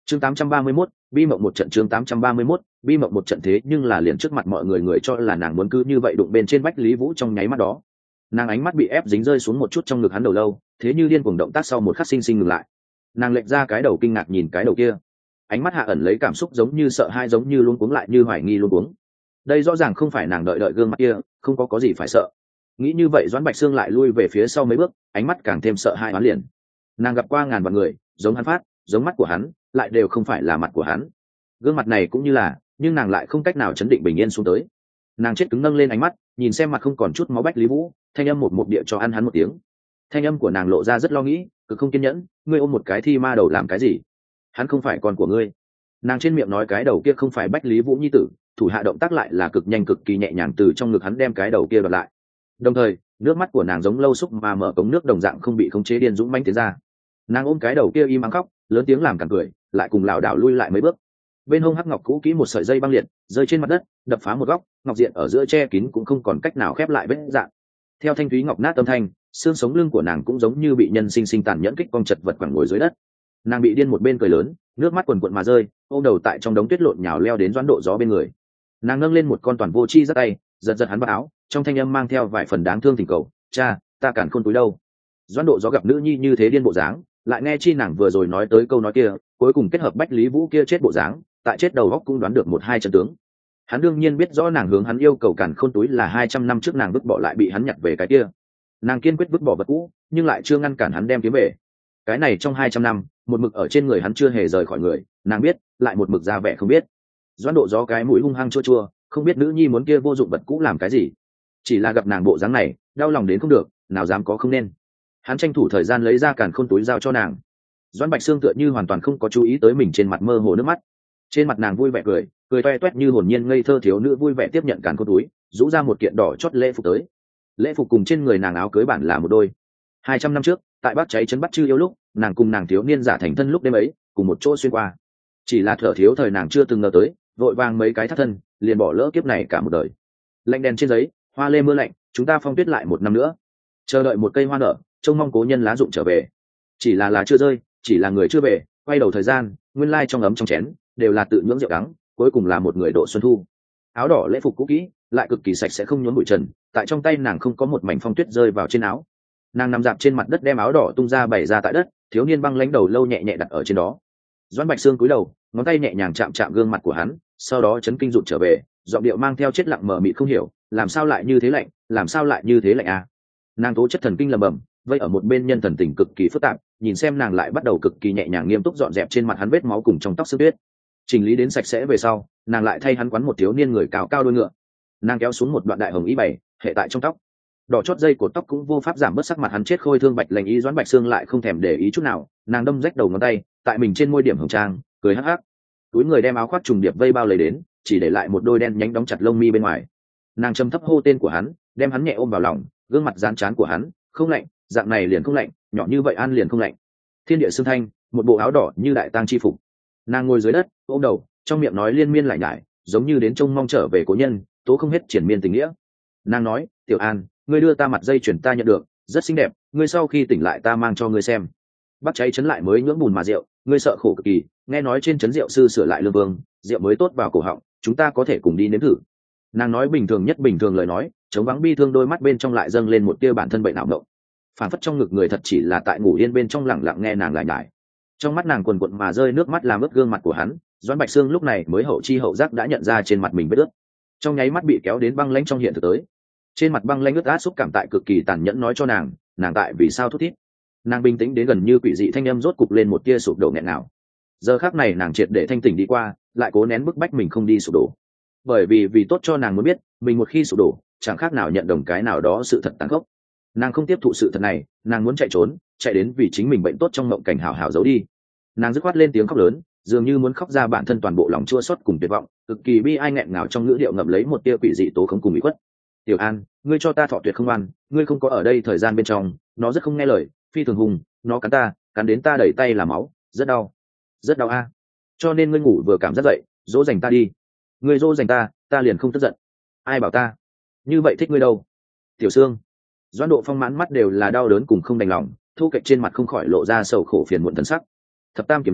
chương 831, bi mộng một trận. Chương 831, bi mộng một trận. Thế nhưng là liền trước mặt mọi người, người cho là nàng muốn cứ như vậy đụng bên trên Bách Lý Vũ. Trong nháy mắt đó, nàng ánh mắt bị ép dính rơi xuống một chút trong ngực hắn đầu lâu, thế như điên cuồng động tác sau một khắc sinh sinh ngừng lại. Nàng lệch ra cái đầu kinh ngạc nhìn cái đầu kia, ánh mắt hạ ẩn lấy cảm xúc giống như sợ hãi, giống như luống cuống lại như hoài nghi luống cuống. Đây rõ ràng không phải nàng đợi gương mặt kia, không có gì phải sợ. Nghĩ như vậy, Doãn Bạch Sương lại lui về phía sau mấy bước, ánh mắt càng thêm sợ hãi hoán liền. Nàng gặp qua ngàn vạn người, giống hắn phát, giống mắt của hắn, lại đều không phải là mặt của hắn. Gương mặt này cũng như là, nhưng nàng lại không cách nào chấn định bình yên xuống tới. Nàng chết cứng nâng lên ánh mắt, nhìn xem mặt không còn chút máu Bách Lý Vũ, thanh âm một địa cho ăn hắn một tiếng. Thanh âm của nàng lộ ra rất lo nghĩ, cực không kiên nhẫn. Ngươi ôm một cái thi ma đầu làm cái gì? Hắn không phải con của ngươi. Nàng trên miệng nói cái đầu kia không phải Bách Lý Vũ nhi tử, thủ hạ động tác lại là cực nhanh cực kỳ nhẹ nhàng, từ trong ngực hắn đem cái đầu kia đoạt lại. Đồng thời, nước mắt của nàng giống lâu xúc mà mở cống nước đồng dạng không bị khống chế điên dũng mãnh tiến ra. Nàng ôm cái đầu kia im ắng khóc, lớn tiếng làm cản cười, lại cùng lảo đảo lui lại mấy bước. Bên hông hắc ngọc cũ kỹ một sợi dây băng liệt rơi trên mặt đất, đập phá một góc, ngọc diện ở giữa che kín cũng không còn cách nào khép lại vết dạng. Theo thanh thúy ngọc nát âm thanh, xương sống lưng của nàng cũng giống như bị nhân sinh sinh tàn nhẫn kích cong chật vật quẳng ngồi dưới đất. Nàng bị điên một bên cười lớn, nước mắt quần quận mà rơi, ôm đầu tại trong đống tuyết lộn nhào leo đến Doãn Độ Gió bên người. Nàng nâng lên một con toàn vô chi giắt tay, giật giật hắn vào áo, trong thanh âm mang theo vài phần đáng thương thỉnh cầu, cha, ta cản khôn túi đâu. Doãn Độ Gió gặp nữ nhi như thế điên bộ dáng, lại nghe chi nàng vừa rồi nói tới câu nói kia, cuối cùng kết hợp Bách Lý Vũ kia chết bộ dáng, tại chết đầu góc cũng đoán được một hai chân tướng. Hắn đương nhiên biết rõ nàng hướng hắn yêu cầu cản khôn túi là 200 năm trước nàng vứt bỏ lại bị hắn nhặt về cái kia. Nàng kiên quyết vứt bỏ vật cũ, nhưng lại chưa ngăn cản hắn đem kiếm về. Cái này trong 200 năm, một mực ở trên người hắn chưa hề rời khỏi người, nàng biết, lại một mực ra vẻ không biết. Doãn Độ Gió cái mũi hung hăng chua chua, không biết nữ nhi muốn kia vô dụng vật cũ làm cái gì, chỉ là gặp nàng bộ dáng này, đau lòng đến không được, nào dám có không nên. Hắn tranh thủ thời gian lấy ra càn khôn túi giao cho nàng. Doãn Bạch Sương tựa như hoàn toàn không có chú ý tới mình trên mặt mơ hồ nước mắt, trên mặt nàng vui vẻ cười toe toét như hồn nhiên ngây thơ thiếu nữ vui vẻ tiếp nhận càn khôn túi, rũ ra một kiện đỏ chót lễ phục tới. Lễ phục cùng trên người nàng áo cưới bản là một đôi. 200 năm trước, tại Bắc Cháy trấn Bắt Chư Yêu lúc, nàng cùng nàng thiếu niên giả thành thân lúc đêm ấy, cùng một chỗ xuyên qua. Chỉ là thở thiếu thời nàng chưa từng ngờ tới, vội vàng mấy cái thắt thân, liền bỏ lỡ kiếp này cả một đời. Lạnh đèn trên giấy, hoa lê mưa lạnh, chúng ta phong tuyết lại một năm nữa. Chờ đợi một cây hoa nở, trông mong cố nhân lá rụng trở về. Chỉ là lá chưa rơi, chỉ là người chưa về, quay đầu thời gian, nguyên lai trong ấm trong chén, đều là tự nhưỡng rượu đắng, cuối cùng là một người độ xuân thu. Áo đỏ lễ phục cũ kỹ, lại cực kỳ sạch sẽ không nhuốm bụi trần, tại trong tay nàng không có một mảnh phong tuyết rơi vào trên áo. Nàng nằm dạp trên mặt đất đem áo đỏ tung ra bày ra tại đất, thiếu niên băng lãnh đầu lâu nhẹ nhẹ đặt ở trên đó. Doãn Bạch Sương cúi đầu, ngón tay nhẹ nhàng chạm chạm gương mặt của hắn, sau đó chấn kinh rụt trở về, giọng điệu mang theo chết lặng mờ mịt không hiểu, làm sao lại như thế lạnh, làm sao lại như thế lạnh à? Nàng tố chất thần kinh lầm bầm, vây ở một bên nhân thần tình cực kỳ phức tạp, nhìn xem nàng lại bắt đầu cực kỳ nhẹ nhàng nghiêm túc dọn dẹp trên mặt hắn vết máu cùng trong tóc sương tuyết. Chỉnh lý đến sạch sẽ về sau, nàng lại thay hắn quấn một thiếu niên người cao cao đuôi ngựa. Nàng kéo xuống một đoạn đại hồng y bày, hệ tại trong tóc. Đỏ chót dây cột tóc cũng vô pháp giảm bớt sắc mặt hắn chết khôi thương bạch lành y. Doãn Bạch Sương lại không thèm để ý chút nào, nàng đâm rách đầu ngón tay, tại mình trên môi điểm hồng trang, cười hắc hắc. Túi người đem áo khoác trùng điệp vây bao lấy đến, chỉ để lại một đôi đen nhánh đóng chặt lông mi bên ngoài. Nàng trầm thấp hô tên của hắn, đem hắn nhẹ ôm vào lòng, gương mặt dán trán của hắn, không lạnh, dạng này liền không lạnh, nhỏ như vậy an liền không lạnh. Thiên địa xương thanh, một bộ áo đỏ như đại tang chi phục. Nàng ngồi dưới đất, ôm đầu, trong miệng nói liên miên lại nhải, giống như đến trông mong trở về cố nhân, tố không hết triển miên tình nghĩa. Nàng nói, Tiểu An, ngươi đưa ta mặt dây chuyền ta nhận được, rất xinh đẹp, ngươi sau khi tỉnh lại ta mang cho ngươi xem. Bắc Cháy trấn lại mới nhưỡng bùn mà rượu, ngươi sợ khổ cực kỳ, nghe nói trên trấn rượu sư sửa lại lương vương, rượu mới tốt vào cổ họng, chúng ta có thể cùng đi nếm thử. Nàng nói bình thường nhất bình thường lời nói, chống vắng bi thương, đôi mắt bên trong lại dâng lên một tia bản thân bệnh não động. Phản phất trong ngực người thật chỉ là tại ngủ yên bên trong lặng lặng nghe nàng lại nhải. Trong mắt nàng quần quận mà rơi nước mắt làm ướt gương mặt của hắn. Doãn Bạch Sương lúc này mới hậu chi hậu giác đã nhận ra trên mặt mình vết ướt, trong nháy mắt bị kéo đến băng lãnh trong hiện thực tới. Trên mặt băng lãnh ướt át xúc cảm tại cực kỳ tàn nhẫn nói cho nàng tại vì sao thút thít. Nàng bình tĩnh đến gần như quỷ dị thanh âm rốt cục lên một tia sụp đổ nghẹn nào. Giờ khắc này nàng triệt để thanh tỉnh đi qua, lại cố nén bức bách mình không đi sụp đổ, bởi vì tốt cho nàng muốn biết mình một khi sụp đổ chẳng khác nào nhận đồng cái nào đó sự thật tàn khốc. Nàng không tiếp thụ sự thật này, nàng muốn chạy trốn, chạy đến vì chính mình bệnh tốt trong mộng cảnh hảo hảo giấu đi. Nàng dứt khoát lên tiếng khóc lớn, dường như muốn khóc ra bản thân toàn bộ lòng chua xót cùng tuyệt vọng, cực kỳ bi ai nghẹn ngào trong ngữ điệu ngậm lấy một tia quỷ dị tố không cùng bị khuất. Tiểu An, ngươi cho ta thọ tuyệt không ăn, ngươi không có ở đây thời gian bên trong, nó rất không nghe lời, phi thường hùng, nó cắn ta, cắn đến ta đẩy tay là máu, rất đau a. Cho nên ngươi ngủ vừa cảm giác dậy, dỗ dành ta đi. Ngươi dỗ dành ta liền không tức giận. Ai bảo ta như vậy thích ngươi đâu. Tiểu Sương. Doãn Độ Phong mãn mắt đều là đau đớn cùng không đành lòng, thu kệch trên mặt không khỏi lộ ra sầu khổ phiền muộn thần sắc. Thập tam kiếm nhóm,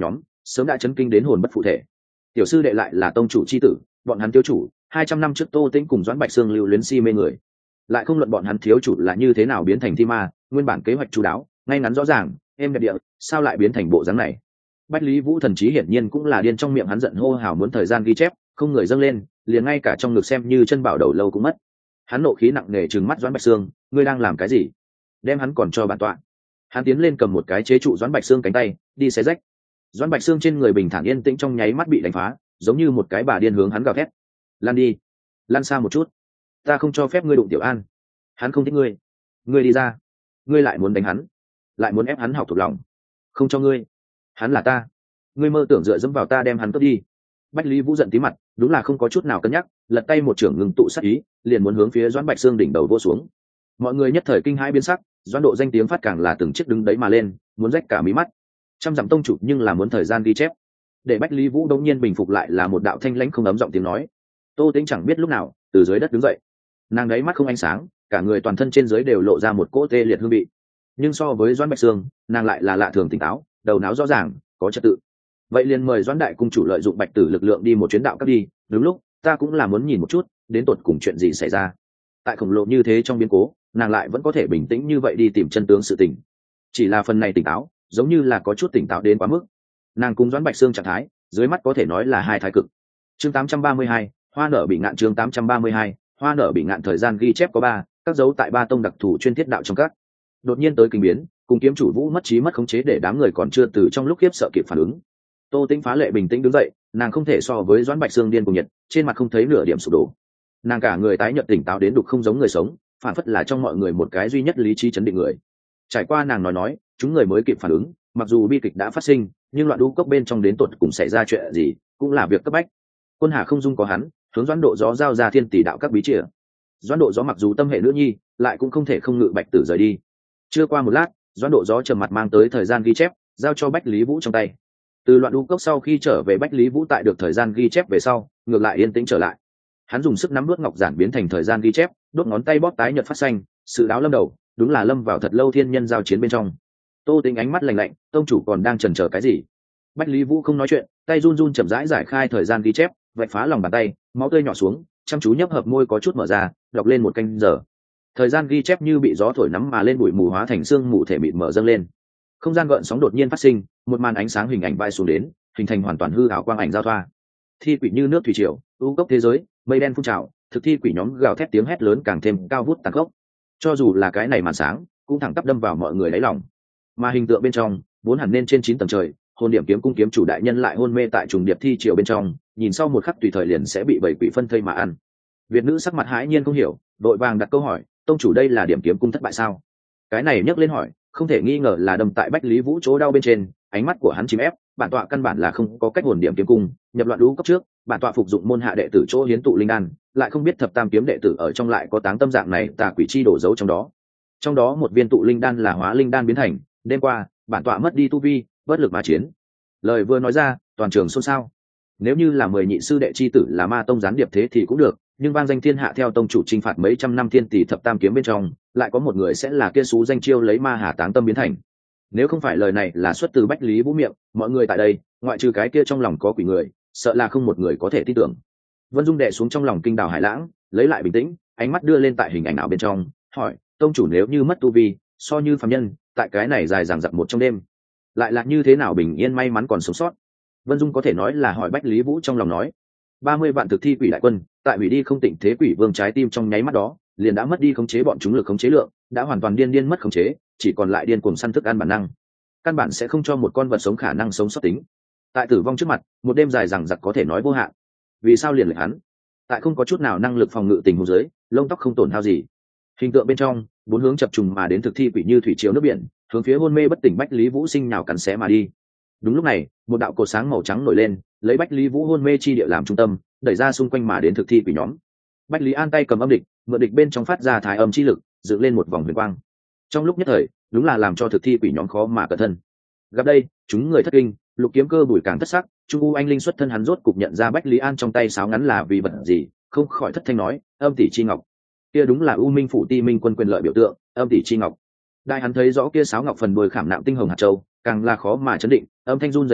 sớm đã chấn kinh đến hồn bất phụ thể. Tiểu sư đệ lại là tông chủ chi tử, bọn hắn thiếu chủ 200 năm trước Tô Tĩnh cùng Doãn Bạch Sương lưu luyến si mê người, lại không luận bọn hắn thiếu chủ là như thế nào biến thành thi ma, nguyên bản kế hoạch chu đáo ngay ngắn rõ ràng êm đẹp địa, sao lại biến thành bộ dáng này? Bách Lý Vũ thần trí hiển nhiên cũng là điên, trong miệng hắn giận hô hào muốn thời gian ghi chép, không người dâng lên, liền ngay cả trong ngực xem như chân bảo đầu lâu cũng mất. Hắn nộ khí nặng nề trừng mắt Doãn Bạch Sương, ngươi đang làm cái gì? Đem hắn còn cho bản tọa. Hắn tiến lên cầm một cái chế trụ Doãn Bạch Sương cánh tay, đi xé rách. Doãn Bạch Sương trên người bình thản yên tĩnh trong nháy mắt bị đánh phá, giống như một cái bà điên hướng hắn gào thét. Lan đi, lan xa một chút, ta không cho phép ngươi đụng Tiểu An. Hắn không thích ngươi, ngươi đi ra. Ngươi lại muốn đánh hắn, lại muốn ép hắn học thuộc lòng. Không cho ngươi, hắn là ta, ngươi mơ tưởng dựa dẫm vào ta đem hắn cướp đi. Bách Lý Vũ giận tí mặt, đúng là không có chút nào cân nhắc, lật tay một trưởng ngừng tụ sát ý, liền muốn hướng phía Doãn Bạch Sương đỉnh đầu vô xuống. Mọi người nhất thời kinh hãi biến sắc, Doãn Độ danh tiếng phát càng là từng chiếc đứng đấy mà lên, muốn rách cả mí mắt. Trăm dặm tông chủ nhưng là muốn thời gian ghi chép. Để Bách Lý Vũ đống nhiên bình phục lại là một đạo thanh lãnh không ấm giọng tiếng nói. Tô Tĩnh chẳng biết lúc nào từ dưới đất đứng dậy, nàng đấy mắt không ánh sáng, cả người toàn thân trên dưới đều lộ ra một cỗ tê liệt hương vị. Nhưng so với Doãn Bạch Sương, nàng lại là lạ thường tỉnh táo, đầu não rõ ràng, có trật tự. Vậy liền mời Doãn đại cung chủ lợi dụng Bạch Tử lực lượng đi một chuyến đạo cấp đi, đúng lúc ta cũng là muốn nhìn một chút đến tột cùng chuyện gì xảy ra. Tại khổng lồ như thế trong biến cố, nàng lại vẫn có thể bình tĩnh như vậy đi tìm chân tướng sự tình. Chỉ là phần này tỉnh táo giống như là có chút tỉnh táo đến quá mức. Nàng cùng Doãn Bạch Sương trạng thái dưới mắt có thể nói là hai thái cực. Chương 832, hoa nở bị ngạn. Chương 832, hoa nở bị ngạn. Thời gian ghi chép có 3, các dấu tại 3 tông đặc thù chuyên thiết đạo trong các. Đột nhiên tới kinh biến, cùng kiếm chủ Vũ mất trí mất khống chế để đám người còn chưa từ trong lúc khiếp sợ kịp phản ứng. Tô Tĩnh phá lệ bình tĩnh đứng dậy, nàng không thể so với Doãn Bạch Sương điên cuồng nhiệt, trên mặt không thấy nửa điểm sụp đổ. Nàng cả người tái nhợt tỉnh táo đến đục không giống người sống, phản phất là trong mọi người một cái duy nhất lý trí chấn định người. Trải qua nàng nói, chúng người mới kịp phản ứng, mặc dù bi kịch đã phát sinh, nhưng loạn đu cốc bên trong đến tột cùng xảy ra chuyện gì, cũng là việc cấp bách. Quân Hà không dung có hắn, hướng Doãn Độ Gió giao ra thiên tỷ đạo các bí chìa. Doãn Độ Gió mặc dù tâm hệ nữ nhi, lại cũng không thể không ngự Bạch Tử rời đi. Chưa qua một lát, Doãn Độ Gió trầm mặt mang tới thời gian ghi chép, giao cho Bách Lý Vũ trong tay. Từ loạn đu cốc sau khi trở về, Bách Lý Vũ tại được thời gian ghi chép về sau, ngược lại yên tĩnh trở lại. Hắn dùng sức nắm nuốt ngọc giản biến thành thời gian ghi chép, đốt ngón tay bóp tái nhợt phát xanh, sự đáo lâm đầu, đúng là lâm vào thật lâu thiên nhân giao chiến bên trong. Tô Tĩnh ánh mắt lạnh lạnh, tông chủ còn đang chần chờ cái gì? Bách Lý Vũ không nói chuyện, tay run run chậm rãi giải khai thời gian ghi chép, vạch phá lòng bàn tay, máu tươi nhỏ xuống, chăm chú nhấp hợp môi có chút mở ra, đọc lên một canh giờ. Thời gian ghi chép như bị gió thổi nắm mà lên, bụi mù hóa thành xương mù thể mịt mở dâng lên. Không gian gợn sóng đột nhiên phát sinh, một màn ánh sáng hình ảnh bay xuống đến, hình thành hoàn toàn hư ảo quang ảnh giao thoa. Thi quỷ như nước thủy triều, u cốc thế giới, mây đen phun trào, thực thi quỷ nhóm gào thét tiếng hét lớn càng thêm cao vút tàn khốc. Cho dù là cái này màn sáng, cũng thẳng tắp đâm vào mọi người đáy lòng. Mà hình tượng bên trong, vốn hẳn nên trên 9 tầng trời, hồn điểm kiếm cung kiếm chủ đại nhân lại hôn mê tại trùng điệp thi triều bên trong, nhìn sau một khắc tùy thời liền sẽ bị bảy quỷ phân thây mà ăn. Việt nữ sắc mặt hãi nhiên không hiểu, đội vàng đặt câu hỏi, tông chủ đây là điểm kiếm cung thất bại sao? Cái này nhấc lên hỏi, không thể nghi ngờ là đâm tại Bách Lý Vũ chỗ đau bên trên, ánh mắt của hắn chìm ép, bản tọa căn bản là không có cách hồn điểm kiếm cung, nhập loạn đú cấp trước, bản tọa phục dụng môn hạ đệ tử chỗ hiến tụ linh đan, lại không biết thập tam kiếm đệ tử ở trong lại có táng tâm dạng này tà quỷ chi đổ dấu trong đó. Trong đó một viên tụ linh đan là hóa linh đan biến thành, đêm qua, bản tọa mất đi tu vi, bất lực mà chiến. Lời vừa nói ra, toàn trường xôn xao. Nếu như là 10 nhị sư đệ chi tử là ma tông gián điệp thế thì cũng được, nhưng vang danh thiên hạ theo tông chủ chinh phạt mấy trăm năm thiên tỷ thập tam kiếm bên trong, lại có một người sẽ là kia xú danh chiêu lấy ma hà táng tâm biến thành. Nếu không phải lời này là xuất từ Bách Lý Vũ miệng, mọi người tại đây, ngoại trừ cái kia trong lòng có quỷ người, sợ là không một người có thể tin tưởng. Vân Dung đệ xuống trong lòng kinh đảo hải lãng, lấy lại bình tĩnh, ánh mắt đưa lên tại hình ảnh ảo bên trong, hỏi, tông chủ nếu như mất tu vi, so như phàm nhân, tại cái này dài dằng dặc một trong đêm, lại là như thế nào bình yên may mắn còn sống sót? Vân Dung có thể nói là hỏi Bách Lý Vũ trong lòng nói. 30 vạn thực thi quỷ đại quân, tại hủy đi không tỉnh thế quỷ vương trái tim trong nháy mắt đó, liền đã mất đi khống chế bọn chúng lực khống chế lượng, đã hoàn toàn điên mất khống chế, chỉ còn lại điên cuồng săn thức ăn bản năng. Căn bản sẽ không cho một con vật sống khả năng sống sót tính. Tại tử vong trước mặt, một đêm dài dằng dặc có thể nói vô hạn. Vì sao liền lệch hắn? Tại không có chút nào năng lực phòng ngự tình huống dưới, lông tóc không tổn hao gì. Hình tượng bên trong, 4 hướng chập trùng mà đến thực thi quỷ như thủy triều nước biển, hướng phía hôn mê bất tỉnh Bách Lý Vũ sinh nhào cắn xé mà đi. Đúng lúc này, một đạo cột sáng màu trắng nổi lên, lấy Bách Lý Vũ hôn mê chi địa làm trung tâm, đẩy ra xung quanh mà đến thực thi quỷ nhóm. Bách Lý An tay cầm âm địch, mượn địch bên trong phát ra thái âm chi lực, dựng lên một vòng huyền quang. Trong lúc nhất thời, đúng là làm cho thực thi quỷ nhóm khó mà cẩn thân. Gặp đây, chúng người thất kinh, Lục Kiếm Cơ bùi càng thất sắc, Trung U anh linh xuất thân hắn rốt cục nhận ra Bách Lý An trong tay sáo ngắn là vì vật gì, không khỏi thất thanh nói, âm tỷ chi ngọc. Kia đúng là U Minh phủ Ti Minh quân quyền lợi biểu tượng, âm tỷ chi ngọc. Đại hắn thấy rõ kia sáo ngọc phần đuôi khảm nạm tinh hồng hạt châu, càng là khó mà chấn định, âm thanh run rẩy nói,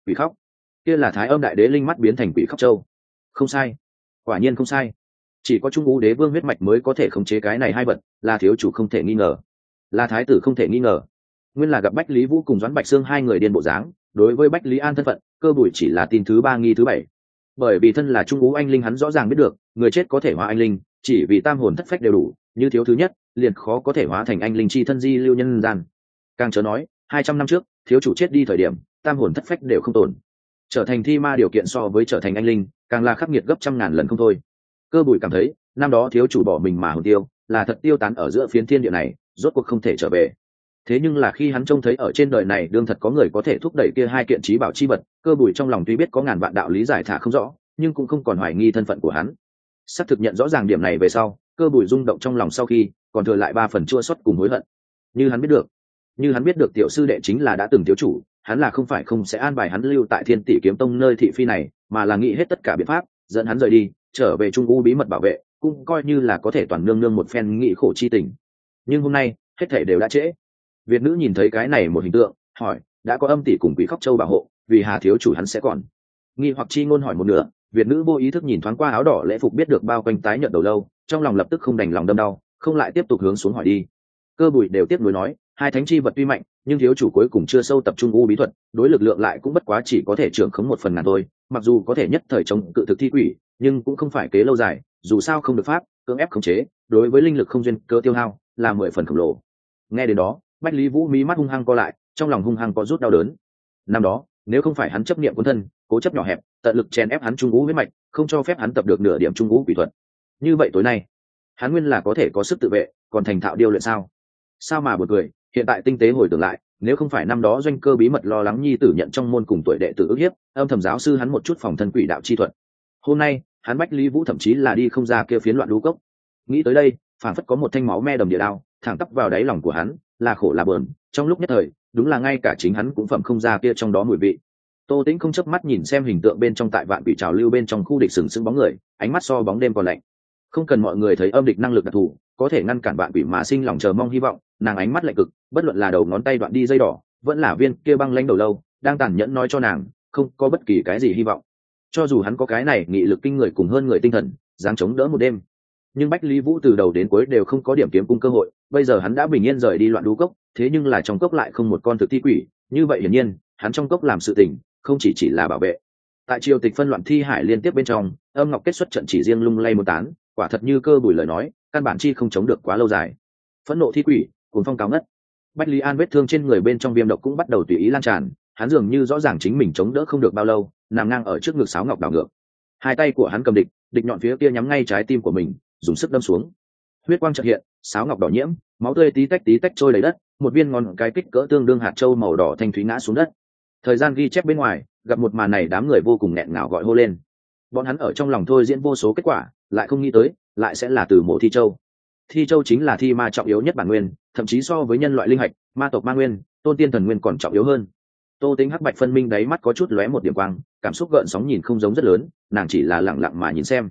quỷ khóc. Kia là Thái Âm Đại Đế linh mắt biến thành quỷ khóc châu. Không sai, quả nhiên không sai. Chỉ có Trung U Đế Vương huyết mạch mới có thể khống chế cái này hai vật, là thiếu chủ không thể nghi ngờ, là thái tử không thể nghi ngờ. Nguyên là gặp Bách Lý Vũ cùng Doãn Bạch Xương hai người điên bộ dáng, đối với Bách Lý An thân phận, Cơ Bùi chỉ là tin thứ ba nghi thứ bảy. Bởi vì thân là Trung U anh linh, hắn rõ ràng biết được, người chết có thể hóa anh linh, chỉ vì tam hồn thất phách đều đủ, như thiếu thứ nhất, liền khó có thể hóa thành anh linh chi thân di lưu nhân gian. Càng chớ nói, 200 năm trước, thiếu chủ chết đi thời điểm, tam hồn thất phách đều không tồn. Trở thành thi ma điều kiện so với trở thành anh linh, càng là khắc nghiệt gấp trăm ngàn lần không thôi. Cơ Bùi cảm thấy, năm đó thiếu chủ bỏ mình mà hồn tiêu, là thật tiêu tán ở giữa phiến thiên địa này, rốt cuộc không thể trở về. Thế nhưng là khi hắn trông thấy ở trên đời này đương thật có người có thể thúc đẩy kia hai kiện trí bảo chi vật, Cơ Bùi trong lòng tuy biết có ngàn vạn đạo lý giải thả không rõ, nhưng cũng không còn hoài nghi thân phận của hắn. Sắp thực nhận rõ ràng điểm này về sau, Cơ Bùi rung động trong lòng sau khi, còn thừa lại 3 phần chua xót cùng hối hận. Như hắn biết được tiểu sư đệ chính là đã từng thiếu chủ, hắn là không phải không sẽ an bài hắn lưu tại Thiên Tỷ Kiếm Tông nơi thị phi này, mà là nghĩ hết tất cả biện pháp dẫn hắn rời đi, trở về Trung U bí mật bảo vệ, cũng coi như là có thể toàn nương nương một phen nghị khổ chi tình. Nhưng hôm nay, hết thảy đều đã trễ. Việt nữ nhìn thấy cái này một hình tượng, hỏi, đã có Âm tỷ cùng Quỷ Khóc Châu bảo hộ, vì Hà thiếu chủ hắn sẽ còn? Nghi hoặc chi ngôn hỏi một nửa, Việt nữ vô ý thức nhìn thoáng qua áo đỏ lễ phục biết được bao quanh tái nhợt đầu lâu, trong lòng lập tức không đành lòng đâm đau, không lại tiếp tục hướng xuống hỏi đi. Cơ Bùi đều tiếp nối nói, hai thánh chi vật tuy mạnh, nhưng thiếu chủ cuối cùng chưa sâu tập trung u bí thuật, đối lực lượng lại cũng bất quá chỉ có thể trưởng khống 1/1000 thôi, mặc dù có thể nhất thời chống cự thực thi quỷ, nhưng cũng không phải kế lâu dài, dù sao không được pháp cưỡng ép khống chế, đối với linh lực không duyên cơ tiêu hao, là 10 phần khổng lồ. Nghe đến đó, Bách Lý Vũ mí mắt hung hăng co lại, trong lòng hung hăng có rút đau đớn. Năm đó, nếu không phải hắn chấp niệm quân thân, cố chấp nhỏ hẹp, tận lực chèn ép hắn trung ngũ huyết mạch, không cho phép hắn tập được nửa điểm trung ngũ quỷ thuật. Như vậy tối nay, hắn nguyên là có thể có sức tự vệ, còn thành thạo điêu luyện sao? Sao mà buồn cười, hiện tại tinh tế hồi tưởng lại, nếu không phải năm đó Doanh Cơ bí mật lo lắng nhi tử nhận trong môn cùng tuổi đệ tử ức hiếp, âm thầm giáo sư hắn một chút phòng thân quỷ đạo chi thuật. Hôm nay, hắn Bách Lý Vũ thậm chí là đi không ra kia phiến loạn đú cốc. Nghĩ tới đây, phản phất có một thanh máu me đầm địa đao, thẳng tắp vào đáy lòng của hắn, là khổ là bờn, trong lúc nhất thời, đúng là ngay cả chính hắn cũng phẩm không ra kia trong đó mùi vị. Tô Tĩnh không chớp mắt nhìn xem hình tượng bên trong tại vạn quỷ trào lưu bên trong khu địch sừng sững bóng người, ánh mắt so bóng đêm còn lạnh. Không cần mọi người thấy âm địch năng lực đặc thù, có thể ngăn cản vạn quỷ mà sinh lòng chờ mong hy vọng, nàng ánh mắt lạnh cực, bất luận là đầu ngón tay đoạn đi dây đỏ, vẫn là viên kia băng lãnh đầu lâu, đang tàn nhẫn nói cho nàng, không có bất kỳ cái gì hy vọng. Cho dù hắn có cái này nghị lực kinh người cùng hơn người tinh thần, dáng chống đỡ một đêm, nhưng Bách Lý Vũ từ đầu đến cuối đều không có điểm kiếm cung cơ hội. Bây giờ hắn đã bình yên rời đi loạn đú cốc, thế nhưng là trong cốc lại không một con thực thi quỷ, như vậy hiển nhiên hắn trong cốc làm sự tình không chỉ là bảo vệ. Tại triều tịch phân loạn thi hải liên tiếp bên trong, âm ngọc kết xuất trận chỉ riêng lung lay một tán, quả thật như Cơ Bùi lời nói, căn bản chi không chống được quá lâu dài. Phẫn nộ thi quỷ, cuồng phong cao ngất. Bách Lý An vết thương trên người bên trong viêm độc cũng bắt đầu tùy ý lan tràn, hắn dường như rõ ràng chính mình chống đỡ không được bao lâu, nằm ngang ở trước ngực sáo ngọc đảo ngược. Hai tay của hắn cầm địch, địch nhọn phía kia nhắm ngay trái tim của mình, dùng sức đâm xuống. Huyết quang chợt hiện, sáo ngọc đỏ nhiễm, máu tươi tí tách trôi đầy đất, một viên ngón cái kích cỡ tương đương hạt châu màu đỏ thanh thúy ngã xuống đất. Thời gian ghi chép bên ngoài, gặp một màn này đám người vô cùng nghẹn ngào gọi hô lên. Bọn hắn ở trong lòng thôi diễn vô số kết quả, lại không nghĩ tới, lại sẽ là từ mộ Thi Châu. Thi Châu chính là thi ma trọng yếu nhất bản nguyên, thậm chí so với nhân loại linh hạch, ma tộc ma nguyên, tôn tiên thần nguyên còn trọng yếu hơn. Tô Tĩnh hắc bạch phân minh đáy mắt có chút lóe một điểm quang, cảm xúc gợn sóng nhìn không giống rất lớn, nàng chỉ là lặng lặng mà nhìn xem.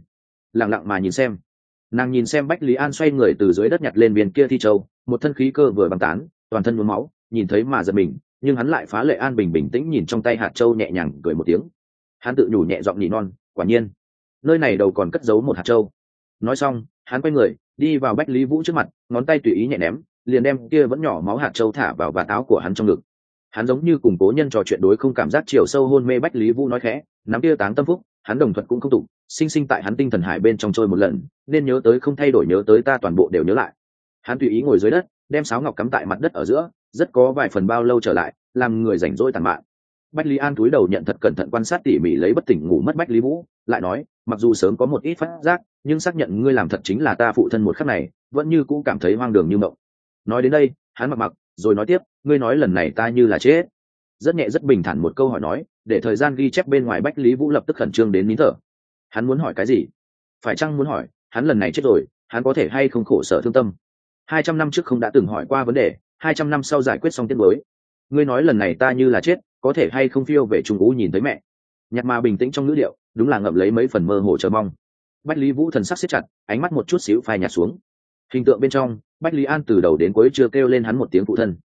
Nàng nhìn xem Bách Lý An xoay người từ dưới đất nhặt lên viên kia Thi Châu, một thân khí cơ vừa băng tán, toàn thân nhuốm máu, nhìn thấy mà giật mình, nhưng hắn lại phá lệ an bình tĩnh nhìn trong tay hạt châu nhẹ nhàng cười một tiếng. Hắn tự nhủ nhẹ giọng nỉ non, quả nhiên, nơi này đầu còn cất giấu một hạt châu. Nói xong, hắn quay người, đi vào Bách Lý Vũ trước mặt, ngón tay tùy ý nhẹ ném, liền đem kia vẫn nhỏ máu hạt châu thả vào vạt áo của hắn trong ngực. Hắn giống như cùng cố nhân trò chuyện đối không cảm giác chiều sâu hôn mê. Bách Lý Vũ nói khẽ, nắm kia táng tâm phúc, hắn đồng thuận cũng không tụng, sinh tại hắn tinh thần hải bên trong trôi một lần, nên nhớ tới không thay đổi, nhớ tới ta toàn bộ đều nhớ lại. Hắn tùy ý ngồi dưới đất, đem sáo ngọc cắm tại mặt đất ở giữa, rất có vài phần bao lâu trở lại, làm người rảnh rỗi tàn mạn. Bách Lý An cúi đầu nhận thật cẩn thận quan sát tỉ mỉ lấy bất tỉnh ngủ mất Bách Lý Vũ, lại nói, mặc dù sớm có một ít phát giác, nhưng xác nhận ngươi làm thật chính là ta phụ thân một khắc này, vẫn như cũ cảm thấy hoang đường như mộng. Nói đến đây, hắn mặc rồi nói tiếp, ngươi nói lần này ta như là chết. Rất nhẹ rất bình thản một câu hỏi nói, để thời gian ghi chép bên ngoài. Bách Lý Vũ lập tức khẩn trương đến nín thở. Hắn muốn hỏi cái gì? Phải chăng muốn hỏi, hắn lần này chết rồi, hắn có thể hay không khổ sở thương tâm? 200 năm trước không đã từng hỏi qua vấn đề, 200 năm sau giải quyết xong tiết đối. Ngươi nói lần này ta như là chết, có thể hay không phiêu về Trung Ú nhìn thấy mẹ? Nhạc mà bình tĩnh trong ngữ điệu, đúng là ngậm lấy mấy phần mơ hồ chờ mong. Bách Lý Vũ thần sắc siết chặt, ánh mắt một chút xíu phai nhạt xuống. Hình tượng bên trong, Bách Lý An từ đầu đến cuối chưa kêu lên hắn một tiếng phụ thân.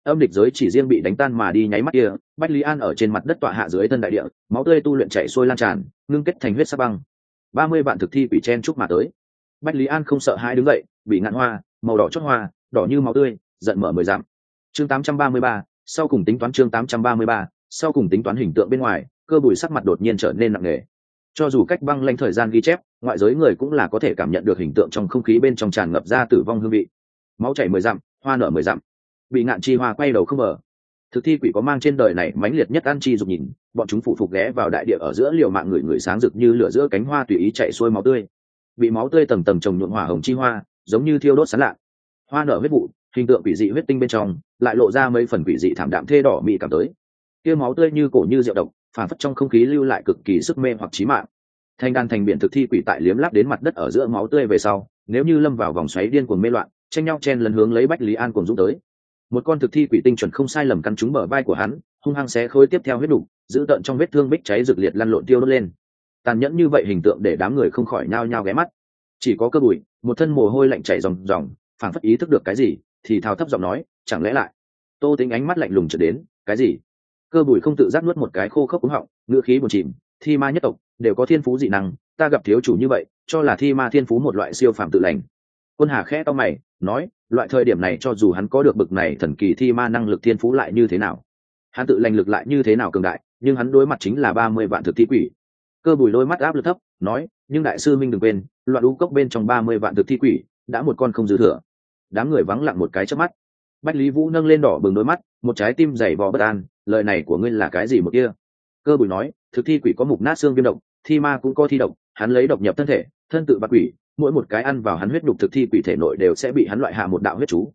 âm địch giới chỉ riêng bị đánh tan mà đi nháy mắt kia, Bách Lý An ở trên mặt đất tọa hạ dưới thân đại địa, máu tươi tu luyện chảy xuôi lan tràn, ngưng kết thành huyết sa băng. 30 vạn thực thi quỷ chen chúc mà tới. Bách Lý An không sợ hãi đứng dậy, bị ngạn hoa, màu đỏ chót hoa, đỏ như máu tươi, giận mở 10 dặm. Chương 833, sau cùng tính toán chương 833, sau cùng tính toán hình tượng bên ngoài, Cơ Bùi sắc mặt đột nhiên trở nên nặng nề. Cho dù cách băng lãnh thời gian ghi chép, ngoại giới người cũng là có thể cảm nhận được hình tượng trong không khí bên trong tràn ngập ra tử vong hương vị. Máu chảy 10 dặm, hoa nở 10 dặm. Bị ngạn chi hoa quay đầu không mở. Thực thi quỷ có mang trên đời này mãnh liệt nhất ăn chi dục nhìn, bọn chúng phụ phục ghé vào đại địa ở giữa liều mạng người sáng rực như lửa giữa cánh hoa tùy ý chạy xuôi máu tươi. Bị máu tươi tầng tầng trồng nhuộm hỏa hồng chi hoa, giống như thiêu đốt sáng lạ. Hoa nở huyết vụ, hình tượng quỷ dị huyết tinh bên trong, lại lộ ra mấy phần quỷ dị thảm đạm thê đỏ mị cảm tới. Kia máu tươi như cổ như rượu độc, phản phất trong không khí lưu lại cực kỳ sức mê hoặc chí mạng. Thành đàn thành biển thực thi quỷ tại liếm láp đến mặt đất ở giữa máu tươi về sau, nếu như lâm vào vòng xoáy điên cuồng mê loạn, tranh nhau chen lấn hướng lấy Bách Lý An cuồng dũng tới. Một con thực thi quỷ tinh chuẩn không sai lầm căn trúng bờ vai của hắn, hung hăng xé khối tiếp theo huyết đủ, giữ tợn trong vết thương bích cháy rực liệt lăn lộn tiêu đốt lên. Tàn nhẫn như vậy hình tượng để đám người không khỏi nhao nhao ghé mắt. Chỉ có Cơ Bùi, một thân mồ hôi lạnh chảy ròng ròng, phảng phất ý thức được cái gì, thì thào thấp giọng nói, chẳng lẽ lại. Tô Tính ánh mắt lạnh lùng trở đến, cái gì? Cơ Bùi không tự giác nuốt một cái khô khốc cứng họng, ngữ khí buồn chìm, thi ma nhất tộc đều có thiên phú dị năng, ta gặp thiếu chủ như vậy, cho là thi ma thiên phú một loại siêu phàm tự lành. Quân Hà khẽ cau mày, nói, loại thời điểm này cho dù hắn có được bực này thần kỳ thi ma năng lực thiên phú lại như thế nào, hắn tự lành lực lại như thế nào cường đại, nhưng hắn đối mặt chính là 30 vạn thực thi quỷ. Cơ Bùi đôi mắt áp lực thấp, nói, nhưng đại sư minh đừng quên, loạn u cốc bên trong 30 vạn thực thi quỷ đã một con không dư thừa. Đám người vắng lặng một cái chớp mắt. Bách Lý Vũ nâng lên đỏ bừng đôi mắt, một trái tim dày vò bất an, lời này của ngươi là cái gì một kia? Cơ Bùi nói, thực thi quỷ có mục nát xương viêm độc, thi ma cũng có thi độc, hắn lấy độc nhập thân thể, thân tự bạc quỷ, mỗi một cái ăn vào hắn huyết đục thực thi quỷ thể nội đều sẽ bị hắn loại hạ một đạo huyết chú,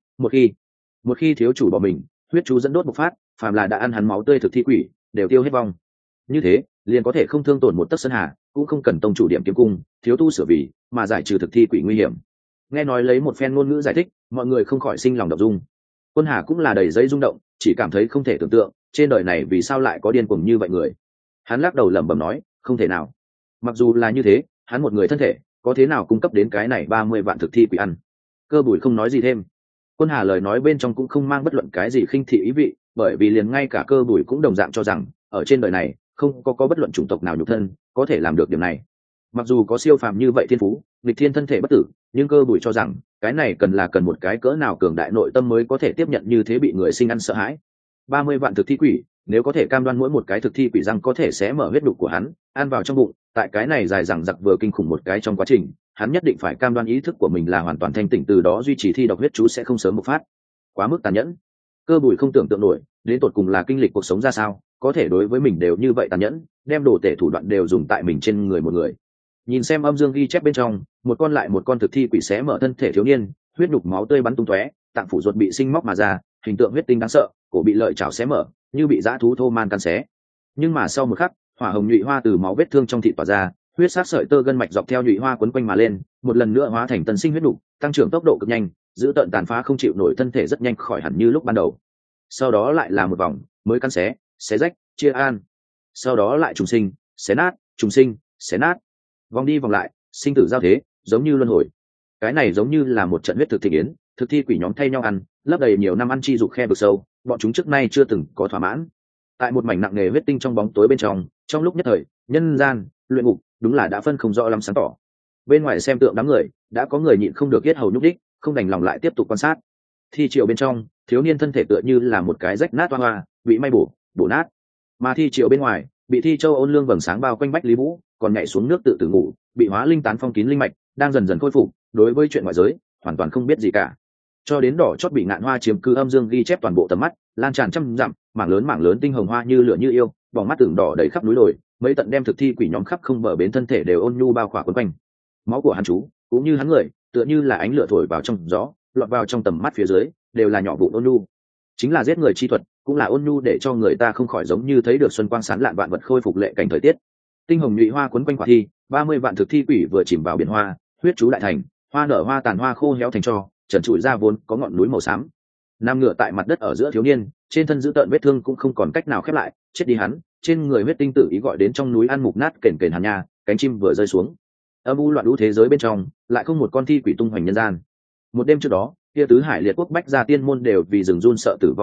một khi thiếu chủ bỏ mình, huyết chú dẫn đốt bộc phát, phàm là đã ăn hắn máu tươi thực thi quỷ đều tiêu hết vong. Như thế, liền có thể không thương tổn một tấc sơn hà, cũng không cần tông chủ điểm kiếm cung, thiếu tu sửa vì, mà giải trừ thực thi quỷ nguy hiểm. Nghe nói lấy một phen ngôn ngữ giải thích, mọi người không khỏi sinh lòng động dung. Quân Hà cũng là đầy giấy rung động, chỉ cảm thấy không thể tưởng tượng, trên đời này vì sao lại có điên cuồng như vậy người. Hắn lắc đầu lẩm bẩm nói, không thể nào. Mặc dù là như thế, hắn một người thân thể, có thế nào cung cấp đến cái này 30 vạn thực thi quỷ ăn. Cơ Bùi không nói gì thêm. Quân Hà lời nói bên trong cũng không mang bất luận cái gì khinh thị ý vị, bởi vì liền ngay cả Cơ Bùi cũng đồng dạng cho rằng, ở trên đời này, không có bất luận chủng tộc nào nhục thân có thể làm được điểm này. Mặc dù có siêu phàm như vậy thiên phú, nghịch thiên thân thể bất tử, nhưng Cơ Bùi cho rằng, cái này cần một cái cỡ nào cường đại nội tâm mới có thể tiếp nhận như thế bị người sinh ăn sợ hãi. 30 vạn thực thi quỷ, nếu có thể cam đoan mỗi một cái thực thi quỷ răng có thể sẽ mở huyết đục của hắn, ăn vào trong bụng, tại cái này dài dằng dặc vừa kinh khủng một cái trong quá trình, hắn nhất định phải cam đoan ý thức của mình là hoàn toàn thanh tỉnh, từ đó duy trì thi độc huyết chú sẽ không sớm bộc phát. Quá mức tàn nhẫn. Cơ Bùi không tưởng tượng nổi, đến tột cùng là kinh lịch cuộc sống ra sao, có thể đối với mình đều như vậy tàn nhẫn, đem đồ tể thủ đoạn đều dùng tại mình trên người một người. Nhìn xem âm dương ghi chép bên trong, một con lại một con thực thi quỷ xé mở thân thể thiếu niên, huyết nhục máu tươi bắn tung tóe, tạng phủ ruột bị sinh móc mà ra, hình tượng huyết tinh đáng sợ, cổ bị lợi chảo xé mở, như bị dã thú thô man cắn xé. Nhưng mà sau một khắc, hỏa hồng nhụy hoa từ máu vết thương trong thịt tỏa ra, huyết sát sợi tơ gân mạch dọc theo nhụy hoa quấn quanh mà lên, một lần nữa hóa thành tân sinh huyết nhục, tăng trưởng tốc độ cực nhanh, giữ tận tàn phá không chịu nổi thân thể rất nhanh khỏi hẳn như lúc ban đầu. Sau đó lại là một vòng, mới cắn xé rách, chia an. Sau đó lại trùng sinh, xé nát, trùng sinh, xé nát. Vòng đi vòng lại, sinh tử giao thế, giống như luân hồi. Cái này giống như là một trận huyết thực thị yến, thực thi quỷ nhóm thay nhau ăn, lấp đầy nhiều năm ăn chi dục khe vực sâu, bọn chúng trước nay chưa từng có thỏa mãn. Tại một mảnh nặng nề huyết tinh trong bóng tối bên trong lúc nhất thời, nhân gian, luyện ngục, đúng là đã phân không rõ lắm sáng tỏ. Bên ngoài xem tượng đám người, đã có người nhịn không được yết hầu nhúc đích, không đành lòng lại tiếp tục quan sát. Thi triều bên trong, thiếu niên thân thể tựa như là một cái rách nát hoa, bị may bổ nát. Mà thi triều bên ngoài, bị thi châu ôn lương vầng sáng bao quanh Bách Lý Vũ, còn nhảy xuống nước tự tử ngủ, bị hóa linh tán phong kín linh mạch, đang dần dần khôi phục, đối với chuyện ngoại giới hoàn toàn không biết gì cả. Cho đến đỏ chót bị ngạn hoa chiếm cứ âm dương ghi chép toàn bộ tầm mắt, lan tràn trăm dặm, mảng lớn tinh hồng hoa như lửa như yêu, bỏng mắt tưởng đỏ đầy khắp núi đồi, mấy tận đem thực thi quỷ nhóm khắp không bờ bến thân thể đều ôn nhu bao khỏa quấn quanh. Máu của hắn chú, cũng như hắn người, tựa như là ánh lửa thổi vào trong gió, lọt vào trong tầm mắt phía dưới, đều là nhỏ vụn ôn nhu. Chính là giết người chi thuật, cũng là ôn nhu để cho người ta không khỏi giống như thấy được xuân quang sáng lạn vạn vật khôi phục lệ cảnh thời tiết. Tinh hồng nhụy hoa quấn quanh quả thi, 30 vạn thực thi quỷ vừa chìm vào biển hoa, huyết chú đại thành, hoa nở hoa tàn hoa khô héo thành tro, trần trụi ra vốn có ngọn núi màu xám. Nam ngựa tại mặt đất ở giữa thiếu niên, trên thân giữ tợn vết thương cũng không còn cách nào khép lại, chết đi hắn, trên người huyết tinh tự ý gọi đến trong núi ăn mục nát kền kền hàn nha, cánh chim vừa rơi xuống. Âm u loạn lũ thế giới bên trong, lại không một con thi quỷ tung hoành nhân gian. Một đêm trước đó, kia tứ hải liệt quốc bách gia tiên môn đều vì rừng run sợ tử vong quân đội,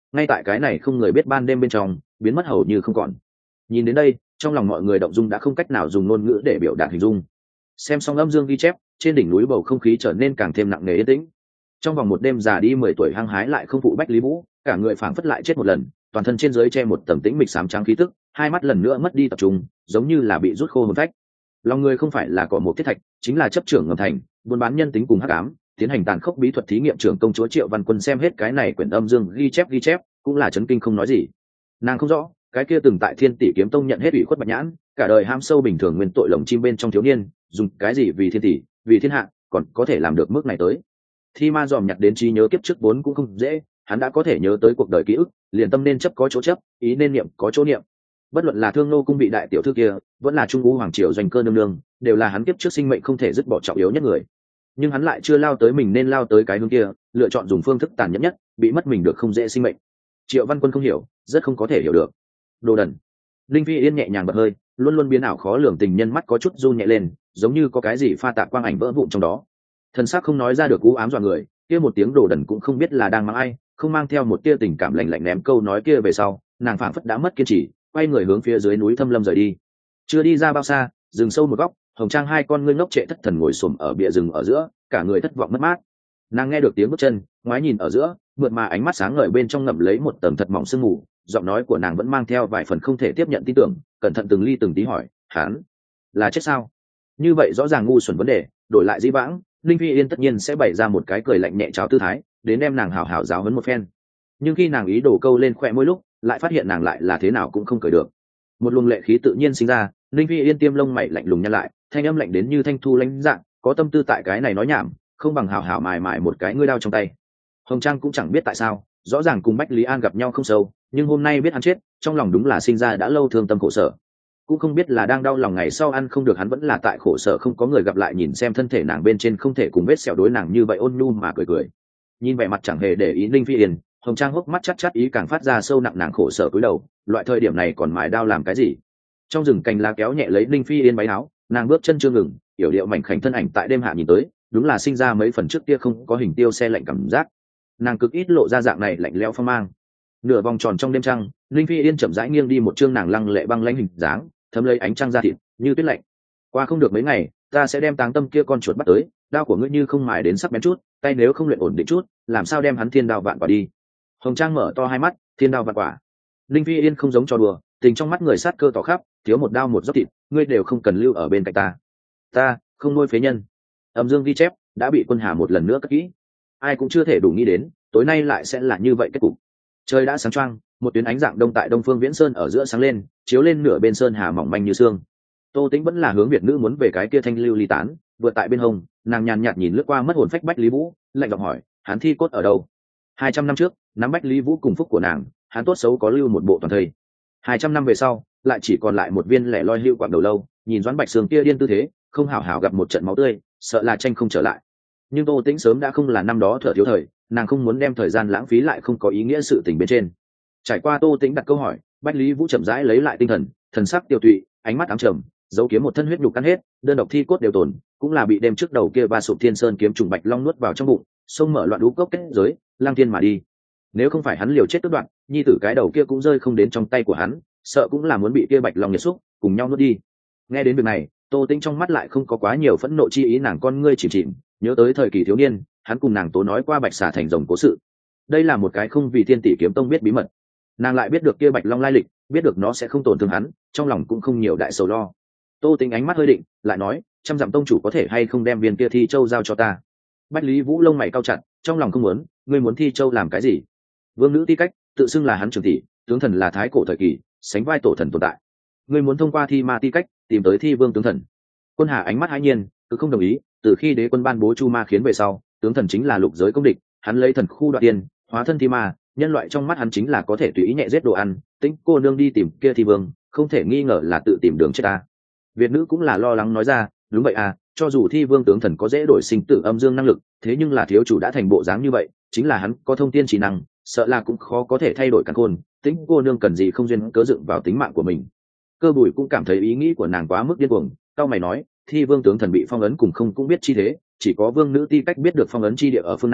ngay tại cái này không người biết ban đêm bên trong biến mất hầu như không còn. Nhìn đến đây, trong lòng mọi người động dung đã không cách nào dùng ngôn ngữ để biểu đạt hình dung. Xem xong âm dương ghi chép, trên đỉnh núi bầu không khí trở nên càng thêm nặng nề yên tĩnh. Trong vòng một đêm già đi 10 tuổi hăng hái lại không phụ Bách Lý Vũ, cả người phảng phất lại chết một lần, toàn thân trên dưới che một tầng tĩnh mịch xám trắng khí tức, hai mắt lần nữa mất đi tập trung, giống như là bị rút khô hồn phách. Lòng người không phải là cỏ một thiết thạch, chính là chấp trưởng ngầm thành, buôn bán nhân tính cùng hắc ám, tiến hành tàn khốc bí thuật thí nghiệm. Trưởng công chúa Triệu Văn Quân xem hết cái này quyển âm dương ghi chép, cũng là chấn kinh không nói gì. Nàng không rõ, cái kia từng tại Thiên Tỷ Kiếm Tông nhận hết ủy khuất Bạch Nhãn, cả đời ham sâu bình thường nguyên tội lồng chim bên trong thiếu niên, dùng cái gì vì thiên tỷ, vì thiên hạ, còn có thể làm được mức này tới. Thi Ma dòm nhặt đến trí nhớ kiếp trước vốn cũng không dễ, hắn đã có thể nhớ tới cuộc đời ký ức, liền tâm nên chấp có chỗ chấp, ý nên niệm có chỗ niệm. Bất luận là Thương Nô cung vị đại tiểu thư kia, vẫn là Trung Vũ hoàng triều doanh cơ nương nương, đều là hắn kiếp trước sinh mệnh không thể dứt bỏ trọng yếu nhất người. Nhưng hắn lại chưa lao tới mình nên lao tới cái hướng kia, lựa chọn dùng phương thức tàn nhẫn nhất, bị mất mình được không dễ sinh mệnh. Triệu Văn Quân không hiểu, rất không có thể hiểu được. Đồ đần. Linh Phi Yên nhẹ nhàng bật hơi, luôn luôn biến ảo khó lường tình nhân mắt có chút run nhẹ lên, giống như có cái gì pha tạp quang ảnh vỡ vụn trong đó. Thần sắc không nói ra được u ám dọa người, kia một tiếng đồ đần cũng không biết là đang mắng ai, không mang theo một tia tình cảm lạnh lạnh ném câu nói kia về sau, nàng phảng phất đã mất kiên trì, quay người hướng phía dưới núi Thâm Lâm rời đi. Chưa đi ra bao xa, rừng sâu một góc, Hồng Trang hai con ngươi ngốc trệ thất thần ngồi xổm ở bìa rừng ở giữa, cả người thất vọng mất mát. Nàng nghe được tiếng bước chân, ngoái nhìn ở giữa, mượt mà ánh mắt sáng ngời bên trong ngậm lấy một tầng thật mỏng sương mù, giọng nói của nàng vẫn mang theo vài phần không thể tiếp nhận tin tưởng, cẩn thận từng ly từng tí hỏi, hắn là chết sao? Như vậy rõ ràng ngu xuẩn vấn đề, đổi lại dĩ vãng, Linh Phi Yên tất nhiên sẽ bày ra một cái cười lạnh nhẹ cháo tư thái, đến đem nàng hảo hảo giáo huấn một phen. Nhưng khi nàng ý đổ câu lên khóe môi lúc, lại phát hiện nàng lại là thế nào cũng không cười được. Một luồng lệ khí tự nhiên sinh ra, Linh Phi Yên tiêm lông mày lạnh lùng nhăn lại, thanh âm lạnh đến như thanh thu lãnh dạng, có tâm tư tại cái này nói nhảm, không bằng hảo hảo mài mài một cái ngươi đao trong tay. Hồng Trang cũng chẳng biết tại sao, rõ ràng cùng Bách Lý An gặp nhau không sâu, nhưng hôm nay biết hắn chết, trong lòng đúng là sinh ra đã lâu thương tâm khổ sở. Cũng không biết là đang đau lòng ngày sau ăn không được hắn, vẫn là tại khổ sở không có người gặp lại, nhìn xem thân thể nàng bên trên không thể cùng vết sẹo đối nàng như vậy ôn nhu mà cười cười. Nhìn vẻ mặt chẳng hề để ý Linh Phi Yên, Hồng Trang hốc mắt chắt ý càng phát ra sâu nặng, nàng khổ sở cúi đầu, loại thời điểm này còn mài đao làm cái gì? Trong rừng cành lá kéo nhẹ lấy Linh Phi Yên váy áo, nàng bước chân chưa ngừng, yểu điệu mảnh khảnh thân ảnh tại đêm hạ nhìn tới, đúng là sinh ra mấy phần trước kia không có hình tiêu xe lạnh cảm giác. Nàng cực ít lộ ra dạng này lạnh lẽo phong mang. Nửa vòng tròn trong đêm trăng, Linh Phi Yên chậm rãi nghiêng đi một chương nàng lăng lệ băng lãnh hình dáng, thấm lấy ánh trăng ra thịt như tuyết lạnh. Qua không được mấy ngày, ta sẽ đem Táng Tâm kia con chuột bắt tới, đao của ngươi như không mài đến sắc bén chút, tay nếu không luyện ổn định chút, làm sao đem hắn thiên đao vạn quả đi? Hồng Trang mở to hai mắt, thiên đao vạn quả. Linh Phi Yên không giống trò đùa, tình trong mắt người sát cơ tỏ khắp, thiếu một đao một dốc thịt, ngươi đều không cần lưu ở bên cạnh ta. Ta không nuôi phế nhân. Âm dương ghi chép đã bị Quân Hà một lần nữa cất kỹ, ai cũng chưa thể đủ nghĩ đến tối nay lại sẽ là như vậy kết cục. Trời đã sáng choang, một tuyến ánh dạng đông tại Đông Phương Viễn Sơn ở giữa sáng lên, chiếu lên nửa bên sơn hà mỏng manh như sương. Tô Tĩnh vẫn là hướng Việt nữ muốn về cái kia thanh lưu ly tán, vừa tại bên hông, nàng nhàn nhạt nhìn lướt qua mất hồn phách Bách Lý Vũ, lạnh giọng hỏi, hắn thi cốt ở đâu? 200 năm trước, nắm Bách Lý Vũ cùng phúc của nàng, hắn tốt xấu có lưu một bộ toàn thây. 200 năm về sau, lại chỉ còn lại một viên lẻ loi hưu quạng đầu lâu, nhìn Doãn Bạch Sương kia điên tư thế, không hảo hảo gặp một trận máu tươi, sợ là tranh không trở lại. Nhưng Tô Tĩnh sớm đã không là năm đó thở thiếu thời, nàng không muốn đem thời gian lãng phí lại không có ý nghĩa sự tình bên trên. Trải qua Tô Tĩnh đặt câu hỏi, Bách Lý Vũ chậm rãi lấy lại tinh thần, thần sắc tiêu tụy, ánh mắt ám trầm, dấu kiếm một thân huyết nhục căn hết, đơn độc thi cốt đều tồn, cũng là bị đêm trước đầu kia ba sụp thiên sơn kiếm trùng bạch long nuốt vào trong bụng, sông mở loạn đú cốc kết giới, lang thiên mà đi. Nếu không phải hắn liều chết tước đoạn, nhi tử cái đầu kia cũng rơi không đến trong tay của hắn, sợ cũng là muốn bị kia bạch long nhiệt xúc, cùng nhau nuốt đi. Nghe đến việc này, Tô Tĩnh trong mắt lại không có quá nhiều phẫn nộ chi ý, nàng con ngươi chìm chìm, nhớ tới thời kỳ thiếu niên, hắn cùng nàng tố nói qua Bạch Xà thành rồng cố sự. Đây là một cái không vì Thiên Tỷ Kiếm Tông biết bí mật. Nàng lại biết được kia bạch long lai lịch, biết được nó sẽ không tổn thương hắn, trong lòng cũng không nhiều đại sầu lo. Tô Tĩnh ánh mắt hơi định, lại nói, trăm dặm tông chủ có thể hay không đem viên kia thi châu giao cho ta? Bách Lý Vũ lông mày cau chặt, trong lòng không muốn, ngươi muốn thi châu làm cái gì? Vương nữ ti cách, tự xưng là hắn trưởng tỷ, tướng thần là thái cổ thời kỳ, sánh vai tổ thần tồn tại. Ngươi muốn thông qua thi ma ti cách tìm tới thi vương tướng thần? Quân Hà ánh mắt hãi nhiên, cứ không đồng ý. Từ khi đế quân ban bố chu ma khiến về sau, tướng thần chính là lục giới công địch, hắn lấy thần khu đoạt tiền, hóa thân thi ma, nhân loại trong mắt hắn chính là có thể tùy ý nhẹ giết đồ ăn. Tĩnh cô nương đi tìm kia thi vương, không thể nghi ngờ là tự tìm đường chết ta. Việt nữ cũng là lo lắng nói ra, đúng vậy à, cho dù thi vương tướng thần có dễ đổi sinh tử âm dương năng lực, thế nhưng là thiếu chủ đã thành bộ dáng như vậy, chính là hắn có thông tiên trí năng, sợ là cũng khó có thể thay đổi căn khôn. Tĩnh cô nương cần gì không duyên cớ dựng vào tính mạng của mình. Cơ Bùi cũng cảm thấy ý nghĩ của nàng quá mức điên cuồng, cao mày nói, thi vương tướng thần bị phong ấn cùng không cũng biết chi thế, chỉ có vương nữ ti cách biết được phong ấn chi địa ở phương nào,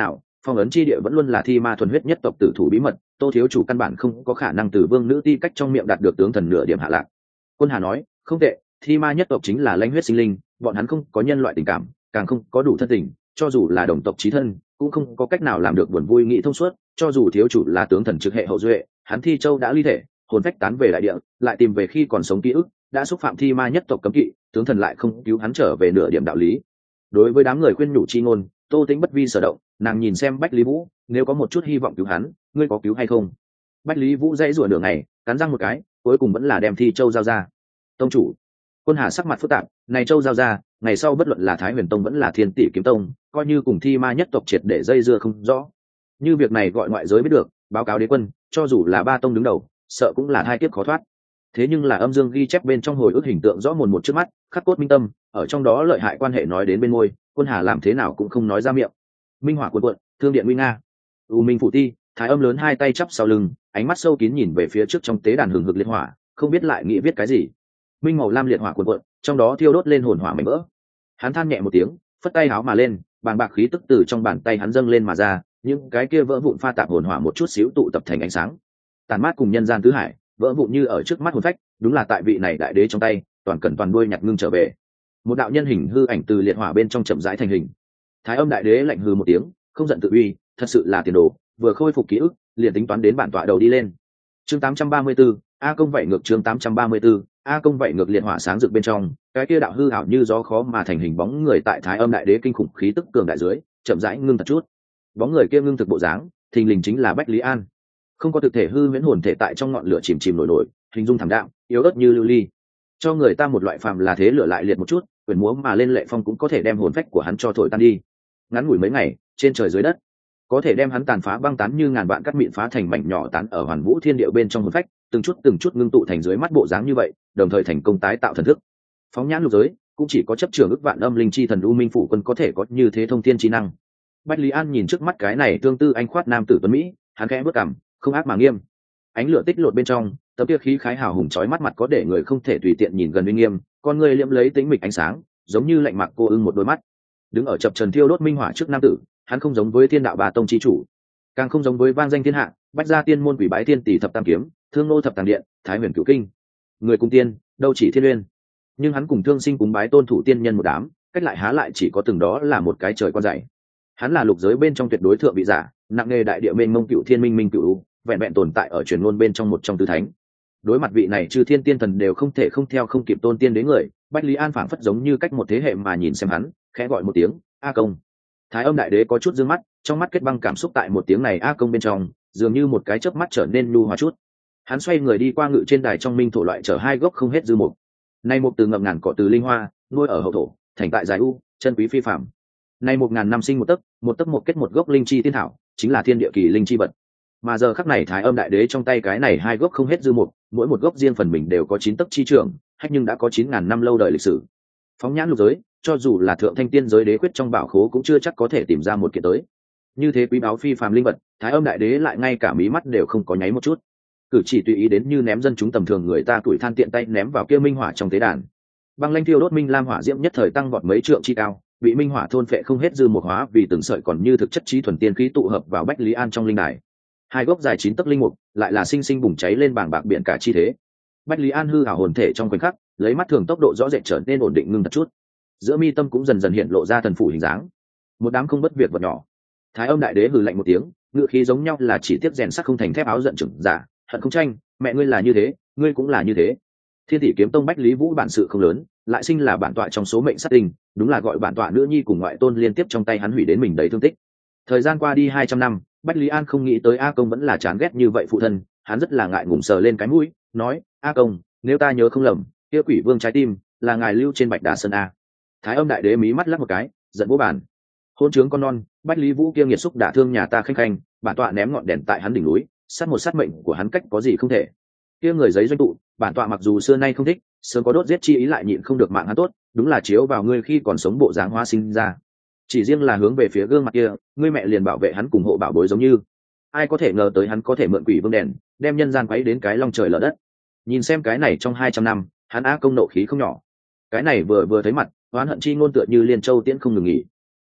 phong ấn chi địa vẫn luôn là thi ma thuần huyết nhất tộc tử thủ bí mật, Tô thiếu chủ căn bản không có khả năng từ vương nữ ti cách trong miệng đạt được tướng thần nửa điểm hạ lạc. Quân Hà nói, không tệ, thi ma nhất tộc chính là lãnh huyết sinh linh, bọn hắn không có nhân loại tình cảm, càng không có đủ thân tình, cho dù là đồng tộc chí thân cũng không có cách nào làm được buồn vui nghĩ thông suốt. Cho dù thiếu chủ là tướng thần trực hệ hậu duệ, hắn Thi Châu đã ly thể, hồn phách tán về đại địa, lại tìm về khi còn sống ký ức, đã xúc phạm thi ma nhất tộc cấm kỵ, tướng thần lại không cứu hắn trở về nửa điểm đạo lý. Đối với đám người khuyên nhủ chi ngôn, Tô Tĩnh bất vi sở động, nàng nhìn xem Bách Lý Vũ, nếu có một chút hy vọng cứu hắn, ngươi có cứu hay không? Bách Lý Vũ dãy rủa nửa ngày, cắn răng một cái, cuối cùng vẫn là đem Thi Châu giao ra. Tông chủ. Quân Hà sắc mặt phức tạp, này Châu giao ra, ngày sau bất luận là Thái Huyền Tông vẫn là Thiên Tỷ Kiếm Tông, coi như cùng thi ma nhất tộc triệt để dây dưa không rõ. Như việc này gọi ngoại giới biết được, báo cáo đế quân, cho dù là ba tông đứng đầu, sợ cũng là hai kiếp khó thoát. Thế nhưng là âm dương ghi chép bên trong hồi ức hình tượng rõ mồn một trước mắt, khắc cốt minh tâm, ở trong đó lợi hại quan hệ nói đến bên môi, Quân Hà làm thế nào cũng không nói ra miệng. Minh hỏa cuồn cuộn, thương điện nguy nga. U Minh phủ ti, Thái Âm lớn hai tay chắp sau lưng, ánh mắt sâu kín nhìn về phía trước trong tế đàn hừng hực liệt hỏa, không biết lại nghĩ viết cái gì. Minh màu lam liệt hỏa cuồn cuộn, trong đó thiêu đốt lên hồn hỏa mảnh vỡ. Hắn than nhẹ một tiếng, phất tay háo mà lên, bàng bạc khí tức từ trong bàn tay hắn dâng lên mà ra, những cái kia vỡ vụn pha tạp hồn hỏa một chút xíu tụ tập thành ánh sáng, tàn mát cùng nhân gian tứ hải, vỡ vụn như ở trước mắt hồn phách, đúng là tại vị này đại đế trong tay, toàn cần toàn đuôi nhặt ngưng trở về. Một đạo nhân hình hư ảnh từ liệt hỏa bên trong chậm rãi thành hình. Thái Âm đại đế lạnh hừ một tiếng, không giận tự uy, thật sự là tiền đồ, vừa khôi phục ký ức, liền tính toán đến bản tọa đầu đi lên. Chương 834, A công vậy ngược chương 834, A công vậy ngược liệt hỏa sáng rực bên trong, cái kia đạo hư ảo như gió khó mà thành hình bóng người tại Thái Âm đại đế kinh khủng khí tức cường đại dưới, chậm rãi ngưng thật chút. Bóng người kia ngưng thực bộ dáng, thình lình chính là Bách Lý An. Không có thực thể hư huyễn hồn thể tại trong ngọn lửa chìm chìm nổi nổi, hình dung thảm đạm, yếu ớt như lưu ly, cho người ta một loại phàm là thế lửa lại liệt một chút, quyền múa mà lên lệ phong cũng có thể đem hồn phách của hắn cho thổi tan đi. Ngắn ngủi mấy ngày, trên trời dưới đất, có thể đem hắn tàn phá băng tán như ngàn vạn cát mịn phá thành mảnh nhỏ tán ở hoàn vũ thiên địa bên trong hồn phách, từng chút ngưng tụ thành dưới mắt bộ dáng như vậy, đồng thời thành công tái tạo thần thức. Phóng nhãn lục giới, cũng chỉ có chấp trưởng ức vạn âm linh chi thần U Minh phủ quân có thể có như thế thông thiên chi năng. Bách Lý An nhìn trước mắt cái này tương tư anh khoát nam tử tuấn mỹ, hắn khẽ bước cằm, không ác mà nghiêm. Ánh lửa tích lột bên trong, tấm kia khí khái hào hùng chói mắt mặt có để người không thể tùy tiện nhìn gần uy nghiêm, con người liễm lấy tĩnh mịch ánh sáng, giống như lạnh mặc cô ưng một đôi mắt. Đứng ở chập trần thiêu đốt minh hỏa trước nam tử, hắn không giống với thiên đạo bà tông chi chủ, càng không giống với vang danh thiên hạ, bách gia tiên môn quỷ bái tiên tỷ thập tam kiếm, thương nô thập tàng điện, thái huyền cửu kinh. Người cùng tiên, đâu chỉ thiên uyên. Nhưng hắn cùng thương sinh cúng bái tôn thủ tiên nhân một đám, cách lại há lại chỉ có từng đó là một cái trời con dạy. Hắn là lục giới bên trong tuyệt đối thượng vị giả, nặng nghề đại địa mênh mông cựu thiên minh minh cựu, vẹn vẹn tồn tại ở truyền ngôn bên trong một trong tứ thánh. Đối mặt vị này chư thiên tiên thần đều không thể không theo không kịp tôn tiên đến người, Bách Lý An phảng phất giống như cách một thế hệ mà nhìn xem hắn, khẽ gọi một tiếng A công. Thái Âm đại đế có chút dương mắt, trong mắt kết băng cảm xúc tại một tiếng này A công bên trong, dường như một cái chớp mắt trở nên nhu hòa chút. Hắn xoay người đi qua ngự trên đài trong minh thổ loại chở hai gốc không hết dư mục. Nay một từ ngậm ngàn cỏ từ linh hoa, nuôi ở hậu thổ, thành tại dài u, chân quý phi phàm. Nay 1000 năm sinh một tấc một kết một gốc linh chi tiên thảo, chính là thiên địa kỳ linh chi vật. Mà giờ khắc này Thái Âm đại đế trong tay cái này hai gốc không hết dư mục, mỗi một gốc riêng phần mình đều có 9 tấc chi trưởng, hách nhưng đã có 9000 năm lâu đời lịch sử. Phóng nhãn lục giới, cho dù là thượng thanh tiên giới đế quyết trong bảo khố cũng chưa chắc có thể tìm ra một kiện tới. Như thế quý báu phi phàm linh vật, Thái Âm đại đế lại ngay cả mí mắt đều không có nháy một chút. Cử chỉ tùy ý đến như ném dân chúng tầm thường người ta tuổi than tiện tay ném vào kia minh hỏa trong tế đàn. Băng lanh thiêu đốt minh lam hỏa diễm nhất thời tăng vọt mấy trượng chi cao, bị minh hỏa thôn phệ không hết dư một hóa vì từng sợi còn như thực chất trí thuần tiên khí tụ hợp vào Bách Lý An trong linh đài. Hai gốc dài 9 tấc linh mục lại là sinh sinh bùng cháy lên bảng bạc biển cả chi thế. Bách Lý An hư ảo hồn thể trong khoảnh khắc, lấy mắt thường tốc độ rõ rệt trở nên ổn định ngưng thật chút. Giữa mi tâm cũng dần dần hiện lộ ra thần phủ hình dáng. Một đám không bất việc vật nhỏ. Thái Âm đại đế hừ lạnh một tiếng, ngữ khí giống nhau là chỉ tiếp rèn sắt không thành thép áo giận chừng giả, hận không tranh, mẹ ngươi là như thế, ngươi cũng là như thế. Thiên Tỷ kiếm tông Bách Lý Vũ bản sự không lớn, lại sinh là bản tọa trong số mệnh sát tinh, đúng là gọi bản tọa nữ nhi cùng ngoại tôn liên tiếp trong tay hắn hủy đến mình đầy thương tích. Thời gian qua đi 200 năm, Bách Lý An không nghĩ tới A công vẫn là chán ghét như vậy phụ thân, hắn rất là ngại ngùng sờ lên cái mũi, nói: "A công, nếu ta nhớ không lầm, kia Quỷ Vương trái tim là ngài lưu trên Bạch Đà Sơn a." Thái Âm đại đế mí mắt lắc một cái, giận vô bản. Hôn trướng con non, Bách Lý Vũ kia nghiệt xúc đả thương nhà ta khanh khanh, bản tọa ném ngọn đèn tại hắn đỉnh núi, sát một sát mệnh của hắn cách có gì không thể. Kia người giấy doanh tụ, bản tọa mặc dù xưa nay không thích, sớm có đốt giết chi ý lại nhịn không được mạng hắn tốt, đúng là chiếu vào ngươi khi còn sống bộ dáng hóa sinh ra. Chỉ riêng là hướng về phía gương mặt kia, ngươi mẹ liền bảo vệ hắn cùng hộ bảo bối giống như. Ai có thể ngờ tới hắn có thể mượn Quỷ Vương đèn, đem nhân gian quấy đến cái long trời lở đất. Nhìn xem cái này trong 200 năm, hắn A công nộ khí không nhỏ. Cái này vừa thấy mặt, oán hận chi ngôn tựa như liên châu tiễn không ngừng nghỉ.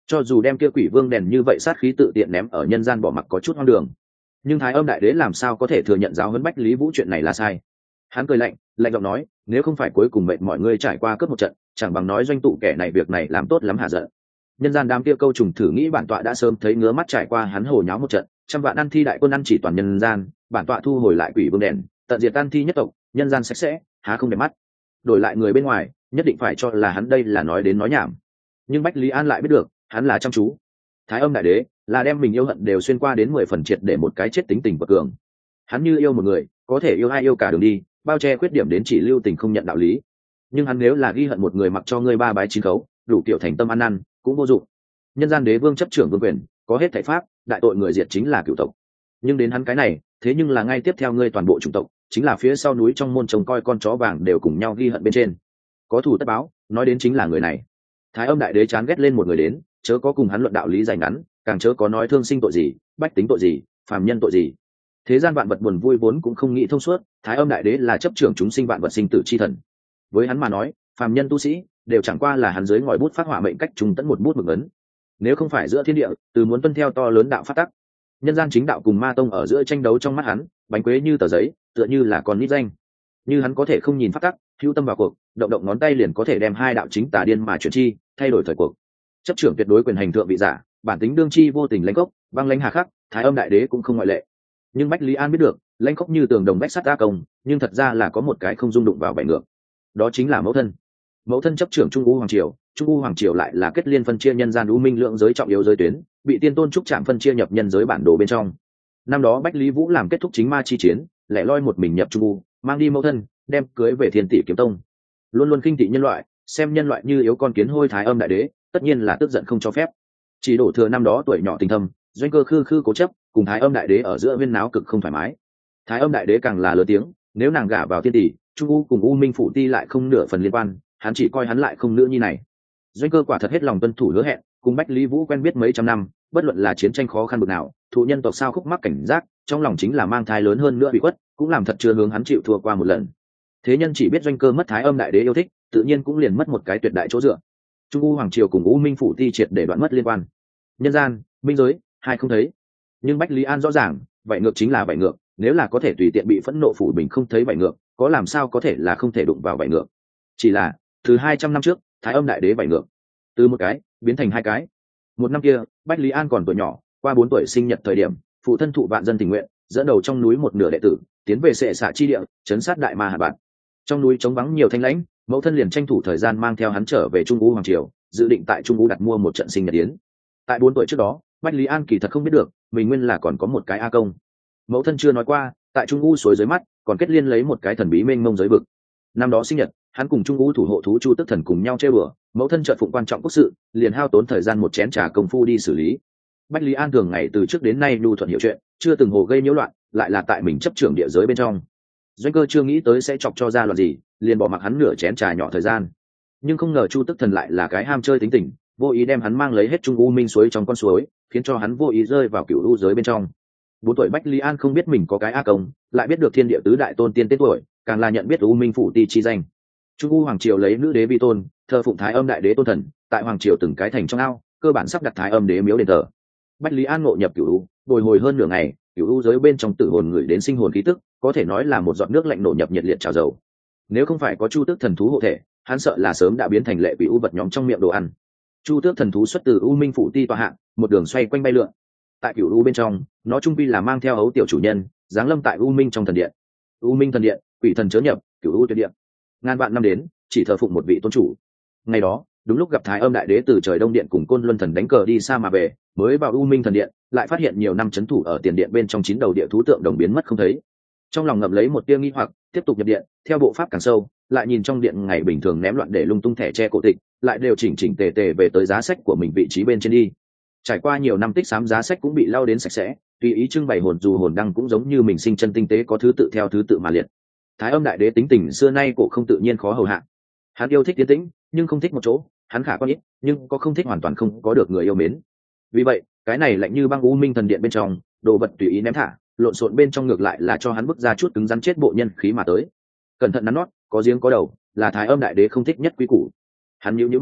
cho dù đem kia quỷ vương đèn như vậy sát khí tự tiện ném ở nhân gian bỏ mặc có chút hoang đường, nhưng Thái Âm đại đế làm sao có thể thừa nhận giáo huấn Bách Lý Vũ chuyện này là sai. Hắn cười lạnh lạnh giọng nói, nếu không phải cuối cùng mệt mọi người trải qua cướp một trận, chẳng bằng nói doanh tụ kẻ này việc này làm tốt lắm hạ giận. Nhân gian đám kia câu trùng thử nghĩ bản tọa đã sớm thấy ngứa mắt trải qua hắn hồ nháo một trận, trăm vạn ăn thi đại quân ăn chỉ toàn nhân gian, bản tọa thu hồi lại quỷ vương đèn, tận diệt ăn thi nhất tộc, nhân gian sạch sẽ, há không đẹp mắt. Đổi lại người bên ngoài, nhất định phải cho là hắn đây là nói đến nói nhảm. Nhưng Bách Lý An lại biết được, hắn là chăm chú. Thái Âm đại đế là đem mình yêu hận đều xuyên qua đến 10 phần triệt để một cái chết tính tình của cường. Hắn như yêu một người, có thể yêu ai yêu cả đường đi, bao che khuyết điểm đến chỉ lưu tình không nhận đạo lý. Nhưng hắn nếu là ghi hận một người mặc cho ngươi ba bái chín khấu, đủ kiểu thành tâm ăn năn, cũng vô dụng. Nhân gian đế vương chấp trưởng vương quyền, có hết thảy pháp, đại tội người diệt chính là cửu tộc. Nhưng đến hắn cái này, thế nhưng là ngay tiếp theo ngươi toàn bộ chủng tộc, chính là phía sau núi trong môn trông coi con chó vàng đều cùng nhau ghi hận bên trên. Có thù tất báo, nói đến chính là người này. Thái Âm đại đế chán ghét lên một người đến, chớ có cùng hắn luận đạo lý dài ngắn, càng chớ có nói thương sinh tội gì, bách tính tội gì, phàm nhân tội gì. Thế gian vạn vật buồn vui vốn cũng không nghĩ thông suốt, Thái Âm đại đế là chấp trưởng chúng sinh vạn vật sinh tử chi thần. Với hắn mà nói, phàm nhân tu sĩ đều chẳng qua là hắn dưới ngòi bút phát họa mệnh cách trùng tận một bút mực ấn. Nếu không phải giữa thiên địa, từ muốn tuân theo to lớn đạo phát tắc, nhân gian chính đạo cùng ma tông ở giữa tranh đấu trong mắt hắn, bánh quế như tờ giấy, tựa như là con nít danh. Như hắn có thể không nhìn phát tắc, hữu tâm vào cuộc, động động ngón tay liền có thể đem hai đạo chính tà điên mà chuyển chi, thay đổi thời cuộc. Chấp trưởng tuyệt đối quyền hành thượng vị giả, bản tính đương chi vô tình lãnh gốc, băng lãnh hà khắc, Thái Âm đại đế cũng không ngoại lệ. Nhưng Bách Lý An biết được, lãnh gốc như tường đồng bách sắt đa công, nhưng thật ra là có một cái không dung đụng vào bảy ngược. Đó chính là mẫu thân. Mẫu thân chấp trưởng Trung U Hoàng triều, Trung U Hoàng triều lại là kết liên phân chia nhân gian u minh lượng giới trọng yếu giới tuyến, bị tiên tôn trúc chạm phân chia nhập nhân giới bản đồ bên trong. Năm đó Bách Lý Vũ làm kết thúc chính ma chi chiến, lẻ loi một mình nhập Trung U, mang đi mẫu thân, đem cưới về Thiên Tỷ Kiếm Tông. Luôn luôn khinh thị nhân loại, xem nhân loại như yếu con kiến hôi. Thái Âm đại đế tất nhiên là tức giận không cho phép. Chỉ đổ thừa năm đó tuổi nhỏ tình thâm, doanh cơ khư khư cố chấp, cùng Thái Âm đại đế ở giữa viên náo cực không thoải mái. Thái Âm đại đế càng là lớn tiếng, nếu nàng gả vào Thiên Tỷ, Trung U cùng U Minh phủ ti lại không nửa phần liên quan, hắn chỉ coi hắn lại không nữ nhi này. Doanh cơ quả thật hết lòng tuân thủ hứa hẹn, cùng Bách Lý Vũ quen biết mấy trăm năm, bất luận là chiến tranh khó khăn bực nào, thụ nhân tộc sao khúc mắc cảnh giác, trong lòng chính là mang thai lớn hơn nữa bị khuất, cũng làm thật chưa hướng hắn chịu thua qua một lần. Thế nhân chỉ biết doanh cơ mất Thái Âm đại đế yêu thích, tự nhiên cũng liền mất một cái tuyệt đại chỗ dựa. Trung U hoàng triều cùng U Minh phủ ti triệt để đoạn mất liên quan. Nhân gian, minh giới, hai không thấy. Nhưng Bách Lý An rõ ràng, vậy ngược chính là vậy ngược, nếu là có thể tùy tiện bị phẫn nộ phủ bình không thấy vậy ngược, có làm sao có thể là không thể đụng vào vậy ngược. Chỉ là từ 200 năm trước, Thái Âm đại đế vậy ngược, từ một cái biến thành hai cái. Một năm kia, Bách Lý An còn tuổi nhỏ, qua 4 tuổi sinh nhật thời điểm, phụ thân thụ vạn dân tình nguyện, dẫn đầu trong núi một nửa đệ tử, tiến về Sệ Xạ chi địa, trấn sát đại ma Hà Bản. Trong núi trống vắng nhiều thanh lãnh, mẫu thân liền tranh thủ thời gian mang theo hắn trở về Trung U hoàng triều, dự định tại Trung U đặt mua một trận sinh nhật yến. Tại 4 tuổi trước đó, Bách Lý An kỳ thật không biết được, mình nguyên là còn có một cái a công. Mẫu thân chưa nói qua, tại Trung U suối dưới mắt, còn kết liên lấy một cái thần bí mênh mông giới vực. Năm đó sinh nhật, hắn cùng Trung U thủ hộ thú Chu Tức Thần cùng nhau chơi bừa, mẫu thân chợt phụng quan trọng quốc sự, liền hao tốn thời gian một chén trà công phu đi xử lý. Bách Lý An thường ngày từ trước đến nay nhu thuận hiểu chuyện, chưa từng hồ gây nhiễu loạn, lại là tại mình chấp trưởng địa giới bên trong. Doanh cơ chưa nghĩ tới sẽ chọc cho ra loạn gì, liền bỏ mặc hắn nửa chén trà nhỏ thời gian. Nhưng không ngờ Chu Tức Thần lại là cái ham chơi tính tình, vô ý đem hắn mang lấy hết Trung U minh suối trong con suối, khiến cho hắn vô ý rơi vào cựu u giới bên trong. 4 tuổi Bách Lý An không biết mình có cái a công, lại biết được thiên địa tứ đại tôn tiên tên tuổi, càng là nhận biết U Minh phủ ti chi danh. Trung U hoàng triều lấy nữ đế vi tôn, thờ phụng Thái Âm đại đế tôn thần, tại hoàng triều từng cái thành trong ao, cơ bản sắp đặt Thái Âm đế miếu đền thờ. Bách Lý An ngộ nhập cửu u, bồi hồi hơn nửa ngày, cửu u giới bên trong tử hồn người đến sinh hồn khí tức, có thể nói là một giọt nước lạnh nổ nhập nhiệt liệt trào dầu. Nếu không phải có Chu Tước thần thú hộ thể, hắn sợ là sớm đã biến thành lệ quỷ u vật nhóm trong miệng đồ ăn. Chu Tước thần thú xuất từ U Minh phủ ti tọa hạng, một đường xoay quanh bay lượn. Tại cửu u bên trong, nó trung quy là mang theo ấu tiểu chủ nhân, giáng lâm tại U Minh trong thần điện. U Minh thần điện, quỷ thần chớ nhập, cửu u tuyệt điện. Ngàn vạn năm đến, chỉ thờ phụng một vị tôn chủ. Ngày đó, đúng lúc gặp Thái Âm đại đế từ trời đông điện cùng Côn Luân thần đánh cờ đi xa mà về, mới vào U Minh thần điện, lại phát hiện nhiều năm trấn thủ ở tiền điện bên trong 9 đầu địa thú tượng đồng biến mất không thấy. Trong lòng ngậm lấy một tia nghi hoặc, tiếp tục nhập điện, theo bộ pháp càng sâu, lại nhìn trong điện ngày bình thường ném loạn để lung tung thẻ che cổ tịch, lại đều chỉnh chỉnh tề tề về tới giá sách của mình vị trí bên trên đi. Trải qua nhiều năm tích xám giá sách cũng bị lau đến sạch sẽ, tùy ý trưng bày hồn dù hồn đăng cũng giống như mình sinh chân tinh tế có thứ tự theo thứ tự mà liệt. Thái Âm đại đế tính tình xưa nay cổ không tự nhiên khó hầu hạ. Hắn yêu thích tiến tĩnh, nhưng không thích một chỗ, hắn khả quan ít, nhưng có không thích hoàn toàn không có được người yêu mến. Vì vậy, cái này lạnh như băng U Minh thần điện bên trong, đồ vật tùy ý ném thả, lộn xộn bên trong ngược lại là cho hắn bức ra chút cứng rắn chết bộ nhân khí mà tới. Cẩn thận nắn nót, có giếng có đầu, là Thái Âm đại đế không thích nhất quý củ. Hắn nhíu nhíu mày,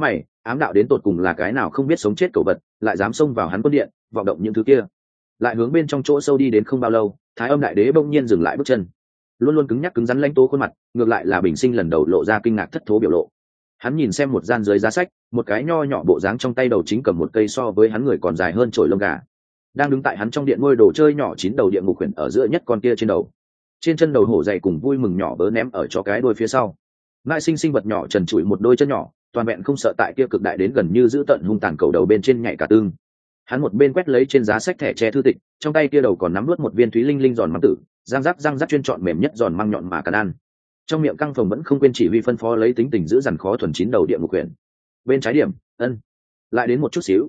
ám đạo đến tột cùng là cái nào không biết sống chết cầu vật, lại dám xông vào hắn quân điện vọng động những thứ kia. Lại hướng bên trong chỗ sâu đi đến không bao lâu, Thái Âm Đại Đế bỗng nhiên dừng lại bước chân. Luôn luôn cứng nhắc cứng rắn lãnh tố khuôn mặt, ngược lại là bình sinh lần đầu lộ ra kinh ngạc thất thố biểu lộ. Hắn nhìn xem một gian dưới giá sách, một cái nho nhỏ bộ dáng trong tay đầu chính cầm một cây so với hắn người còn dài hơn chổi lông gà, đang đứng tại hắn trong điện ngôi đồ chơi nhỏ 9 đầu địa ngục quyển ở giữa nhất con kia trên đầu. Trên chân đầu hổ dày cùng vui mừng nhỏ bớ ném ở cho cái đuôi phía sau. Ngại sinh vật nhỏ trần trụi một đôi chân nhỏ, toàn vẹn không sợ tại kia cực đại đến gần như giữ tận hung tàn cầu đầu bên trên nhảy cả tương. Hắn một bên quét lấy trên giá sách thẻ tre thư tịch, trong tay kia đầu còn nắm nuốt một viên thúy linh linh giòn măng tử, răng rắc chuyên chọn mềm nhất giòn măng nhọn mà cần ăn. Trong miệng căng phồng vẫn không quên chỉ huy phân phó lấy tính tình giữ dằn khó thuần 9 đầu địa ngục quyển. Bên trái điểm, ân, lại đến một chút xíu,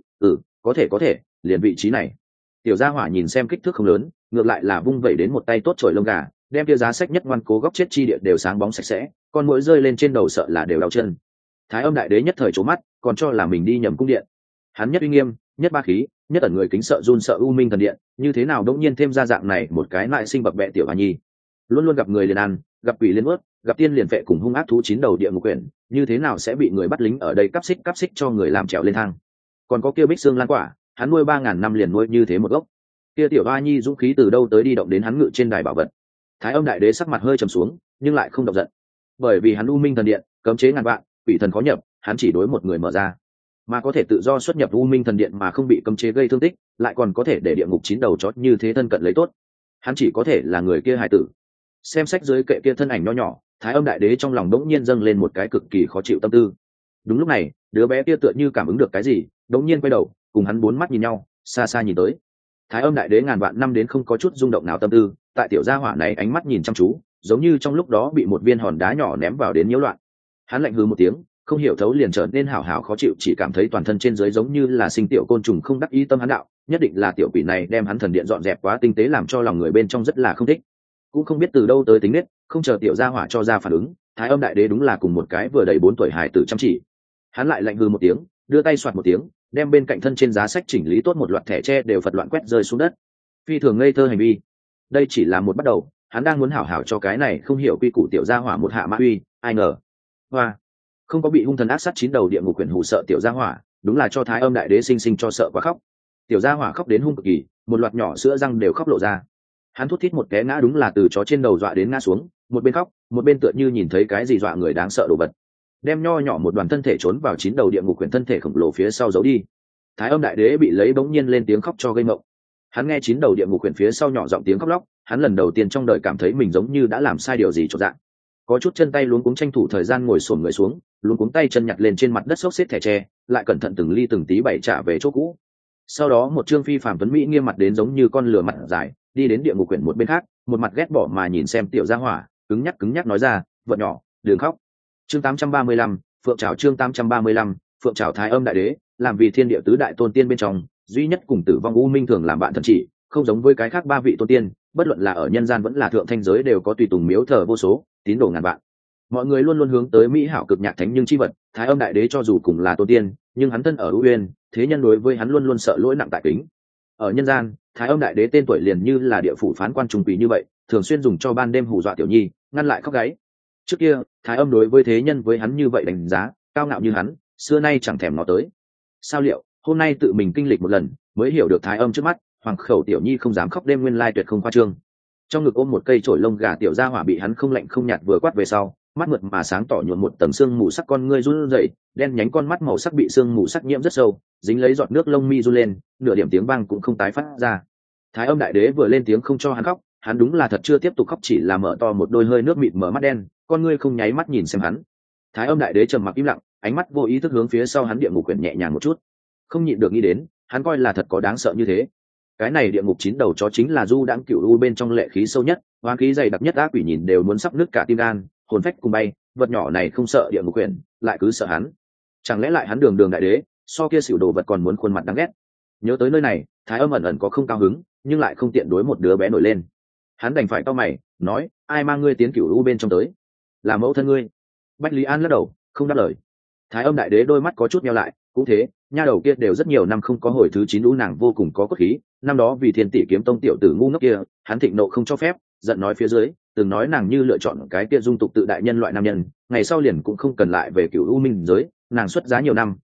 có thể, liền vị trí này. Tiểu gia hỏa nhìn xem kích thước không lớn, ngược lại là vung vẩy đến một tay tốt chổi lông gà, đem kia giá sách nhất ngoan cố góc chết chi địa đều sáng bóng sạch sẽ, con muỗi rơi lên trên đầu sợ là đều đau chân. Thái Âm Đại Đế nhất thời trố mắt, còn cho là mình đi nhầm cung điện. Hắn nhất uy nghiêm, nhất ba khí, nhất ẩn người kính sợ run sợ u minh thần điện, như thế nào đống nhiên thêm ra dạng này một cái lại sinh bập bẹ tiểu hoa nhi. Luôn luôn gặp người liền ăn, gặp quỷ liền ướt, gặp tiên liền vệ cùng hung ác thú 9 đầu địa ngục quyển, như thế nào sẽ bị người bắt lính ở đây cắp xích cho người làm trèo lên thang. Còn có kia bích xương lan quả, hắn nuôi 3000 năm liền nuôi như thế một gốc. Kia tiểu hoa nhi dũng khí từ đâu tới đi động đến hắn ngự trên đài bảo vật. Thái Âm Đại Đế sắc mặt hơi trầm xuống, nhưng lại không động giận, bởi vì hắn u minh thần điện cấm chế ngàn vạn, quỷ thần khó nhập, hắn chỉ đối một người mở ra, mà có thể tự do xuất nhập u minh thần điện mà không bị cấm chế gây thương tích, lại còn có thể để địa ngục 9 đầu chót như thế thân cận lấy tốt, hắn chỉ có thể là người kia hài tử. Xem sách dưới kệ kia thân ảnh nho nhỏ, Thái Âm Đại Đế trong lòng đống nhiên dâng lên một cái cực kỳ khó chịu tâm tư. Đúng lúc này, đứa bé kia tựa như cảm ứng được cái gì, đống nhiên quay đầu, cùng hắn 4 mắt nhìn nhau, xa xa nhìn tới. Thái Âm Đại Đế ngàn vạn năm đến không có chút rung động nào tâm tư, tại tiểu gia hỏa này ánh mắt nhìn chăm chú, giống như trong lúc đó bị một viên hòn đá nhỏ ném vào đến nhiễu loạn. Hắn lạnh hừ một tiếng, không hiểu thấu liền trở nên hảo hảo khó chịu, chỉ cảm thấy toàn thân trên dưới giống như là sinh tiểu côn trùng không đắc ý tâm hắn đạo, nhất định là tiểu quỷ này đem hắn thần điện dọn dẹp quá tinh tế làm cho lòng người bên trong rất là không thích. Cũng không biết từ đâu tới tính nết, không chờ tiểu gia hỏa cho ra phản ứng, Thái Âm Đại Đế đúng là cùng một cái vừa đầy 4 tuổi hài tử chăm chỉ. Hắn lại lạnh hừ một tiếng, đưa tay xoạt một tiếng, đem bên cạnh thân trên giá sách chỉnh lý tốt một loạt thẻ tre đều phật loạn quét rơi xuống đất. Phi thường ngây thơ hành vi. Đây chỉ là một bắt đầu, hắn đang muốn hảo hảo cho cái này không hiểu quy củ tiểu gia hỏa một hạ mã uy, ai ngờ hoa không có bị hung thần ác sát 9 đầu địa ngục quyển hù sợ tiểu gia hỏa, đúng là cho Thái Âm Đại Đế sinh cho sợ quá khóc. Tiểu gia hỏa khóc đến hung cực kỳ, một loạt nhỏ sữa răng đều khóc lộ ra. Hắn thút thít một té ngã, đúng là từ chó trên đầu dọa đến ngã xuống, một bên khóc một bên tựa như nhìn thấy cái gì dọa người đáng sợ đồ vật, đem nho nhỏ một đoàn thân thể trốn vào 9 đầu địa ngục quyển thân thể khổng lồ phía sau giấu đi. Thái Âm Đại Đế bị lấy bỗng nhiên lên tiếng khóc cho gây mộng. Hắn nghe 9 đầu địa ngục quyển phía sau nhỏ giọng tiếng khóc lóc, hắn lần đầu tiên trong đời cảm thấy mình giống như đã làm sai điều gì chột dạ, có chút chân tay luống cuống tranh thủ thời gian ngồi xổm người xuống, luống cuống tay chân nhặt lên trên mặt đất xốc xếp thẻ tre, lại cẩn thận từng ly từng tí bày trả về chỗ cũ. Sau đó một trương phi phàm tuấn mỹ nghiêm mặt đến giống như con lừa mặt dài, đi đến địa ngục quyển một bên khác, một mặt ghét bỏ mà nhìn xem tiểu gia hỏa, cứng nhắc nói ra, vợ nhỏ, đừng khóc. Chương 835, Phượng Trảo. Chương 835, Phượng Trảo. Thái Âm Đại Đế làm vì thiên địa tứ đại tôn tiên bên trong duy nhất cùng tử vong u minh thường làm bạn thần chỉ, không giống với cái khác 3 vị tôn tiên, bất luận là ở nhân gian vẫn là thượng thanh giới đều có tùy tùng miếu thờ vô số, tín đồ ngàn vạn. Mọi người luôn luôn hướng tới mỹ hảo cực nhạc thánh nhưng chi vật, Thái Âm Đại Đế cho dù cùng là tôn tiên, nhưng hắn thân ở u uyên, thế nhân đối với hắn luôn luôn sợ lỗi nặng tại kính. Ở nhân gian, Thái Âm Đại Đế tên tuổi liền như là địa phủ phán quan trung quỷ như vậy, thường xuyên dùng cho ban đêm hù dọa tiểu nhi, ngăn lại khóc gáy. Trước kia, Thái Âm đối với thế nhân với hắn như vậy đánh giá, cao ngạo như hắn, xưa nay chẳng thèm ngó tới. Sao liệu, hôm nay tự mình kinh lịch một lần, mới hiểu được Thái Âm trước mắt, hoàng khẩu tiểu nhi không dám khóc đêm nguyên lai tuyệt không khoa trương. Trong ngực ôm một cây chổi lông gà tiểu gia hỏa bị hắn không lạnh không nhạt vừa quát về sau, mắt mượt mà sáng tỏ nhuộm một tầng xương mù sắc, con ngươi run rẩy, đen nhánh con mắt màu sắc bị xương mù sắc nhiễm rất sâu, dính lấy giọt nước lông mi run lên, nửa điểm tiếng vang cũng không tái phát ra. Thái Âm Đại Đế vừa lên tiếng không cho hắn khóc, hắn đúng là thật chưa tiếp tục khóc, chỉ là mở to một đôi hơi nước mịt mở mắt đen, con ngươi không nháy mắt nhìn xem hắn. Thái Âm Đại Đế trầm mặc im lặng, ánh mắt vô ý thức hướng phía sau hắn địa ngục quyển nhẹ nhàng một chút, không nhịn được nghĩ đến, hắn coi là thật có đáng sợ như thế. Cái này địa ngục 9 đầu chó chính là du đãng cửu u bên trong lệ khí sâu nhất, hoang khí dày đặc nhất, ác quỷ nhìn đều muốn sắp nứt cả tim gan, hồn phách cùng bay, vật nhỏ này không sợ địa ngục quyển, lại cứ sợ hắn. Chẳng lẽ lại hắn đường đại đế, so kia xỉu đồ vật còn muốn khuôn mặt đáng ghét. Nhớ tới nơi này, Thái Âm ẩn ẩn có không cao hứng, nhưng lại không tiện đối một đứa bé nổi lên. Hắn đành phải cau mày, nói, ai mang ngươi tiến cửu u bên trong tới? Là mẫu thân ngươi. Bách Lý An lắc đầu, không đáp lời. Thái Âm Đại Đế đôi mắt có chút nheo lại, cũng thế, nha đầu kia đều rất nhiều năm không có hồi thứ 9 lũ, nàng vô cùng có cốt khí, năm đó vì Thiên Tỷ Kiếm Tông tiểu tử ngu ngốc kia, hắn thịnh nộ không cho phép, giận nói phía dưới, từng nói nàng như lựa chọn cái kia dung tục tự đại nhân loại nam nhân, ngày sau liền cũng không cần lại về cửu u minh giới, nàng xuất giá nhiều năm,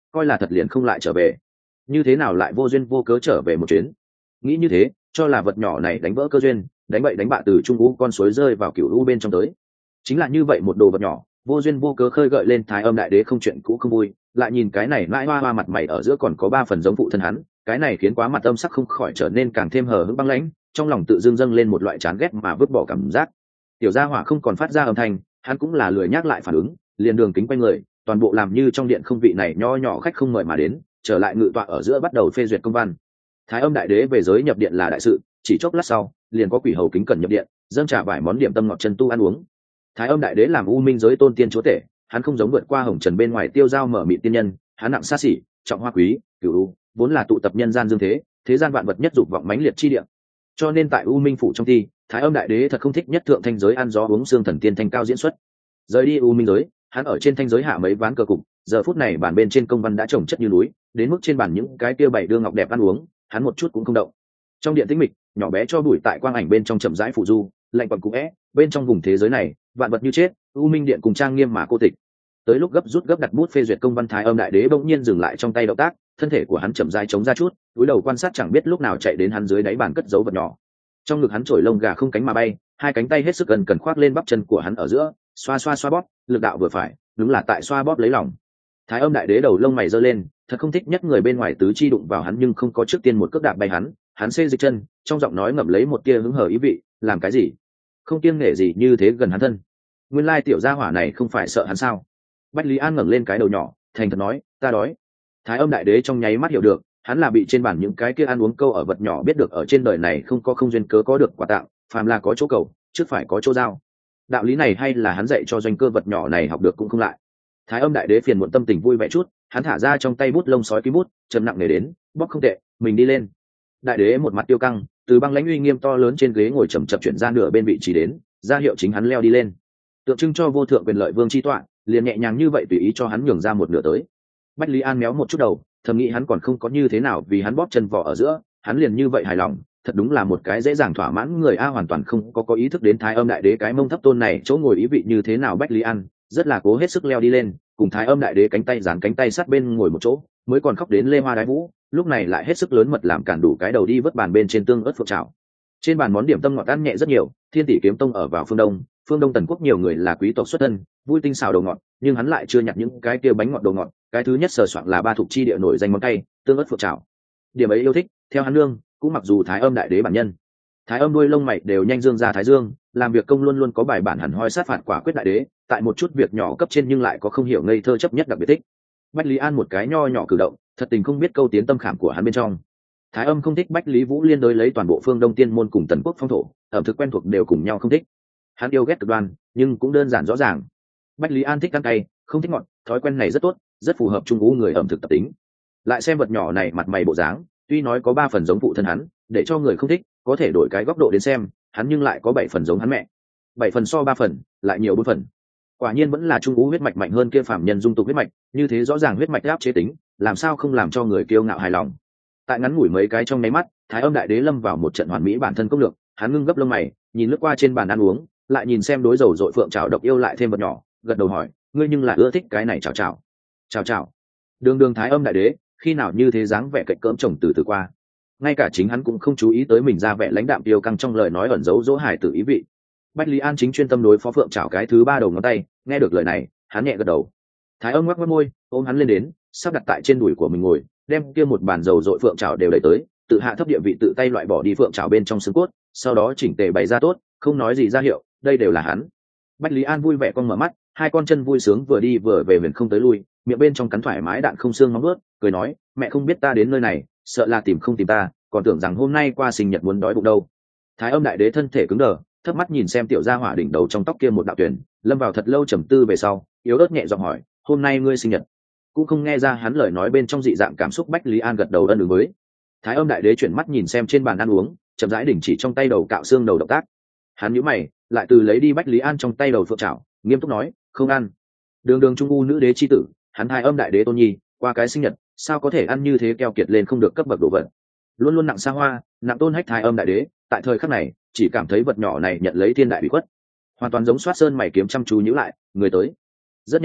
coi là thật liền không lại trở về. Như thế nào lại vô duyên vô cớ trở về một chuyến? Nghĩ như thế, cho là vật nhỏ này đánh vỡ cơ duyên, đánh bậy đánh bạ từ trung u con suối rơi vào cửu u bên trong tới. Chính là như vậy một đồ vật nhỏ, vô duyên vô cớ khơi gợi lên Thái Âm đại đế không chuyện cũ không vui, lại nhìn cái này mãi hoa hoa mặt mày ở giữa còn có 3 phần giống phụ thân hắn, cái này khiến quá mặt âm sắc không khỏi trở nên càng thêm hờ hững băng lãnh, trong lòng tự dưng dâng lên một loại chán ghét mà vứt bỏ cảm giác. Tiểu gia hỏa không còn phát ra âm thanh, hắn cũng là lười nhắc lại phản ứng, liền đường kính quanh người, toàn bộ làm như trong điện không vị này nho nhỏ khách không mời mà đến, trở lại ngự tọa ở giữa bắt đầu phê duyệt công văn. Thái Âm đại đế về giới nhập điện là đại sự, chỉ chốc lát sau, liền có quỷ hầu kính cẩn nhập điện, dâng trà vài món điểm tâm ngọt chân tu ăn uống. Thái Âm đại đế làm u minh giới tôn tiên chúa tể, hắn không giống vượt qua hồng trần bên ngoài tiêu giao mở mịt tiên nhân, hắn nặng xa xỉ, trọng hoa quý, cửu u, vốn là tụ tập nhân gian dương thế, thế gian vạn vật nhất dục vọng mãnh liệt chi địa. Cho nên tại u minh phủ trong thi, Thái Âm đại đế thật không thích nhất thượng thanh giới ăn gió uống xương thần tiên thanh cao diễn xuất. Rời đi u minh giới, hắn ở trên thanh giới hạ mấy ván cờ cục, giờ phút này bàn bên trên công văn đã trồng chất như núi, đến mức trên bàn những cái kia bảy đưa ngọc đẹp ăn uống, hắn một chút cũng không động. Trong điện tĩnh mịch, nhỏ bé cho bụi tại quang ảnh bên trong chậm rãi phụ du, lạnh quằn cũ é, bên trong vùng thế giới này, vạn vật như chết, u minh điện cùng trang nghiêm mà cô tịch. Tới lúc gấp rút gấp đặt bút phê duyệt công văn, Thái Âm đại đế bỗng nhiên dừng lại trong tay động tác, thân thể của hắn chậm rãi chống ra chút, cúi đầu quan sát chẳng biết lúc nào chạy đến hắn dưới đáy bàn cất giấu vật nhỏ. Trong ngực hắn trổi lông gà không cánh mà bay, hai cánh tay hết sức gần cần khoác lên bắp chân của hắn ở giữa, xoa xoa xoa bóp, lực đạo vừa phải, đúng là tại xoa bóp lấy lòng. Thái Âm đại đế đầu lông mày giơ lên, thật không thích nhất người bên ngoài tứ chi đụng vào hắn, nhưng không có trước tiên một cước đạp bay hắn xê dịch chân, trong giọng nói ngậm lấy một tia hứng hờ ý vị, làm cái gì? Không kiêng nể gì như thế gần hắn thân. Nguyên lai tiểu gia hỏa này không phải sợ hắn sao? Bách Lý An ngẩng lên cái đầu nhỏ, thành thật nói, ta đói. Thái Âm đại đế trong nháy mắt hiểu được, hắn là bị trên bàn những cái kia ăn uống câu ở vật nhỏ biết được ở trên đời này không có không duyên cớ có được quà tặng, phàm là có chỗ cầu, trước phải có chỗ giao. Đạo lý này hay là hắn dạy cho doanh cơ vật nhỏ này học được cũng không lại. Thái Âm đại đế phiền muộn tâm tình vui vẻ chút, hắn thả ra trong tay bút lông sói ký bút, trầm nặng nề đến, bóc không tệ, mình đi lên. Đại đế một mặt tiêu căng, từ băng lãnh uy nghiêm to lớn trên ghế ngồi chậm chậm chuyển ra nửa bên vị trí đến, ra hiệu chính hắn leo đi lên. Tượng trưng cho vô thượng quyền lợi vương chi tọa, liền nhẹ nhàng như vậy tùy ý cho hắn nhường ra một nửa tới. Bách Lý An méo một chút đầu, thầm nghĩ hắn còn không có như thế nào vì hắn bóp chân vỏ ở giữa, hắn liền như vậy hài lòng, thật đúng là một cái dễ dàng thỏa mãn người a, hoàn toàn không có ý thức đến Thái Âm đại đế cái mông thấp tôn này chỗ ngồi ý vị như thế nào. Bách Lý An rất là cố hết sức leo đi lên, cùng Thái Âm đại đế cánh tay dán cánh tay sát bên ngồi một chỗ, mới còn khóc đến lê hoa đái vũ, lúc này lại hết sức lớn mật làm cản đủ cái đầu đi vớt bàn bên trên tương ớt phượng trào. Trên bàn món điểm tâm ngọt ăn nhẹ rất nhiều, Thiên Tỷ kiếm tông ở vào phương đông Tần quốc nhiều người là quý tộc xuất thân, vui tinh xào đồ ngọt, nhưng hắn lại chưa nhặt những cái kia bánh ngọt đồ ngọt, cái thứ nhất sờ soạn là ba thuộc chi địa nổi danh món cay tương ớt phượng trào. Điểm ấy yêu thích, theo hắn nương, cũng mặc dù Thái Âm đại đế bản nhân. Thái Âm đuôi lông mày đều nhanh dương ra thái dương, làm việc công luôn luôn có bài bản hẳn hoi sát phạt quả quyết đại đế, tại một chút việc nhỏ cấp trên nhưng lại có không hiểu ngây thơ chấp nhất đặc biệt thích. Bách Lý An một cái nho nhỏ cử động, thật tình không biết câu tiến tâm khảm của hắn bên trong. Thái Âm không thích Bách Lý Vũ liên đối lấy toàn bộ phương Đông tiên môn cùng Tần quốc phong thổ, ẩm thực quen thuộc đều cùng nhau không thích. Hắn yêu ghét cực đoan, nhưng cũng đơn giản rõ ràng. Bách Lý An thích ăn cay, không thích ngọt, thói quen này rất tốt, rất phù hợp trung ú người ẩm thực tập tính. Lại xem vật nhỏ này mặt mày bộ dáng, tuy nói có 3 phần giống phụ thân hắn, để cho người không thích, có thể đổi cái góc độ đến xem, hắn nhưng lại có 7 phần giống hắn mẹ. 7 phần so 3 phần, lại nhiều 4 phần. Quả nhiên vẫn là trung ú huyết mạch mạnh hơn kia phàm nhân dung tục huyết mạch, như thế rõ ràng huyết mạch áp chế tính, làm sao không làm cho người kiêu ngạo hài lòng. Tại ngắn ngủi mấy cái trong nháy mắt, Thái Âm đại đế lâm vào một trận hoàn mỹ bản thân công lược, hắn ngưng gấp lông mày, nhìn lướt qua trên bàn ăn uống, lại nhìn xem đối dầu dội phượng trào độc yêu lại thêm vật nhỏ, gật đầu hỏi, ngươi nhưng là ưa thích cái này chào. Đường Thái Âm đại đế, khi nào như thế dáng vẻ cạnh cỡm chồng từ từ qua. Ngay cả chính hắn cũng không chú ý tới mình ra vẻ lãnh đạm tiêu căng trong lời nói ẩn giấu dỗ hài tử ý vị. Bách Lý An chính chuyên tâm đối phó phượng trào cái thứ 3 đầu ngón tay, nghe được lời này, hắn nhẹ gật đầu. Thái Âm ngoắc môi, ôm hắn lên đến, sắp đặt tại trên đùi của mình ngồi, đem kia một bàn dầu dội phượng trào đều đẩy tới, tự hạ thấp địa vị tự tay loại bỏ đi phượng trào bên trong xương cốt, sau đó chỉnh tề bày ra tốt, không nói gì ra hiệu, đây đều là hắn. Bách Lý An vui vẻ con mở mắt, hai con chân vui sướng vừa đi vừa về huyền không tới lui, miệng bên trong cắn thoải mái đạn không xương nóng ướt, cười nói, mẹ không biết ta đến nơi này, sợ là tìm không tìm ta, còn tưởng rằng hôm nay qua sinh nhật muốn đói bụng đâu. Thái Âm đại đế thân thể cứng đờ, thấp mắt nhìn xem tiểu gia hỏa đỉnh đầu trong tóc kia một đạo tuyển, lâm vào thật lâu trầm tư về sau, yếu ớt nhẹ giọng hỏi, hôm nay ngươi sinh nhật? Cũng không nghe ra hắn lời nói bên trong dị dạng cảm xúc. Bách Lý An gật đầu ân ứng với. Thái Âm đại đế chuyển mắt nhìn xem trên bàn ăn uống, chậm rãi đình chỉ trong tay đầu cạo xương đầu động tác. Hắn nhíu mày, lại từ lấy đi Bách Lý An trong tay đầu phượng trảo, nghiêm túc nói, không ăn. Đường trung u nữ đế chi tử, hắn Thái Âm đại đế tôn nhi, qua cái sinh nhật, sao có thể ăn như thế keo kiệt lên không được cấp bậc đồ vật. Luôn luôn nặng xa hoa, nặng tôn hách Thái Âm đại đế, tại thời khắc này, chỉ cảm thấy vật nhỏ này nhận lấy thiên đại bị khuất. Hoàn toàn giống Soát Sơn mày kiếm chăm chú nhíu lại, người tới. Rất nhanh,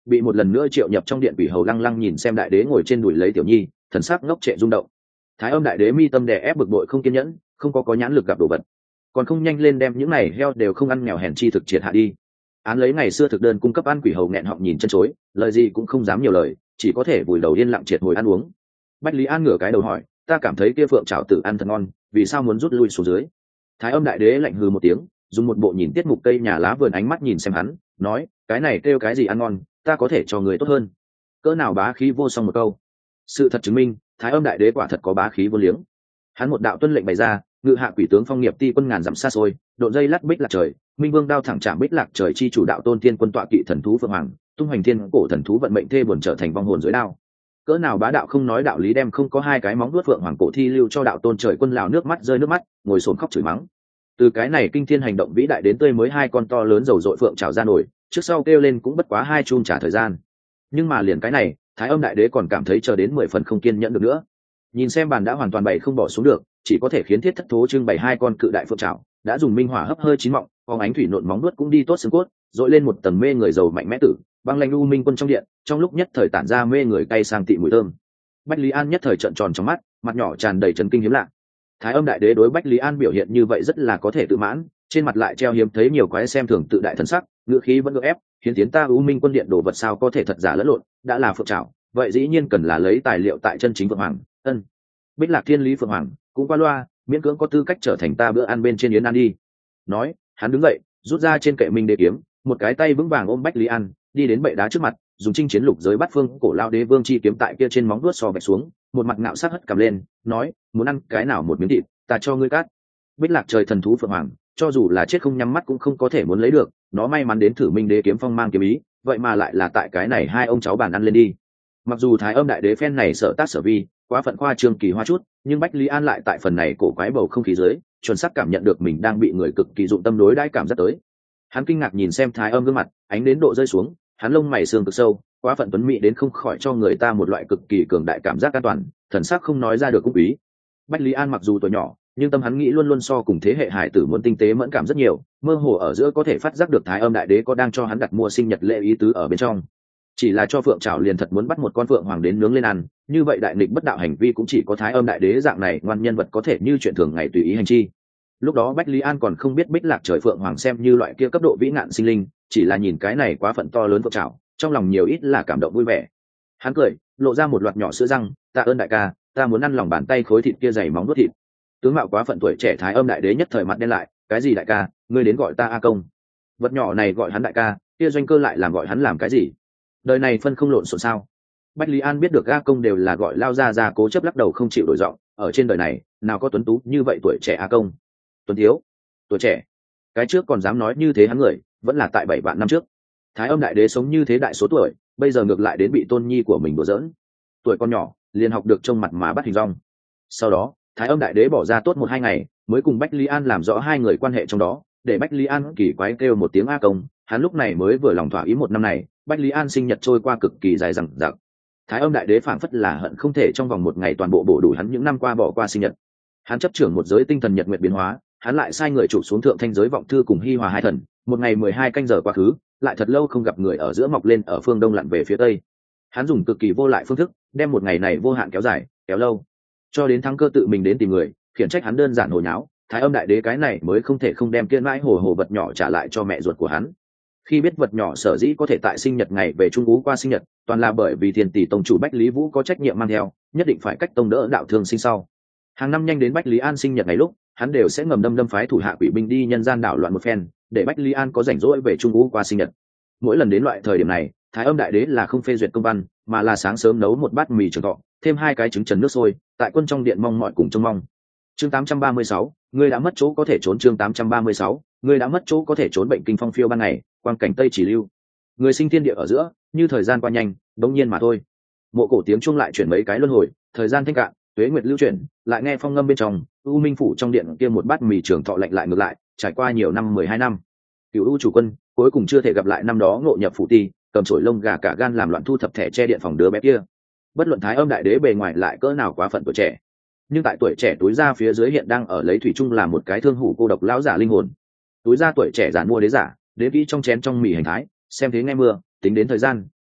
bị một lần nữa triệu nhập trong điện quỷ hầu lăng lăng nhìn xem đại đế ngồi trên đùi lấy tiểu nhi, thần sắc ngốc trệ rung động. Thái Âm đại đế mi tâm đè ép bực bội không kiên nhẫn, không có nhãn lực gặp đồ vật, còn không nhanh lên đem những này heo đều không ăn nghèo hèn chi thực triệt hạ đi. Án lấy ngày xưa thực đơn cung cấp ăn, quỷ hầu nghẹn họng nhìn chân chối, lời gì cũng không dám nhiều lời, chỉ có thể vùi đầu yên lặng triệt hồi ăn uống. Bách Lý An ngửa cái đầu hỏi, ta cảm thấy kia phượng trảo tử ăn thật ngon, vì sao muốn rút lui xuống dưới? Thái Âm đại đế lạnh hừ một tiếng, dùng một bộ nhìn tiết mục cây nhà lá vườn ánh mắt nhìn xem hắn, nói, cái này kêu cái gì ăn ngon, ta có thể cho người tốt hơn. Cỡ nào bá khí vô song một câu. Sự thật chứng minh, Thái Âm đại đế quả thật có bá khí vô liếng. Hắn một đạo tuân lệnh bày ra, ngự hạ quỷ tướng phong nghiệp ti quân ngàn dặm xa xôi, độ dây lắc bích lạc trời, minh vương đao thẳng chạm bích lạc trời chi chủ đạo tôn tiên quân tọa kỵ thần thú phượng hoàng, tung hoành thiên cổ thần thú vận mệnh thê buồn trở thành vong hồn dưới đao. Cỡ nào bá đạo không nói đạo lý, đem không có hai cái móng vuốt phượng hoàng cổ thi lưu cho đạo tôn trời quân lào nước mắt rơi nước mắt, ngồi xổm khóc chửi mắng. Từ cái này kinh thiên hành động vĩ đại đến tươi mới hai con to lớn dầu dội phượng trào ra nổi, trước sau kêu lên cũng bất quá 2 chum trả thời gian. Nhưng mà liền cái này, Thái Âm đại đế còn cảm thấy chờ đến 10 phần không kiên nhẫn được nữa. Nhìn xem bàn đã hoàn toàn bày không bỏ xuống được, chỉ có thể khiến thiết thất thố trưng bày 2 con cự đại phượng trảo, đã dùng minh hỏa hấp hơi chín mọng, phóng ánh thủy nộn móng nuốt cũng đi tốt xương cốt, dội lên một tầng mê người dầu mạnh mẽ tử, băng lanh u minh quân trong điện, trong lúc nhất thời tản ra mê người cay sang tị mùi thơm. Bách Lý An nhất thời trợn tròn trong mắt, mặt nhỏ tràn đầy chấn kinh hiếm lạ. Thái Âm đại đế đối Bách Lý An biểu hiện như vậy rất là có thể tự mãn, trên mặt lại treo hiếm thấy nhiều quái xem thường tự đại thần sắc, ngữ khí vẫn gượng ép, hiến tiến ta u minh quân điện đồ vật sao có thể thật giả lẫn lộn, đã là phượng trảo, vậy dĩ nhiên cần là lấy tài liệu tại chân chính phượng hoàng. Ân, Bích Lạc Thiên Lý phượng hoàng cũng qua loa, miễn cưỡng có tư cách trở thành ta bữa ăn bên trên yến ăn đi. Nói, hắn đứng dậy, rút ra trên kệ minh đế kiếm, một cái tay vững vàng ôm Bách Lý An, đi đến bệ đá trước mặt, dùng chinh chiến lục giới bát phương cổ lao đế vương chi kiếm tại kia trên móng vuốt so vạch xuống, một mặt ngạo sắc hất cầm lên, nói, muốn ăn cái nào một miếng thịt, ta cho ngươi cắt. Bích Lạc trời thần thú phượng hoàng, cho dù là chết không nhắm mắt cũng không có thể muốn lấy được, nó may mắn đến thử minh đế kiếm phong mang kiếm ý, vậy mà lại là tại cái này hai ông cháu bàn ăn lên đi. Mặc dù Thái Âm đại đế phen này sợ tác sở vi, quá phận khoa trương kỳ hoa chút, nhưng Bách Lý An lại tại phần này cổ quái bầu không khí dưới, chuẩn xác cảm nhận được mình đang bị người cực kỳ dụng tâm đối đãi cảm giác tới. Hắn kinh ngạc nhìn xem Thái Âm gương mặt, ánh đến độ rơi xuống, hắn lông mày sương cực sâu, quá phận tuấn mỹ đến không khỏi cho người ta một loại cực kỳ cường đại cảm giác an toàn, thần sắc không nói ra được cũng ý. Bách Lý An mặc dù tuổi nhỏ, nhưng tâm hắn nghĩ luôn luôn so cùng thế hệ hải tử muốn tinh tế mẫn cảm rất nhiều, mơ hồ ở giữa có thể phát giác được Thái Âm đại đế có đang cho hắn đặt mua sinh nhật lễ ý tứ ở bên trong. Chỉ là cho phượng trảo liền thật muốn bắt một con phượng hoàng đến nướng lên ăn, như vậy đại nghịch bất đạo hành vi cũng chỉ có Thái Âm đại đế dạng này ngoan nhân vật có thể như chuyện thường ngày tùy ý hành chi. Lúc đó Bách Lý An còn không biết Bích Lạc trời phượng hoàng xem như loại kia cấp độ vĩ ngạn sinh linh, chỉ là nhìn cái này quá phận to lớn phượng trảo, trong lòng nhiều ít là cảm động vui vẻ. Hắn cười, lộ ra một loạt nhỏ sữa răng, tạ ơn đại ca, ta muốn ăn lòng bàn tay khối thịt kia dày móng nuốt thịt. Tướng mạo quá phận tuổi trẻ Thái Âm đại đế nhất thời mặt đen lại, cái gì đại ca, ngươi đến gọi ta a công? Vật nhỏ này gọi hắn đại ca, kia doanh cơ lại làm gọi hắn làm cái gì? Đời này phân không lộn xộn sao? Bách Lý An biết được a công đều là gọi lao ra cố chấp lắc đầu không chịu đổi giọng, ở trên đời này nào có tuấn tú như vậy tuổi trẻ a công? Tuấn thiếu, tuổi trẻ, cái trước còn dám nói như thế hắn người, vẫn là tại 7 vạn năm trước. Thái Âm đại đế sống như thế đại số tuổi, bây giờ ngược lại đến bị tôn nhi của mình đùa giỡn. Tuổi con nhỏ, liền học được trông mặt mà bắt hình dong. Sau đó, Thái Âm đại đế bỏ ra tốt 1-2 ngày, mới cùng Bách Lý An làm rõ hai người quan hệ trong đó, để Bách Lý An kỳ quái kêu một tiếng a công, hắn lúc này mới vừa lòng thỏa ý 1 năm này, Bách Lý An sinh nhật trôi qua cực kỳ dài dằng dặc. Thái Âm đại đế phảng phất là hận không thể trong vòng 1 ngày toàn bộ bổ đủ hắn những năm qua bỏ qua sinh nhật. Hắn chấp trưởng một giới tinh thần nhật nguyệt biến hóa, hắn lại sai người chụp xuống thượng thanh giới vọng thư cùng hi hòa hai thần, 1 ngày 12 canh giờ quá khứ, lại thật lâu không gặp người ở giữa mọc lên ở phương đông lặn về phía tây. Hắn dùng cực kỳ vô lại phương thức, đem 1 ngày này vô hạn kéo dài, kéo lâu, cho đến Thắng Cơ tự mình đến tìm người, khiển trách hắn đơn giản hồ nháo. Thái Âm đại đế cái này mới không thể không đem kiên mãi hồ vật nhỏ trả lại cho mẹ ruột của hắn. Khi biết vật nhỏ sở dĩ có thể tại sinh nhật ngày về Trung Ú qua sinh nhật, toàn là bởi vì Thiên Tỷ tông chủ Bách Lý Vũ có trách nhiệm mang theo, nhất định phải cách tông đỡ đạo thương sinh sau. Hàng năm nhanh đến Bách Lý An sinh nhật ngày lúc, hắn đều sẽ ngầm đâm phái thủ hạ quỷ binh đi nhân gian đảo loạn một phen, để Bách Lý An có rảnh rỗi về Trung Ú qua sinh nhật. Mỗi lần đến loại thời điểm này, Thái Âm đại đế là không phê duyệt công văn, mà là sáng sớm nấu một bát mì trường thọ, thêm 2 cái trứng trần nước sôi, tại quân trong điện mong mọi cùng trông mong. Chương 836, ngươi đã mất chỗ có thể trốn. Chương 836, ngươi đã mất chỗ có thể trốn. Bệnh kinh phong phiêu ban ngày, quang cảnh tây chỉ lưu. Người sinh thiên địa ở giữa, như thời gian qua nhanh, đống nhiên mà thôi. Mộ cổ tiếng chuông lại chuyển mấy cái luân hồi, thời gian thanh cạn, tuế nguyệt lưu chuyển, lại nghe phong ngâm bên trong, U Minh phủ trong điện kia một bát mì trường thọ lạnh lại ngược lại, trải qua nhiều năm 12 năm. Cửu U chủ quân, cuối cùng chưa thể gặp lại năm đó ngộ nhập phủ ti, cầm chổi lông gà cả gan làm loạn thu thập thẻ che điện phòng đứa bé kia. Bất luận Thái Âm đại đế bề ngoài lại cỡ nào quá phận tuổi trẻ, nhưng tại tuổi trẻ túi ra phía dưới hiện đang ở lấy thủy chung là một cái thương hủ cô độc lão giả linh hồn. Túi ra tuổi trẻ giản mua đế giả, đế kỹ trong chén trong mì hành thái, xem thế nghe mưa, tính đến thời gian,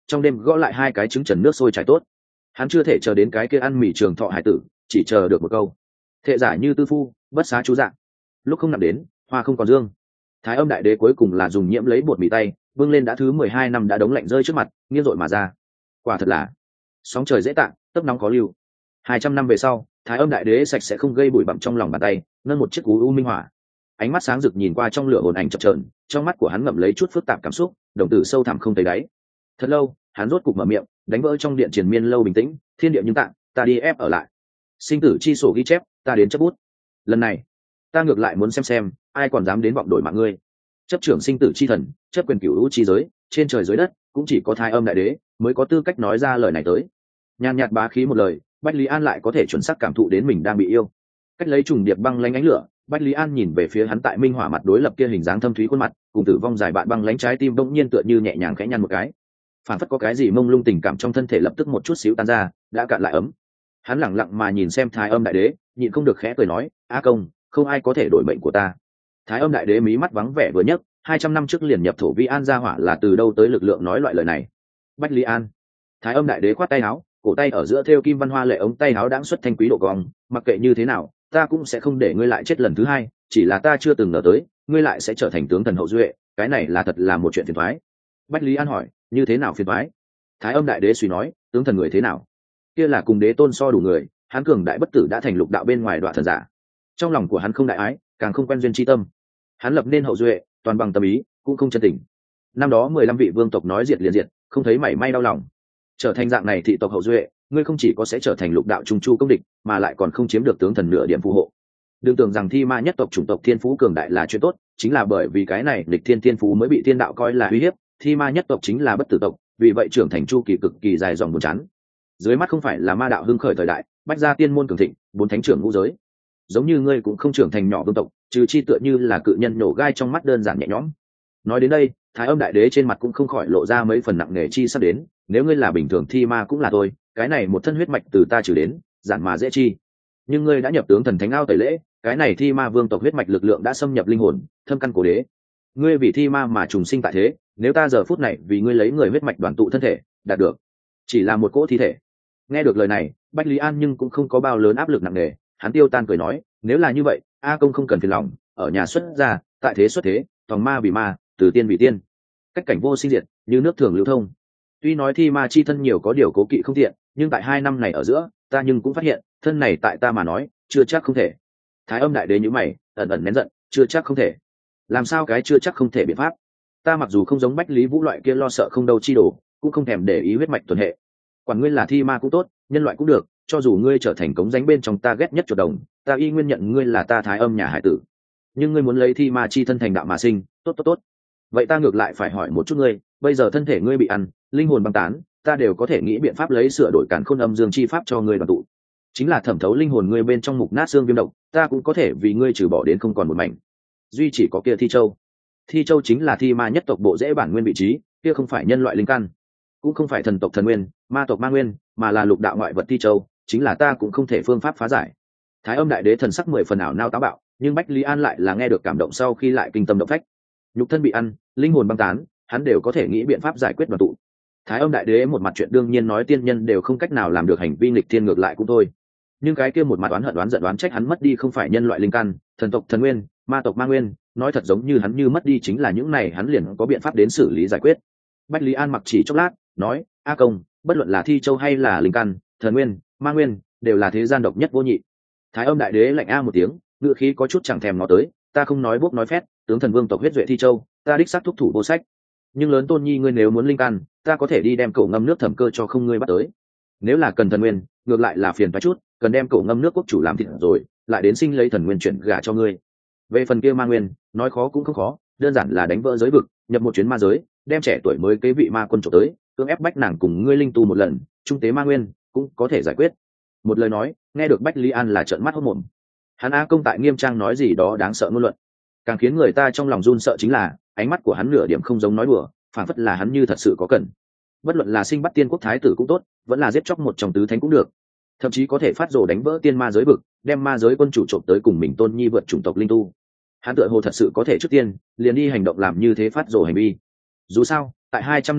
trong đêm gõ lại 2 cái trứng trần nước sôi trải tốt. Hắn chưa thể chờ đến cái kia ăn mì trường thọ hải tử, chỉ chờ được một câu: thệ giả như tư phu, bất xá chú dạng. Lúc không nằm đến, hoa không còn dương. Thái Âm Đại Đế cuối cùng là dùng nhiễm lấy bột mì tay, vươn lên đã thứ 12 năm đã đống lạnh rơi trước mặt, nghiêng dội mà ra. Quả thật là sóng trời dễ tạng, tấp nóng có lưu. 200 năm về sau, Thái Âm Đại Đế sạch sẽ không gây bụi bặm trong lòng bàn tay, nâng một chiếc cú u minh hỏa. Ánh mắt sáng rực nhìn qua trong lửa hồn ảnh chập chờn, trong mắt của hắn ngậm lấy chút phức tạp cảm xúc, đồng tử sâu thẳm không thấy đáy. Thật lâu, hắn rốt cục mở miệng, đánh vỡ trong điện triền miên lâu bình tĩnh: thiên địa nhưng tạng, ta đi ép ở lại. Sinh tử chi sổ ghi chép, ta đến chấp bút. Lần này, ta ngược lại muốn xem ai còn dám đến vọng đổi mạng ngươi. Chấp trưởng sinh tử chi thần, chấp quyền cửu u chi giới, trên trời dưới đất, cũng chỉ có Thái Âm Đại Đế mới có tư cách nói ra lời này tới. Nhàn nhạt bá khí một lời, Bách Lý An lại có thể chuẩn xác cảm thụ đến mình đang bị yêu. Cách lấy trùng điệp băng lánh ánh lửa, Bách Lý An nhìn về phía hắn tại minh hỏa mặt đối lập kia hình dáng thâm thúy khuôn mặt, cùng tử vong dài bạn băng lánh trái tim bỗng nhiên tựa như nhẹ nhàng khẽ nhăn một cái. Phản phất có cái gì mông lung tình cảm trong thân thể lập tức một chút xíu tan ra, đã cạn lại ấm. Hắn lẳng lặng mà nhìn xem Thái Âm Đại Đế, nhịn không được khẽ cười nói: "A công, không ai có thể đổi mệnh của ta." Thái Âm Đại Đế mí mắt vắng vẻ vừa nhấc, 200 năm trước liền nhập thổ vi an gia hỏa là từ đâu tới lực lượng nói loại lời này. Bách Lý An. Thái Âm Đại Đế khoát tay áo, cổ tay ở giữa thêu kim văn hoa lệ ống tay áo đãng xuất thanh quý độ cong, mặc kệ như thế nào, ta cũng sẽ không để ngươi lại chết lần thứ hai, chỉ là ta chưa từng ngờ tới, ngươi lại sẽ trở thành tướng thần hậu duệ, cái này là thật là một chuyện phiền toái. Bách Lý An hỏi: "Như thế nào phiền toái?" Thái Âm Đại Đế suy nói: "Tướng thần người thế nào? Kia là cùng đế tôn so đủ người, hắn cường đại bất tử đã thành lục đạo bên ngoài đoạn thần giả. Trong lòng của hắn không đại ái, càng không quen duyên chi tâm. Hắn lập nên hậu duệ, toàn bằng tâm ý, cũng không chân tình. Năm đó 15 vị vương tộc nói diệt liền diệt, không thấy mảy may đau lòng. Trở thành dạng này thị tộc hậu duệ, ngươi không chỉ có sẽ trở thành lục đạo trung chu công địch, mà lại còn không chiếm được tướng thần nửa điểm phù hộ. Đừng tưởng rằng thi ma nhất tộc chủng tộc thiên phú cường đại là chuyện tốt, chính là bởi vì cái này lịch thiên phú mới bị thiên đạo coi là uy hiếp. Thi ma nhất tộc chính là bất tử tộc, vì vậy trưởng thành chu kỳ cực kỳ dài dòng buồn chán. Dưới mắt không phải là ma đạo hưng khởi thời đại, bách gia tiên môn cường thịnh, bốn thánh trưởng ngũ giới. Giống như ngươi cũng không trưởng thành nhỏ vương tộc, trừ chi tựa như là cự nhân nổ gai trong mắt đơn giản nhẹ nhõm." Nói đến đây, Thái Âm Đại Đế trên mặt cũng không khỏi lộ ra mấy phần nặng nề chi sắp đến: "Nếu ngươi là bình thường thi ma cũng là thôi, cái này một thân huyết mạch từ ta trừ đến, giản mà dễ chi. Nhưng ngươi đã nhập tướng thần thánh ao tẩy lễ, cái này thi ma vương tộc huyết mạch lực lượng đã xâm nhập linh hồn, thâm căn cổ đế. Ngươi vì thi ma mà trùng sinh tại thế, nếu ta giờ phút này vì ngươi lấy người huyết mạch đoàn tụ thân thể, đạt được chỉ là một cỗ thi thể." Nghe được lời này, Bách Lý An nhưng cũng không có bao lớn áp lực nặng nề, hắn tiêu tan cười nói: "Nếu là như vậy, A công không cần phiền lòng, ở nhà xuất gia, tại thế xuất thế, tòng ma vì ma, từ tiên vì tiên, cách cảnh vô sinh diệt, như nước thường lưu thông. Tuy nói thi ma chi thân nhiều có điều cố kỵ không tiện, nhưng tại 2 năm này ở giữa, ta nhưng cũng phát hiện, thân này tại ta mà nói, chưa chắc không thể." Thái Âm Đại Đế nhíu mày, ẩn ẩn nén giận: "Chưa chắc không thể? Làm sao cái chưa chắc không thể biện pháp? Ta mặc dù không giống Bách Lý Vũ loại kia lo sợ không đâu chi đồ, cũng không thèm để ý huyết mạch tuần hệ. Quản ngươi là thi ma cũng tốt, nhân loại cũng được, cho dù ngươi trở thành cống ránh bên trong ta ghét nhất chuột đồng, ta y nguyên nhận ngươi là ta Thái Âm nhà hải tử. Nhưng ngươi muốn lấy thi ma chi thân thành đạo mà sinh, tốt. Vậy ta ngược lại phải hỏi một chút ngươi, bây giờ thân thể ngươi bị ăn, linh hồn băng tán, ta đều có thể nghĩ biện pháp lấy sửa đổi càn khôn âm dương chi pháp cho ngươi đoàn tụ. Chính là thẩm thấu linh hồn ngươi bên trong mục nát xương viêm độc, ta cũng có thể vì ngươi trừ bỏ đến không còn một mảnh. Duy chỉ có kia Thi Châu. Thi Châu chính là thi ma nhất tộc bộ rễ bản nguyên vị trí, kia không phải nhân loại linh căn, cũng không phải thần tộc thần nguyên, ma tộc ma nguyên, mà là lục đạo ngoại vật Thi Châu, chính là ta cũng không thể phương pháp phá giải." Thái Âm Đại Đế thần sắc 10 phần ảo nao táo bạo, nhưng Bách Lý An lại là nghe được cảm động sau khi lại kinh tâm động phách. Nhục thân bị ăn, linh hồn băng tán, hắn đều có thể nghĩ biện pháp giải quyết đoàn tụ. Thái Âm Đại Đế một mặt chuyện đương nhiên nói tiên nhân đều không cách nào làm được hành vi nghịch thiên ngược lại cũng thôi, nhưng cái kia một mặt oán hận đoán giận đoán trách hắn mất đi không phải nhân loại linh căn, thần tộc thần nguyên, ma tộc ma nguyên, nói thật giống như hắn như mất đi chính là những này hắn liền có biện pháp đến xử lý giải quyết. Bách Lý An mặc chỉ chốc lát, nói: "A công, bất luận là Thi Châu hay là linh căn, thần nguyên, ma nguyên, đều là thế gian độc nhất vô nhị." Thái Âm Đại Đế lạnh a một tiếng, ngựa khí có chút chẳng thèm ngó tới: "Ta không nói bốc nói phét, tướng thần vương tộc huyết duệ Thi Châu, ta đích xác thúc thủ vô sách. Nhưng lớn tôn nhi ngươi nếu muốn linh căn, ta có thể đi đem cậu ngâm nước thẩm cơ cho không ngươi bắt tới. Nếu là cần thần nguyên, ngược lại là phiền phải chút, cần đem cậu ngâm nước quốc chủ làm thịt rồi, lại đến sinh lấy thần nguyên chuyển gả cho ngươi. Về phần kia ma nguyên, nói khó cũng không khó, đơn giản là đánh vỡ giới vực, nhập một chuyến ma giới, đem trẻ tuổi mới kế vị ma quân trộm tới, cưỡng ép bách nàng cùng ngươi linh tu một lần, trung tế ma nguyên cũng có thể giải quyết." Một lời nói, nghe được Bách Lý An là trợn mắt hốt mồm. Hắn A công tại nghiêm trang nói gì đó đáng sợ ngôn luận, càng khiến người ta trong lòng run sợ chính là ánh mắt của hắn nửa điểm không giống nói đùa, phản phất là hắn như thật sự có cần. Bất luận là sinh bắt tiên quốc thái tử cũng tốt, vẫn là giết chóc một trong tứ thánh cũng được, thậm chí có thể phát rồ đánh vỡ tiên ma giới vực, đem ma giới quân chủ trộm tới cùng mình tôn nhi vượt chủng tộc linh tu. Hắn tựa hồ thật sự có thể trước tiên liền đi hành động làm như thế phát rồ hành vi. Dù sao, tại 200 năm trước,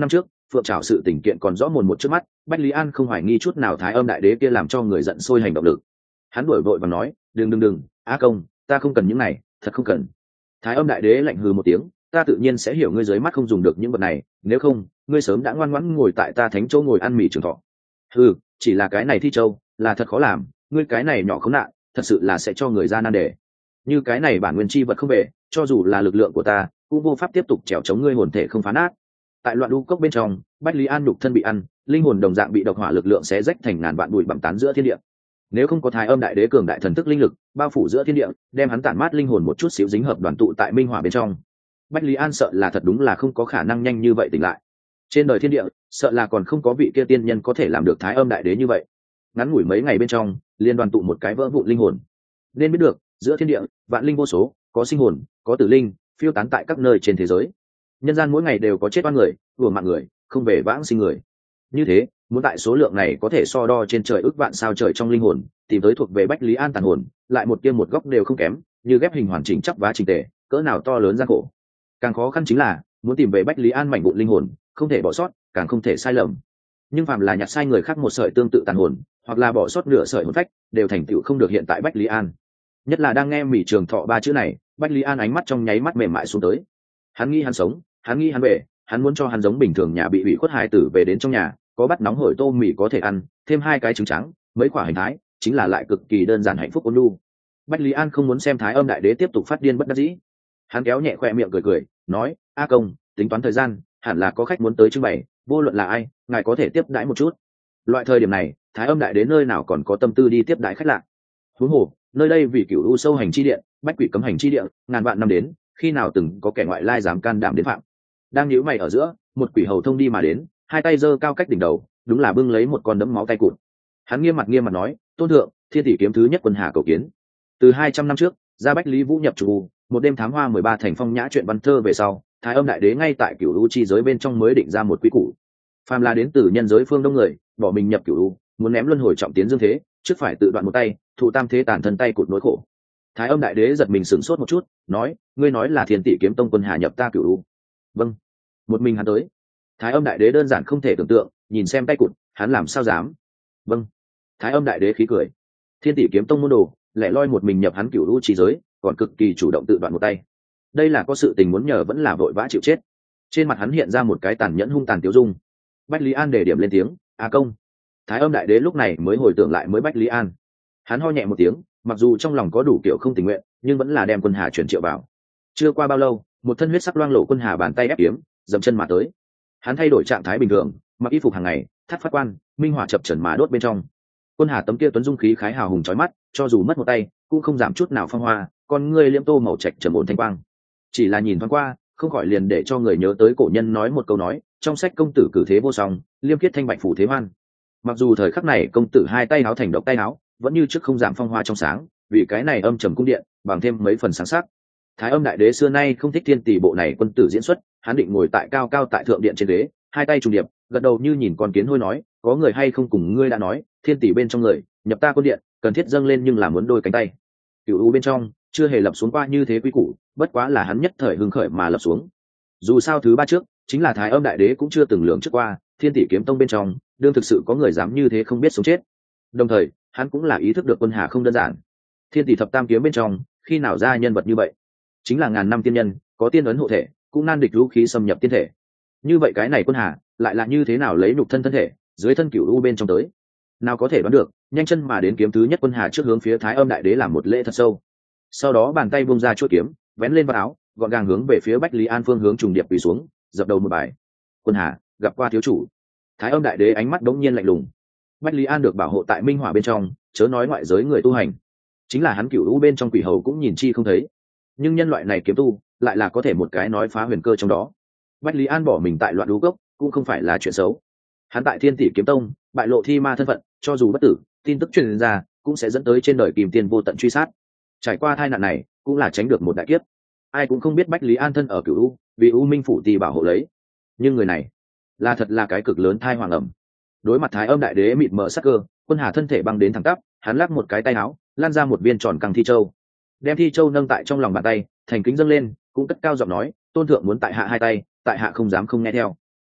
phượng trảo sự tình kiện còn rõ mồn một trước mắt, bách lý an không hoài nghi chút nào thái âm đại đế kia làm cho người giận sôi hành động lực. Hắn đuổi vội và nói, đừng, á công, ta không cần những này, thật không cần. Thái âm đại đế lạnh hừ một tiếng, ta tự nhiên sẽ hiểu ngươi dưới mắt không dùng được những vật này, nếu không ngươi sớm đã ngoan ngoãn ngồi tại ta thánh châu ngồi ăn mì trường thọ. Ừ, chỉ là cái này thi châu là thật khó làm, ngươi cái này nhỏ khốn nạn thật sự là sẽ cho người ra nan đề. Như cái này bản nguyên chi vật không về, cho dù là lực lượng của ta cũng vô pháp tiếp tục trèo chống ngươi hồn thể không phá nát. Tại loạn u cốc bên trong, bách lý an nhục thân bị ăn, linh hồn đồng dạng bị độc hỏa lực lượng xé rách thành ngàn vạn bụi bặm tán giữa thiên địa. Nếu không có thái âm đại đế cường đại thần thức linh lực bao phủ giữa thiên địa, đem hắn tản mát linh hồn một chút xíu dính hợp đoàn tụ tại minh hỏa bên trong, bách lý an sợ là thật đúng là không có khả năng nhanh như vậy tỉnh lại. Trên đời thiên địa sợ là còn không có vị kia tiên nhân có thể làm được thái âm đại đế như vậy. Ngắn ngủi mấy ngày bên trong liên đoàn tụ một cái vỡ vụn linh hồn. Nên biết được giữa thiên địa vạn linh vô số, có sinh hồn có tử linh phiêu tán tại các nơi trên thế giới. Nhân gian mỗi ngày đều có chết oan người, uổng mạng người, không về vãng sinh người. Như thế muốn tại số lượng này có thể so đo trên trời ước vạn sao trời trong linh hồn tìm tới thuộc về bách lý an tàn hồn, lại một tiêm một góc đều không kém, như ghép hình hoàn chỉnh chắp vá chỉnh tề, cỡ nào to lớn gian khổ. Càng khó khăn chính là muốn tìm về bách lý an mảnh vụn linh hồn, không thể bỏ sót càng không thể sai lầm. Nhưng phàm là nhặt sai người khác một sợi tương tự tàn hồn, hoặc là bỏ sót nửa sợi hồn phách, đều thành tựu không được hiện tại bách lý an. Nhất là đang nghe mỉ trường thọ ba chữ này, bách lý an ánh mắt trong nháy mắt mềm mại xuống tới. Hắn nghĩ hắn sống, hắn nghĩ hắn về, hắn muốn cho hắn giống bình thường nhà bị ủy khuất hài tử về đến trong nhà, có bát nóng hổi tô mì có thể ăn, thêm 2 cái trứng trắng, mấy quả hành thái, chính là lại cực kỳ đơn giản hạnh phúc ôn nhu. Bách lý an không muốn xem thái âm đại đế tiếp tục phát điên bất đắc dĩ. Hắn kéo nhẹ khoe miệng cười nói, a công, tính toán thời gian hẳn là có khách muốn tới trưng bày, vô luận là ai ngài có thể tiếp đãi một chút. Loại thời điểm này thái âm đại đế nơi nào còn có tâm tư đi tiếp đãi khách lạ. huống hồ nơi đây vì cửu u sâu hành chi điện, bách quỷ cấm hành chi điện, ngàn vạn năm đến khi nào từng có kẻ ngoại lai dám can đảm đến phạm. Đang nhíu mày ở giữa, một quỷ hầu thông đi mà đến, 2 tay giơ cao cách đỉnh đầu, đúng là bưng lấy một con đấm máu tay cụt. Hắn nghiêm mặt nói, tôn thượng, thiên tỷ kiếm thứ nhất quân hà cầu kiến. Từ 200 năm trước ra bách lý vũ nhập chủ, một đêm thám hoa 13 thành phong nhã chuyện văn thơ về sau, thái âm đại đế ngay tại cửu u chi giới bên trong mới định ra một quy củ. Phàm là đến từ nhân giới phương đông người, bỏ mình nhập cửu u, muốn ném luân hồi trọng tiến dương thế, trước phải tự đoạn một tay, thụ tam thế tàn thân tay cụt nỗi khổ. Thái âm đại đế giật mình sửng sốt một chút, nói, ngươi nói là thiên tỷ kiếm tông quân hà nhập ta cửu u? Vâng. Một mình hắn tới. Thái âm đại đế đơn giản không thể tưởng tượng, nhìn xem tay cụt, hắn làm sao dám? Vâng. Thái âm đại đế khí cười. Thiên tỷ kiếm tông môn đồ lẻ loi một mình nhập hắn cửu u chi giới, còn cực kỳ chủ động tự đoạn một tay. Đây là có sự tình muốn nhờ vẫn là vội vã chịu chết. Trên mặt hắn hiện ra một cái tàn nhẫn hung tàn tiêu dung. Bách lý an để điểm lên tiếng, a công. Thái âm đại đế lúc này mới hồi tưởng lại mới bách lý an. Hắn ho nhẹ một tiếng, mặc dù trong lòng có đủ kiểu không tình nguyện, nhưng vẫn là đem quân hà chuyển triệu vào. Chưa qua bao lâu, một thân huyết sắc loang lổ quân hà bàn tay ép kiếm, dậm chân mà tới. Hắn thay đổi trạng thái bình thường, mặc y phục hàng ngày, thắt phát quan, minh hỏa chập chờn mà đốt bên trong. Quân hà tấm kia tuấn dung khí khái hào hùng chói mắt, cho dù mất một tay cũng không giảm chút nào phong hoa, con ngươi liễm tô màu trạch trầm ổn thanh quang. Chỉ là nhìn thoáng qua, không khỏi liền để cho người nhớ tới cổ nhân nói một câu nói, trong sách công tử cử thế vô song, liêm khiết thanh bạch phủ thế hoan. Mặc dù thời khắc này công tử 2 tay áo thành độc tay áo, vẫn như trước không giảm phong hoa trong sáng, vì cái này âm trầm cung điện bằng thêm mấy phần sáng sắc. Thái âm đại đế xưa nay không thích thiên tỷ bộ này quân tử diễn xuất, hắn định ngồi tại cao cao tại thượng điện trên đế, 2 tay trùng điệp, gật đầu như nhìn con kiến hôi nói, có người hay không cùng ngươi đã nói, thiên tỷ bên trong người nhập ta quân điện cần thiết dâng lên nhưng là muốn đôi cánh tay. Cửu u bên trong chưa hề lập xuống qua như thế quy củ, bất quá là hắn nhất thời hưng khởi mà lập xuống. Dù sao thứ 3 trước chính là thái âm đại đế cũng chưa từng lường trước qua, thiên tỷ kiếm tông bên trong đương thực sự có người dám như thế không biết sống chết. Đồng thời hắn cũng là ý thức được quân hà không đơn giản. Thiên tỷ thập tam kiếm bên trong khi nào ra nhân vật như vậy, chính là ngàn năm tiên nhân, có tiên ấn hộ thể, cũng nan địch vũ khí xâm nhập tiên thể. Như vậy cái này quân hà lại là như thế nào lấy nhục thân thân thể dưới thân cửu u bên trong tới? Nào có thể đoán được, nhanh chân mà đến kiếm thứ nhất quân hà trước hướng phía thái âm đại đế làm một lễ thật sâu. Sau đó bàn tay buông ra chuôi kiếm, vén lên vào áo, gọn gàng hướng về phía bách lý an phương hướng trùng điệp quỳ xuống, dập đầu một bài. Quân hà gặp qua thiếu chủ. Thái âm đại đế ánh mắt đống nhiên lạnh lùng. Bách lý an được bảo hộ tại minh hỏa bên trong, chớ nói ngoại giới người tu hành, chính là hắn cửu u bên trong quỷ hầu cũng nhìn chi không thấy. Nhưng nhân loại này kiếm tu lại là có thể một cái nói phá huyền cơ trong đó. Bách lý an bỏ mình tại loạn đú gốc cũng không phải là chuyện xấu. Hắn tại thiên tỷ kiếm tông bại lộ thi ma thân phận, cho dù bất tử, tin tức truyền ra cũng sẽ dẫn tới trên đời kìm tiền vô tận truy sát. Trải qua tai nạn này cũng là tránh được một đại kiếp. Ai cũng không biết bách lý an thân ở cửu u, vì u minh phủ tì bảo hộ lấy. Nhưng người này là thật là cái cực lớn thai hoàng ẩm. Đối mặt thái âm đại đế mịt mờ sắc cơ, quân hà thân thể băng đến thẳng tắp, hắn lắc một cái tay áo, lan ra một viên tròn căng thi châu, đem thi châu nâng tại trong lòng bàn tay, thành kính dâng lên, cũng cất cao giọng nói, tôn thượng muốn tại hạ 2 tay, tại hạ không dám không nghe theo.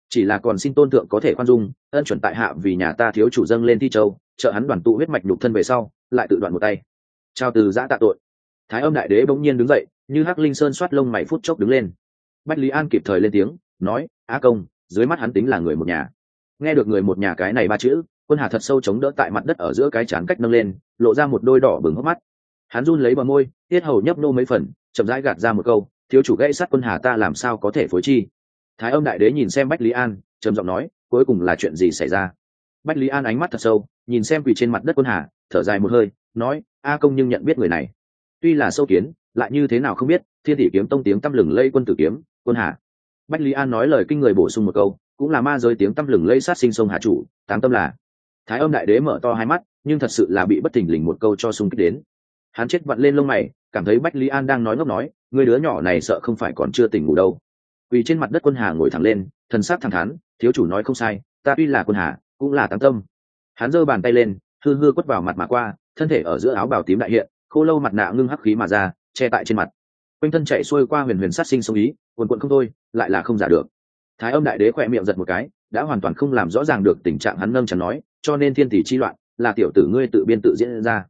chỉ là còn xin tôn thượng có thể khoan dung, ân chuẩn tại hạ vì nhà ta thiếu chủ dâng lên Thi Châu, trợ hắn đoàn tụ huyết mạch nhục thân về sau, lại tự đoạn một tay. Trao từ giã tạ tội. Thái Âm đại đế bỗng nhiên đứng dậy, như hắc linh sơn xoát lông mày phút chốc đứng lên. Bách Lý An kịp thời lên tiếng, nói: "Á công, dưới mắt hắn tính là người một nhà." Nghe được người một nhà cái này ba chữ, Quân Hà thật sâu chống đỡ tại mặt đất ở giữa cái trán cách nâng lên, lộ ra một đôi đỏ bừng hốc mắt. Hắn run lấy bờ môi, tiết hầu nhấp nô mấy phần, chậm rãi gạt ra một câu: "Thiếu chủ gãy sát Quân Hà ta làm sao có thể phối chi?" Thái Âm đại đế nhìn xem Bách Lý An, trầm giọng nói: "Cuối cùng là chuyện gì xảy ra?" Bách Lý An ánh mắt thật sâu, nhìn xem quỳ trên mặt đất Quân Hà, thở dài một hơi, nói: "A công nhưng nhận biết người này. Tuy là sâu kiến, lại như thế nào không biết, Thiên Tỷ kiếm tông tiếng tăm lừng lây quân tử kiếm, Quân Hà." Bách Lý An nói lời kinh người bổ sung một câu, cũng là ma giới tiếng tăm lừng lây sát sinh sông Hà chủ, Táng Tâm là. Thái Âm đại đế mở to hai mắt, nhưng thật sự là bị bất thình lình một câu cho xung kích đến. Hắn chết vặn lên lông mày, cảm thấy Bách Lý An đang nói ngốc nói, người đứa nhỏ này sợ không phải còn chưa tỉnh ngủ đâu. Quỳ trên mặt đất Quân Hà ngồi thẳng lên, thần sắc thẳng thắn, thiếu chủ nói không sai, ta tuy là Quân Hà, cũng là Táng Tâm. Hắn giơ bàn tay lên, hư hư quất vào mặt mà qua, thân thể ở giữa áo bào tím đại hiện, khô lâu mặt nạ ngưng hắc khí mà ra, che tại trên mặt. Quanh thân chạy xuôi qua huyền huyền sát sinh sông ý, cuồn cuộn không thôi, lại là không giả được. Thái Âm đại đế khỏe miệng giật một cái, đã hoàn toàn không làm rõ ràng được tình trạng hắn nâng chẳng nói, cho nên thiên tỷ chi loạn là tiểu tử ngươi tự biên tự diễn ra.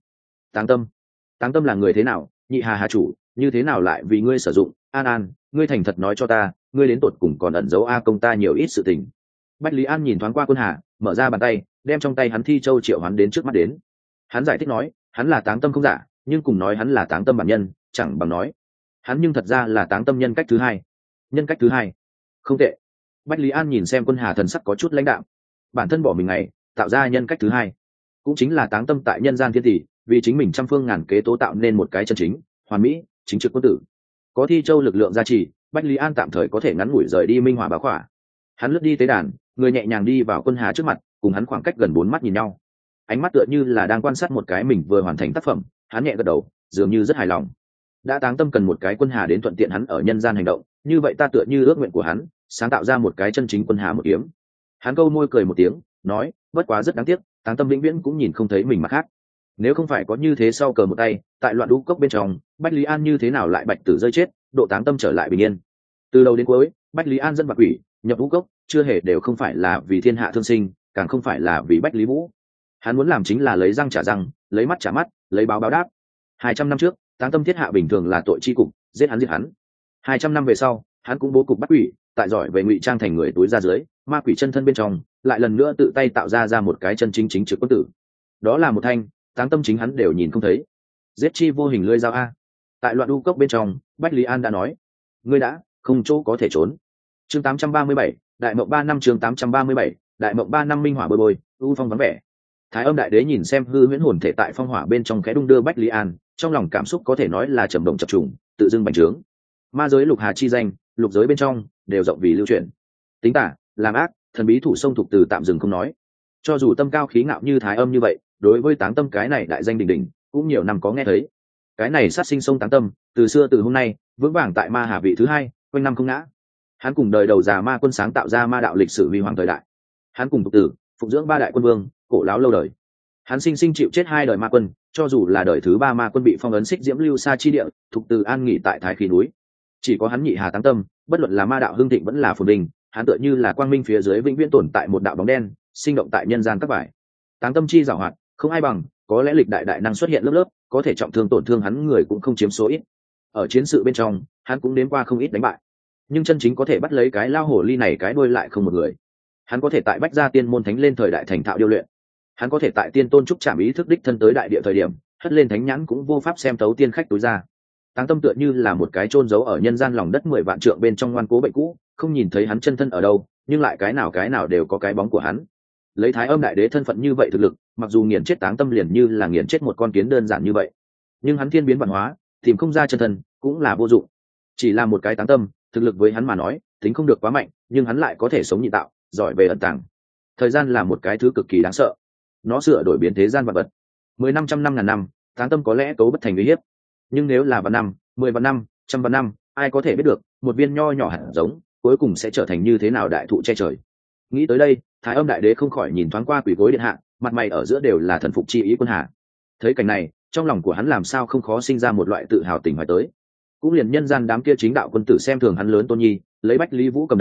Táng Tâm là người thế nào, nhị hà chủ, như thế nào lại vì ngươi sử dụng? An, ngươi thành thật nói cho ta, ngươi đến tột cùng còn ẩn giấu A công ta nhiều ít sự tình. Bách Lý An nhìn thoáng qua Quân Hà, mở ra bàn tay, đem trong tay hắn Thi Châu triệu hắn đến trước mắt đến. Hắn giải thích nói, hắn là Táng Tâm không giả, nhưng cùng nói hắn là Táng Tâm bản nhân, chẳng bằng nói hắn nhưng thật ra là Táng Tâm nhân cách thứ hai. Nhân cách thứ hai, không tệ. Bách Lý An nhìn xem Quân Hà thần sắc có chút lãnh đạm, bản thân bỏ mình này, tạo ra nhân cách thứ hai, cũng chính là Táng Tâm tại nhân gian thiên tỷ, vì chính mình trăm phương ngàn kế tố tạo nên một cái chân chính, hoàn mỹ, chính trực quân tử. Có Thi Châu lực lượng gia trì, Bách Lý An tạm thời có thể ngắn ngủi rời đi minh hỏa báo khỏa. Hắn lướt đi tế đàn, người nhẹ nhàng đi vào Quân Hà trước mặt, cùng hắn khoảng cách gần 4 mắt nhìn nhau. Ánh mắt tựa như là đang quan sát một cái mình vừa hoàn thành tác phẩm, hắn nhẹ gật đầu, dường như rất hài lòng. Đã Táng Tâm cần một cái Quân Hà đến thuận tiện hắn ở nhân gian hành động, như vậy ta tựa như ước nguyện của hắn, sáng tạo ra một cái chân chính Quân Hà một kiếm. Hắn câu môi cười một tiếng, nói, bất quá rất đáng tiếc, Táng Tâm vĩnh viễn cũng nhìn không thấy mình mặt khác. Nếu không phải có như thế sau cờ một tay, tại loạn đũ cốc bên trong, Bách Lý An như thế nào lại bạch tử rơi chết, độ Táng Tâm trở lại bình yên. Từ đầu đến cuối, Bách Lý An dân bạc quỷ, nhập đũ cốc, chưa hề đều không phải là vì thiên hạ thương sinh, càng không phải là vì Bách Lý Vũ. Hắn muốn làm chính là lấy răng trả răng, lấy mắt trả mắt, lấy báo báo đáp. 200 năm trước, Táng Tâm thiết hạ bình thường là tội chi cục, giết hắn. 200 năm về sau, hắn cũng bố cục bắt quỷ, tại giỏi về ngụy trang thành người túi ra dưới, ma quỷ chân thân bên trong, lại lần nữa tự tay tạo ra một cái chân chính chính trực quân tử. Đó là một thanh, Táng Tâm chính hắn đều nhìn không thấy. Giết chi vô hình lưỡi dao a. Tại loạn đu cốc bên trong, Bách Lý An đã nói, ngươi đã không chỗ có thể trốn. Chương 837, đại mộng 3 năm, chương 837, đại mộng 3 năm minh hỏa bồi bồi, u phong vắng vẻ. Thái Âm đại đế nhìn xem hư huyễn hồn thể tại phong hỏa bên trong khẽ đung đưa Bách Lý An, trong lòng cảm xúc có thể nói là trầm động chập trùng, tự dưng bành trướng. Ma giới lục hà chi danh, lục giới bên trong đều rộng vì lưu truyền. Tính tả, làm ác, thần bí thủ sông thuộc từ tạm dừng không nói. Cho dù tâm cao khí ngạo như Thái Âm như vậy, đối với Táng Tâm cái này đại danh đỉnh đỉnh, cũng nhiều năm có nghe thấy. Cái này sát sinh sông Táng Tâm, từ xưa từ hôm nay, vững vàng tại ma hà vị thứ hai, quanh năm không ngã. Hắn cùng đời đầu già ma quân sáng tạo ra ma đạo lịch sử huy hoàng thời đại. Hắn cùng tục tử, phụng dưỡng 3 đại quân vương, cổ lão lâu đời. Hắn sinh sinh chịu chết 2 đời ma quân, cho dù là đời thứ 3 ma quân bị phong ấn xích diễm lưu xa chi địa, thuộc từ an nghỉ tại Thái Khí núi. Chỉ có hắn nhị hà Táng Tâm, bất luận là ma đạo hưng thịnh vẫn là phồn vinh, hắn tựa như là quang minh phía dưới vĩnh viễn tồn tại một đạo bóng đen, sinh động tại nhân gian các vải. Táng Tâm chi giàu hoạt, không ai bằng, có lẽ lịch đại đại năng xuất hiện lớp lớp, có thể trọng thương tổn thương hắn người cũng không chiếm số ít. Ở chiến sự bên trong, hắn cũng đến qua không ít đánh bại, nhưng chân chính có thể bắt lấy cái lao hổ ly này cái đuôi lại không một người. Hắn có thể tại bách gia tiên môn thánh lên thời đại thành thạo điêu luyện, hắn có thể tại tiên tôn trúc trảm ý thức đích thân tới đại địa thời điểm hất lên thánh nhãn cũng vô pháp xem tấu tiên khách tối ra. Táng Tâm tựa như là một cái chôn giấu ở nhân gian lòng đất 10 vạn trượng bên trong ngoan cố bệnh cũ, không nhìn thấy hắn chân thân ở đâu, nhưng lại cái nào đều có cái bóng của hắn. Lấy Thái Âm đại đế thân phận như vậy thực lực, mặc dù nghiền chết Táng Tâm liền như là nghiền chết một con kiến đơn giản như vậy, nhưng hắn thiên biến vạn hóa, tìm không ra chân thân cũng là vô dụng. Chỉ là một cái Táng Tâm, thực lực với hắn mà nói tính không được quá mạnh, nhưng hắn lại có thể sống nhị tạo, giỏi về ẩn tàng. Thời gian là một cái thứ cực kỳ đáng sợ, nó sửa đổi biến thế gian vật vật. 10 năm, trăm năm, ngàn năm, Táng Tâm có lẽ cấu bất thành uy hiếp, nhưng nếu là vạn năm, 10 vạn năm, trăm vạn năm, ai có thể biết được một viên nho nhỏ hạt giống cuối cùng sẽ trở thành như thế nào đại thụ che trời. Nghĩ tới đây, Thái Âm đại đế không khỏi nhìn thoáng qua quỷ gối điện hạ, mặt mày ở giữa đều là thần phục chi ý Quân Hà. Thấy cảnh này, trong lòng của hắn làm sao không khó sinh ra một loại tự hào tình hoài tới. Cũng liền nhân gian đám kia chính đạo quân tử xem thường hắn lớn tôn nhi, lấy Bách Lý Vũ cầm đầu,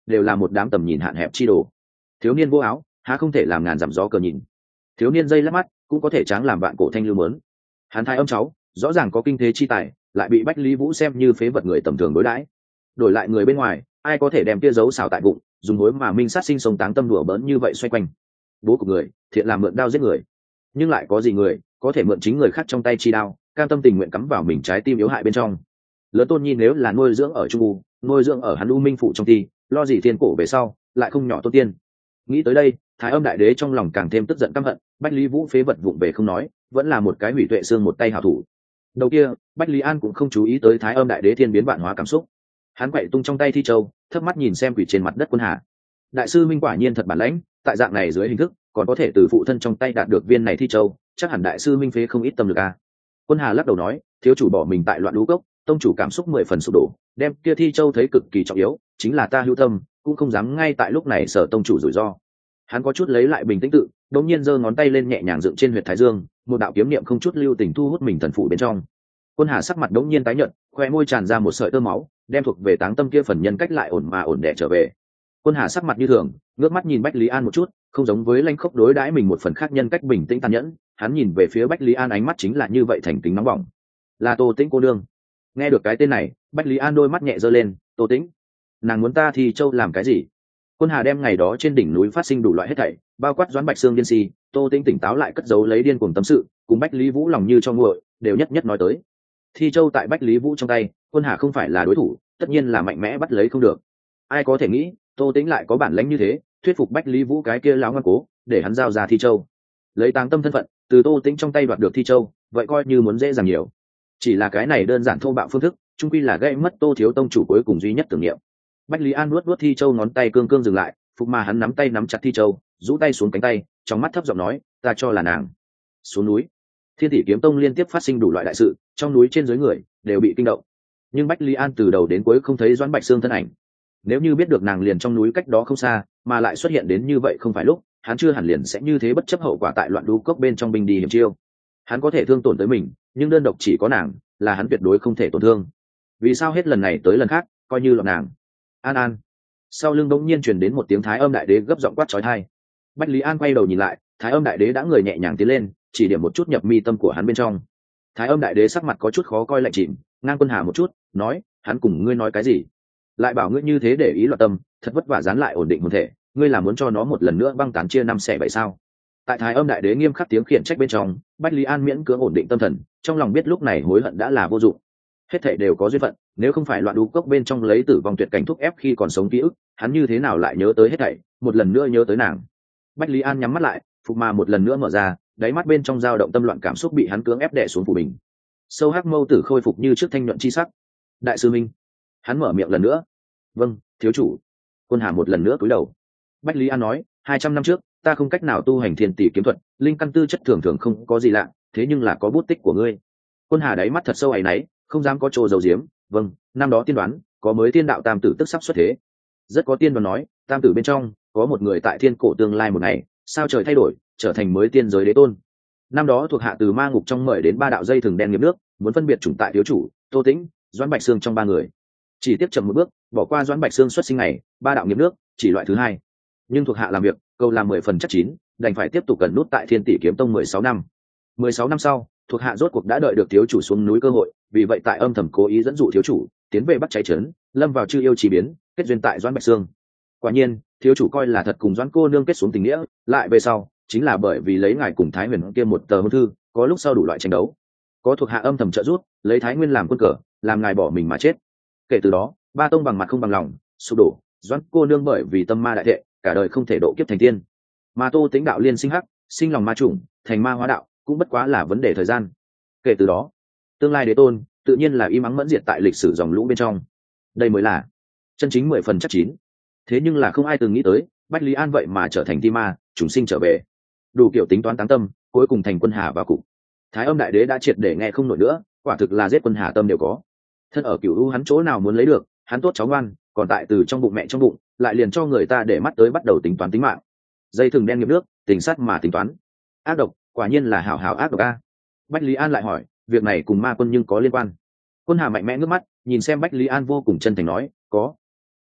đều là một đám tầm nhìn hạn hẹp chi đồ. Thiếu niên vô áo há không thể làm ngàn dặm gió cờ nhìn, thiếu niên dây lắc mắt cũng có thể tráng làm vạn cổ thanh lưu mớn. Hắn thái âm cháu rõ ràng có kinh thế chi tài, lại bị Bách Lý Vũ xem như phế vật người tầm thường đối đãi. Đổi lại người bên ngoài, ai có thể đem kia giấu xào tại bụng, dùng hối mà minh sát sinh sống táng tâm đùa bỡn như vậy xoay quanh. Bố của người thiện làm mượn đao giết người, nhưng lại có gì người có thể mượn chính người khác trong tay chi đao, cam tâm tình nguyện cắm vào mình trái tim yếu hại bên trong. Lớn Tôn Nhi nếu là nuôi dưỡng ở Trung U, nuôi dưỡng ở hắn U Minh phụ trong ti, lo gì thiên cổ về sau lại không nhỏ Tôn Tiên. Nghĩ tới đây, Thái Âm Đại Đế trong lòng càng thêm tức giận căm hận. Bách Lý Vũ phế vật vụng về không nói, vẫn là một cái hủy tuệ xương một tay hảo thủ. Đầu kia, Bách Lý An cũng không chú ý tới Thái Âm Đại Đế thiên biến vạn hóa cảm xúc. Hắn quậy tung trong tay thi châu, thấp mắt nhìn xem quỷ trên mặt đất Quân Hà. Đại sư minh quả nhiên thật bản lãnh, tại dạng này dưới hình thức còn có thể từ phụ thân trong tay đạt được viên này thi châu, chắc hẳn đại sư minh phế không ít tâm lực a. Quân Hà lắc đầu nói, thiếu chủ bỏ mình tại loạn lũ cốc, tông chủ cảm xúc 10 phần sụp đổ, đem kia thi châu thấy cực kỳ trọng yếu, chính là ta hữu tâm cũng không dám ngay tại lúc này sở tông chủ rủi ro. Hắn có chút lấy lại bình tĩnh tự, đột nhiên giơ ngón tay lên nhẹ nhàng dựng trên huyệt thái dương, một đạo kiếm niệm không chút lưu tình thu hút mình thần phụ bên trong. Quân Hà sắc mặt đống nhiên tái nhợt, khoe môi tràn ra một sợi tơ máu, đem thuộc về táng tâm kia phần nhân cách lại ổn đẻ trở về. Quân Hà sắc mặt như thường, ngước mắt nhìn Bách Lý An một chút, không giống với lanh khốc đối đãi mình một phần khác nhân cách bình tĩnh tàn nhẫn. Hắn nhìn về phía Bách Lý An ánh mắt chính là như vậy thành kính nóng bỏng. Là Tô Tĩnh cô nương. Nghe được cái tên này, Bách Lý An đôi mắt nhẹ giơ lên. Tô Tĩnh, nàng muốn ta thì châu làm cái gì? Quân Hà đem ngày đó trên đỉnh núi phát sinh đủ loại hết thảy, bao quát Doãn Bạch Xương điên si, Tô Tĩnh tỉnh táo lại cất giấu lấy điên cuồng tâm sự, cùng Bách Lý Vũ lòng như cho nguội, đều nhất nhất nói tới. Thi châu tại Bách Lý Vũ trong tay, Quân Hà không phải là đối thủ, tất nhiên là mạnh mẽ bắt lấy không được. Ai có thể nghĩ, Tô Tĩnh lại có bản lĩnh như thế, thuyết phục Bách Lý Vũ cái kia láo ngoan cố, để hắn giao ra thi châu. Lấy táng tâm thân phận, từ Tô Tĩnh trong tay đoạt được thi châu, vậy coi như muốn dễ dàng nhiều. Chỉ là cái này đơn giản thô bạo phương thức, chung quy là gây mất Tô thiếu tông chủ cuối cùng duy nhất tưởng niệm. Bách Lý An nuốt thi châu, ngón tay cương cương dừng lại, phục mà hắn nắm tay nắm chặt thi châu, rũ tay xuống cánh tay, trong mắt thấp giọng nói, ta cho là nàng. Xuống núi, Thiên Tỷ Kiếm Tông liên tiếp phát sinh đủ loại đại sự, trong núi trên dưới người đều bị kinh động. Nhưng Bách Lý An từ đầu đến cuối không thấy Doãn Bạch Xương thân ảnh. Nếu như biết được nàng liền trong núi cách đó không xa, mà lại xuất hiện đến như vậy không phải lúc, hắn chưa hẳn liền sẽ như thế bất chấp hậu quả tại loạn đu cốc bên trong binh đi hiểm chiêu. Hắn có thể thương tổn tới mình, nhưng đơn độc chỉ có nàng, là hắn tuyệt đối không thể tổn thương. Vì sao hết lần này tới lần khác, coi như lọt nàng? An An. Sau lưng bỗng nhiên truyền đến một tiếng Thái Âm Đại Đế gấp giọng quát chói tai. Bách Lý An quay đầu nhìn lại, Thái Âm Đại Đế đã người nhẹ nhàng tiến lên, chỉ điểm một chút nhập mi tâm của hắn bên trong. Thái Âm Đại Đế sắc mặt có chút khó coi lạnh chìm, ngang Quân Hà một chút, nói, hắn cùng ngươi nói cái gì? Lại bảo ngươi như thế để ý loạn tâm, thật vất vả dán lại ổn định hồn thể, ngươi là muốn cho nó một lần nữa băng tán chia năm xẻ bảy sao? Tại Thái Âm Đại Đế nghiêm khắc tiếng khiển trách bên trong, Bách Lý An miễn cưỡng ổn định tâm thần, trong lòng biết lúc này hối hận đã là vô dụng. Hết thảy đều có duyên phận, nếu không phải loạn đu cốc bên trong lấy tử vong tuyệt cảnh thúc ép khi còn sống ký ức, hắn như thế nào lại nhớ tới hết thảy, một lần nữa nhớ tới nàng. Bách Lý An nhắm mắt lại, phục mà một lần nữa mở ra, đáy mắt bên trong dao động tâm loạn cảm xúc bị hắn cưỡng ép đè xuống phủ mình. Sâu hắc mâu tử khôi phục như trước thanh nhuận chi sắc. Đại sư minh. Hắn mở miệng lần nữa. Vâng, thiếu chủ. Quân Hà một lần nữa cúi đầu. Bách Lý An nói, 200 năm trước, ta không cách nào tu hành Thiên Tỷ kiếm thuật, linh căn tư chất thường thường không có gì lạ, thế nhưng là có bút tích của ngươi. Quân Hà đáy mắt thật sâu áy náy, không dám có trô dầu diếm. Vâng, năm đó tiên đoán có mới tiên đạo tam tử tức sắp xuất thế. Rất có tiên đoán nói, tam tử bên trong có một người tại thiên cổ tương lai một ngày, sao trời thay đổi, trở thành mới tiên giới đế tôn. Năm đó thuộc hạ từ ma ngục trong mời đến 3 đạo dây thừng đen nghiệp nước, muốn phân biệt chủng tại thiếu chủ Tô Tĩnh, Doãn Bạch Xương trong 3 người. Chỉ tiếp chậm một bước, bỏ qua Doãn Bạch Xương xuất sinh này, 3 đạo nghiệp nước chỉ loại thứ 2. Nhưng thuộc hạ làm việc câu làm 10 phần chắc chín, đành phải tiếp tục cần nút tại Thiên Tỷ Kiếm Tông 16 năm. 16 năm sau, thuộc hạ rốt cuộc đã đợi được thiếu chủ xuống núi cơ hội, vì vậy tại âm thầm cố ý dẫn dụ thiếu chủ tiến về bắt cháy trấn, lâm vào chư yêu chỉ biến, kết duyên tại Doãn Bạch Xương. Quả nhiên, thiếu chủ coi là thật cùng Doãn cô nương kết xuống tình nghĩa, lại về sau chính là bởi vì lấy ngài cùng Thái Huyền kia một tờ hôn thư, có lúc sau đủ loại tranh đấu, có thuộc hạ âm thầm trợ giúp, lấy Thái Nguyên làm quân cờ, làm ngài bỏ mình mà chết. Kể từ đó, 3 tông bằng mặt không bằng lòng, sụp đổ. Doãn cô nương bởi vì tâm ma đại thệ, cả đời không thể độ kiếp thành tiên. Mà Tô Tĩnh đạo liên sinh hắc, sinh lòng ma chủng, thành ma hóa đạo, cũng bất quá là vấn đề thời gian. Kể từ đó, tương lai đế tôn tự nhiên là im ắng mẫn diệt tại lịch sử dòng lũ bên trong. Đây mới là chân chính 10 phần chắc chín. Thế nhưng là không ai từng nghĩ tới, Bách Lý An vậy mà trở thành ti ma, chúng sinh trở về. Đủ kiểu tính toán táng tâm, cuối cùng thành Quân Hà vào cục. Thái Âm Đại Đế đã triệt để nghe không nổi nữa, quả thực là giết Quân Hà tâm đều có. Thân ở Cửu U hắn chỗ nào muốn lấy được, hắn tốt cháu ngoan, còn tại từ trong bụng mẹ trong bụng, lại liền cho người ta để mắt tới bắt đầu tính toán tính mạng. Dây thừng đen nghiệp nước, tình sát mà tính toán. Ác độc, quả nhiên là hảo hảo ác độc a. Bách Lý An lại hỏi, việc này cùng ma quân nhưng có liên quan? Quân Hà mạnh mẽ ngước mắt, nhìn xem Bách Lý An vô cùng chân thành nói, có.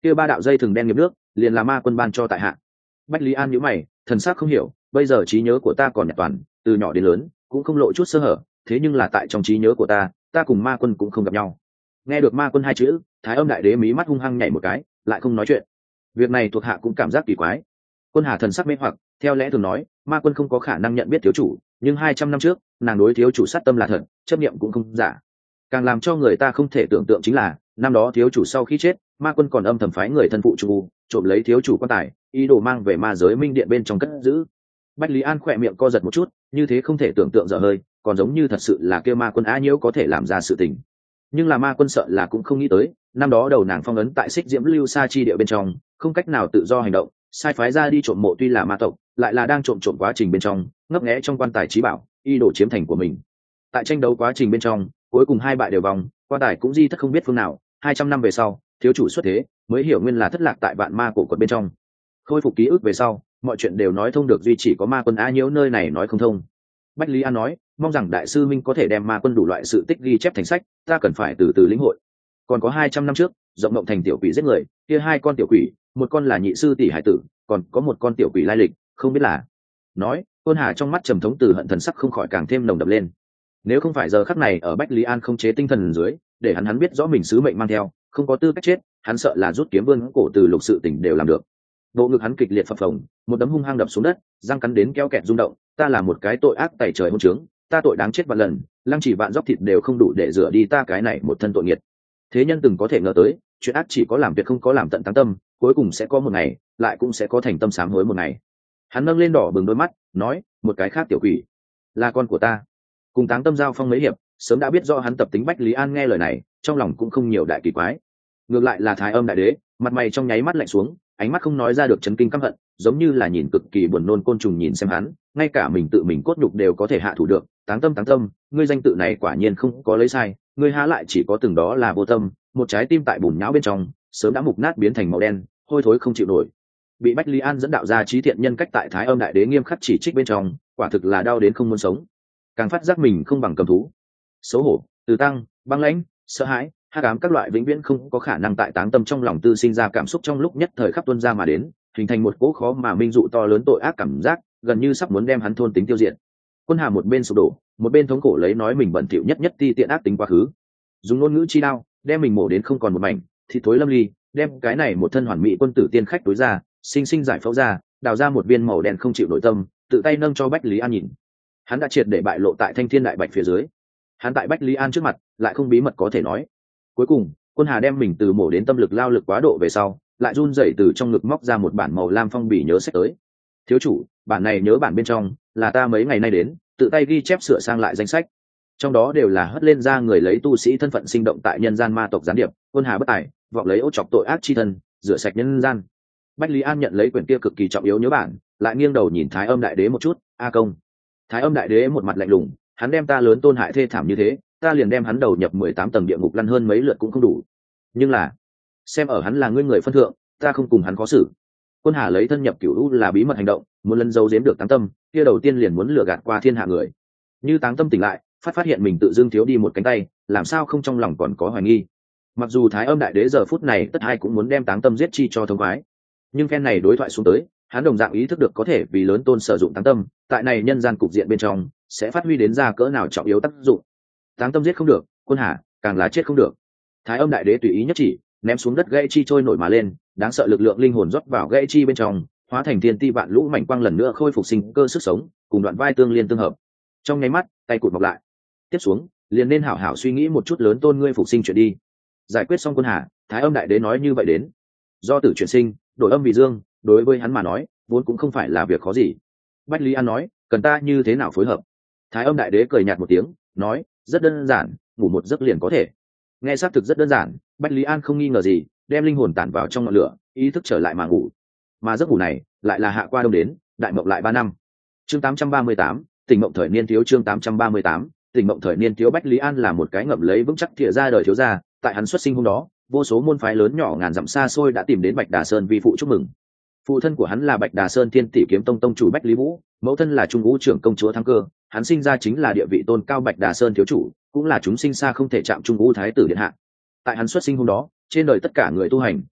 kia 3 đạo dây thừng đen nghiệp nước liền là ma quân ban cho tại hạ. Bách Lý An nhíu mày, thần sắc không hiểu, bây giờ trí nhớ của ta còn nhạt toàn, từ nhỏ đến lớn cũng không lộ chút sơ hở, thế nhưng là tại trong trí nhớ của ta cùng ma quân cũng không gặp nhau. Nghe được ma quân hai chữ, Thái Âm đại đế mí mắt hung hăng nhảy một cái, lại không nói chuyện. Việc này thuộc hạ cũng cảm giác kỳ quái. Quân Hà thần sắc mê hoặc, theo lẽ thường nói ma quân không có khả năng nhận biết thiếu chủ, nhưng 200 năm trước nàng đối thiếu chủ sát tâm là thật, chấp niệm cũng không giả. Càng làm cho người ta không thể tưởng tượng chính là năm đó thiếu chủ sau khi chết, ma quân còn âm thầm phái người thân phụ chủ trộm lấy thiếu chủ quan tài, ý đồ mang về ma giới minh điện bên trong cất giữ. Bách Lý An khỏe miệng co giật một chút, như thế không thể tưởng tượng dở hơi, còn giống như thật sự là kêu ma quân á nhiễu có thể làm ra sự tình. Nhưng là ma quân sợ là cũng không nghĩ tới, năm đó đầu nàng phong ấn tại xích diễm lưu sa chi địa bên trong, không cách nào tự do hành động, sai phái ra đi trộm mộ, tuy là ma tộc lại là đang trộm quá trình bên trong ngấp nghé trong quan tài trí bảo, ý đồ chiếm thành của mình. Tại tranh đấu quá trình bên trong cuối cùng hai bại đều vòng, quan tài cũng di thất không biết phương nào. 200 năm về sau thiếu chủ xuất thế, mới hiểu nguyên là thất lạc tại vạn ma cổ quật bên trong. Khôi phục ký ức về sau, mọi chuyện đều nói thông được, duy chỉ có ma quân á nhiễu nơi này nói không thông. Bách Lý An nói, mong rằng đại sư minh có thể đem ma quân đủ loại sự tích ghi chép thành sách, ta cần phải từ từ lĩnh hội. Còn có 200 năm trước rộng mộng thành tiểu quỷ giết người, kia 2 con tiểu quỷ, một con là nhị sư tỷ hải tử, còn có một con tiểu quỷ lai lịch không biết là. Nói Tôn Hà trong mắt trầm thống từ hận thần sắc không khỏi càng thêm nồng đậm lên. Nếu không phải giờ khắc này ở Bách Lý An không chế tinh thần dưới, để hắn biết rõ mình sứ mệnh mang theo, không có tư cách chết, hắn sợ là rút kiếm vươn cổ từ lục sự tỉnh đều làm được. Bộ ngực hắn kịch liệt phập phồng, một đấm hung hăng đập xuống đất, răng cắn đến kéo kẹt rung động. Ta là một cái tội ác tày trời hôn trướng, ta tội đáng chết vạn lần, lăng chỉ vạn dốc thịt đều không đủ để rửa đi ta cái này một thân tội nghiệt. Thế nhân từng có thể ngờ tới, chuyện ác chỉ có làm việc không có làm tận táng tâm, cuối cùng sẽ có một ngày, lại cũng sẽ có thành tâm sám hối một ngày. Hắn nâng lên đỏ bừng đôi mắt, nói, một cái khác tiểu quỷ, là con của ta. Cùng táng tâm giao phong mấy hiệp, sớm đã biết rõ hắn tập tính. Bách Lý An nghe lời này, trong lòng cũng không nhiều đại kỳ quái. Ngược lại là Thái Âm đại đế, mặt mày trong nháy mắt lạnh xuống, ánh mắt không nói ra được chấn kinh căm hận, giống như là nhìn cực kỳ buồn nôn côn trùng nhìn xem hắn, ngay cả mình tự mình cốt nhục đều có thể hạ thủ được. Táng tâm, ngươi danh tự này quả nhiên không có lấy sai, ngươi há lại chỉ có từng đó là vô tâm, một trái tim tại bùn nhão bên trong sớm đã mục nát biến thành màu đen, hôi thối không chịu nổi. Bị Bách Lý An dẫn đạo ra trí thiện nhân cách tại Thái Âm đại đế nghiêm khắc chỉ trích bên trong, quả thực là đau đến không muốn sống, càng phát giác mình không bằng cầm thú. Xấu hổ, từ tăng, băng lãnh, sợ hãi, hắc ám các loại vĩnh viễn không có khả năng tại táng tâm trong lòng tư sinh ra cảm xúc trong lúc nhất thời khắp tuôn ra mà đến, hình thành một cỗ khó mà minh dụ to lớn tội ác cảm giác, gần như sắp muốn đem hắn thôn tính tiêu diệt. Quân Hà một bên sụp đổ, một bên thống khổ lấy nói mình bẩn thỉu nhất ti tiện ác tính quá khứ, dùng ngôn ngữ chi đao đem mình mổ đến không còn một mảnh, thịt thối lâm ly, đem cái này một thân hoàn mỹ quân tử tiên khách tối ra, sinh giải phẫu ra, đào ra một viên màu đen không chịu nội tâm, tự tay nâng cho Bách Lý An nhìn. Hắn đã triệt để bại lộ tại Thanh Thiên Đại Bạch phía dưới. Hắn tại Bách Lý An trước mặt lại không bí mật có thể nói. Cuối cùng Quân Hà đem mình từ mổ đến tâm lực lao lực quá độ về sau, lại run rẩy từ trong ngực móc ra một bản màu lam phong bì nhớ sách tới. Thiếu chủ, bản này nhớ bản bên trong là ta mấy ngày nay đến tự tay ghi chép sửa sang lại danh sách, trong đó đều là hất lên ra người lấy tu sĩ thân phận sinh động tại nhân gian ma tộc gián điệp. Quân Hà bất tài vọng lấy ô chọc tội ác chi thân, rửa sạch nhân gian. Bách Lý An nhận lấy quyển kia cực kỳ trọng yếu nhớ bản, lại nghiêng đầu nhìn Thái Âm đại đế một chút. A công. Thái Âm đại đế một mặt lạnh lùng, hắn đem ta lớn tôn hại thê thảm như thế, ta liền đem hắn đầu nhập 18 tầng địa ngục lăn hơn mấy lượt cũng không đủ. Nhưng là xem ở hắn là ngươi người phân thượng, ta không cùng hắn có xử. Quân Hà lấy thân nhập cửu u là bí mật hành động, muốn lấn giấu giếm được táng tâm, kia đầu tiên liền muốn lừa gạt qua thiên hạ người. Như táng tâm tỉnh lại, phát hiện mình tự dưng thiếu đi một cánh tay, làm sao không trong lòng còn có hoài nghi. Mặc dù Thái Âm đại đế giờ phút này tất hai cũng muốn đem táng tâm giết chi cho thông khoái, nhưng phen này đối thoại xuống tới, hắn đồng dạng ý thức được có thể vì lớn tôn sử dụng táng tâm, tại này nhân gian cục diện bên trong sẽ phát huy đến ra cỡ nào trọng yếu tác dụng. Táng tâm giết không được, Quân Hà càng là chết không được. Thái Âm đại đế tùy ý nhất chỉ, ném xuống đất gãy chi trôi nổi mà lên, đáng sợ lực lượng linh hồn rót vào gãy chi bên trong, hóa thành thiên ti vạn lũ mảnh quang lần nữa khôi phục sinh cơ sức sống, cùng đoạn vai tương liên tương hợp. Trong nháy mắt, tay cụt mọc lại. Tiếp xuống, liền nên hảo hảo suy nghĩ một chút lớn tôn ngươi phục sinh chuyện đi. Giải quyết xong Quân Hà, Thái Âm đại đế nói như vậy đến, do tử chuyển sinh, đổi âm vì dương, đối với hắn mà nói, vốn cũng không phải là việc khó gì. Bách Lý An nói, cần ta như thế nào phối hợp? Thái Âm đại đế cười nhạt một tiếng, nói, rất đơn giản, ngủ một giấc liền có thể. Nghe xác thực rất đơn giản, Bách Lý An không nghi ngờ gì, đem linh hồn tản vào trong ngọn lửa, ý thức trở lại mà ngủ. Mà giấc ngủ này lại là hạ qua đông đến, đại mộng lại 3 năm. Chương 838, tỉnh mộng thời niên thiếu. Chương 838, tỉnh mộng thời niên thiếu. Bách Lý An là một cái ngậm lấy vững chắc thìa ra đời thiếu gia, tại hắn xuất sinh hôm đó, vô số môn phái lớn nhỏ ngàn dặm xa xôi đã tìm đến Bạch Đà Sơn vi phụ chúc mừng. Phụ thân của hắn là Bạch Đà Sơn Thiên Tỷ Kiếm Tông tông chủ Bách Lý Vũ, mẫu thân là Trung Vũ trưởng công chúa Thắng Cơ, hắn sinh ra chính là địa vị tôn cao Bạch Đà Sơn thiếu chủ, cũng là chúng sinh xa không thể chạm Trung Vũ thái tử điện hạ. Tại hắn xuất sinh hôm đó, trên đời tất cả người tu hành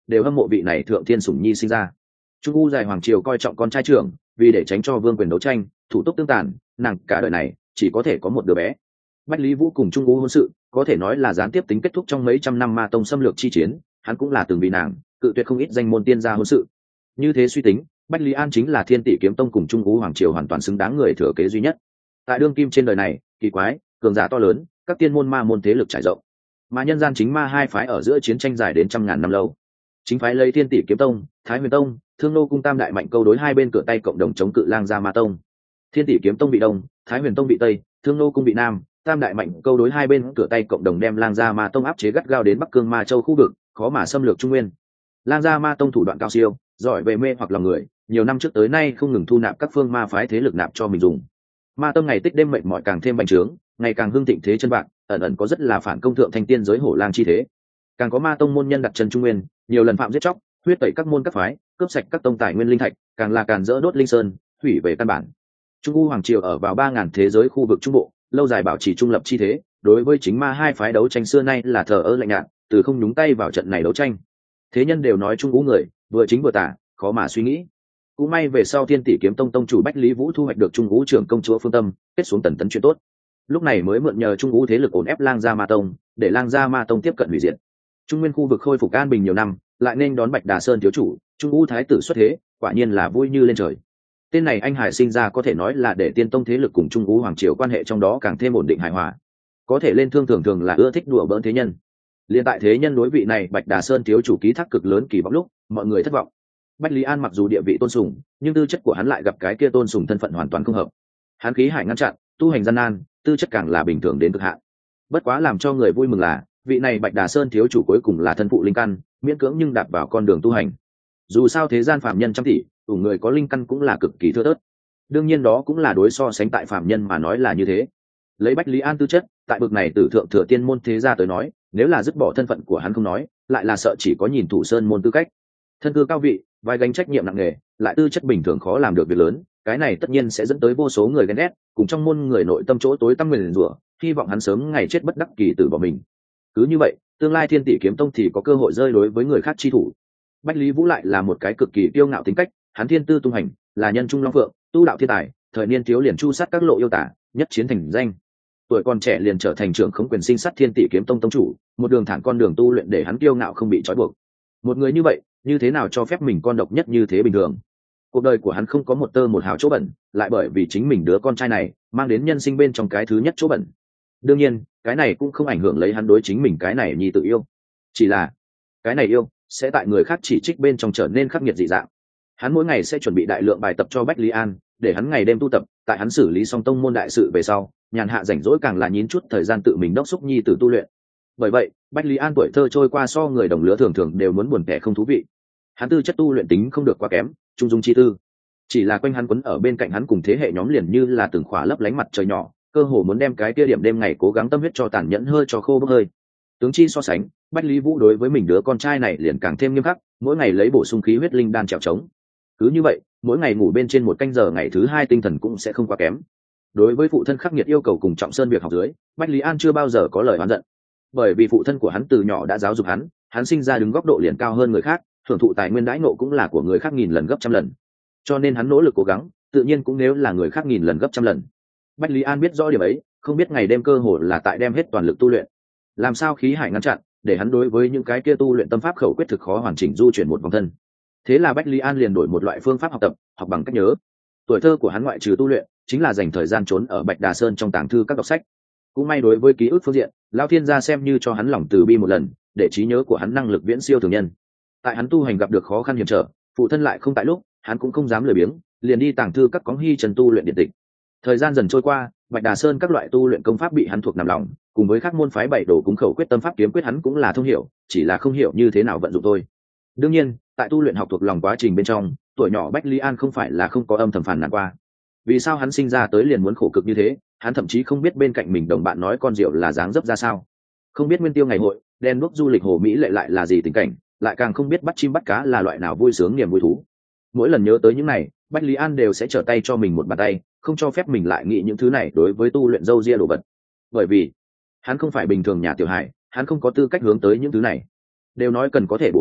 đều hâm mộ vị này thượng thiên sủng nhi sinh ra. Trung U dài hoàng triều coi trọng con trai trưởng, vì để tránh cho vương quyền đấu tranh, thủ tục tương tàn, nàng cả đời này chỉ có thể có một đứa bé. Bách Lý Vũ cùng Trung U hôn sự có thể nói là gián tiếp tính kết thúc trong mấy trăm năm Ma Tông xâm lược chi chiến, hắn cũng là từng vì nàng cự tuyệt không ít danh môn tiên gia hôn sự. Như thế suy tính, Bách Lý An chính là Thiên Tỷ Kiếm Tông cùng Trung U hoàng triều hoàn toàn xứng đáng người thừa kế duy nhất. Tại đương kim trên đời này, kỳ quái, cường giả to lớn, các tiên môn ma môn thế lực trải rộng, mà nhân gian chính ma hai phái ở giữa chiến tranh dài đến trăm ngàn năm lâu. Chính phái lấy Thiên Tỷ Kiếm Tông, Thái Huyền Tông, Thương Nô cung tam đại mạnh câu đối hai bên cửa tay cộng đồng chống cự Lang Gia Ma Tông. Thiên Tỷ Kiếm Tông bị đông, Thái Huyền Tông bị tây, Thương Nô cung bị nam, tam đại mạnh câu đối hai bên cửa tay cộng đồng đem Lang Gia Ma Tông áp chế gắt gao đến Bắc Cương Ma Châu khu vực, khó mà xâm lược Trung Nguyên. Lang Gia Ma Tông thủ đoạn cao siêu, giỏi về mê hoặc lòng người, nhiều năm trước tới nay không ngừng thu nạp các phương ma phái thế lực nạp cho mình dùng. Ma Tông ngày tích đêm mệt mỏi càng thêm bành trướng, ngày càng hưng thịnh thế chân bạc, ẩn ẩn có rất là phản công thượng thanh tiên giới hổ lang chi thế. Càng có Ma Tông môn nhân đặt chân Trung Nguyên, nhiều lần phạm giết chóc, huyết tẩy các môn các phái, cướp sạch các tông tài nguyên linh thạch, càng là càn rỡ đốt linh sơn, hủy về căn bản. Trung U hoàng triều ở vào 3000 thế giới khu vực trung bộ, lâu dài bảo trì trung lập chi thế, đối với chính ma hai phái đấu tranh xưa nay là thờ ơ lạnh nhạt, từ không nhúng tay vào trận này đấu tranh. Thế nhân đều nói Trung U người vừa chính vừa tà, khó mà suy nghĩ. Cũng may về sau Thiên Tỷ Kiếm Tông tông chủ Bách Lý Vũ thu hoạch được Trung U trưởng công chúa phương tâm, kết xuống tần tấn chuyện tốt. Lúc này mới mượn nhờ Trung U thế lực ổn ép Lang Gia Ma Tông, để Lang Gia Ma Tông tiếp cận hủy diệt. Trung Nguyên khu vực khôi phục an bình nhiều năm, lại nên đón Bạch Đà Sơn thiếu chủ, Trung U thái tử xuất thế, quả nhiên là vui như lên trời. Tên này anh hải sinh ra có thể nói là để Tiên Tông thế lực cùng Trung U hoàng triều quan hệ trong đó càng thêm ổn định hài hòa. Có thể lên thương thường là ưa thích đùa bỡn thế nhân. Liên tại thế nhân đối vị này Bạch Đà Sơn thiếu chủ ký thác cực lớn kỳ vọng lúc, mọi người thất vọng. Bách Lý An mặc dù địa vị tôn sùng, nhưng tư chất của hắn lại gặp cái kia tôn sùng thân phận hoàn toàn không hợp. Hắn khí hải ngăn chặn, tu hành gian nan, tư chất càng là bình thường đến cực hạn. Bất quá làm cho người vui mừng là, vị này Bạch Đà Sơn thiếu chủ cuối cùng là thân phụ linh căn, miễn cưỡng nhưng đạp vào con đường tu hành. Dù sao thế gian phàm nhân trăm tỷ, đủ người có linh căn cũng là cực kỳ thưa thớt. Đương nhiên đó cũng là đối so sánh tại phàm nhân mà nói là như thế. Lấy Bách Lý An tư chất, tại bực này tử thượng thừa tiên môn thế gia tới nói, nếu là dứt bỏ thân phận của hắn không nói, lại là sợ chỉ có nhìn thủ sơn môn tư cách. Thân cư cao vị, vai gánh trách nhiệm nặng nề, lại tư chất bình thường khó làm được việc lớn, cái này tất nhiên sẽ dẫn tới vô số người ghen ghét, cùng trong môn người nội tâm chỗ tối tăm nguyền rủa, hy vọng hắn sớm ngày chết bất đắc kỳ tử bỏ mình. Cứ như vậy, tương lai Thiên Tỷ Kiếm Tông thì có cơ hội rơi đối với người khác chi thủ. Bách Lý Vũ lại là một cái cực kỳ kiêu ngạo tính cách, hắn thiên tư tung hành, là nhân trung long phượng, tu đạo thiên tài, thời niên thiếu liền chu sát các lộ yêu tả, nhất chiến thành danh. Tuổi còn trẻ liền trở thành trưởng khống quyền sinh sát Thiên Tỷ Kiếm Tông tông chủ, một đường thẳng con đường tu luyện để hắn kiêu ngạo không bị trói buộc. Một người như vậy, như thế nào cho phép mình con độc nhất như thế bình thường? Cuộc đời của hắn không có một tơ một hào chỗ bẩn, lại bởi vì chính mình đứa con trai này mang đến nhân sinh bên trong cái thứ nhất chỗ bẩn. Đương nhiên, cái này cũng không ảnh hưởng lấy hắn đối chính mình cái này nhi tự yêu. Chỉ là, cái này yêu sẽ tại người khác chỉ trích bên trong trở nên khắc nghiệt dị dạng. Hắn mỗi ngày sẽ chuẩn bị đại lượng bài tập cho Bách Lý An, để hắn ngày đêm tu tập, tại hắn xử lý xong tông môn đại sự về sau, nhàn hạ rảnh rỗi càng là nhín chút thời gian tự mình đốc xúc nhi tử tu luyện. Bởi vậy, Bách Lý An tuổi thơ trôi qua so người đồng lứa thường thường đều muốn buồn tẻ không thú vị. Hắn tư chất tu luyện tính không được quá kém, trung dung chi tư. Chỉ là quanh hắn quấn ở bên cạnh hắn cùng thế hệ nhóm liền như là từng khỏa lấp lánh mặt trời nhỏ, cơ hồ muốn đem cái kia điểm đêm ngày cố gắng tâm huyết cho tàn nhẫn hơi cho khô bốc hơi. Tướng chi so sánh, Bách Lý Vũ đối với mình đứa con trai này liền càng thêm nghiêm khắc, mỗi ngày lấy bổ sung khí huyết linh đan trèo trống. Cứ như vậy, mỗi ngày ngủ bên trên một canh giờ, ngày thứ hai tinh thần cũng sẽ không quá kém. Đối với phụ thân khắc nghiệt yêu cầu cùng trọng sơn việc học dưới, Bách Lý An chưa bao giờ có lời oán giận. Bởi vì phụ thân của hắn từ nhỏ đã giáo dục hắn sinh ra đứng góc độ liền cao hơn người khác, hưởng thụ tài nguyên đãi ngộ cũng là của người khác nghìn lần gấp trăm lần. Cho nên hắn nỗ lực cố gắng, tự nhiên cũng nếu là người khác nghìn lần gấp trăm lần. Bách Lý An biết rõ điểm ấy, không biết ngày đêm cơ hồ là tại đem hết toàn lực tu luyện. Làm sao khí hải ngăn chặn, để hắn đối với những cái kia tu luyện tâm pháp khẩu quyết thực khó hoàn chỉnh du chuyển một vòng thân. Thế là Bách Lý An liền đổi một loại phương pháp học tập, học bằng cách nhớ. Tuổi thơ của hắn ngoại trừ tu luyện, chính là dành thời gian trốn ở Bạch Đà Sơn trong tàng thư các đọc sách. Cũng may đối với ký ức phương diện, Lão Thiên gia xem như cho hắn lòng từ bi một lần, để trí nhớ của hắn năng lực viễn siêu thường nhân. Tại hắn tu hành gặp được khó khăn hiểm trở, phụ thân lại không tại lúc, hắn cũng không dám lười biếng, liền đi tàng thư các cóng hy trần tu luyện điện tịch. Thời gian dần trôi qua, Bạch Đà Sơn các loại tu luyện công pháp bị hắn thuộc nằm lòng, cùng với các môn phái bảy đồ cúng khẩu quyết tâm pháp kiếm quyết hắn cũng là thông hiểu, chỉ là không hiểu như thế nào vận dụng thôi. Đương nhiên, tại tu luyện học thuộc lòng quá trình bên trong, tuổi nhỏ Bách Lý An không phải là không có âm thầm phàn nàn qua. Vì sao hắn sinh ra tới liền muốn khổ cực như thế, hắn thậm chí không biết bên cạnh mình đồng bạn nói con rượu là dáng dấp ra sao, không biết nguyên tiêu ngày hội đen đuốc du lịch hồ Mỹ lệ lại là gì tình cảnh, lại càng không biết bắt chim bắt cá là loại nào vui sướng niềm vui thú. Mỗi lần nhớ tới những này, Bách Lý An đều sẽ trở tay cho mình một bàn tay, không cho phép mình lại nghĩ những thứ này đối với tu luyện dâu ria đồ vật. Bởi vì hắn không phải bình thường nhà tiểu hải, hắn không có tư cách hướng tới những thứ này. Đều nói cần có thể bổ bụng,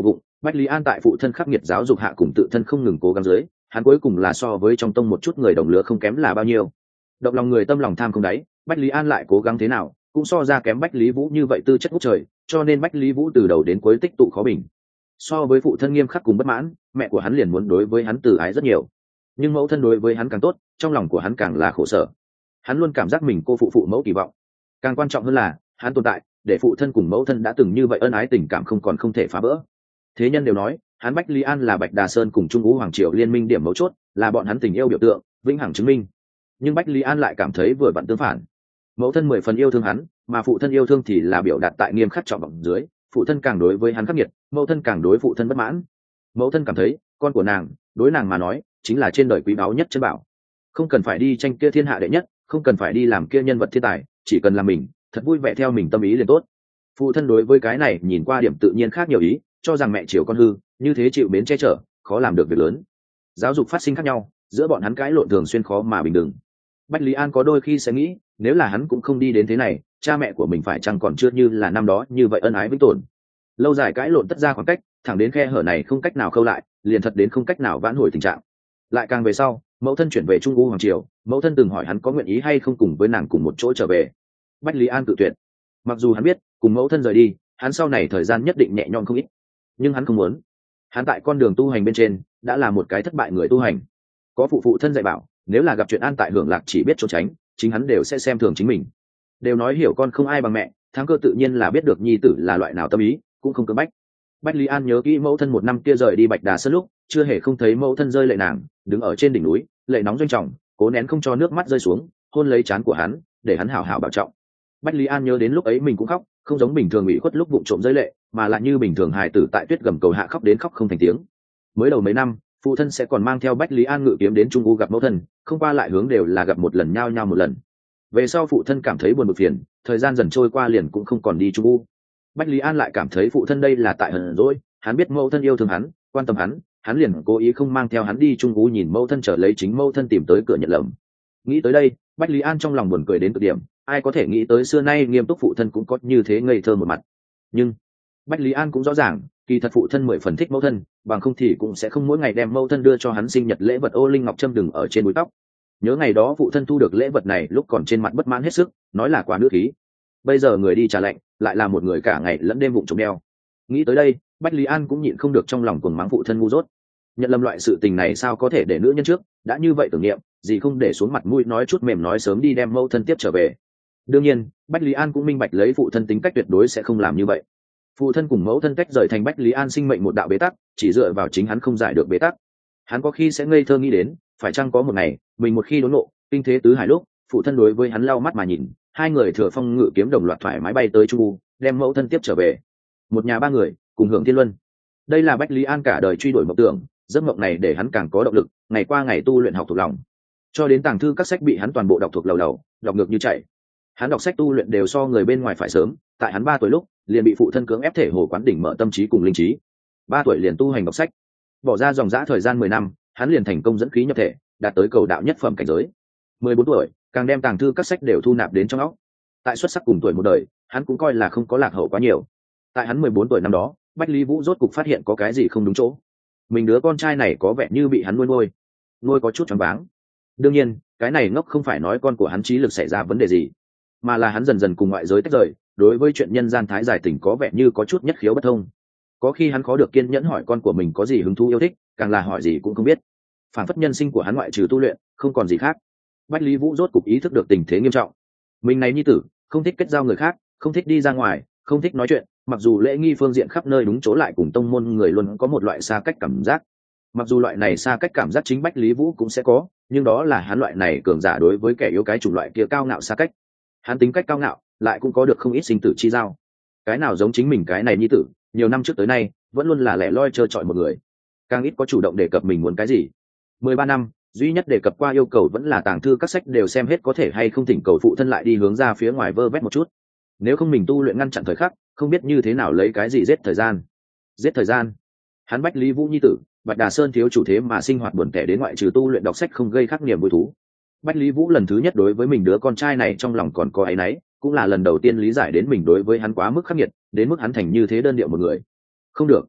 Bách Lý An tại phụ thân khắc nghiệt giáo dục hạ cùng tự thân không ngừng cố gắng dưới, hắn cuối cùng là so với trong tông một chút người đồng lứa không kém là bao nhiêu. Động lòng người tâm lòng tham không đáy, Bách Lý An lại cố gắng thế nào cũng so ra kém Bách Lý Vũ như vậy tư chất ngút trời, cho nên Bách Lý Vũ từ đầu đến cuối tích tụ khó bình. So với phụ thân nghiêm khắc cùng bất mãn, mẹ của hắn liền muốn đối với hắn từ ái rất nhiều, nhưng mẫu thân đối với hắn càng tốt, trong lòng của hắn càng là khổ sở. Hắn luôn cảm giác mình cô phụ mẫu kỳ vọng. Càng quan trọng hơn là hắn tồn tại để phụ thân cùng mẫu thân đã từng như vậy ân ái tình cảm không thể phá vỡ. Thế nhân đều nói hắn Bách Lý An là Bạch Đà Sơn cùng Trung Ú Hoàng Triều liên minh điểm mấu chốt, là bọn hắn tình yêu biểu tượng, vĩnh hằng chứng minh. Nhưng Bách Lý An lại cảm thấy vừa vặn tương phản. Mẫu thân 10 phần yêu thương hắn, mà phụ thân yêu thương thì là biểu đạt tại nghiêm khắc trọng vọng dưới, phụ thân càng đối với hắn khắc nghiệt, mẫu thân càng đối phụ thân bất mãn. Mẫu thân cảm thấy con của nàng đối nàng mà nói chính là trên đời quý báu nhất chân bảo, không cần phải đi tranh kia thiên hạ đệ nhất, không cần phải đi làm kia nhân vật thiên tài, chỉ cần làm mình thật vui vẻ theo mình tâm ý liền tốt. Phụ thân đối với cái này nhìn qua điểm tự nhiên khác nhiều ý, cho rằng mẹ chiều con hư, như thế chịu mến che chở, khó làm được việc lớn. Giáo dục phát sinh khác nhau, giữa bọn hắn cãi lộn thường xuyên khó mà bình đẳng. Bách Lý An có đôi khi sẽ nghĩ, nếu là hắn cũng không đi đến thế này, cha mẹ của mình phải chăng còn chưa như là năm đó như vậy ân ái vĩnh tồn. Lâu dài cãi lộn tất ra khoảng cách, thẳng đến khe hở này không cách nào khâu lại, liền thật đến không cách nào vãn hồi tình trạng. Lại càng về sau, mẫu thân chuyển về Trung U Hoàng Triều, mẫu thân từng hỏi hắn có nguyện ý hay không cùng với nàng cùng một chỗ trở về. Bách Lý An tự tuyệt. Mặc dù hắn biết cùng mẫu thân rời đi, hắn sau này thời gian nhất định nhẹ nhõm không ít, nhưng hắn không muốn. Hắn tại con đường tu hành bên trên đã là một cái thất bại người tu hành. Có phụ thân dạy bảo, nếu là gặp chuyện an tại hưởng lạc chỉ biết trốn tránh, chính hắn đều sẽ xem thường chính mình. Đều nói hiểu con không ai bằng mẹ, Thắng Cơ tự nhiên là biết được nhi tử là loại nào tâm ý, cũng không cưỡng bách. Bách Lý An nhớ kỹ mẫu thân một năm kia rời đi Bạch Đà Sơn lúc, chưa hề không thấy mẫu thân rơi lệ nàng, đứng ở trên đỉnh núi, lệ nóng doanh trọng, cố nén không cho nước mắt rơi xuống, hôn lấy trán của hắn, để hắn hảo hảo bảo trọng. Bách Lý An nhớ đến lúc ấy mình cũng khóc, không giống bình thường ủy khuất lúc vụng trộm rơi lệ, mà lại như bình thường hài tử tại tuyết gầm cầu hạ khóc đến khóc không thành tiếng. Mới đầu mấy năm, phụ thân sẽ còn mang theo Bách Lý An ngự kiếm đến Trung U gặp mẫu thân, không qua lại hướng đều là gặp một lần nhau một lần. Về sau phụ thân cảm thấy buồn bực phiền, thời gian dần trôi qua liền cũng không còn đi Trung U. Bách Lý An lại cảm thấy phụ thân đây là tại hờn dỗi, hắn biết mẫu thân yêu thương hắn, quan tâm hắn liền cố ý không mang theo hắn đi Trung U nhìn mẫu thân trở lấy chính mẫu thân tìm tới cửa nhận lầm. Nghĩ tới đây, Bách Lý An trong lòng buồn cười đến cực điểm, ai có thể nghĩ tới xưa nay nghiêm túc phụ thân cũng có như thế ngây thơ một mặt. Nhưng Bách Lý An cũng rõ ràng, kỳ thật phụ thân 10 phần thích mẫu thân, bằng không thì cũng sẽ không mỗi ngày đem mẫu thân đưa cho hắn sinh nhật lễ vật ô linh ngọc châm đừng ở trên búi tóc. Nhớ ngày đó phụ thân thu được lễ vật này lúc còn trên mặt bất mãn hết sức, nói là quà nước khí. Bây giờ người đi trả lệnh, lại là một người cả ngày lẫn đêm vụng trộm đeo. Nghĩ tới đây, Bách Lý An cũng nhịn không được trong lòng cuồng mắng phụ thân ngu dốt. Nhận lầm loại sự tình này sao có thể để nữ nhân trước, đã như vậy tưởng niệm, gì không để xuống mặt mũi nói chút mềm nói sớm đi đem mẫu thân tiếp trở về. Đương nhiên, Bách Lý An cũng minh bạch lấy phụ thân tính cách tuyệt đối sẽ không làm như vậy. Phụ thân cùng mẫu thân tách rời thành Bách Lý An sinh mệnh một đạo bế tắc, chỉ dựa vào chính hắn không giải được bế tắc. Hắn có khi sẽ ngây thơ nghĩ đến, phải chăng có một ngày, mình một khi đốn nộ, kinh thế tứ hải lúc, phụ thân đối với hắn lau mắt mà nhìn, hai người thừa phong ngự kiếm đồng loạt thoải mái bay tới Trung U, đem mẫu thân tiếp trở về. Một nhà ba người, cùng hưởng thiên luân. Đây là Bách Lý An cả đời truy đuổi mộng tưởng, giấc mộng này để hắn càng có động lực, ngày qua ngày tu luyện học thuộc lòng. Cho đến tàng thư các sách bị hắn toàn bộ đọc thuộc lầu đầu, đọc ngược như chảy. Hắn đọc sách tu luyện đều so người bên ngoài phải sớm, tại hắn 3 tuổi lúc, liền bị phụ thân cưỡng ép thể hồ quán đỉnh mở tâm trí cùng linh trí. 3 tuổi liền tu hành đọc sách. Bỏ ra dòng dã thời gian 10 năm, hắn liền thành công dẫn khí nhập thể, đạt tới cầu đạo nhất phẩm cảnh giới. 14 tuổi, càng đem tàng thư các sách đều thu nạp đến trong óc. Tại xuất sắc cùng tuổi một đời, hắn cũng coi là không có lạc hậu quá nhiều. Tại hắn 14 tuổi năm đó, Bách Lý Vũ rốt cục phát hiện có cái gì không đúng chỗ. Mình đứa con trai này có vẻ như bị hắn nuôi có chút choáng váng. Đương nhiên, cái này ngốc không phải nói con của hắn trí lực xảy ra vấn đề gì, mà là hắn dần dần cùng ngoại giới tách rời, đối với chuyện nhân gian thái giải tình có vẻ như có chút nhất khiếu bất thông. Có khi hắn khó được kiên nhẫn hỏi con của mình có gì hứng thú yêu thích, càng là hỏi gì cũng không biết. Phản phất nhân sinh của hắn ngoại trừ tu luyện, không còn gì khác. Bách Lý Vũ rốt cục ý thức được tình thế nghiêm trọng. Mình này nhi tử, không thích kết giao người khác, không thích đi ra ngoài, không thích nói chuyện, mặc dù lễ nghi phương diện khắp nơi đúng chỗ lại cùng tông môn người luôn có một loại xa cách cảm giác. Mặc dù loại này xa cách cảm giác chính Bách Lý Vũ cũng sẽ có, nhưng đó là hắn loại này cường giả đối với kẻ yếu cái chủng loại kia cao ngạo xa cách. Hắn tính cách cao ngạo, lại cũng có được không ít sinh tử chi giao. Cái nào giống chính mình cái này nhi tử, nhiều năm trước tới nay, vẫn luôn là lẻ loi trơ trọi một người. Càng ít có chủ động đề cập mình muốn cái gì. 13 năm, duy nhất đề cập qua yêu cầu vẫn là tàng thư các sách đều xem hết có thể hay không thỉnh cầu phụ thân lại đi hướng ra phía ngoài vơ vét một chút. Nếu không mình tu luyện ngăn chặn thời khắc, không biết như thế nào lấy cái gì giết thời gian. Giết thời gian. Hắn Bách Lý Vũ nhi tử, Bạch Đà Sơn thiếu chủ thế mà sinh hoạt buồn tẻ đến ngoại trừ tu luyện đọc sách không gây khắc niềm vui thú. Bách Lý Vũ lần thứ nhất đối với mình đứa con trai này trong lòng còn có áy náy, cũng là lần đầu tiên lý giải đến mình đối với hắn quá mức khắc nghiệt, đến mức hắn thành như thế đơn điệu một người. Không được,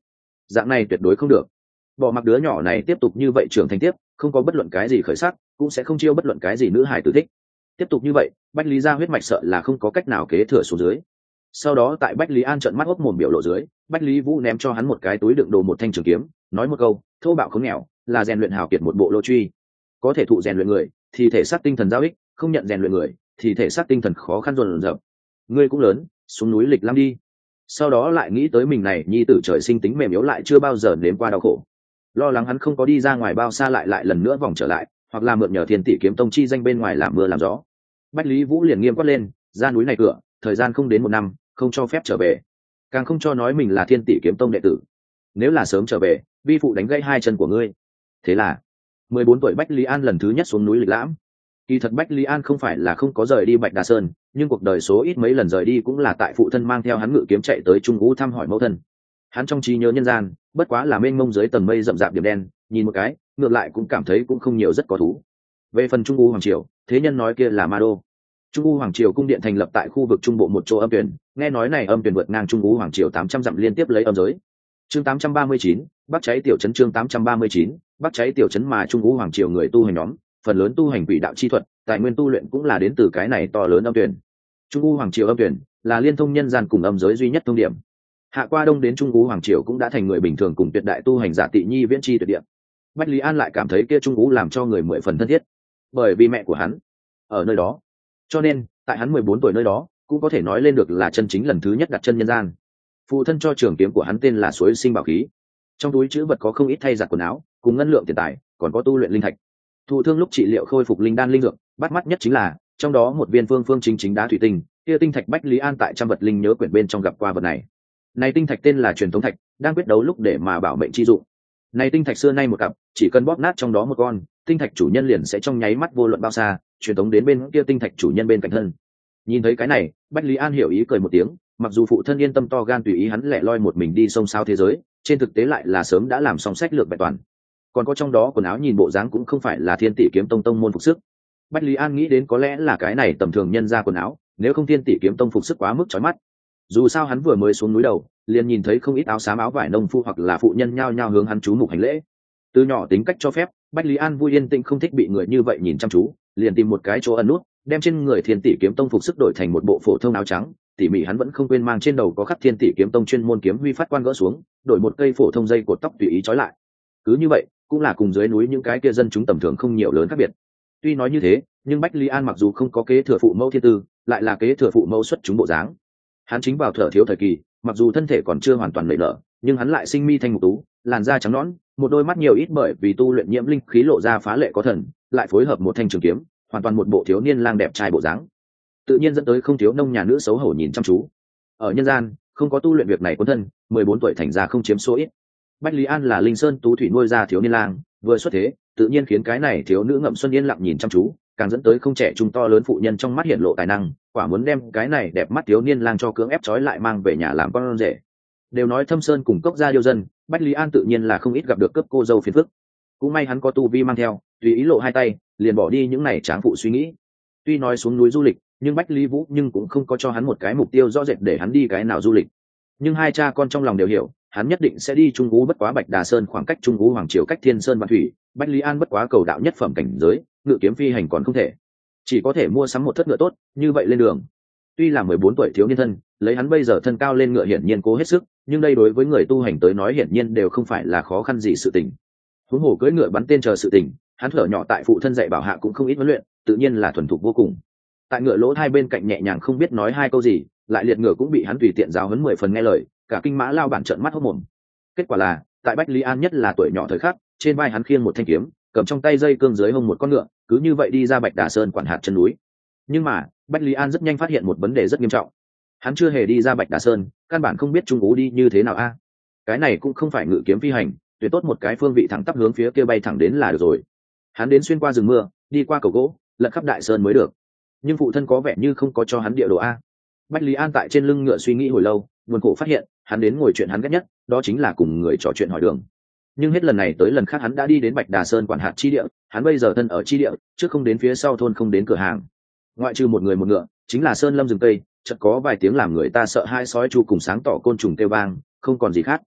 dạng này tuyệt đối không được. Bỏ mặc đứa nhỏ này tiếp tục như vậy trưởng thành tiếp, không có bất luận cái gì khởi sắc, cũng sẽ không chiêu bất luận cái gì nữ hài tử thích. Tiếp tục như vậy, Bách Lý gia huyết mạch sợ là không có cách nào kế thừa xuống dưới. Sau đó tại Bách Lý An trợn mắt hốc mồm biểu lộ dưới, Bách Lý Vũ ném cho hắn một cái túi đựng đồ một thanh trường kiếm, nói một câu thô bạo khốn nghèo, là rèn luyện hào kiệt một bộ lô truy. Có thể thụ rèn luyện người thì thể xác tinh thần giao ích, không nhận rèn luyện người thì thể xác tinh thần khó khăn dồn dập. Ngươi cũng lớn, xuống núi lịch lam đi. Sau đó lại nghĩ tới mình này nhi tử trời sinh tính mềm yếu, lại chưa bao giờ nếm qua đau khổ, lo lắng hắn không có đi ra ngoài bao xa lại lần nữa vòng trở lại, hoặc là mượn nhờ Thiên Tỷ Kiếm Tông chi danh bên ngoài làm mưa làm gió. Bách Lý Vũ liền nghiêm quát lên, ra núi này cửa, thời gian không đến 1 năm, không cho phép trở về, càng không cho nói mình là Thiên Tỷ Kiếm Tông đệ tử. Nếu là sớm trở về, vi phụ đánh gãy 2 chân của ngươi. Thế là 14 tuổi Bách Lý An lần thứ nhất xuống núi lịch lãm. Kỳ thật Bách Lý An không phải là không có rời đi Bạch Đà Sơn, nhưng cuộc đời số ít mấy lần rời đi cũng là tại phụ thân mang theo hắn ngự kiếm chạy tới Trung Vũ thăm hỏi mẫu thân. Hắn trong trí nhớ nhân gian bất quá là mênh mông dưới tầng mây rậm rạp điểm đen, nhìn một cái ngược lại cũng cảm thấy cũng không nhiều, rất có thú. Về phần Trung U Hoàng Triều, thế nhân nói kia là ma đô. Trung U Hoàng Triều cung điện thành lập tại khu vực trung bộ một chỗ âm tuyển, nghe nói này âm tuyển vượt ngang Trung U Hoàng Triều 800 dặm liên tiếp lấy âm giới. Chương 839, Bắc cháy tiểu trấn. Chương 839, Bắc cháy tiểu trấn. Mà Trung U Hoàng Triều người tu hành nhóm, phần lớn tu hành quỷ đạo chi thuật, tài nguyên tu luyện cũng là đến từ cái này to lớn âm tuyển. Trung U Hoàng Triều âm tuyển là liên thông nhân gian cùng âm giới duy nhất thông điểm. Hạ qua đông đến Trung U Hoàng Triều cũng đã thành người bình thường cùng tuyệt đại tu hành giả tị nhi viễn chi tuyệt địa. Bách Lý An lại cảm thấy kia Trung U làm cho người 10 phần thân thiết, bởi vì mẹ của hắn ở nơi đó, cho nên tại hắn 14 tuổi nơi đó cũng có thể nói lên được là chân chính lần thứ nhất đặt chân nhân gian. Phụ thân cho trường kiếm của hắn tên là Suối Sinh Bảo Khí, trong túi chữ vật có không ít thay giặt quần áo cùng ngân lượng tiền tài, còn có tu luyện linh thạch. Thụ thương lúc trị liệu khôi phục linh đan linh dược, bắt mắt nhất chính là trong đó một viên phương chính đá thủy tinh, kia tinh thạch Bách Lý An tại trăm vật linh nhớ quyển bên trong gặp qua vật này. Này tinh thạch tên là truyền thống thạch, đang quyết đấu lúc để mà bảo mệnh chi dụng. Này tinh thạch xưa nay một cặp, chỉ cần bóp nát trong đó một con, tinh thạch chủ nhân liền sẽ trong nháy mắt vô luận bao xa, truyền tống đến bên kia tinh thạch chủ nhân bên cạnh thân. Nhìn thấy cái này, Bách Lý An hiểu ý cười một tiếng, mặc dù phụ thân yên tâm to gan tùy ý hắn lẻ loi một mình đi sông sao thế giới, trên thực tế lại là sớm đã làm xong sách lược bạch toàn. Còn có trong đó quần áo nhìn bộ dáng cũng không phải là Thiên Tỷ Kiếm Tông tông môn phục sức. Bách Lý An nghĩ đến có lẽ là cái này tầm thường nhân ra quần áo, nếu không Thiên Tỷ Kiếm Tông phục sức quá mức chói mắt. Dù sao hắn vừa mới xuống núi đầu, liền nhìn thấy không ít áo xám áo vải nông phu hoặc là phụ nhân nhao nhao hướng hắn chú mục hành lễ. Từ nhỏ tính cách cho phép, Bách Lý An vui yên tĩnh không thích bị người như vậy nhìn chăm chú, liền tìm một cái chỗ ẩn nút, đem trên người Thiên Tỷ Kiếm Tông phục sức đổi thành một bộ phổ thông áo trắng, tỉ mỉ hắn vẫn không quên mang trên đầu có khắc Thiên Tỷ Kiếm Tông chuyên môn kiếm huy phát quan gỡ xuống, đổi một cây phổ thông dây cột tóc tùy ý trói lại. Cứ như vậy, cũng là cùng dưới núi những cái kia dân chúng tầm thường không nhiều lớn khác biệt. Tuy nói như thế, nhưng Bách Lý An mặc dù không có kế thừa phụ mẫu thiên tư, lại là kế thừa phụ mẫu xuất chúng bộ dáng. Hắn chính vào thở thiếu thời kỳ, mặc dù thân thể còn chưa hoàn toàn nảy nở, nhưng hắn lại sinh mi thanh mục tú, làn da trắng nõn, một đôi mắt nhiều ít bởi vì tu luyện nhiễm linh khí lộ ra phá lệ có thần, lại phối hợp một thanh trường kiếm, hoàn toàn một bộ thiếu niên lang đẹp trai bộ dáng. Tự nhiên dẫn tới không thiếu nông nhà nữ xấu hổ nhìn chăm chú. Ở nhân gian, không có tu luyện việc này quân thân, 14 tuổi thành ra không chiếm số ít. Bách Lý An là Linh Sơn tú thủy nuôi ra thiếu niên lang, vừa xuất thế, tự nhiên khiến cái này thiếu nữ ngậm xuân yên lặng nhìn chăm chú, càng dẫn tới không trẻ trung to lớn phụ nhân trong mắt hiện lộ tài năng, quả muốn đem cái này đẹp mắt thiếu niên lang cho cưỡng ép trói lại mang về nhà làm con rể. Đều nói Thâm Sơn cùng cốc gia điêu dân, Bách Lý An tự nhiên là không ít gặp được cướp cô dâu phiền phức. Cũng may hắn có tu vi mang theo, tùy ý lộ 2 tay, liền bỏ đi những này tráng phụ suy nghĩ. Tuy nói xuống núi du lịch, nhưng Bách Lý Vũ nhưng cũng không có cho hắn một cái mục tiêu rõ rệt để hắn đi cái nào du lịch. Nhưng hai cha con trong lòng đều hiểu, hắn nhất định sẽ đi Trung Ú, bất quá Bạch Đà Sơn khoảng cách Trung Ú Hoàng Triều cách Thiên Sơn Vạn Thủy, Bách Lý An bất quá cầu đạo nhất phẩm cảnh giới, ngự kiếm phi hành còn không thể, chỉ có thể mua sắm một thất ngựa tốt, như vậy lên đường. Tuy là 14 tuổi thiếu niên thân, lấy hắn bây giờ thân cao lên ngựa hiển nhiên cố hết sức, nhưng đây đối với người tu hành tới nói hiển nhiên đều không phải là khó khăn gì sự tình. Huống hồ cưỡi ngựa bắn tên chờ sự tình, hắn thở nhỏ tại phụ thân dạy bảo hạ cũng không ít huấn luyện, tự nhiên là thuần thục vô cùng. Tại ngựa lỗ hai bên cạnh nhẹ nhàng không biết nói 2 câu gì, lại liệt ngựa cũng bị hắn tùy tiện giáo huấn 10 phần nghe lời, cả kinh mã lao bản trợn mắt hốt mồm. Kết quả là, tại Bách Lý An nhất là tuổi nhỏ thời khắc, trên vai hắn khiêng một thanh kiếm, cầm trong tay dây cương dưới hông một con ngựa, cứ như vậy đi ra Bạch Đà Sơn quản hạt chân núi. Nhưng mà, Bách Lý An rất nhanh phát hiện một vấn đề rất nghiêm trọng. Hắn chưa hề đi ra Bạch Đà Sơn, căn bản không biết Trung Ú đi như thế nào a. Cái này cũng không phải ngự kiếm phi hành, tuyệt tốt một cái phương vị thẳng tắp hướng phía kia bay thẳng đến là được rồi. Hắn đến xuyên qua rừng mưa, đi qua cầu gỗ, lật khắp đại sơn mới được. Nhưng phụ thân có vẻ như không có cho hắn địa đồ a. Bách Lý An tại trên lưng ngựa suy nghĩ hồi lâu, buồn khổ phát hiện, hắn đến ngồi chuyện hắn ghét nhất, đó chính là cùng người trò chuyện hỏi đường. Nhưng hết lần này tới lần khác hắn đã đi đến Bạch Đà Sơn quản hạt chi địa, hắn bây giờ thân ở chi địa, trước không đến phía sau thôn không đến cửa hàng. Ngoại trừ một người một ngựa, chính là sơn lâm rừng tây, chợt có vài tiếng làm người ta sợ hai sói chu cùng sáng tỏ côn trùng kêu vang, không còn gì khác.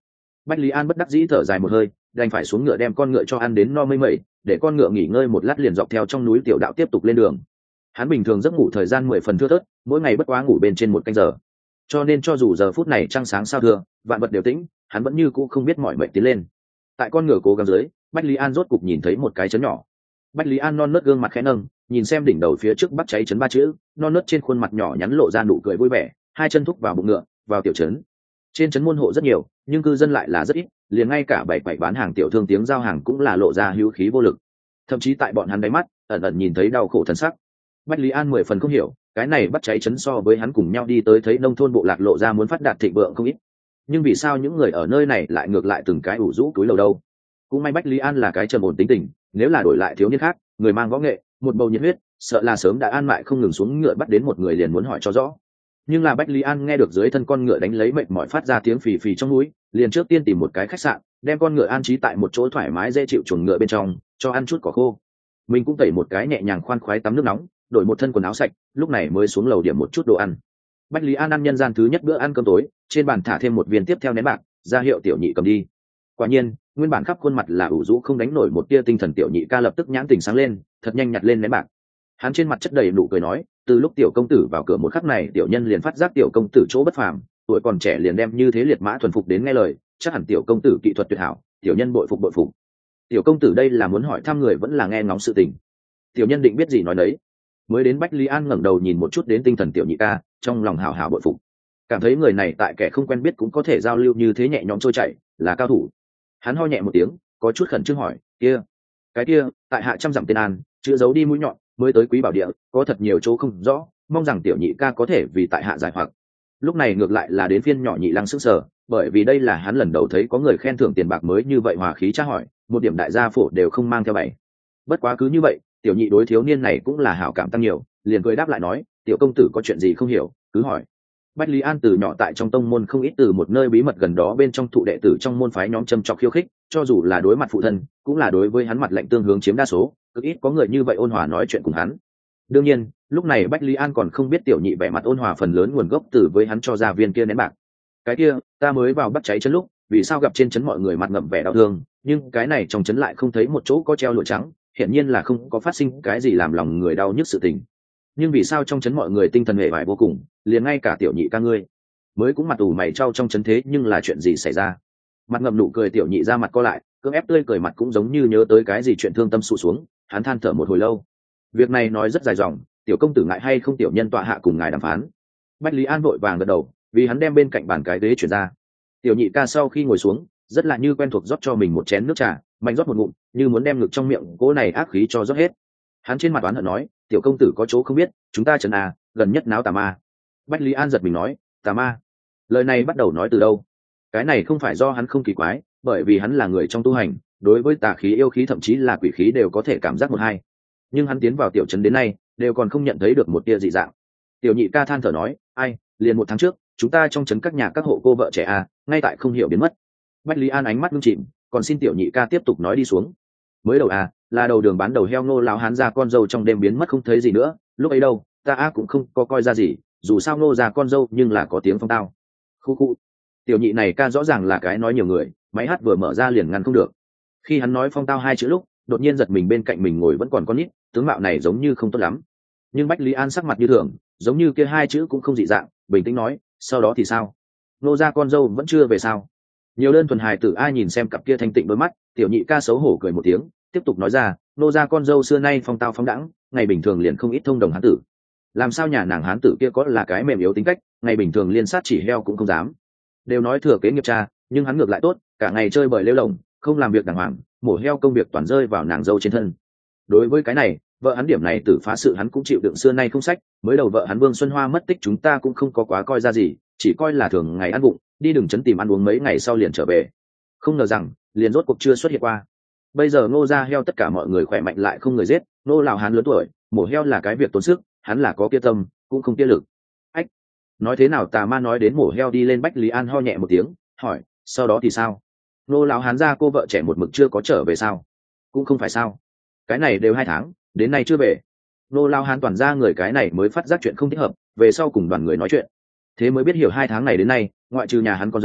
Bách Lý An bất đắc dĩ thở dài một hơi, đành phải xuống ngựa đem con ngựa cho ăn đến no mây mẩy, để con ngựa nghỉ ngơi một lát liền dọc theo trong núi tiểu đạo tiếp tục lên đường. Hắn bình thường giấc ngủ thời gian 10 phần thưa thớt, mỗi ngày bất quá ngủ bên trên 1 canh giờ, cho nên cho dù giờ phút này trăng sáng sao thưa, vạn vật đều tĩnh, hắn vẫn như cũ không biết mỏi mệt tiến lên. Tại con ngựa cố gắng dưới, Bách Lý An rốt cục nhìn thấy một cái trấn nhỏ. Bách Lý An non nớt gương mặt khẽ nâng, nhìn xem đỉnh đầu phía trước bắt cháy trấn 3 chữ, non nớt trên khuôn mặt nhỏ nhắn lộ ra nụ cười vui vẻ, hai chân thúc vào bụng ngựa, vào tiểu trấn. Trên trấn môn hộ rất nhiều, nhưng cư dân lại là rất ít, liền ngay cả bảy bán hàng tiểu thương tiếng giao hàng cũng là lộ ra hữu khí vô lực. Thậm chí tại bọn hắn đáy mắt, ẩn ẩn nhìn thấy đau khổ thần sắc. Bách Lý An 10 phần không hiểu, cái này bắt cháy trấn so với hắn cùng nhau đi tới thấy nông thôn bộ lạc lộ ra muốn phát đạt thịnh vượng không ít. Nhưng vì sao những người ở nơi này lại ngược lại từng cái ủ rũ túi lầu đâu? Cũng may Bách Lý An là cái trầm ổn tính tình, nếu là đổi lại thiếu niên khác, người mang võ nghệ, một bầu nhiệt huyết, sợ là sớm đã an mại không ngừng xuống ngựa bắt đến một người liền muốn hỏi cho rõ. Nhưng là Bách Lý An nghe được dưới thân con ngựa đánh lấy mệt mỏi phát ra tiếng phì phì trong núi, liền trước tiên tìm một cái khách sạn, đem con ngựa an trí tại một chỗ thoải mái dễ chịu chuồng ngựa bên trong, cho ăn chút cỏ khô. Mình cũng tẩy một cái nhẹ nhàng khoan khoái tắm nước nóng, đổi một thân quần áo sạch, lúc này mới xuống lầu điểm một chút đồ ăn. Bách Lý An ăn nhân gian thứ nhất bữa ăn cơm tối, trên bàn thả thêm một viên tiếp theo nén bạc, ra hiệu tiểu nhị cầm đi. Quả nhiên, nguyên bản khắp khuôn mặt là ủ rũ không đánh nổi một tia tinh thần tiểu nhị ca lập tức nhãn tình sáng lên, thật nhanh nhặt lên nén bạc. Hắn trên mặt chất đầy nụ cười nói, từ lúc tiểu công tử vào cửa một khắc này, tiểu nhân liền phát giác tiểu công tử chỗ bất phàm, tuổi còn trẻ liền đem như thế liệt mã thuần phục đến nghe lời, chắc hẳn tiểu công tử kỹ thuật tuyệt hảo, tiểu nhân bội phục bội phục. Tiểu công tử đây là muốn hỏi thăm người vẫn là nghe ngóng sự tình. Tiểu nhân định biết gì nói đấy. Mới đến Bách Lý An ngẩng đầu nhìn một chút đến tinh thần tiểu nhị ca, trong lòng hào hào bội phục, cảm thấy người này tại kẻ không quen biết cũng có thể giao lưu như thế nhẹ nhõm trôi chảy, là cao thủ. Hắn ho nhẹ một tiếng, có chút khẩn trương hỏi, kia cái kia tại hạ trăm dặm tên an, chữ giấu đi mũi nhọn, mới tới Quý Bảo Địa, có thật nhiều chỗ không rõ, mong rằng tiểu nhị ca có thể vì tại hạ giải hoặc. Lúc này ngược lại là đến phiên nhỏ nhị lăng sức sở, bởi vì đây là hắn lần đầu thấy có người khen thưởng tiền bạc mới như vậy hòa khí tra hỏi, một điểm đại gia phổ đều không mang theo bảy. Bất quá cứ như vậy, tiểu nhị đối thiếu niên này cũng là hảo cảm tăng nhiều, liền cười đáp lại nói, tiểu công tử có chuyện gì không hiểu, cứ hỏi. Bách Lý An từ nhỏ tại trong tông môn không ít từ một nơi bí mật gần đó bên trong thụ đệ tử trong môn phái nhóm châm chọc khiêu khích, cho dù là đối mặt phụ thân, cũng là đối với hắn mặt lạnh tương hướng chiếm đa số, cực ít có người như vậy ôn hòa nói chuyện cùng hắn. Đương nhiên, lúc này Bách Lý An còn không biết tiểu nhị vẻ mặt ôn hòa phần lớn nguồn gốc từ với hắn cho ra viên kia nén bạc. Cái kia, ta mới vào bắt cháy chân lúc, vì sao gặp trên trấn mọi người mặt ngậm vẻ đau thương, nhưng cái này trong trấn lại không thấy một chỗ có treo lụa trắng, hiển nhiên là không có phát sinh cái gì làm lòng người đau nhức sự tình. Nhưng vì sao trong trấn mọi người tinh thần hệ vải vô cùng, liền ngay cả tiểu nhị ca ngươi mới cũng mặt ủ mày trao trong trấn thế, nhưng là chuyện gì xảy ra? Mặt ngậm nụ cười tiểu nhị ra mặt co lại, cưỡng ép tươi cười mặt cũng giống như nhớ tới cái gì chuyện thương tâm sụt xuống, hắn than thở một hồi lâu. Việc này nói rất dài dòng, tiểu công tử ngại hay không tiểu nhân tọa hạ cùng ngài đàm phán. Bách Lý An vội vàng gật đầu, vì hắn đem bên cạnh bàn cái ghế chuyển ra. Tiểu nhị ca sau khi ngồi xuống, rất là như quen thuộc rót cho mình một chén nước trà, mạnh rót một ngụm, như muốn đem ngực trong miệng cỗ này ác khí cho rót hết. Hắn trên mặt oán hận nói, tiểu công tử có chỗ không biết, chúng ta trấn à, gần nhất náo tà ma. Bách Lý An giật mình nói, tà ma? Lời này bắt đầu nói từ đâu? Cái này không phải do hắn không kỳ quái, bởi vì hắn là người trong tu hành, đối với tà khí yêu khí thậm chí là quỷ khí đều có thể cảm giác một hai. Nhưng hắn tiến vào tiểu trấn đến nay, đều còn không nhận thấy được một tia dị dạng. Tiểu nhị ca than thở nói, ai, liền 1 tháng trước, chúng ta trong trấn các nhà các hộ cô vợ trẻ à, ngay tại không hiểu biến mất. Bách Lý An ánh mắt ngưng chìm, còn xin tiểu nhị ca tiếp tục nói đi xuống. Mới đầu à, là đầu đường bán đầu heo Ngô lão hán ra con dâu trong đêm biến mất không thấy gì nữa, lúc ấy đâu, ta cũng không có coi ra gì, dù sao Ngô già con dâu nhưng là có tiếng phong tao. Khu khu. Tiểu nhị này ca rõ ràng là cái nói nhiều người, máy hát vừa mở ra liền ngăn không được. Khi hắn nói phong tao 2 chữ lúc, đột nhiên giật mình bên cạnh mình ngồi vẫn còn con nít, tướng mạo này giống như không tốt lắm. Nhưng Bách Lý An sắc mặt như thường, giống như kia 2 chữ cũng không dị dạng, bình tĩnh nói, sau đó thì sao? Ngô gia con dâu vẫn chưa về sao? Nhiều đơn thuần hài tử ai nhìn xem cặp kia thanh tịnh đôi mắt, tiểu nhị ca xấu hổ cười một tiếng, tiếp tục nói ra, Ngô gia con dâu xưa nay phong tao phóng đãng, ngày bình thường liền không ít thông đồng hán tử. Làm sao nhà nàng hán tử kia có là cái mềm yếu tính cách, ngày bình thường liên sát chỉ heo cũng không dám. Đều nói thừa kế nghiệp cha, nhưng hắn ngược lại tốt, cả ngày chơi bời lêu lồng, không làm việc đàng hoàng, mổ heo công việc toàn rơi vào nàng dâu trên thân. Đối với cái này, vợ hắn điểm này tử phá sự hắn cũng chịu đựng xưa nay không sách, mới đầu vợ hắn Vương Xuân Hoa mất tích chúng ta cũng không có quá coi ra gì, chỉ coi là thường ngày ăn vụng, đi đừng chấn tìm ăn uống mấy ngày sau liền trở về. Không ngờ rằng, liền rốt cuộc chưa xuất hiện qua. Bây giờ Ngô gia heo tất cả mọi người khỏe mạnh lại không người giết, Ngô lão hán lớn tuổi, mổ heo là cái việc tốn sức, hắn là có kia tâm, cũng không kia lực. Ách, nói thế nào tà ma nói đến mổ heo đi lên. Bách Lý An ho nhẹ một tiếng, hỏi, sau đó thì sao? Ngô lão hán gia cô vợ trẻ một mực chưa có trở về sao? Cũng không phải sao? Cái này đều 2 tháng, đến nay chưa về. Ngô lão hán toàn ra người cái này mới phát giác chuyện không thích hợp, về sau cùng đoàn người nói chuyện, thế mới biết hiểu 2 tháng này đến nay, ngoại trừ nhà hắn con dâu,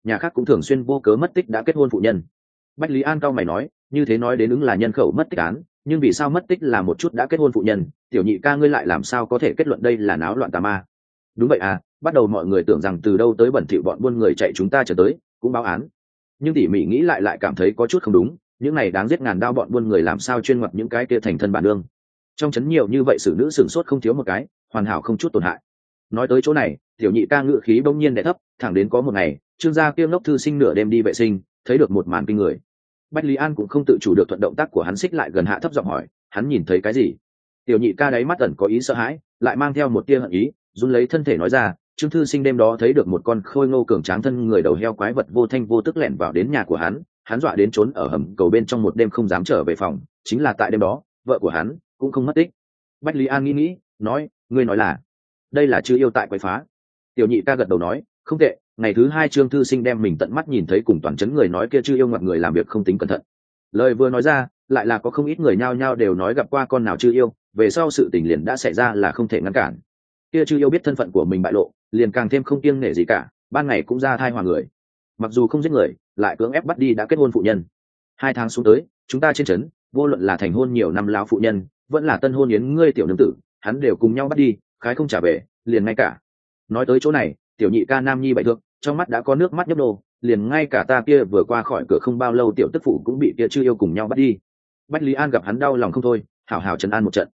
nhà khác cũng thường xuyên vô cớ mất tích đã kết hôn phụ nhân. Bách Lý An cao mày nói, như thế nói đến ứng là nhân khẩu mất tích án, nhưng vì sao mất tích là một chút đã kết hôn phụ nhân, tiểu nhị ca ngươi lại làm sao có thể kết luận đây là náo loạn tà ma? Đúng vậy à, bắt đầu mọi người tưởng rằng từ đâu tới bẩn thỉu bọn buôn người chạy chúng ta trở tới cũng báo án, nhưng tỉ mỉ nghĩ lại cảm thấy có chút không đúng, những này đáng giết ngàn đao bọn buôn người làm sao chuyên ngoặt những cái kia thành thân bản đương. Trong trấn nhiều như vậy xử nữ sửng sốt không thiếu một cái, hoàn hảo không chút tổn hại. Nói tới chỗ này, tiểu nhị ca ngự khí bỗng nhiên đè thấp, thẳng đến có một ngày trương gia kia ngốc thư sinh nửa đêm đi vệ sinh thấy được một màn kinh người. Bách Lý An cũng không tự chủ được thuận động tác của hắn xích lại gần hạ thấp giọng hỏi, hắn nhìn thấy cái gì? Tiểu nhị ca đáy mắt ẩn có ý sợ hãi, lại mang theo một tia hận ý, run lấy thân thể nói ra, trương thư sinh đêm đó thấy được một con khôi ngô cường tráng thân người đầu heo quái vật vô thanh vô tức lẻn vào đến nhà của hắn dọa đến trốn ở hầm cầu bên trong một đêm không dám trở về phòng, chính là tại đêm đó vợ của hắn cũng không mất tích. Bách Lý An nghĩ nói, ngươi nói là đây là chư yêu tại quậy phá? Tiểu nhị ca gật đầu nói, không tệ, ngày thứ hai trương thư sinh đem mình tận mắt nhìn thấy cùng toàn chấn người nói kia chư yêu ngoặt người làm việc không tính cẩn thận. Lời vừa nói ra, lại là có không ít người nhao nhao đều nói gặp qua con nào chư yêu, về sau sự tình liền đã xảy ra là không thể ngăn cản. Kia chư yêu biết thân phận của mình bại lộ, liền càng thêm không kiêng nể gì cả, ban ngày cũng ra thai hòa người, mặc dù không giết người, lại cưỡng ép bắt đi đã kết hôn phụ nhân. 2 tháng xuống tới, chúng ta trên trấn, vô luận là thành hôn nhiều năm lão phụ nhân, vẫn là tân hôn yến ngươi tiểu nương tử, hắn đều cùng nhau bắt đi, khái không trả về, liền ngay cả. Nói tới chỗ này, tiểu nhị ca nam nhi bại thượng, trong mắt đã có nước mắt nhấp nô, liền ngay cả ta kia vừa qua khỏi cửa không bao lâu tiểu tức phụ cũng bị kia chư yêu cùng nhau bắt đi. Bách Lý An gặp hắn đau lòng không thôi, hảo hảo trấn an một trận.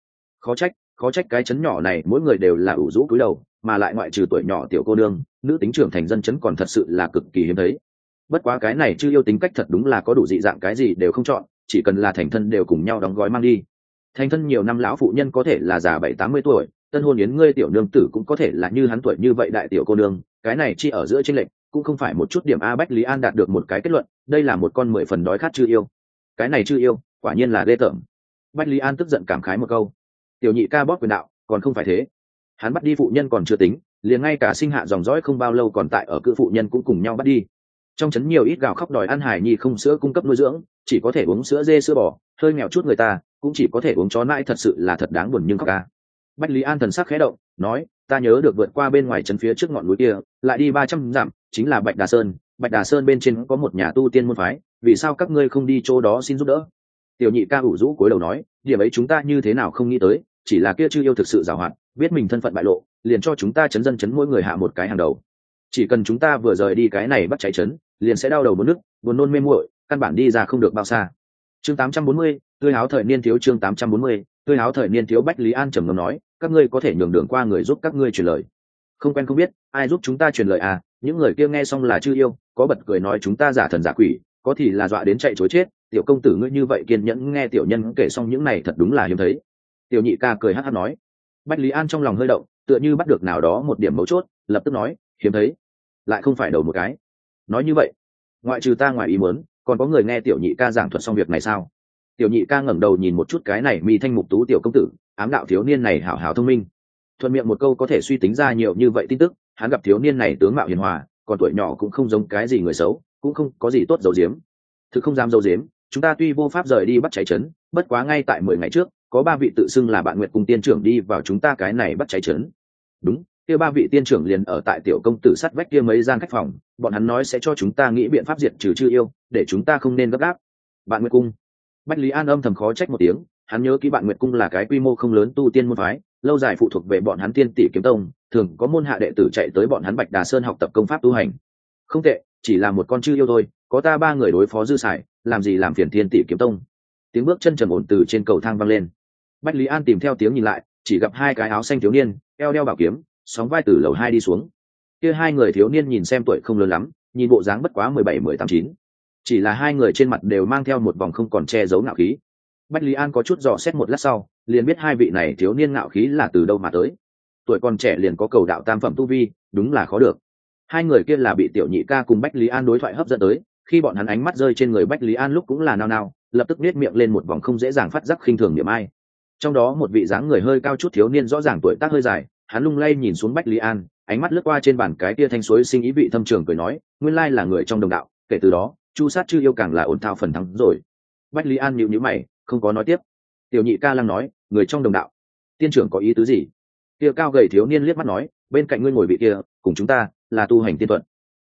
Khó trách cái trấn nhỏ này mỗi người đều là ủ rũ cúi đầu, mà lại ngoại trừ tuổi nhỏ tiểu cô nương, nữ tính trưởng thành dân trấn còn thật sự là cực kỳ hiếm thấy. Bất quá cái này chư yêu tính cách thật đúng là có đủ dị dạng, cái gì đều không chọn, chỉ cần là thành thân đều cùng nhau đóng gói mang đi. Thành thân nhiều năm lão phụ nhân có thể là già 70-80 tuổi, tân hôn yến ngươi tiểu nương tử cũng có thể là như hắn tuổi như vậy đại tiểu cô nương, cái này chi ở giữa chênh lệch cũng không phải một chút điểm a. Bách Lý An đạt được một cái kết luận, đây là một con 10 phần đói khát chư yêu. Cái này chư yêu quả nhiên là ghê tởm. Bách Lý An tức giận cảm khái một câu. Tiểu nhị ca bóp quyền đạo, còn không phải thế, hắn bắt đi phụ nhân còn chưa tính, liền ngay cả sinh hạ dòng dõi không bao lâu còn tại ở cự phụ nhân cũng cùng nhau bắt đi. Trong trấn nhiều ít gào khóc đòi ăn hài nhi không sữa cung cấp nuôi dưỡng, chỉ có thể uống sữa dê sữa bò, hơi nghèo chút người ta cũng chỉ có thể uống chó nãi, thật sự là thật đáng buồn nhưng khóc ca. Bách Lý An thần sắc khẽ động, nói, ta nhớ được vượt qua bên ngoài trấn phía trước ngọn núi kia, lại đi 300 dặm, chính là Bạch Đà Sơn. Bạch Đà Sơn bên trên có một nhà tu tiên môn phái, vì sao các ngươi không đi chỗ đó xin giúp đỡ? Tiểu nhị ca ủ rũ cúi đầu nói, điểm ấy chúng ta như thế nào không nghĩ tới, chỉ là kia chư yêu thực sự giàu hoạt, biết mình thân phận bại lộ, liền cho chúng ta chấn dân chấn mỗi người hạ một cái hàng đầu. Chỉ cần chúng ta vừa rời đi cái này bắt cháy chấn, liền sẽ đau đầu muốn nức, buồn nôn mê muội, căn bản đi ra không được bao xa. Chương 840, tươi háo thời niên thiếu. Chương 840, tươi háo thời niên thiếu. Bách Lý An trầm ngâm nói, các ngươi có thể nhường đường qua người giúp các ngươi truyền lời. Không quen không biết, ai giúp chúng ta truyền lời à? Những người kia nghe xong là chư yêu, có bật cười nói chúng ta giả thần giả quỷ, có thì là dọa đến chạy trối chết. Tiểu công tử ngươi như vậy kiên nhẫn nghe tiểu nhân kể xong những này thật đúng là hiếm thấy. Tiểu nhị ca cười hắc hắc nói. Bách Lý An trong lòng hơi động, tựa như bắt được nào đó một điểm mấu chốt, lập tức nói, hiếm thấy, lại không phải đầu một cái. Nói như vậy, ngoại trừ ta ngoài ý muốn, còn có người nghe tiểu nhị ca giảng thuật xong việc này sao? Tiểu nhị ca ngẩng đầu nhìn một chút cái này mi thanh mục tú tiểu công tử, ám đạo thiếu niên này hảo hảo thông minh, thuận miệng một câu có thể suy tính ra nhiều như vậy tin tức. Hắn gặp thiếu niên này tướng mạo hiền hòa, còn tuổi nhỏ cũng không giống cái gì người xấu, cũng không có gì tốt giấu giếm. Thực không dám giấu giếm, chúng ta tuy vô pháp rời đi bắt cháy trấn, bất quá ngay tại 10 ngày trước, có 3 vị tự xưng là bạn nguyệt cùng tiên trưởng đi vào chúng ta cái này bắt cháy trấn. Đúng, kia 3 vị tiên trưởng liền ở tại tiểu công tử sắt vách kia mấy gian khách phòng, bọn hắn nói sẽ cho chúng ta nghĩ biện pháp diệt trừ chư yêu, để chúng ta không nên gấp gáp. Bạn nguyệt cung. Bách Lý An âm thầm khó trách một tiếng, hắn nhớ kỹ bạn nguyệt cung là cái quy mô không lớn tu tiên môn phái, lâu dài phụ thuộc về bọn hắn Tiên Tỷ Kiếm Tông, thường có môn hạ đệ tử chạy tới bọn hắn Bạch Đà Sơn học tập công pháp tu hành. Không tệ, chỉ là một con chư yêu thôi, có ta 3 người đối phó dư xài, làm gì làm phiền Tiên Tỷ Kiếm Tông. Tiếng bước chân trầm ổn từ trên cầu thang vang lên. Bách Lý An tìm theo tiếng nhìn lại, chỉ gặp 2 cái áo xanh thiếu niên, eo đeo bảo kiếm, sóng vai từ lầu 2 đi xuống. Kia 2 người thiếu niên nhìn xem tuổi không lớn lắm, nhìn bộ dáng bất quá 17-18-9. Chỉ là 2 người trên mặt đều mang theo một vòng không còn che giấu ngạo khí. Bách Lý An có chút dò xét một lát sau, liền biết 2 vị này thiếu niên ngạo khí là từ đâu mà tới. Tuổi còn trẻ liền có cầu đạo tam phẩm tu vi, đúng là khó được. 2 người kia là bị tiểu nhị ca cùng Bách Lý An đối thoại hấp dẫn tới, khi bọn hắn ánh mắt rơi trên người Bách Lý An lúc cũng là nao nao, lập tức nét miệng lên một vòng không dễ dàng phát giác khinh thường niệm ai. Trong đó một vị dáng người hơi cao chút thiếu niên rõ ràng tuổi tác hơi dài, hắn lung lay nhìn xuống Bách Lý An, ánh mắt lướt qua trên bàn cái kia thanh suối sinh ý vị thâm trường cười nói, nguyên lai là người trong đồng đạo, kể từ đó chu sát chư yêu càng là ổn thao phần thắng rồi. Bách Lý An nhíu nhíu mày, không có nói tiếp. Tiểu nhị ca lăng nói, người trong đồng đạo, tiên trưởng có ý tứ gì? Kia cao gầy thiếu niên liếc mắt nói, bên cạnh ngươi ngồi vị kia cùng chúng ta là tu hành tiên thuận.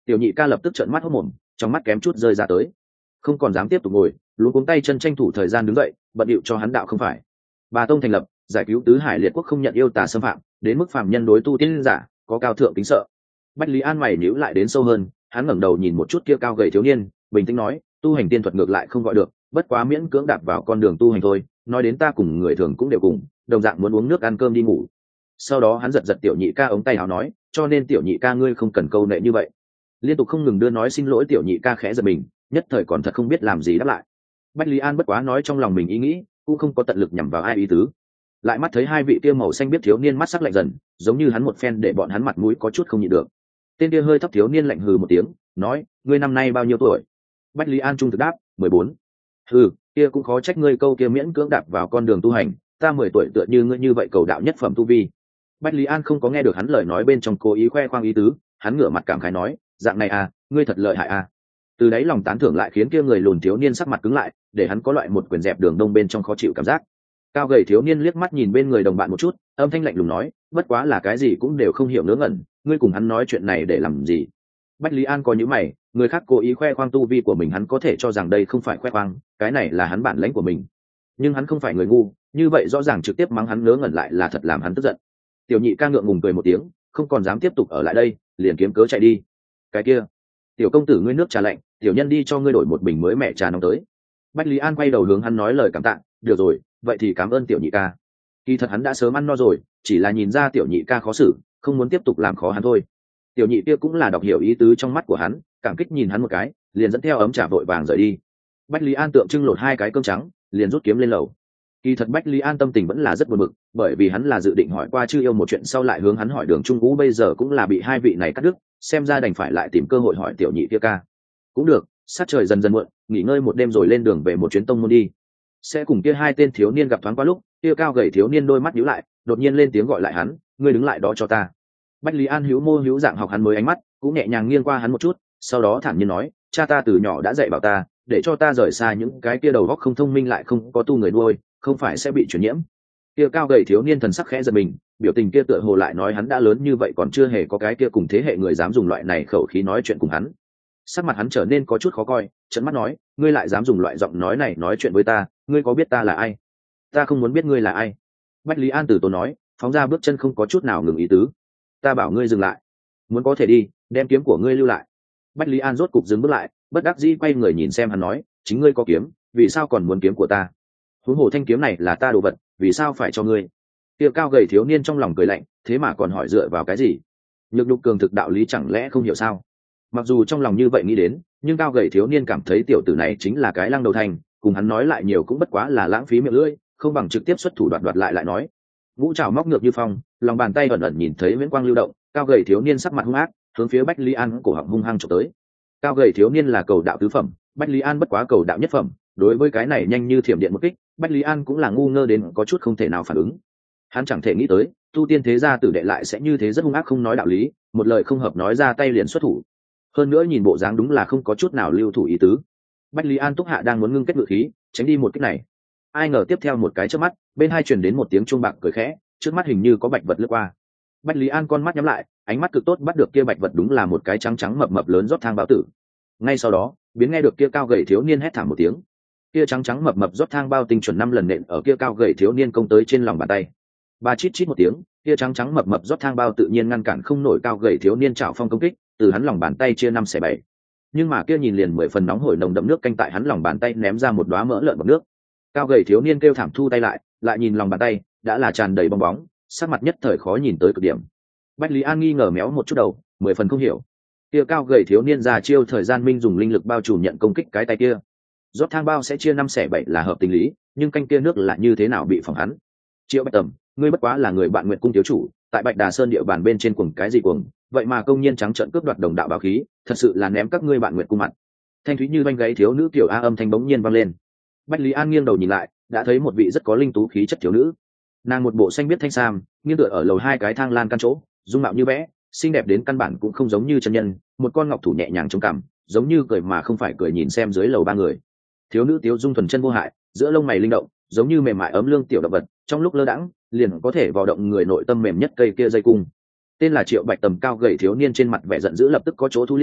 Tiểu nhị ca lập tức trợn mắt hốt mồm, trong mắt kém chút rơi ra tới, không còn dám tiếp tục ngồi, luống cuống tay chân tranh thủ thời gian đứng dậy, bận điệu cho hắn đạo không phải. Bà tông thành lập, giải cứu tứ hải liệt quốc, không nhận yêu tà xâm phạm, đến mức phàm nhân đối tu tiên giả có cao thượng kính sợ. Bách Lý An mày nhíu lại đến sâu hơn, hắn ngẩng đầu nhìn một chút kia cao gầy thiếu niên, bình tĩnh nói, tu hành tiên thuật ngược lại không gọi được, bất quá miễn cưỡng đạp vào con đường tu hành thôi. Nói đến ta cùng người thường cũng đều cùng, đồng dạng muốn uống nước ăn cơm đi ngủ. Sau đó hắn giật giật tiểu nhị ca ống tay áo nói, cho nên tiểu nhị ca ngươi không cần câu nệ như vậy. Liên tục không ngừng đưa nói xin lỗi, tiểu nhị ca khẽ giật mình, nhất thời còn thật không biết làm gì đáp lại. Bách Lý An bất quá nói trong lòng mình ý nghĩ, cũng không có tận lực nhằm vào ai ý tứ. Lại mắt thấy hai vị kia màu xanh biết thiếu niên mắt sắc lạnh dần, giống như hắn một phen để bọn hắn mặt mũi có chút không nhịn được. Tên kia hơi thấp thiếu niên lạnh hừ một tiếng, nói, ngươi năm nay bao nhiêu tuổi? Bách Lý An trung thực đáp, 14. Hừ, kia cũng khó trách ngươi câu kia miễn cưỡng đạp vào con đường tu hành, ta 10 tuổi tựa như ngươi như vậy cầu đạo nhất phẩm tu vi. Bách Lý An không có nghe được hắn lời nói bên trong cố ý khoe khoang ý tứ, hắn ngửa mặt cảm khái nói, dạng này à, ngươi thật lợi hại à. Từ đấy lòng tán thưởng lại khiến kia người lùn thiếu niên sắc mặt cứng lại, để hắn có loại một quyền dẹp đường đông bên trong khó chịu cảm giác. Cao gầy thiếu niên liếc mắt nhìn bên người đồng bạn một chút, âm thanh lạnh lùng nói, bất quá là cái gì cũng đều không hiểu ngớ ngẩn, ngươi cùng hắn nói chuyện này để làm gì? Bách Lý An có những mày, người khác cố ý khoe khoang tu vi của mình hắn có thể cho rằng đây không phải khoe khoang, cái này là hắn bản lãnh của mình. Nhưng hắn không phải người ngu, như vậy rõ ràng trực tiếp mắng hắn ngớ ngẩn lại là thật làm hắn tức giận. Tiểu nhị ca ngượng ngùng cười một tiếng, không còn dám tiếp tục ở lại đây, liền kiếm cớ chạy đi. Cái kia, tiểu công tử ngươi nước trà lạnh, tiểu nhân đi cho ngươi đổi một bình mới mẹ trà nóng tới. Bách Lý An quay đầu hướng hắn nói lời cảm tạ, được rồi, vậy thì cảm ơn tiểu nhị ca. Kỳ thật hắn đã sớm ăn no rồi, chỉ là nhìn ra tiểu nhị ca khó xử, không muốn tiếp tục làm khó hắn thôi. Tiểu nhị kia cũng là đọc hiểu ý tứ trong mắt của hắn, cảm kích nhìn hắn một cái, liền dẫn theo ấm trà vội vàng rời đi. Bách Lý An tượng trưng lột hai cái cơm trắng, liền rút kiếm lên lầu. Kỳ thật Bách Lý An tâm tình vẫn là rất buồn bực, bởi vì hắn là dự định hỏi qua Chư Yêu một chuyện sau lại hướng hắn hỏi đường Trung Vũ, bây giờ cũng là bị hai vị này cắt đứt, xem ra đành phải lại tìm cơ hội hỏi tiểu nhị kia ca. Cũng được, sát trời dần dần muộn, nghỉ ngơi một đêm rồi lên đường về một chuyến tông môn đi. Sẽ cùng kia hai tên thiếu niên gặp thoáng qua lúc, kia cao gầy thiếu niên đôi mắt nhíu lại, đột nhiên lên tiếng gọi lại hắn, ngươi đứng lại đó cho ta. Bách Lý An hữu mô hữu dạng học hắn mới ánh mắt, cũng nhẹ nhàng nghiêng qua hắn một chút, sau đó thản nhiên nói, cha ta từ nhỏ đã dạy bảo ta, để cho ta rời xa những cái kia đầu óc không thông minh lại không có tu người nuôi, không phải sẽ bị truyền nhiễm. Kia cao gầy thiếu niên thần sắc khẽ giật mình, biểu tình kia tựa hồ lại nói hắn đã lớn như vậy còn chưa hề có cái kia cùng thế hệ người dám dùng loại này khẩu khí nói chuyện cùng hắn. Sắc mặt hắn trở nên có chút khó coi, trợn mắt nói, ngươi lại dám dùng loại giọng nói này nói chuyện với ta, ngươi có biết ta là ai? Ta không muốn biết ngươi là ai. Bách Lý An từ tốn nói, phóng ra bước chân không có chút nào ngừng ý tứ. Ta bảo ngươi dừng lại, muốn có thể đi, đem kiếm của ngươi lưu lại. Bách Lý An rốt cục dừng bước lại, bất đắc dĩ quay người nhìn xem hắn nói, chính ngươi có kiếm, vì sao còn muốn kiếm của ta? Huống hồ thanh kiếm này là ta đồ vật, vì sao phải cho ngươi? Kia cao gầy thiếu niên trong lòng cười lạnh, thế mà còn hỏi dựa vào cái gì? Nhược nhục cường thực đạo lý chẳng lẽ không hiểu sao? Mặc dù trong lòng như vậy nghĩ đến, nhưng cao gầy thiếu niên cảm thấy tiểu tử này chính là cái lăng đầu thành, cùng hắn nói lại nhiều cũng bất quá là lãng phí miệng lưỡi, không bằng trực tiếp xuất thủ đoạt lại nói. Ngũ trảo móc ngược như phong, lòng bàn tay ẩn ẩn nhìn thấy viễn quang lưu động, cao gầy thiếu niên sắc mặt hung ác, hướng phía Bách Lý An cổ họng hung hăng chụp tới. Cao gầy thiếu niên là cầu đạo tứ phẩm, Bách Lý An bất quá cầu đạo nhất phẩm, đối với cái này nhanh như thiểm điện một kích, Bách Lý An cũng là ngu ngơ đến có chút không thể nào phản ứng. Hắn chẳng thể nghĩ tới, tu tiên thế gia tử đệ lại sẽ như thế rất hung ác không nói đạo lý, một lời không hợp nói ra tay liền xuất thủ. Hơn nữa nhìn bộ dáng đúng là không có chút nào lưu thủ ý tứ. Bách Lý An túc hạ đang muốn ngưng kết ngự khí, tránh đi một kích này. Ai ngờ tiếp theo một cái chớp mắt, bên hai truyền đến một tiếng chuông bạc cười khẽ, trước mắt hình như có bạch vật lướt qua. Bách Lý An con mắt nhắm lại, ánh mắt cực tốt bắt được kia bạch vật đúng là một cái trắng trắng mập mập lớn rót thang bao tử. Ngay sau đó, biến nghe được kia cao gầy thiếu niên hét thảm một tiếng. Kia trắng trắng mập mập rót thang bao tinh chuẩn 5 lần nện ở kia cao gầy thiếu niên công tới trên lòng bàn tay. Ba chít chít một tiếng, kia trắng trắng mập mập rót thang bao tự nhiên ngăn cản không nổi cao gầy thiếu niên trảo phong công kích, từ hắn lòng bàn tay chia 5/7. Nhưng mà kia nhìn liền 10 phần nóng hổi nồng đậm nước canh tại hắn lòng bàn tay ném ra một đóa mỡ lợn bọt nước. Cao gầy thiếu niên kêu thảm thu tay lại nhìn lòng bàn tay, đã là tràn đầy bong bóng, sắc mặt nhất thời khó nhìn tới cực điểm. Bách Lý An nghi ngờ méo một chút đầu, 10 phần không hiểu. Kia cao gầy thiếu niên ra chiêu thời gian minh dùng linh lực bao trùm nhận công kích cái tay kia. Rót thang bao sẽ chia 5/7 là hợp tình lý, nhưng canh kia nước là như thế nào bị phỏng hắn? Triệu Bạch Tầm, ngươi bất quá là người bạn nguyện cung thiếu chủ, tại Bạch Đà Sơn địa bàn bên trên cuồng cái gì cuồng, vậy mà công nhiên trắng trợn cướp đoạt đồng đạo bảo khí, thật sự là ném các ngươi bạn nguyện cung mặt. Thanh thúy như vanh gáy thiếu nữ tiểu a âm thanh bỗng nhiên vang lên. Bách Lý An nghiêng đầu nhìn lại, đã thấy một vị rất có linh tú khí chất thiếu nữ. Nàng một bộ xanh biết thanh sam, nghiêng tựa ở lầu 2 cái thang lan căn chỗ, dung mạo như vẽ, xinh đẹp đến căn bản cũng không giống như chân nhân, một con ngọc thủ nhẹ nhàng trong cằm, giống như cười mà không phải cười nhìn xem dưới lầu 3 người. Thiếu nữ tiếu dung thuần chân vô hại, giữa lông mày linh động, giống như mềm mại ấm lương tiểu động vật, trong lúc lơ đãng, liền có thể vào động người nội tâm mềm nhất cây kia dây cung. Tên là Triệu Bạch Tầm cao gầy thiếu niên trên mặt vẻ giận dữ lập tức có chỗ thu liễm,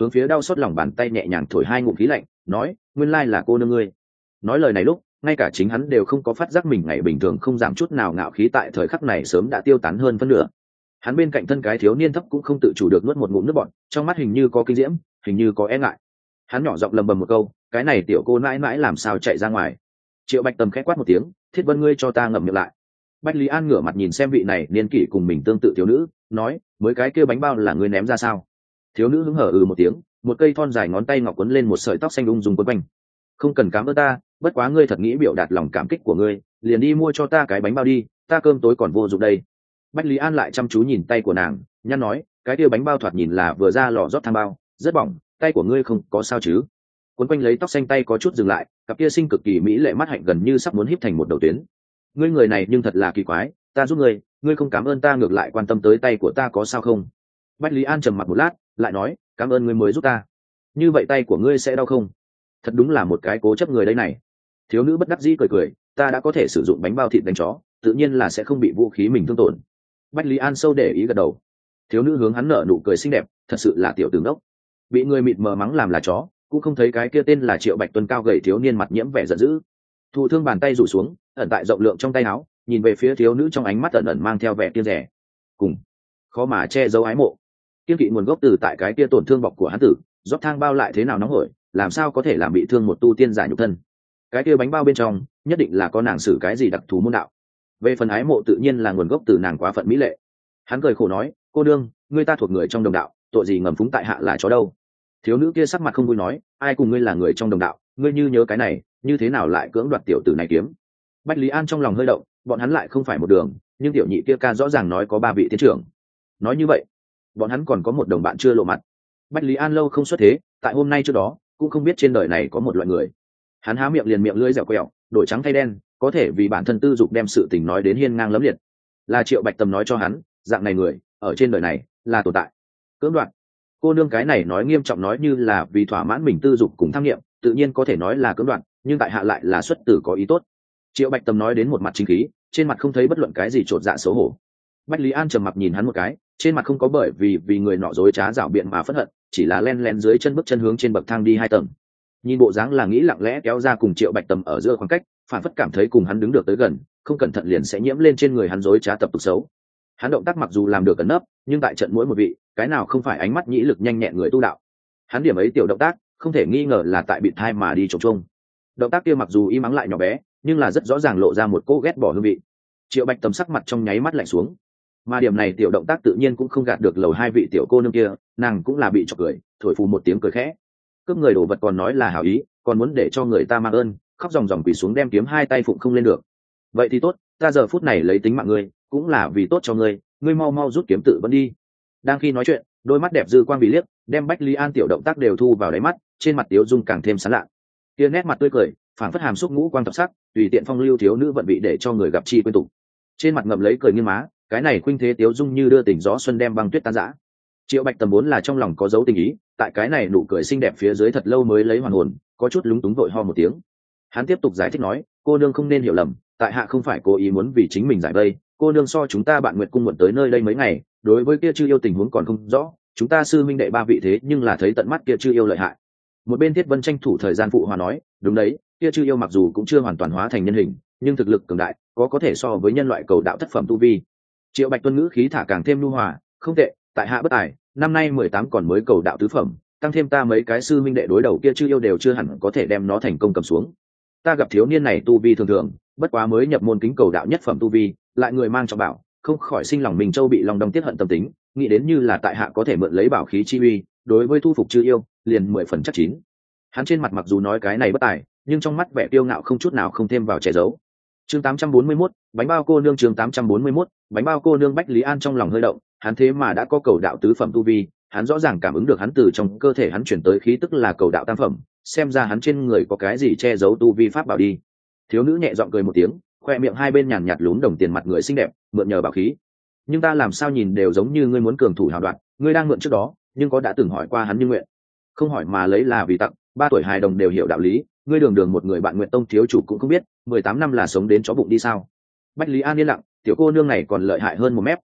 hướng phía đau xót lòng bàn tay nhẹ nhàng thổi hai ngụm khí lạnh, nói, nguyên lai là cô nương ngươi. Nói lời này lúc, ngay cả chính hắn đều không có phát giác mình ngày bình thường không giảm chút nào ngạo khí tại thời khắc này sớm đã tiêu tán hơn phân nửa. Hắn bên cạnh thân cái thiếu niên thấp cũng không tự chủ được nuốt một ngụm nước bọt, trong mắt hình như có kinh diễm, hình như có e ngại. Hắn nhỏ giọng lầm bầm một câu, cái này tiểu cô mãi mãi làm sao chạy ra ngoài. Triệu Bạch Tầm khẽ quát một tiếng, Thiết Vân ngươi cho ta ngậm miệng lại. Bách Lý An ngửa mặt nhìn xem vị này niên kỷ cùng mình tương tự thiếu nữ, nói, mới cái kia bánh bao là ngươi ném ra sao? Thiếu nữ hứng hở một tiếng, một cây thon dài ngón tay ngọc quấn lên một sợi tóc xanh ung dung quấn quanh. Không cần cảm ơn ta, bất quá ngươi thật nghĩ biểu đạt lòng cảm kích của ngươi, liền đi mua cho ta cái bánh bao đi, ta cơm tối còn vô dụng đây. Bách Lý An lại chăm chú nhìn tay của nàng, nhăn nói, cái kia bánh bao thoạt nhìn là vừa ra lò rót than bao, rất bỏng, tay của ngươi không có sao chứ? Quấn quanh lấy tóc xanh tay có chút dừng lại, cặp kia xinh cực kỳ mỹ lệ mắt hạnh gần như sắp muốn híp thành một đầu tuyến. Ngươi người này nhưng thật là kỳ quái, ta giúp ngươi, ngươi không cảm ơn ta ngược lại quan tâm tới tay của ta có sao không? Bách Lý An trầm mặc một lát, lại nói, cảm ơn ngươi mới giúp ta. Như vậy tay của ngươi sẽ đau không? Thật đúng là một cái cố chấp người đây này. Thiếu nữ bất đắc dĩ cười cười, ta đã có thể sử dụng bánh bao thịt đánh chó, tự nhiên là sẽ không bị vũ khí mình thương tổn. Bách Lý An sâu để ý gật đầu. Thiếu nữ hướng hắn nở nụ cười xinh đẹp, thật sự là tiểu tướng đốc. Bị người mịt mờ mắng làm là chó, cũng không thấy cái kia tên là Triệu Bạch Tuân cao gầy thiếu niên mặt nhiễm vẻ giận dữ. Thụ thương bàn tay rủ xuống, ẩn tại rộng lượng trong tay áo, nhìn về phía thiếu nữ trong ánh mắt ẩn ẩn mang theo vẻ kiêng dè, cùng khó mà che giấu ái mộ. Kiêng kỵ nguồn gốc từ tại cái kia tổn thương bọc của hắn tử, rót thang bao lại thế nào nóng hổi, làm sao có thể làm bị thương một tu tiên giả nhục thân. Cái kia bánh bao bên trong nhất định là có nàng xử cái gì đặc thù môn đạo. Về phần ái mộ tự nhiên là nguồn gốc từ nàng quá phận mỹ lệ. Hắn cười khổ nói, cô đương, ngươi ta thuộc người trong đồng đạo, tội gì ngầm phúng tại hạ là chó đâu. Thiếu nữ kia sắc mặt không vui nói, ai cùng ngươi là người trong đồng đạo, ngươi như nhớ cái này, như thế nào lại cưỡng đoạt tiểu tử này kiếm. Bách Lý An trong lòng hơi động, bọn hắn lại không phải một đường, nhưng tiểu nhị kia ca rõ ràng nói có 3 vị tiến trưởng. Nói như vậy, bọn hắn còn có một đồng bạn chưa lộ mặt. Bách Lý An lâu không xuất thế, tại hôm nay trước đó cũng không biết trên đời này có một loại người. Hắn há miệng liền miệng lưỡi dẻo quẹo, đổi trắng thay đen, có thể vì bản thân tư dục đem sự tình nói đến hiên ngang lẫm liệt. Là Triệu Bạch Tầm nói cho hắn, dạng này người ở trên đời này là tồn tại. Cưỡng đoạt. Cô nương cái này nói nghiêm trọng nói như là vì thỏa mãn mình tư dục cùng tham nghiệm, tự nhiên có thể nói là cưỡng đoạt, nhưng tại hạ lại là xuất tử có ý tốt. Triệu Bạch Tầm nói đến một mặt chính khí, trên mặt không thấy bất luận cái gì trột dạ xấu hổ. Bách Lý An trầm mặc nhìn hắn một cái, trên mặt không có bởi vì người nọ dối trá rảo biện mà phẫn hận, chỉ là len lén dưới chân bước chân hướng trên bậc thang đi 2 tầng. Nhìn bộ dáng là nghĩ lặng lẽ kéo ra cùng Triệu Bạch Tầm ở giữa khoảng cách, phản phất cảm thấy cùng hắn đứng được tới gần, không cẩn thận liền sẽ nhiễm lên trên người hắn dối trá tập tục xấu. Hắn động tác mặc dù làm được cẩn nấp, nhưng tại trận mỗi một vị, cái nào không phải ánh mắt nhĩ lực nhanh nhẹn người tu đạo. Hắn điểm ấy tiểu động tác, không thể nghi ngờ là tại bị thai mà đi trống trông. Động tác kia mặc dù im ắng lại nhỏ bé, nhưng là rất rõ ràng lộ ra một cô ghét bỏ hương vị. Triệu Bạch Tầm sắc mặt trong nháy mắt lạnh xuống. Mà điểm này tiểu động tác tự nhiên cũng không gạt được lầu 2 vị tiểu cô nương kia, nàng cũng là bị chọc cười, thổi phù một tiếng cười khẽ. Cướp người đổ vật còn nói là hảo ý, còn muốn để cho người ta mang ơn, khóc ròng ròng quỳ xuống đem kiếm 2 tay phụng không lên được. Vậy thì tốt, ta giờ phút này lấy tính mạng ngươi, cũng là vì tốt cho ngươi, ngươi mau mau rút kiếm tự vẫn đi. Đang khi nói chuyện, đôi mắt đẹp dư quang bị liếc, đem Bách Lý An tiểu động tác đều thu vào đáy mắt, trên mặt tiếu dung càng thêm sán lạ. Kia nét mặt tươi cười, phảng phất hàm xúc ngũ quan tập sắc, tùy tiện phong lưu thiếu nữ vận vị để cho người gặp chi quên tục. Trên mặt ngậm lấy cười nghiêng má, cái này khuynh thế tiếu dung như đưa tình gió xuân đem băng tuyết tan rã. Triệu Bạch Tầm vốn là trong lòng có dấu tình ý, tại cái này nụ cười xinh đẹp phía dưới thật lâu mới lấy hoàn hồn, có chút lúng túng vội ho một tiếng. Hắn tiếp tục giải thích nói, cô nương không nên hiểu lầm, tại hạ không phải cố ý muốn vì chính mình giải vây, cô nương so chúng ta bạn Nguyệt cung muộn tới nơi đây mấy ngày, đối với kia chư yêu tình huống còn không rõ, chúng ta sư minh đệ 3 vị thế nhưng là thấy tận mắt kia chư yêu lợi hại. Một bên Thiết Vân tranh thủ thời gian phụ hòa nói, đúng đấy, kia chư yêu mặc dù cũng chưa hoàn toàn hóa thành nhân hình, nhưng thực lực cường đại, có thể so với nhân loại cầu đạo thất phẩm tu vi. Triệu Bạch Tuân ngữ khí thả càng thêm nhu hòa, không tệ, tại hạ bất tài, năm nay 18 còn mới cầu đạo tứ phẩm, tăng thêm ta mấy cái sư minh đệ đối đầu kia chư yêu đều chưa hẳn có thể đem nó thành công cầm xuống. Ta gặp thiếu niên này tu vi thường thường, bất quá mới nhập môn kính cầu đạo nhất phẩm tu vi, lại người mang trọng bảo, không khỏi sinh lòng mình châu bị lòng đong tiết hận tâm tính, nghĩ đến như là tại hạ có thể mượn lấy bảo khí chi uy, đối với thu phục chư yêu, liền 10 phần chắc chín. Hắn trên mặt mặc dù nói cái này bất tài, nhưng trong mắt vẻ kiêu ngạo không chút nào không thêm vào che giấu. Chương 841, bánh bao cô nương. Chương 841, bánh bao cô nương. Bách Lý An trong lòng hơi động, hắn thế mà đã có cầu đạo tứ phẩm tu vi, hắn rõ ràng cảm ứng được hắn từ trong cơ thể hắn chuyển tới khí tức là cầu đạo tam phẩm, xem ra hắn trên người có cái gì che giấu tu vi pháp bảo đi. Thiếu nữ nhẹ giọng cười một tiếng, khoe miệng hai bên nhàn nhạt lún đồng tiền mặt người xinh đẹp, mượn nhờ bảo khí. Nhưng ta làm sao nhìn đều giống như ngươi muốn cường thủ hào đoạn, ngươi đang mượn trước đó, nhưng có đã từng hỏi qua hắn như nguyện? Không hỏi mà lấy là vì tặng, 3 tuổi hài đồng đều hiểu đạo lý, ngươi đường đường một người bạn Nguyện Tông thiếu chủ cũng không biết, 18 năm là sống đến chó bụng đi sao? Bách Lý An yên lặng, tiểu cô nương này còn lợi hại hơn một mép,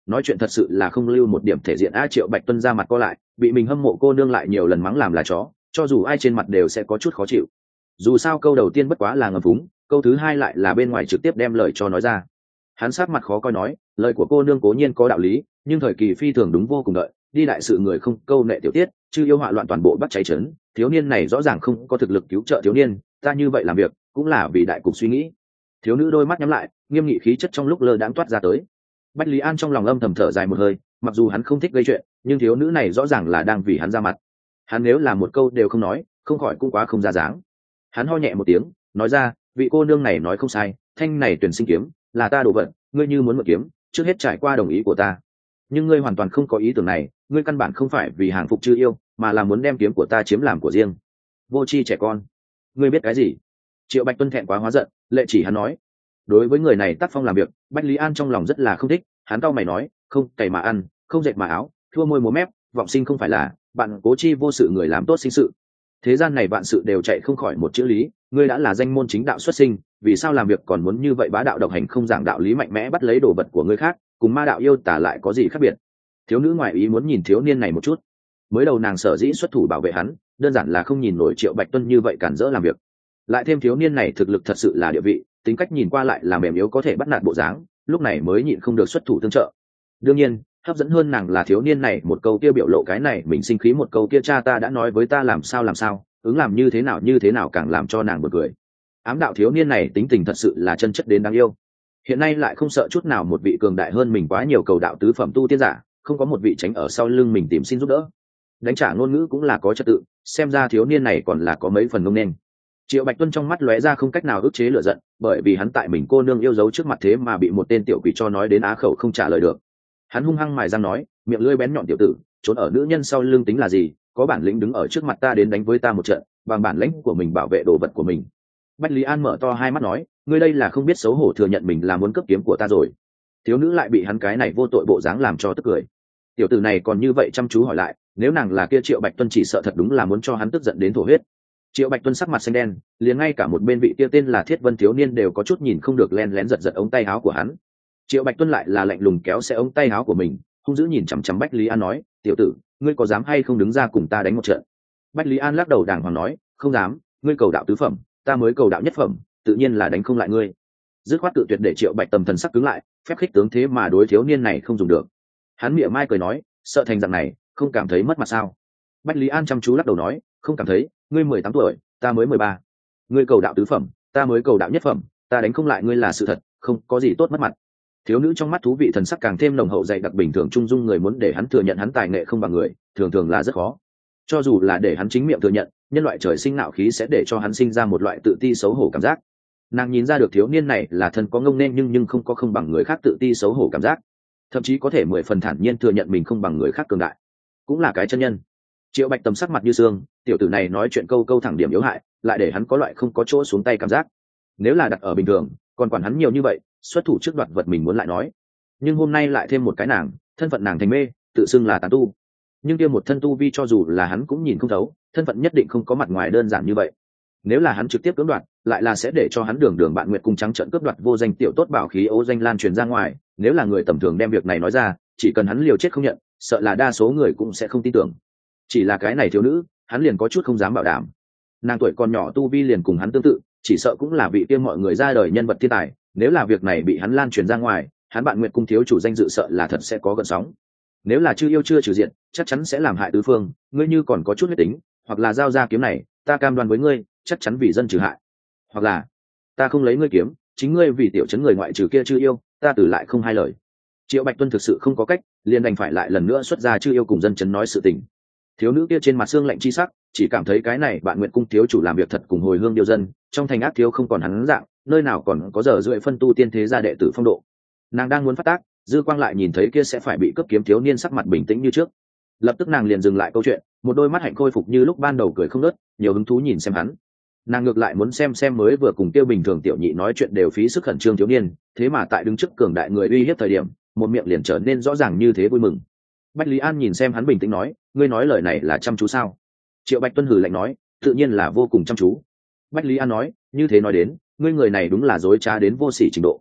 nói chuyện thật sự là không lưu một điểm thể diện. Triệu Bạch Tuân ra mặt co lại, bị mình hâm mộ cô nương lại nhiều lần mắng làm là chó, cho dù ai trên mặt đều sẽ có chút khó chịu. Dù sao câu đầu tiên bất quá là ngầm phúng, câu thứ hai lại là bên ngoài trực tiếp đem lời cho nói ra. Hắn sát mặt khó coi nói, lời của cô nương cố nhiên có đạo lý, nhưng thời kỳ phi thường đúng vô cùng đợi, đi đại sự người không câu nệ tiểu tiết, chứ yêu họa loạn toàn bộ bắt cháy trấn. Thiếu niên này rõ ràng không có thực lực cứu trợ thiếu niên, ta như vậy làm việc cũng là vì đại cục suy nghĩ. Thiếu nữ đôi mắt nhắm lại, nghiêm nghị khí chất trong lúc lơ đãng toát ra tới. Bách Lý An trong lòng âm thầm thở dài một hơi, mặc dù hắn không thích gây chuyện, nhưng thiếu nữ này rõ ràng là đang vì hắn ra mặt. Hắn nếu là một câu đều không nói, không khỏi cũng quá không ra dáng. Hắn ho nhẹ một tiếng, nói ra, vị cô nương này nói không sai, thanh này tuyển sinh kiếm là ta đồ vật, ngươi như muốn mượn kiếm, trước hết trải qua đồng ý của ta. Nhưng ngươi hoàn toàn không có ý tưởng này, ngươi căn bản không phải vì hàng phục chư yêu, mà là muốn đem kiếm của ta chiếm làm của riêng. Vô tri trẻ con, ngươi biết cái gì? Triệu Bạch Tuân thẹn quá hóa giận, lệ chỉ hắn nói. Đối với người này tác phong làm việc, Bách Lý An trong lòng rất là không thích. Hắn cau mày nói, không cày mà ăn, không dệt mà áo, thua môi múa mép, vọng sinh không phải là bạn cố chi vô sự người làm tốt sinh sự. Thế gian này vạn sự đều chạy không khỏi một chữ lý, ngươi đã là danh môn chính đạo xuất sinh, vì sao làm việc còn muốn như vậy bá đạo độc hành, không giảng đạo lý, mạnh mẽ bắt lấy đồ vật của người khác, cùng ma đạo yêu tả lại có gì khác biệt? Thiếu nữ ngoại ý muốn nhìn thiếu niên này một chút. Mới đầu nàng sở dĩ xuất thủ bảo vệ hắn, đơn giản là không nhìn nổi Triệu Bạch Tuân như vậy cản rỡ làm việc. Lại thêm thiếu niên này thực lực thật sự là địa vị, tính cách nhìn qua lại là mềm yếu có thể bắt nạt bộ dáng, lúc này mới nhịn không được xuất thủ tương trợ. Đương nhiên, hấp dẫn hơn nàng là thiếu niên này một câu kia biểu lộ cái này mình sinh khí, một câu kia cha ta đã nói với ta làm sao, ứng làm như thế nào càng làm cho nàng bật cười. Ám đạo thiếu niên này tính tình thật sự là chân chất đến đáng yêu. Hiện nay lại không sợ chút nào một vị cường đại hơn mình quá nhiều cầu đạo tứ phẩm tu tiên giả, không có một vị tránh ở sau lưng mình tìm xin giúp đỡ. Đánh trả ngôn ngữ cũng là có trật tự, xem ra thiếu niên này còn là có mấy phần ngông nên. Triệu Bạch Tuân trong mắt lóe ra không cách nào ức chế lửa giận, bởi vì hắn tại mình cô nương yêu dấu trước mặt thế mà bị một tên tiểu quỷ cho nói đến á khẩu không trả lời được. Hắn hung hăng mài răng nói, miệng lưỡi bén nhọn tiểu tử, trốn ở nữ nhân sau lưng tính là gì, có bản lĩnh đứng ở trước mặt ta đến đánh với ta một trận, bằng bản lĩnh của mình bảo vệ đồ vật của mình. Bách Lý An mở to hai mắt nói, ngươi đây là không biết xấu hổ thừa nhận mình là muốn cướp kiếm của ta rồi. Thiếu nữ lại bị hắn cái này vô tội bộ dáng làm cho tức cười. Tiểu tử này còn như vậy chăm chú hỏi lại, nếu nàng là kia Triệu Bạch Tuân chỉ sợ thật đúng là muốn cho hắn tức giận đến thổ huyết. Triệu Bạch Tuân sắc mặt xanh đen, liền ngay cả một bên vị kia tên là Thiết Vân thiếu niên đều có chút nhìn không được, len lén giật giật ống tay áo của hắn. Triệu Bạch Tuân lại là lạnh lùng kéo xe ống tay áo của mình, hung dữ nhìn chằm chằm Bách Lý An nói, tiểu tử, ngươi có dám hay không đứng ra cùng ta đánh một trận? Bách Lý An lắc đầu đàng hoàng nói, không dám, ngươi cầu đạo tứ phẩm, ta mới cầu đạo nhất phẩm, tự nhiên là đánh không lại ngươi. Dứt khoát tự tuyệt để Triệu Bạch Tầm thần sắc cứng lại, phép khích tướng thế mà đối thiếu niên này không dùng được. Hắn mỉa mai cười nói, sợ thành dạng này, không cảm thấy mất mặt sao? Bách Lý An chăm chú lắc đầu nói, không cảm thấy, ngươi 18 tuổi, ta mới 13. Ngươi cầu đạo tứ phẩm, ta mới cầu đạo nhất phẩm, ta đánh không lại ngươi là sự thật, không có gì tốt mất mặt. Thiếu nữ trong mắt thú vị thần sắc càng thêm nồng hậu dày đặc, bình thường trung dung người muốn để hắn thừa nhận hắn tài nghệ không bằng người, thường thường là rất khó. Cho dù là để hắn chính miệng thừa nhận, nhân loại trời sinh nạo khí sẽ để cho hắn sinh ra một loại tự ti xấu hổ cảm giác. Nàng nhìn ra được thiếu niên này là thân có ngông nên nhưng không có không bằng người khác tự ti xấu hổ cảm giác, thậm chí có thể 10 phần thản nhiên thừa nhận mình không bằng người khác cường đại, cũng là cái chân nhân. Triệu Bạch Tầm sắc mặt như xương, tiểu tử này nói chuyện câu thẳng điểm yếu hại, lại để hắn có loại không có chỗ xuống tay cảm giác. Nếu là đặt ở bình thường, còn quản hắn nhiều như vậy, xuất thủ trước đoạt vật mình muốn lại nói. Nhưng hôm nay lại thêm một cái nàng, thân phận nàng thành mê, tự xưng là tán tu. Nhưng kia một thân tu vi cho dù là hắn cũng nhìn không thấu, thân phận nhất định không có mặt ngoài đơn giản như vậy. Nếu là hắn trực tiếp cưỡng đoạt, lại là sẽ để cho hắn đường bạn nguyệt cung trắng trợn cướp đoạt vô danh tiểu tốt bảo khí ô danh lan truyền ra ngoài. Nếu là người tầm thường đem việc này nói ra, chỉ cần hắn liều chết không nhận, sợ là đa số người cũng sẽ không tin tưởng. Chỉ là cái này thiếu nữ, hắn liền có chút không dám bảo đảm. Nàng tuổi còn nhỏ tu vi liền cùng hắn tương tự, chỉ sợ cũng là vị kia mọi người ra đời nhân vật thiên tài. Nếu là việc này bị hắn lan truyền ra ngoài, hắn bạn nguyệt cung thiếu chủ danh dự sợ là thật sẽ có gợn sóng. Nếu là chư yêu chưa trừ diện, chắc chắn sẽ làm hại tứ phương. Ngươi như còn có chút huyết tính, hoặc là giao ra kiếm này, ta cam đoan với ngươi, chắc chắn vì dân trừ hại. Hoặc là ta không lấy ngươi kiếm, chính ngươi vì tiểu chấn người ngoại trừ kia chư yêu, ta từ lại không hai lời. Triệu Bạch Tuân thực sự không có cách, liền đành phải lại lần nữa xuất ra chư yêu cùng dân chấn nói sự tình. Thiếu nữ kia trên mặt xương lạnh chi sắc, chỉ cảm thấy cái này bạn nguyện cung thiếu chủ làm việc thật cùng hồi hương điêu dân, trong thành ác thiếu không còn hắn dạng, nơi nào còn có giờ rưỡi phân tu tiên thế gia đệ tử phong độ. Nàng đang muốn phát tác, dư quang lại nhìn thấy kia sẽ phải bị cướp kiếm thiếu niên sắc mặt bình tĩnh như trước. Lập tức nàng liền dừng lại câu chuyện, một đôi mắt hạnh khôi phục như lúc ban đầu cười không ngớt, nhiều hứng thú nhìn xem hắn. Nàng ngược lại muốn xem mới vừa cùng tiêu bình thường tiểu nhị nói chuyện đều phí sức khẩn trương thiếu niên, thế mà tại đứng trước cường đại người uy hiếp thời điểm, một miệng liền trở nên rõ ràng như thế vui mừng. Bách Lý An nhìn xem hắn bình tĩnh nói, ngươi nói lời này là chăm chú sao? Triệu Bạch Tuân hừ lạnh nói, tự nhiên là vô cùng chăm chú. Bách Lý An nói, như thế nói đến, ngươi người này đúng là dối trá đến vô sỉ trình độ.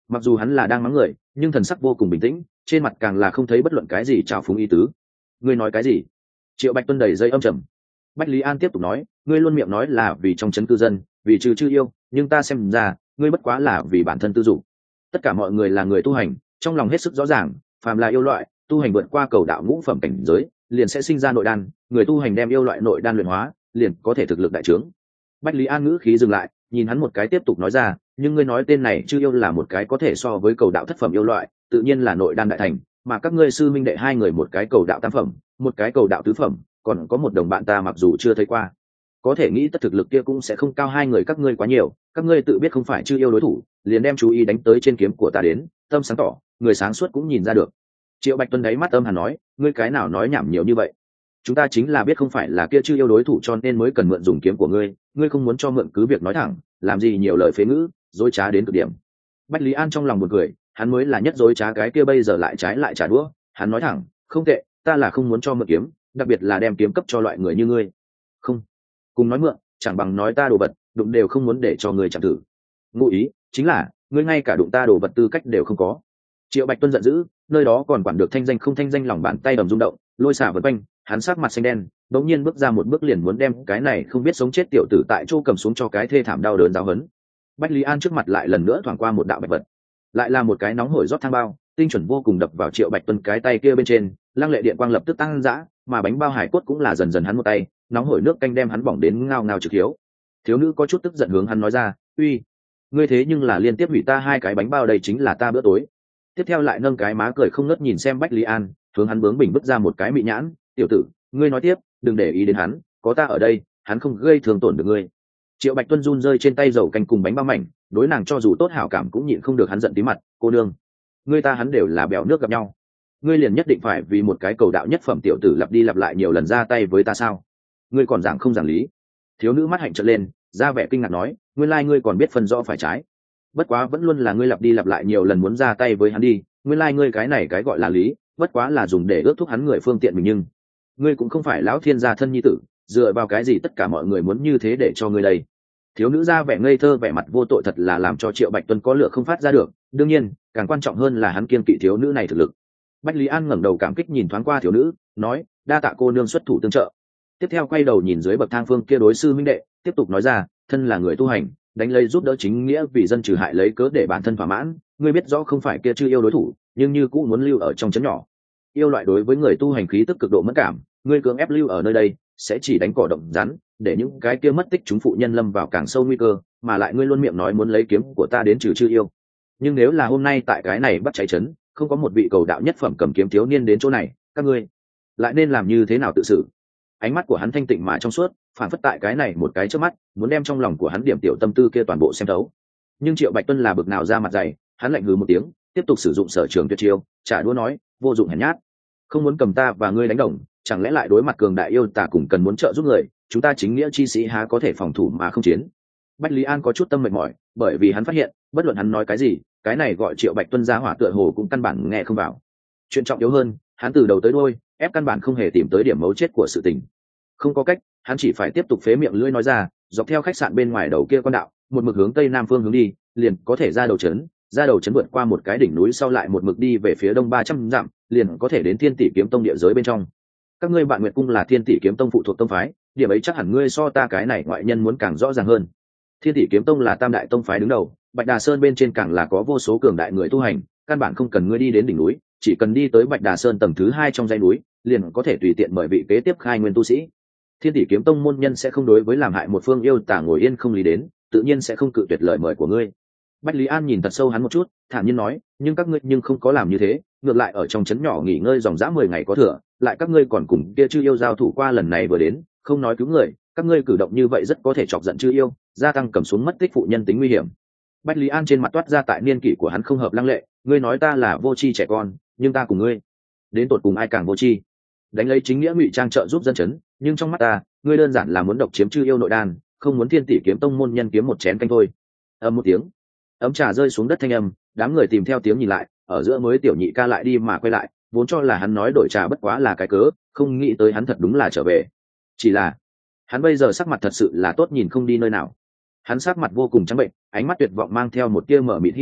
mặc dù hắn là đang mắng người nhưng thần sắc vô cùng bình tĩnh, trên mặt càng là không thấy bất luận cái gì trào phúng ý tứ. Ngươi nói cái gì? Triệu Bạch Tuân đầy dây âm trầm. Bách Lý An tiếp tục nói, ngươi luôn miệng nói là vì trong trấn cư dân, vì trừ chư yêu, nhưng ta xem ra ngươi bất quá là vì bản thân tư dụng. Tất cả mọi người là người tu hành, trong lòng hết sức rõ ràng, phàm là yêu loại tu hành vượt qua cầu đạo ngũ phẩm cảnh giới liền sẽ sinh ra nội đan, người tu hành đem yêu loại nội đan luyện hóa liền có thể thực lực đại trướng. Bách Lý An ngữ khí dừng lại, nhìn hắn một cái tiếp tục nói ra, nhưng ngươi nói tên này chư yêu là một cái có thể so với cầu đạo thất phẩm yêu loại, tự nhiên là nội đan đại thành, mà các ngươi sư minh đệ hai người một cái cầu đạo tam phẩm, một cái cầu đạo tứ phẩm, còn có một đồng bạn ta mặc dù chưa thấy qua, có thể nghĩ tất thực lực kia cũng sẽ không cao hai người các ngươi quá nhiều, các ngươi tự biết không phải chư yêu đối thủ, liền đem chú ý đánh tới trên kiếm của ta đến, tâm sáng tỏ, người sáng suốt cũng nhìn ra được. Triệu Bạch Tuân đáy mắt âm hàn nói, ngươi cái nào nói nhảm nhiều như vậy? Chúng ta chính là biết không phải là kia chư yêu đối thủ cho nên mới cần mượn dùng kiếm của ngươi, ngươi không muốn cho mượn cứ việc nói thẳng, làm gì nhiều lời phế ngữ, dối trá đến cực điểm. Bách Lý An trong lòng buồn cười, hắn mới là nhất dối trá cái kia bây giờ lại trái lại trả đũa, hắn nói thẳng, không tệ, ta là không muốn cho mượn kiếm, đặc biệt là đem kiếm cấp cho loại người như ngươi. Không, cùng nói mượn, chẳng bằng nói ta đồ vật, đụng đều không muốn để cho ngươi chạm thử. Ngụ ý chính là, ngươi ngay cả đụng ta đồ vật tư cách đều không có. Triệu Bạch Tuân giận dữ, nơi đó còn quản được thanh danh không thanh danh, lòng bàn tay ầm rung động, lôi xả vần quanh, hắn sắc mặt xanh đen, đống nhiên bước ra một bước liền muốn đem cái này không biết sống chết tiểu tử tại chỗ cầm xuống cho cái thê thảm đau đớn giáo hấn. Bách Lý An trước mặt lại lần nữa thoảng qua một đạo bạch vật, lại là một cái nóng hổi rót thang bao, tinh chuẩn vô cùng đập vào Triệu Bạch Tuân cái tay kia bên trên, lăng lệ điện quang lập tức tăng dã, mà bánh bao hải cốt cũng là dần dần hắn một tay, nóng hổi nước canh đem hắn bỏng đến ngao ngao trực hiếu. Thiếu nữ có chút tức giận hướng hắn nói ra, uy, ngươi thế nhưng là liên tiếp hủy ta hai cái bánh bao, đây chính là ta bữa tối. Tiếp theo lại nâng cái má cười không ngớt nhìn xem Bách Lý An, hướng hắn bướng bỉnh bứt ra một cái mị nhãn, tiểu tử, ngươi nói tiếp, đừng để ý đến hắn, có ta ở đây, hắn không gây thương tổn được ngươi. Triệu Bạch Tuân run rơi trên tay dầu canh cùng bánh bao mảnh, đối nàng cho dù tốt hảo cảm cũng nhịn không được hắn giận tí mặt, cô nương, ngươi ta hắn đều là bèo nước gặp nhau, ngươi liền nhất định phải vì một cái cầu đạo nhất phẩm tiểu tử lặp đi lặp lại nhiều lần ra tay với ta sao? Ngươi còn giảng không giảng lý? Thiếu nữ mắt hạnh trợn lên, ra vẻ kinh ngạc nói, nguyên lai ngươi còn biết phân rõ phải trái, bất quá vẫn luôn là ngươi lặp đi lặp lại nhiều lần muốn ra tay với hắn đi, nguyên lai ngươi cái này cái gọi là lý, bất quá là dùng để ước thúc hắn người phương tiện mình, nhưng ngươi cũng không phải lão thiên gia thân nhi tử, dựa vào cái gì tất cả mọi người muốn như thế để cho ngươi đây? Thiếu nữ ra vẻ ngây thơ vẻ mặt vô tội thật là làm cho Triệu Bạch Tuân có lửa không phát ra được, đương nhiên càng quan trọng hơn là hắn kiên kỵ thiếu nữ này thực lực. Bách Lý An ngẩng đầu cảm kích nhìn thoáng qua thiếu nữ, nói, đa tạ cô nương xuất thủ tương trợ. Tiếp theo quay đầu nhìn dưới bậc thang phương kia đối sư minh đệ, tiếp tục nói ra, thân là người tu hành, đánh lấy giúp đỡ chính nghĩa vì dân trừ hại lấy cớ để bản thân thỏa mãn, ngươi biết rõ không phải kia chưa yêu đối thủ, nhưng như cũng muốn lưu ở trong trấn nhỏ. Yêu loại đối với người tu hành khí tức cực độ mẫn cảm, ngươi cưỡng ép lưu ở nơi đây sẽ chỉ đánh cỏ động rắn, để những cái kia mất tích chúng phụ nhân lâm vào càng sâu nguy cơ, mà lại ngươi luôn miệng nói muốn lấy kiếm của ta đến trừ chư yêu, nhưng nếu là hôm nay tại cái này bắt cháy trấn không có một vị cầu đạo nhất phẩm cầm kiếm thiếu niên đến chỗ này, các ngươi lại nên làm như thế nào tự xử? Ánh mắt của hắn thanh tịnh mà trong suốt, phản phất tại cái này một cái trước mắt muốn đem trong lòng của hắn điểm tiểu tâm tư kia toàn bộ xem thấu. Nhưng Triệu Bạch Tuân là bực nào ra mặt dày, hắn lạnh hừ một tiếng, tiếp tục sử dụng sở trường tuyệt chiêu, trả đũa nói, vô dụng hèn nhát, không muốn cầm ta và ngươi đánh đồng, chẳng lẽ lại đối mặt cường đại yêu tà cùng cần muốn trợ giúp người, chúng ta chính nghĩa chi sĩ há có thể phòng thủ mà không chiến? Bách Lý An có chút tâm mệt mỏi, bởi vì hắn phát hiện bất luận hắn nói cái gì, cái này gọi Triệu Bạch Tuân ra hỏa tựa hồ cũng căn bản nghe không vào. Chuyện trọng yếu hơn, hắn từ đầu tới đuôi ép căn bản không hề tìm tới điểm mấu chốt của sự tình. Không có cách, hắn chỉ phải tiếp tục phế miệng lưỡi nói ra, dọc theo khách sạn bên ngoài đầu kia con đạo, một mực hướng tây nam phương hướng đi, liền có thể ra đầu trấn, ra đầu trấn vượt qua một cái đỉnh núi sau lại một mực đi về phía đông 300 dặm, liền có thể đến Thiên Tỷ Kiếm Tông địa giới bên trong. Các ngươi bạn Nguyệt Cung là Thiên Tỷ Kiếm Tông phụ thuộc tông phái, điểm ấy chắc hẳn ngươi so ta cái này ngoại nhân muốn càng rõ ràng hơn. Thiên Tỷ Kiếm Tông là tam đại tông phái đứng đầu, Bạch Đà Sơn bên trên càng là có vô số cường đại người tu hành, căn bản không cần ngươi đi đến đỉnh núi, chỉ cần đi tới Bạch Đà Sơn tầng thứ 2 trong dãy núi, liền có thể tùy tiện mời vị kế tiếp khai nguyên tu sĩ. Thiên Tỷ Kiếm Tông môn nhân sẽ không đối với làm hại một phương yêu tả ngồi yên không lý đến, tự nhiên sẽ không cự tuyệt lời mời của ngươi. Bách Lý An nhìn thật sâu hắn một chút, thản nhiên nói, nhưng các ngươi nhưng không có làm như thế, ngược lại ở trong trấn nhỏ nghỉ ngơi dòng dã 10 ngày có thừa, lại các ngươi còn cùng kia chư yêu giao thủ qua lần này vừa đến, không nói cứu người, các ngươi cử động như vậy rất có thể chọc giận chư yêu, gia tăng cầm xuống mất tích phụ nhân tính nguy hiểm. Bách Lý An trên mặt toát ra tại niên kỷ của hắn không hợp lăng lệ, ngươi nói ta là vô tri trẻ con, nhưng ta cùng ngươi, đến tột cùng ai càng vô tri? Đánh lấy chính nghĩa ngụy trang trợ giúp dân chấn, nhưng trong mắt ta, ngươi đơn giản là muốn độc chiếm chư yêu nội đan, không muốn Thiên Tỷ Kiếm Tông môn nhân kiếm một chén canh thôi. Ầm một tiếng, ấm trà rơi xuống đất thanh âm, đám người tìm theo tiếng nhìn lại, ở giữa mới tiểu nhị ca lại đi mà quay lại, vốn cho là hắn nói đổi trà bất quá là cái cớ, không nghĩ tới hắn thật đúng là trở về. Chỉ là hắn bây giờ sắc mặt thật sự là tốt nhìn không đi nơi nào. Hắn sắc mặt vô cùng trắng bệnh, ánh mắt tuyệt vọng mang theo một tia mở mịt hy vọng,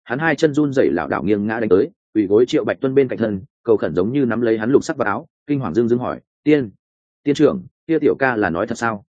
hắn hai chân run rẩy lảo đảo nghiêng ngã đánh tới, ủy gối Triệu Bạch Tuân bên cạnh thân, cầu khẩn giống như nắm lấy hắn lục sắc vào áo, kinh hoàng dưng dưng hỏi: tiên trưởng, kia tiểu ca là nói thật sao?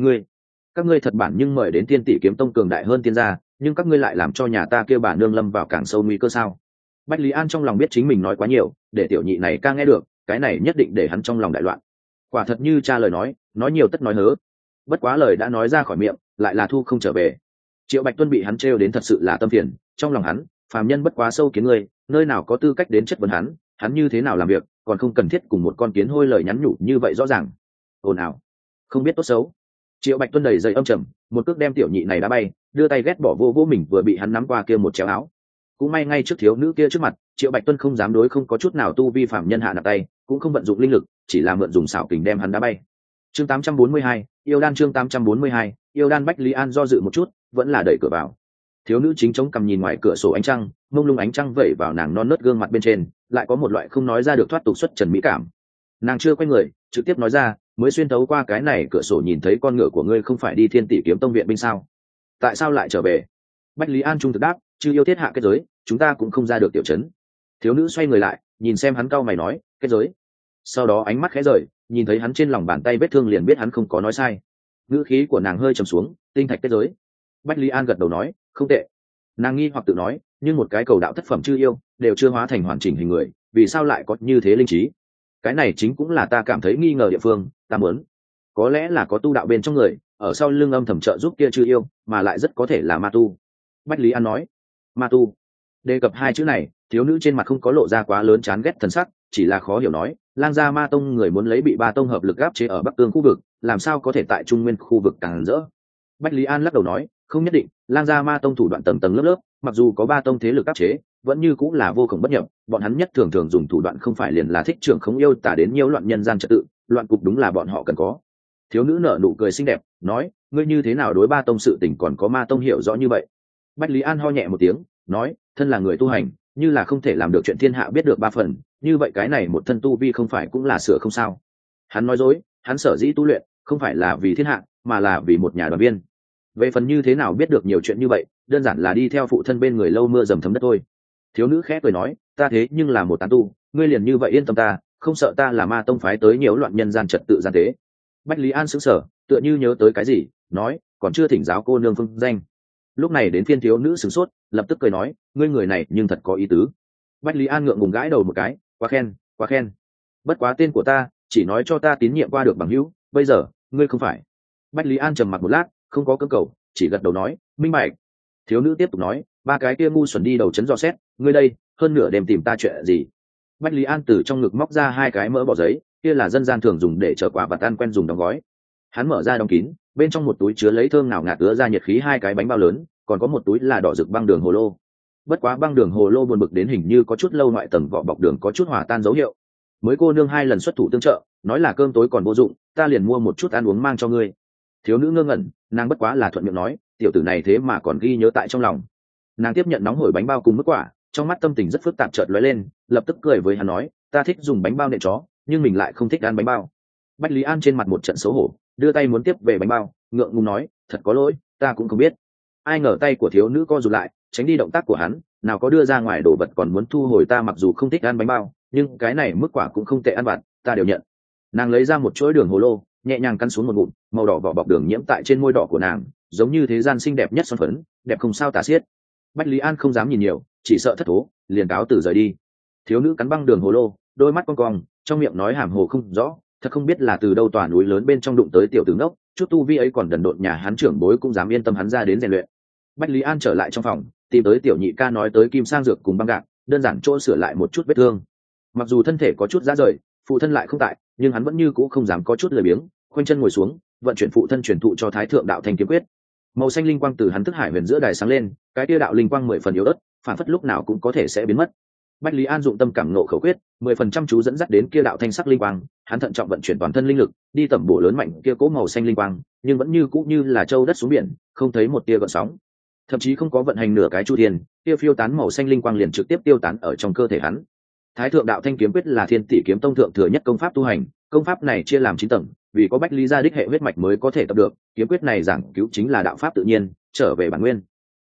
Các ngươi thật bản nhưng mời đến Tiên Tỷ Kiếm Tông cường đại hơn tiên gia, nhưng các ngươi lại làm cho nhà ta kia bà nương lâm vào càng sâu nguy cơ sao? Bách Lý An trong lòng biết chính mình nói quá nhiều, để tiểu nhị này ca nghe được, cái này nhất định để hắn trong lòng đại loạn. Quả thật như cha lời nói nhiều tất nói hớ. Bất quá lời đã nói ra khỏi miệng, lại là thu không trở về. Triệu Bạch Tuân bị hắn trêu đến thật sự là tâm phiền, trong lòng hắn, phàm nhân bất quá sâu kiến ngươi, nơi nào có tư cách đến chất vấn hắn như thế nào làm việc, còn không cần thiết cùng một con kiến hôi lời nhắn nhủ như vậy rõ ràng. Ồn ào, không biết tốt xấu. Triệu Bạch Tuân đầy dây âm trầm, một cước đem tiểu nhị này đá bay, đưa tay ghét bỏ vô mình vừa bị hắn nắm qua kia một chéo áo. Cũng may ngay trước thiếu nữ kia trước mặt, Triệu Bạch Tuân không dám đối không có chút nào tu vi phạm nhân hạ nặng tay, cũng không vận dụng linh lực, chỉ là mượn dùng xảo kình đem hắn đá bay. Chương 842, yêu đan. Chương 842, yêu đan. Bách Lý An do dự một chút, vẫn là đẩy cửa vào. Thiếu nữ chính chống cằm nhìn ngoài cửa sổ ánh trăng, mông lung ánh trăng vẩy vào nàng non nớt gương mặt bên trên, lại có một loại không nói ra được thoát tục xuất trần mỹ cảm. Nàng chưa quay người, trực tiếp nói ra, mới xuyên thấu qua cái này cửa sổ nhìn thấy con ngựa của ngươi không phải đi Thiên Tỷ Kiếm Tông viện binh sao? Tại sao lại trở về? Bách Lý An trung thực đáp, chư yêu thiết hạ kết giới, chúng ta cũng không ra được tiểu trấn. Thiếu nữ xoay người lại, nhìn xem hắn cau mày nói, kết giới. Sau đó ánh mắt khẽ rời, nhìn thấy hắn trên lòng bàn tay vết thương liền biết hắn không có nói sai. Ngữ khí của nàng hơi trầm xuống, tinh thạch kết giới. Bách Lý An gật đầu nói, không tệ. Nàng nghi hoặc tự nói, nhưng một cái cầu đạo thất phẩm chư yêu đều chưa hóa thành hoàn chỉnh hình người, vì sao lại có như thế linh trí? Cái này chính cũng là ta cảm thấy nghi ngờ địa phương. Ta muốn, có lẽ là có tu đạo bên trong người ở sau lưng âm thầm trợ giúp kia chư yêu, mà lại rất có thể là ma tu. Bách Lý An nói. Ma tu? Đề cập hai chữ này, thiếu nữ trên mặt không có lộ ra quá lớn chán ghét thần sắc, chỉ là khó hiểu nói, Lang gia ma tông người muốn lấy bị ba tông hợp lực áp chế ở Bắc Cương khu vực, làm sao có thể tại Trung Nguyên khu vực càng rỡ? Bách Lý An lắc đầu nói, không nhất định, Lang gia ma tông thủ đoạn tầng tầng lớp lớp, mặc dù có ba tông thế lực áp chế, vẫn như cũng là vô cùng bất nhập, bọn hắn nhất thường thường dùng thủ đoạn không phải liền là thích trưởng khống yêu tả đến nhiễu loạn nhân gian trật tự, loạn cục đúng là bọn họ cần có. Thiếu nữ nở nụ cười xinh đẹp, nói, ngươi như thế nào đối ba tông sự tình còn có ma tông hiểu rõ như vậy? Bách Lý An ho nhẹ một tiếng, nói, thân là người tu hành, như là không thể làm được chuyện thiên hạ biết được ba phần, như vậy cái này một thân tu vi không phải cũng là sửa không sao? Hắn nói dối, hắn sở dĩ tu luyện, không phải là vì thiên hạ, mà là vì một nhà đoàn viên. Về phần như thế nào biết được nhiều chuyện như vậy, đơn giản là đi theo phụ thân bên người lâu mưa dầm thấm đất thôi. Thiếu nữ khẽ cười nói, ta thế nhưng là một tán tu, ngươi liền như vậy yên tâm ta, không sợ ta là ma tông phái tới nhiễu loạn nhân gian trật tự gian tế. Bách Lý An sững sờ, tựa như nhớ tới cái gì, nói, còn chưa thỉnh giáo cô nương phương danh. Lúc này đến phiên thiếu nữ sửng sốt, lập tức cười nói, ngươi người này nhưng thật có ý tứ. Bách Lý An ngượng ngùng gãi đầu một cái, quá khen, quá khen. Bất quá tên của ta, chỉ nói cho ta tín nhiệm qua được bằng hữu, bây giờ, ngươi không phải. Bách Lý An trầm mặc một lát, không có cơ cầu, chỉ gật đầu nói, minh bạch. Thiếu nữ tiếp tục nói, ba cái kia ngu xuẩn đi đầu chấn dò xét, ngươi đây, hơn nửa đêm tìm ta chuyện gì? Bách Lý An từ trong ngực móc ra hai cái mỡ bỏ giấy, kia là dân gian thường dùng để chở quả vật ăn quen dùng đóng gói. Hắn mở ra đóng kín, bên trong một túi chứa lấy thơm nào ngạt ứa ra nhiệt khí hai cái bánh bao lớn, còn có một túi là đỏ rực băng đường hồ lô. Bất quá băng đường hồ lô buồn bực đến hình như có chút lâu, ngoại tầng vỏ bọc đường có chút hòa tan dấu hiệu. Mới cô nương hai lần xuất thủ tương trợ, nói là cơm tối còn vô dụng, ta liền mua một chút ăn uống mang cho ngươi. Thiếu nữ ngơ ngẩn, nàng bất quá là thuận miệng nói, tiểu tử này thế mà còn ghi nhớ tại trong lòng. Nàng tiếp nhận nóng hổi bánh bao cùng mức quả, trong mắt tâm tình rất phức tạp chợt lóe lên, lập tức cười với hắn nói, ta thích dùng bánh bao nện chó, nhưng mình lại không thích ăn bánh bao. Bách Lý An trên mặt một trận xấu hổ, đưa tay muốn tiếp về bánh bao, ngượng ngùng nói, thật có lỗi, ta cũng không biết. Ai ngờ tay của thiếu nữ co rụt lại, tránh đi động tác của hắn, nào có đưa ra ngoài đồ vật còn muốn thu hồi, ta mặc dù không thích ăn bánh bao, nhưng cái này mức quả cũng không tệ ăn vặt, ta đều nhận. Nàng lấy ra một chuỗi đường hồ lô, nhẹ nhàng cắn xuống một ngụm, màu đỏ vỏ bọc đường nhiễm tại trên môi đỏ của nàng, giống như thế gian xinh đẹp nhất son phấn, đẹp không sao tả xiết. Bách Lý An không dám nhìn nhiều, chỉ sợ thất thố, liền cáo từ rời đi. Thiếu nữ cắn băng đường hồ lô, đôi mắt cong cong, trong miệng nói hàm hồ không rõ, thật không biết là từ đâu tòa núi lớn bên trong đụng tới tiểu tử ngốc, chút tu vi ấy còn đần độn nhà hắn trưởng bối cũng dám yên tâm hắn ra đến rèn luyện. Bách Lý An trở lại trong phòng, tìm tới tiểu nhị ca nói tới kim sang dược cùng băng gạc, đơn giản chỗ sửa lại một chút vết thương. Mặc dù thân thể có chút rã rời, phụ thân lại không tại, nhưng hắn vẫn như cũ không dám có chút lười biếng, khoanh chân ngồi xuống, vận chuyển phụ thân truyền thụ cho Thái thượng đạo thanh kiếm quyết. Màu xanh linh quang từ hắn thức hải huyền giữa đài sáng lên, cái tia đạo linh quang 10 phần yếu ớt, phản phất lúc nào cũng có thể sẽ biến mất. Bách Lý An dụng tâm cảm ngộ khẩu quyết, 10% chú dẫn dắt đến kia đạo thanh sắc linh quang, hắn thận trọng vận chuyển toàn thân linh lực, đi tẩm bổ lớn mạnh kia cố màu xanh linh quang, nhưng vẫn như cũ như là châu đất xuống biển, không thấy một tia gợn sóng. Thậm chí không có vận hành nửa cái chu thiên, kia phiêu tán màu xanh linh quang liền trực tiếp tiêu tán ở trong cơ thể hắn. Thái thượng đạo thanh kiếm quyết là Thiên Tỷ Kiếm Tông thượng thừa nhất công pháp tu hành, công pháp này chia làm 9 tầng, vì có Bách Lý gia đích hệ huyết mạch mới có thể tập được, kiếm quyết này giảng cứu chính là đạo pháp tự nhiên, trở về bản nguyên.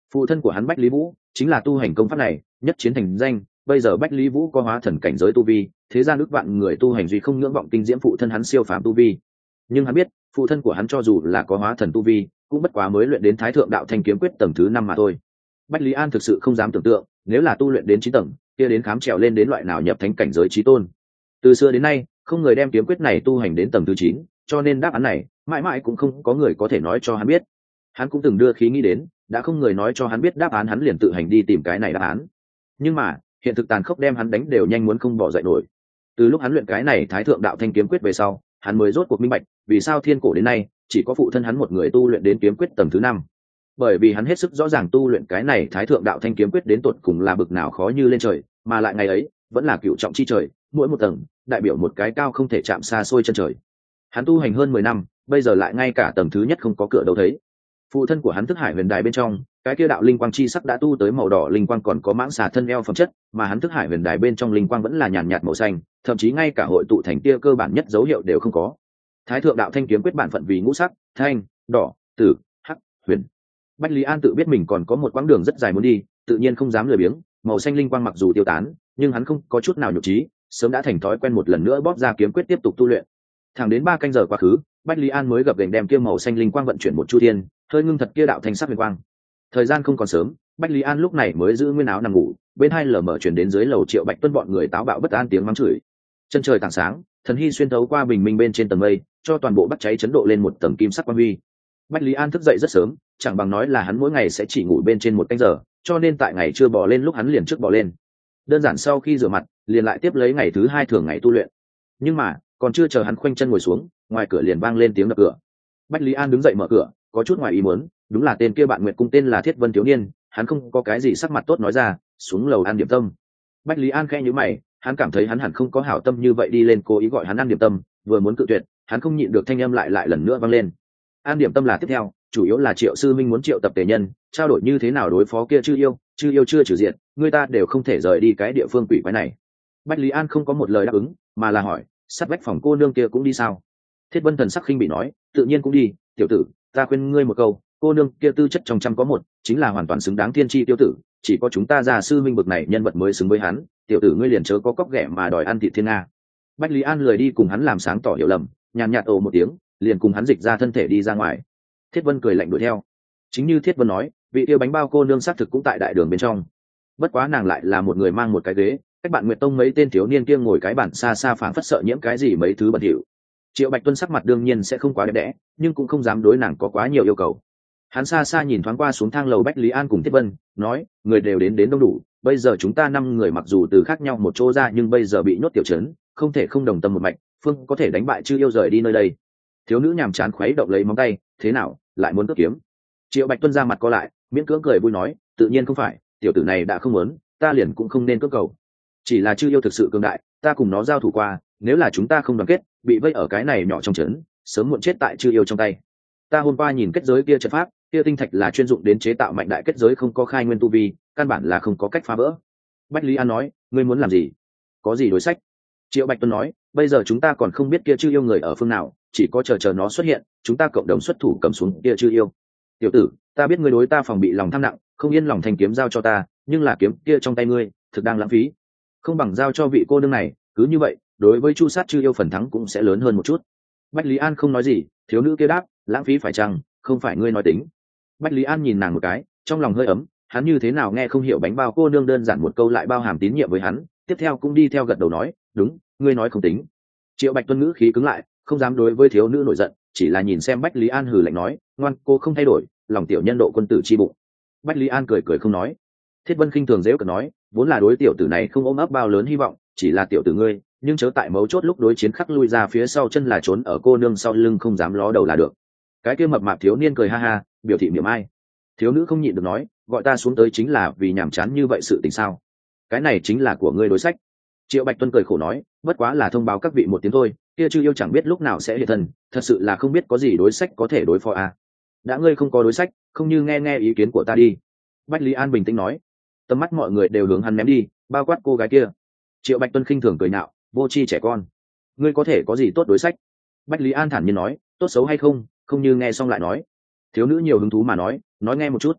Phụ thân của hắn Bách Lý Vũ chính là tu hành công pháp này nhất chiến thành danh, bây giờ Bách Lý Vũ có hóa thần cảnh giới tu vi, thế gian ước vạn người tu hành duy không ngưỡng vọng kinh diễm phụ thân hắn siêu phàm tu vi. Nhưng hắn biết phụ thân của hắn cho dù là có hóa thần tu vi cũng bất quá mới luyện đến thái thượng đạo thanh kiếm quyết tầng thứ 5 mà thôi. Bách Lý An thực sự không dám tưởng tượng nếu là tu luyện đến 9 tầng kia đến khám trèo lên đến loại nào nhập thánh cảnh giới chí tôn. Từ xưa đến nay không người đem kiếm quyết này tu hành đến tầng thứ 9, cho nên đáp án này mãi mãi cũng không có người có thể nói cho hắn biết. Hắn cũng từng đưa khí nghĩ đến đã không người nói cho hắn biết đáp án hắn liền tự hành đi tìm cái này đáp án. Nhưng mà hiện thực tàn khốc đem hắn đánh đều nhanh muốn không bỏ dậy nổi. Từ lúc hắn luyện cái này thái thượng đạo thanh kiếm quyết về sau, hắn mới rốt cuộc minh bạch vì sao thiên cổ đến nay chỉ có phụ thân hắn một người tu luyện đến kiếm quyết tầng thứ 5. Bởi vì hắn hết sức rõ ràng tu luyện cái này thái thượng đạo thanh kiếm quyết đến tột cùng là bực nào khó như lên trời, mà lại ngày ấy vẫn là cửu trọng chi trời, mỗi một tầng đại biểu một cái cao không thể chạm xa xôi chân trời. Hắn tu hành hơn 10 năm, bây giờ lại ngay cả tầng thứ nhất không có cửa đâu thấy. Phụ thân của hắn thức hải huyền đài bên trong cái kia đạo linh quang chi sắc đã tu tới màu đỏ linh quang còn có mãng xà thân eo phẩm chất, mà hắn thức hải huyền đài bên trong linh quang vẫn là nhàn nhạt màu xanh, thậm chí ngay cả hội tụ thành kia cơ bản nhất dấu hiệu đều không có. Thái thượng đạo thanh kiếm quyết bản phận vì ngũ sắc, thanh, đỏ, tử, hắc, huyền. Bách Lý An tự biết mình còn có một quãng đường rất dài muốn đi, tự nhiên không dám lười biếng, màu xanh linh quang mặc dù tiêu tán, nhưng hắn không có chút nào nhục trí, sớm đã thành thói quen một lần nữa bóp ra kiếm quyết tiếp tục tu luyện. Thẳng đến 3 canh giờ quá khứ, Bách Lý An mới gặp gành đem kia màu xanh linh quang vận chuyển một chu thiên, hơi ngưng thật kia đạo thanh sắc huyền quang. Thời gian không còn sớm, Bách Lý An lúc này mới giữ nguyên áo nằm ngủ, bên hai lờ mờ chuyển đến dưới lầu Triệu Bạch Tuân bọn người táo bạo bất an tiếng mắng chửi. Chân trời tảng sáng, thần hy xuyên thấu qua bình minh bên trên tầng mây, cho toàn bộ bắt cháy chấn độ lên một tầng kim sắc quang huy. Bách Lý An thức dậy rất sớm, chẳng bằng nói là hắn mỗi ngày sẽ chỉ ngủ bên trên 1 canh giờ, cho nên tại ngày chưa bò lên lúc hắn liền trước bò lên. Đơn giản sau khi rửa mặt, liền lại tiếp lấy ngày thứ 2 thường ngày tu luyện. Nhưng mà, còn chưa chờ hắn khoanh chân ngồi xuống, ngoài cửa liền vang lên tiếng đập cửa. Bách Lý An đứng dậy mở cửa, có chút ngoài ý muốn, đúng là tên kia bạn Nguyệt cung tên là Thiết Vân thiếu niên, hắn không có cái gì sắc mặt tốt nói ra, xuống lầu ăn điểm tâm. Bách Lý An khẽ nhíu mày, hắn cảm thấy hắn hẳn không có hảo tâm như vậy đi lên cố ý gọi hắn ăn điểm tâm, vừa muốn cự tuyệt, hắn không nhịn được thanh âm lại lần nữa vang lên. Ăn điểm tâm là tiếp theo, chủ yếu là Triệu sư minh muốn triệu tập tề nhân, trao đổi như thế nào đối phó kia chư yêu chưa trừ diện, người ta đều không thể rời đi cái địa phương quỷ quái này. Bách Lý An không có một lời đáp ứng, mà là hỏi, sát vách phòng cô nương kia cũng đi sao? Thiết Vân thần sắc khinh bị nói, tự nhiên cũng đi, tiểu tử, ta khuyên ngươi một câu, cô nương kia tư chất trong trăm có một, chính là hoàn toàn xứng đáng thiên chi tiêu tử, chỉ có chúng ta già sư minh bực này nhân vật mới xứng với hắn, tiểu tử ngươi liền chớ có cóc ghẻ mà đòi ăn thịt thiên nga. Bách Lý An lười đi cùng hắn làm sáng tỏ hiểu lầm, nhàn nhạt ồ một tiếng, liền cùng hắn dịch ra thân thể đi ra ngoài. Thiết Vân cười lạnh đuổi theo. Chính như Thiết Vân nói, vị tiêu bánh bao cô nương xác thực cũng tại đại đường bên trong. Bất quá nàng lại là một người mang một cái ghế, cách bạn Nguyệt Tông mấy tên thiếu niên kia ngồi cái bản xa xa phảng phất sợ nhiễm cái gì mấy thứ bẩn thỉu. Triệu Bạch Tuân sắc mặt đương nhiên sẽ không quá đẹp đẽ, nhưng cũng không dám đối nàng có quá nhiều yêu cầu. Hắn xa xa nhìn thoáng qua xuống thang lầu Bách Lý An cùng Thiết Vân, nói, người đều đến đông đủ, bây giờ chúng ta 5 người mặc dù từ khác nhau một chỗ ra nhưng bây giờ bị nhốt tiểu trấn, không thể không đồng tâm một mạch, phương có thể đánh bại chư yêu rời đi nơi đây. Thiếu nữ nhàm chán khuấy động lấy móng tay, thế nào, lại muốn cướp kiếm? Triệu Bạch Tuân ra mặt co lại, miễn cưỡng cười vui nói, tự nhiên không phải, tiểu tử này đã không muốn, ta liền cũng không nên cướp cầu. Chỉ là chư yêu thực sự cường đại, ta cùng nó giao thủ qua, nếu là chúng ta không đoàn kết, bị vây ở cái này nhỏ trong trấn, sớm muộn chết tại chư yêu trong tay. Ta hôm qua nhìn kết giới kia trận pháp, kia tinh thạch là chuyên dụng đến chế tạo mạnh đại kết giới không có khai nguyên tu vi, căn bản là không có cách phá vỡ. Bách Lý An nói, ngươi muốn làm gì? Có gì đối sách? Triệu Bạch Tuân nói, bây giờ chúng ta còn không biết kia chư yêu người ở phương nào, chỉ có chờ nó xuất hiện, chúng ta cộng đồng xuất thủ cầm xuống kia chư yêu. Tiểu tử, ta biết ngươi đối ta phòng bị lòng tham nặng, không yên lòng thanh kiếm giao cho ta, nhưng là kiếm kia trong tay ngươi, thực đang lãng phí. Không bằng giao cho vị cô nương này, cứ như vậy, đối với chu sát chư yêu phần thắng cũng sẽ lớn hơn một chút. Bách Lý An không nói gì, thiếu nữ kia đáp, lãng phí phải chăng, không phải ngươi nói tính. Bách Lý An nhìn nàng một cái, trong lòng hơi ấm, hắn như thế nào nghe không hiểu bánh bao cô nương đơn giản một câu lại bao hàm tín nhiệm với hắn, tiếp theo cũng đi theo gật đầu nói, đúng, ngươi nói không tính. Triệu Bạch Tuân ngữ khí cứng lại, không dám đối với thiếu nữ nổi giận, chỉ là nhìn xem Bách Lý An hừ lạnh nói, ngoan, cô không thay đổi, lòng tiểu nhân độ quân tử chi bụng. Bách Lý An cười cười không nói. Thiết Vân khinh thường dễ cợt nói, vốn là đối tiểu tử này không ôm ấp bao lớn hy vọng, chỉ là tiểu tử ngươi, nhưng chớ tại mấu chốt lúc đối chiến khắc lui ra phía sau chân là trốn ở cô nương sau lưng không dám ló đầu là được. Cái kia mập mạp thiếu niên cười ha ha, biểu thị miệng ai. Thiếu nữ không nhịn được nói, gọi ta xuống tới chính là vì nhàm chán như vậy sự tình sao? Cái này chính là của ngươi đối sách. Triệu Bạch Tuân cười khổ nói, bất quá là thông báo các vị một tiếng thôi, kia chư yêu chẳng biết lúc nào sẽ hiện thân, thật sự là không biết có gì đối sách có thể đối phó à. Đã ngươi không có đối sách, không như nghe ý kiến của ta đi. Bách Lý An bình tĩnh nói. Tầm mắt mọi người đều hướng hắn ném đi, bao quát cô gái kia. Triệu Bạch Tuân khinh thường cười nhạo, vô tri trẻ con. Ngươi có thể có gì tốt đối sách? Bách Lý An thản nhiên nói, tốt xấu hay không, không như nghe xong lại nói. Thiếu nữ nhiều hứng thú mà nói nghe một chút.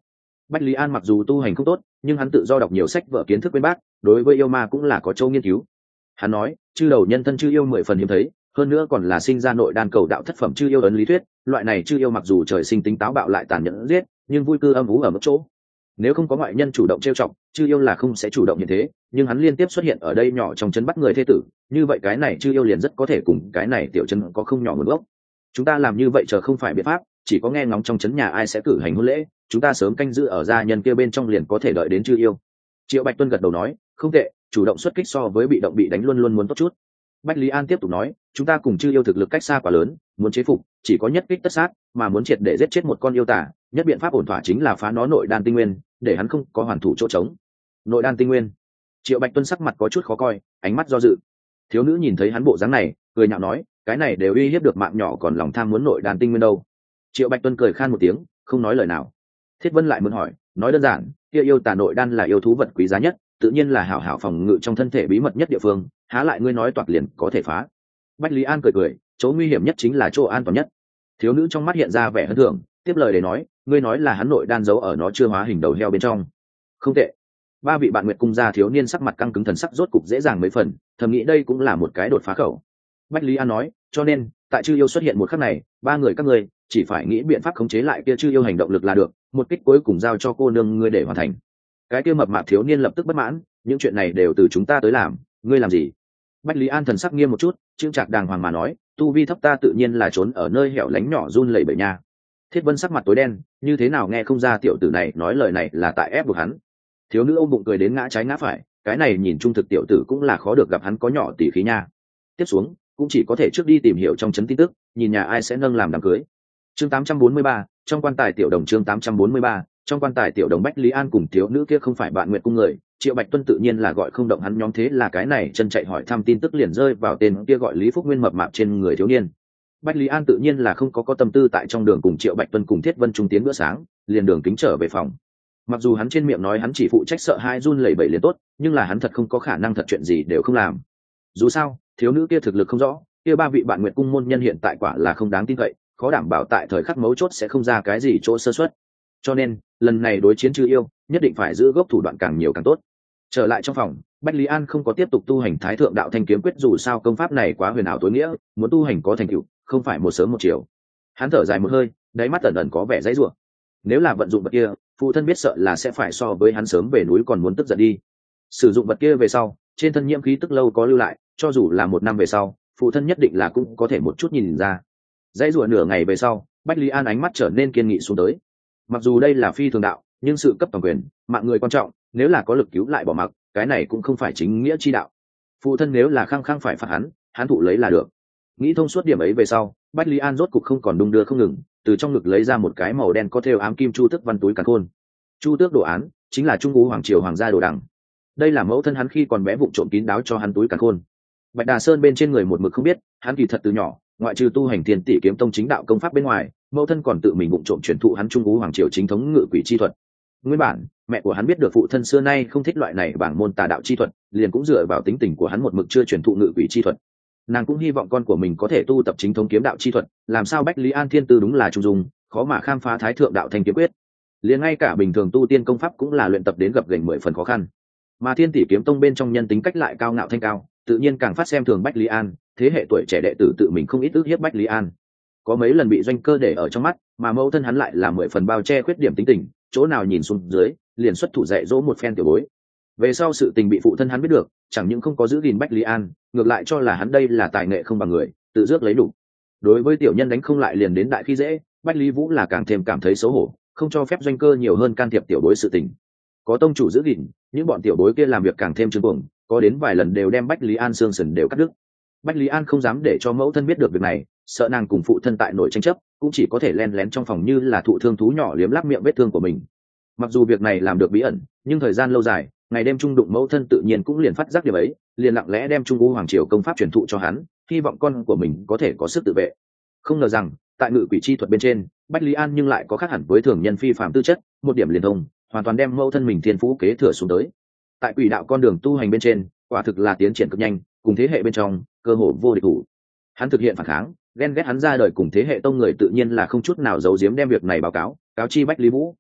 Bách Lý An mặc dù tu hành không tốt, nhưng hắn tự do đọc nhiều sách vở kiến thức bên bác, đối với yêu ma cũng là có châu nghiên cứu. Hắn nói, chư đầu nhân thân chư yêu 10 phần hiếm thấy, hơn nữa còn là sinh ra nội đan cầu đạo thất phẩm chư yêu ấn lý thuyết, loại này chư yêu mặc dù trời sinh tính táo bạo lại tàn nhẫn giết, nhưng vui cư âm ú ở một chỗ. Nếu không có ngoại nhân chủ động trêu chọc, chư yêu là không sẽ chủ động như thế, nhưng hắn liên tiếp xuất hiện ở đây nhỏ trong trấn bắt người thê tử, như vậy cái này chư yêu liền rất có thể cùng cái này tiểu trấn có không nhỏ nguồn gốc. Chúng ta làm như vậy chờ không phải biện pháp, chỉ có nghe ngóng trong trấn nhà ai sẽ cử hành hôn lễ, chúng ta sớm canh giữ ở gia nhân kia bên trong liền có thể đợi đến chư yêu. Triệu Bạch Tuân gật đầu nói, không tệ, chủ động xuất kích so với bị động bị đánh luôn luôn muốn tốt chút. Bách Lý An tiếp tục nói, chúng ta cùng chư yêu thực lực cách xa quá lớn, muốn chế phục chỉ có nhất kích tất sát, mà muốn triệt để giết chết một con yêu tả, nhất biện pháp ổn thỏa chính là phá nó nội đan tinh nguyên, để hắn không có hoàn thủ chỗ trống. Nội đan tinh nguyên. Triệu Bạch Tuân sắc mặt có chút khó coi, ánh mắt do dự. Thiếu nữ nhìn thấy hắn bộ dáng này, cười nhạo nói, cái này đều uy hiếp được mạng nhỏ còn lòng tham muốn nội đan tinh nguyên đâu. Triệu Bạch Tuân cười khan một tiếng, không nói lời nào. Thiết Vân lại muốn hỏi, nói đơn giản, kia yêu tà nội đan là yêu thú vật quý giá nhất, tự nhiên là hảo hảo phòng ngự trong thân thể bí mật nhất địa phương, há lại ngươi nói toạc liền có thể phá. Bách Lý An cười cười, chỗ nguy hiểm nhất chính là chỗ an toàn nhất. Thiếu nữ trong mắt hiện ra vẻ hân thưởng, tiếp lời để nói, ngươi nói là hắn nội đan giấu ở nó chưa hóa hình đầu heo bên trong. Không tệ. Ba vị bạn nguyệt cung gia thiếu niên sắc mặt căng cứng, thần sắc rốt cục dễ dàng mấy phần, thầm nghĩ đây cũng là một cái đột phá khẩu. Bách Lý An nói, cho nên tại chư yêu xuất hiện một khắc này, ba người các ngươi chỉ phải nghĩ biện pháp khống chế lại kia chư yêu hành động lực là được, một kích cuối cùng giao cho cô nương ngươi để hoàn thành. Cái kia mập mạp thiếu niên lập tức bất mãn, những chuyện này đều từ chúng ta tới làm, ngươi làm gì? Bách Lý An thần sắc nghiêm một chút, trương trạc đàng hoàng mà nói, tu vi thấp ta tự nhiên là trốn ở nơi hẻo lánh nhỏ run lẩy bẩy nha. Thiết Vân sắc mặt tối đen, như thế nào nghe không ra tiểu tử này nói lời này là tại ép buộc hắn. Thiếu nữ ôm bụng cười đến ngã trái ngã phải, cái này nhìn trung thực tiểu tử cũng là khó được gặp hắn có nhỏ tỷ khí nha. Tiếp xuống cũng chỉ có thể trước đi tìm hiểu trong chấn tin tức, nhìn nhà ai sẽ nâng làm đám cưới. Chương 843, trong quan tài tiểu đồng. Chương 843, trong quan tài tiểu đồng. Bách Lý An cùng thiếu nữ kia không phải bạn nguyện cung người, Triệu Bạch Tuân tự nhiên là gọi không động hắn nhóm, thế là cái này chân chạy hỏi thăm tin tức liền rơi vào tên kia gọi Lý Phúc Nguyên mập mạp trên người thiếu niên. Bách Lý An tự nhiên là không có tâm tư tại trong đường cùng Triệu Bạch Tuân cùng Thiết Vân trung tiến bữa sáng, liền đường kính trở về phòng. Mặc dù hắn trên miệng nói hắn chỉ phụ trách sợ hai run lẩy bẩy liền tốt, nhưng là hắn thật không có khả năng thật chuyện gì đều không làm. Dù sao thiếu nữ kia thực lực không rõ, kia ba vị bạn nguyện cung môn nhân hiện tại quả là không đáng tin cậy, khó đảm bảo tại thời khắc mấu chốt sẽ không ra cái gì chỗ sơ suất. Cho nên lần này đối chiến chư yêu nhất định phải giữ gốc thủ đoạn càng nhiều càng tốt. Trở lại trong phòng, Bách Lý An không có tiếp tục tu hành Thái Thượng Đạo Thanh Kiếm Quyết, dù sao công pháp này quá huyền ảo tối nghĩa, muốn tu hành có thành tựu không phải một sớm một chiều. Hắn thở dài một hơi, đáy mắt ẩn ẩn có vẻ dãy rủa. Nếu là vận dụng vật kia, phụ thân biết sợ là sẽ phải so với hắn sớm về núi còn muốn tức giận đi. Sử dụng vật kia về sau, trên thân nhiễm khí tức lâu có lưu lại, cho dù là 1 năm về sau, phụ thân nhất định là cũng có thể một chút nhìn ra. Dãy rủa nửa ngày về sau, Bách Lý An ánh mắt trở nên kiên nghị xuống tới. Mặc dù đây là phi thường đạo, nhưng sự cấp toàn quyền, mạng người quan trọng, nếu là có lực cứu lại bỏ mặc, cái này cũng không phải chính nghĩa chi đạo. Phụ thân nếu là khăng khăng phải phạt hắn thụ lấy là được. Nghĩ thông suốt điểm ấy về sau, Bách Lý An rốt cục không còn đung đưa không ngừng, từ trong ngực lấy ra một cái màu đen có thêu ám kim chu tước văn túi càn khôn. Chu tước đồ án chính là Trung Ú hoàng triều hoàng gia đồ đằng. Đây là mẫu thân hắn khi còn bé vụng trộm kín đáo cho hắn túi càn khôn. Bạch Đà Sơn bên trên người một mực không biết, hắn kỳ thật từ nhỏ, ngoại trừ tu hành Thiên Tỷ Kiếm Tông chính đạo công pháp bên ngoài, mẫu thân còn tự mình vụng trộm truyền thụ hắn Trung Ú hoàng triều chính thống ngự quỷ chi thuật. Nguyên bản, mẹ của hắn biết được phụ thân xưa nay không thích loại này bảng môn tà đạo chi thuật, liền cũng dựa vào tính tình của hắn một mực chưa truyền thụ ngự quỷ chi thuật. Nàng cũng hy vọng con của mình có thể tu tập chính thống kiếm đạo chi thuật, làm sao Bách Lý An thiên tư đúng là trung dung, khó mà khám phá Thái Thượng Đạo Thanh Kiếm Quyết. Liền ngay cả bình thường tu tiên công pháp cũng là luyện tập đến gập ghềnh 10 phần khó khăn. Mà Thiên Tỷ Kiếm Tông bên trong nhân tính cách lại cao ngạo thanh cao, tự nhiên càng phát xem thường Bách Lý An, thế hệ tuổi trẻ đệ tử tự mình không ít ức hiếp Bách Lý An. Có mấy lần bị doanh cơ để ở trong mắt, mà mẫu thân hắn lại là 10 phần bao che khuyết điểm tính tình, chỗ nào nhìn xuống dưới, liền xuất thủ dạy dỗ một phen tiểu bối. Về sau sự tình bị phụ thân hắn biết được, chẳng những không có giữ gìn Bách Lý An, ngược lại cho là hắn đây là tài nghệ không bằng người, tự rước lấy đủ. Đối với tiểu nhân đánh không lại liền đến đại khi dễ, Bách Lý Vũ là càng thêm cảm thấy xấu hổ, không cho phép doanh cơ nhiều hơn can thiệp tiểu bối sự tình. Có tông chủ giữ gìn, những bọn tiểu bối kia làm việc càng thêm trương cuồng, có đến vài lần đều đem Bách Lý An xương sườn đều cắt đứt. Bách Lý An không dám để cho mẫu thân biết được việc này, sợ nàng cùng phụ thân tại nội tranh chấp, cũng chỉ có thể len lén trong phòng như là thụ thương thú nhỏ liếm láp miệng vết thương của mình. Mặc dù việc này làm được bí ẩn, nhưng thời gian lâu dài, ngày đêm trung đụng mẫu thân tự nhiên cũng liền phát giác điểm ấy, liền lặng lẽ đem Trung U hoàng triều công pháp truyền thụ cho hắn, hy vọng con của mình có thể có sức tự vệ. Không ngờ rằng, tại ngự quỷ chi thuật bên trên, Bách Lý An nhưng lại có khác hẳn với thường nhân phi phàm tư chất, một điểm liền thông, hoàn toàn đem mẫu thân mình thiên phú kế thừa xuống tới. Tại quỷ đạo con đường tu hành bên trên, quả thực là tiến triển cực nhanh, cùng thế hệ bên trong, cơ hội vô địch thủ. Hắn thực hiện phản kháng, ghen ghét hắn ra đời cùng thế hệ tông người tự nhiên là không chút nào giấu giếm đem việc này báo cáo chi Bách Lý Vũ.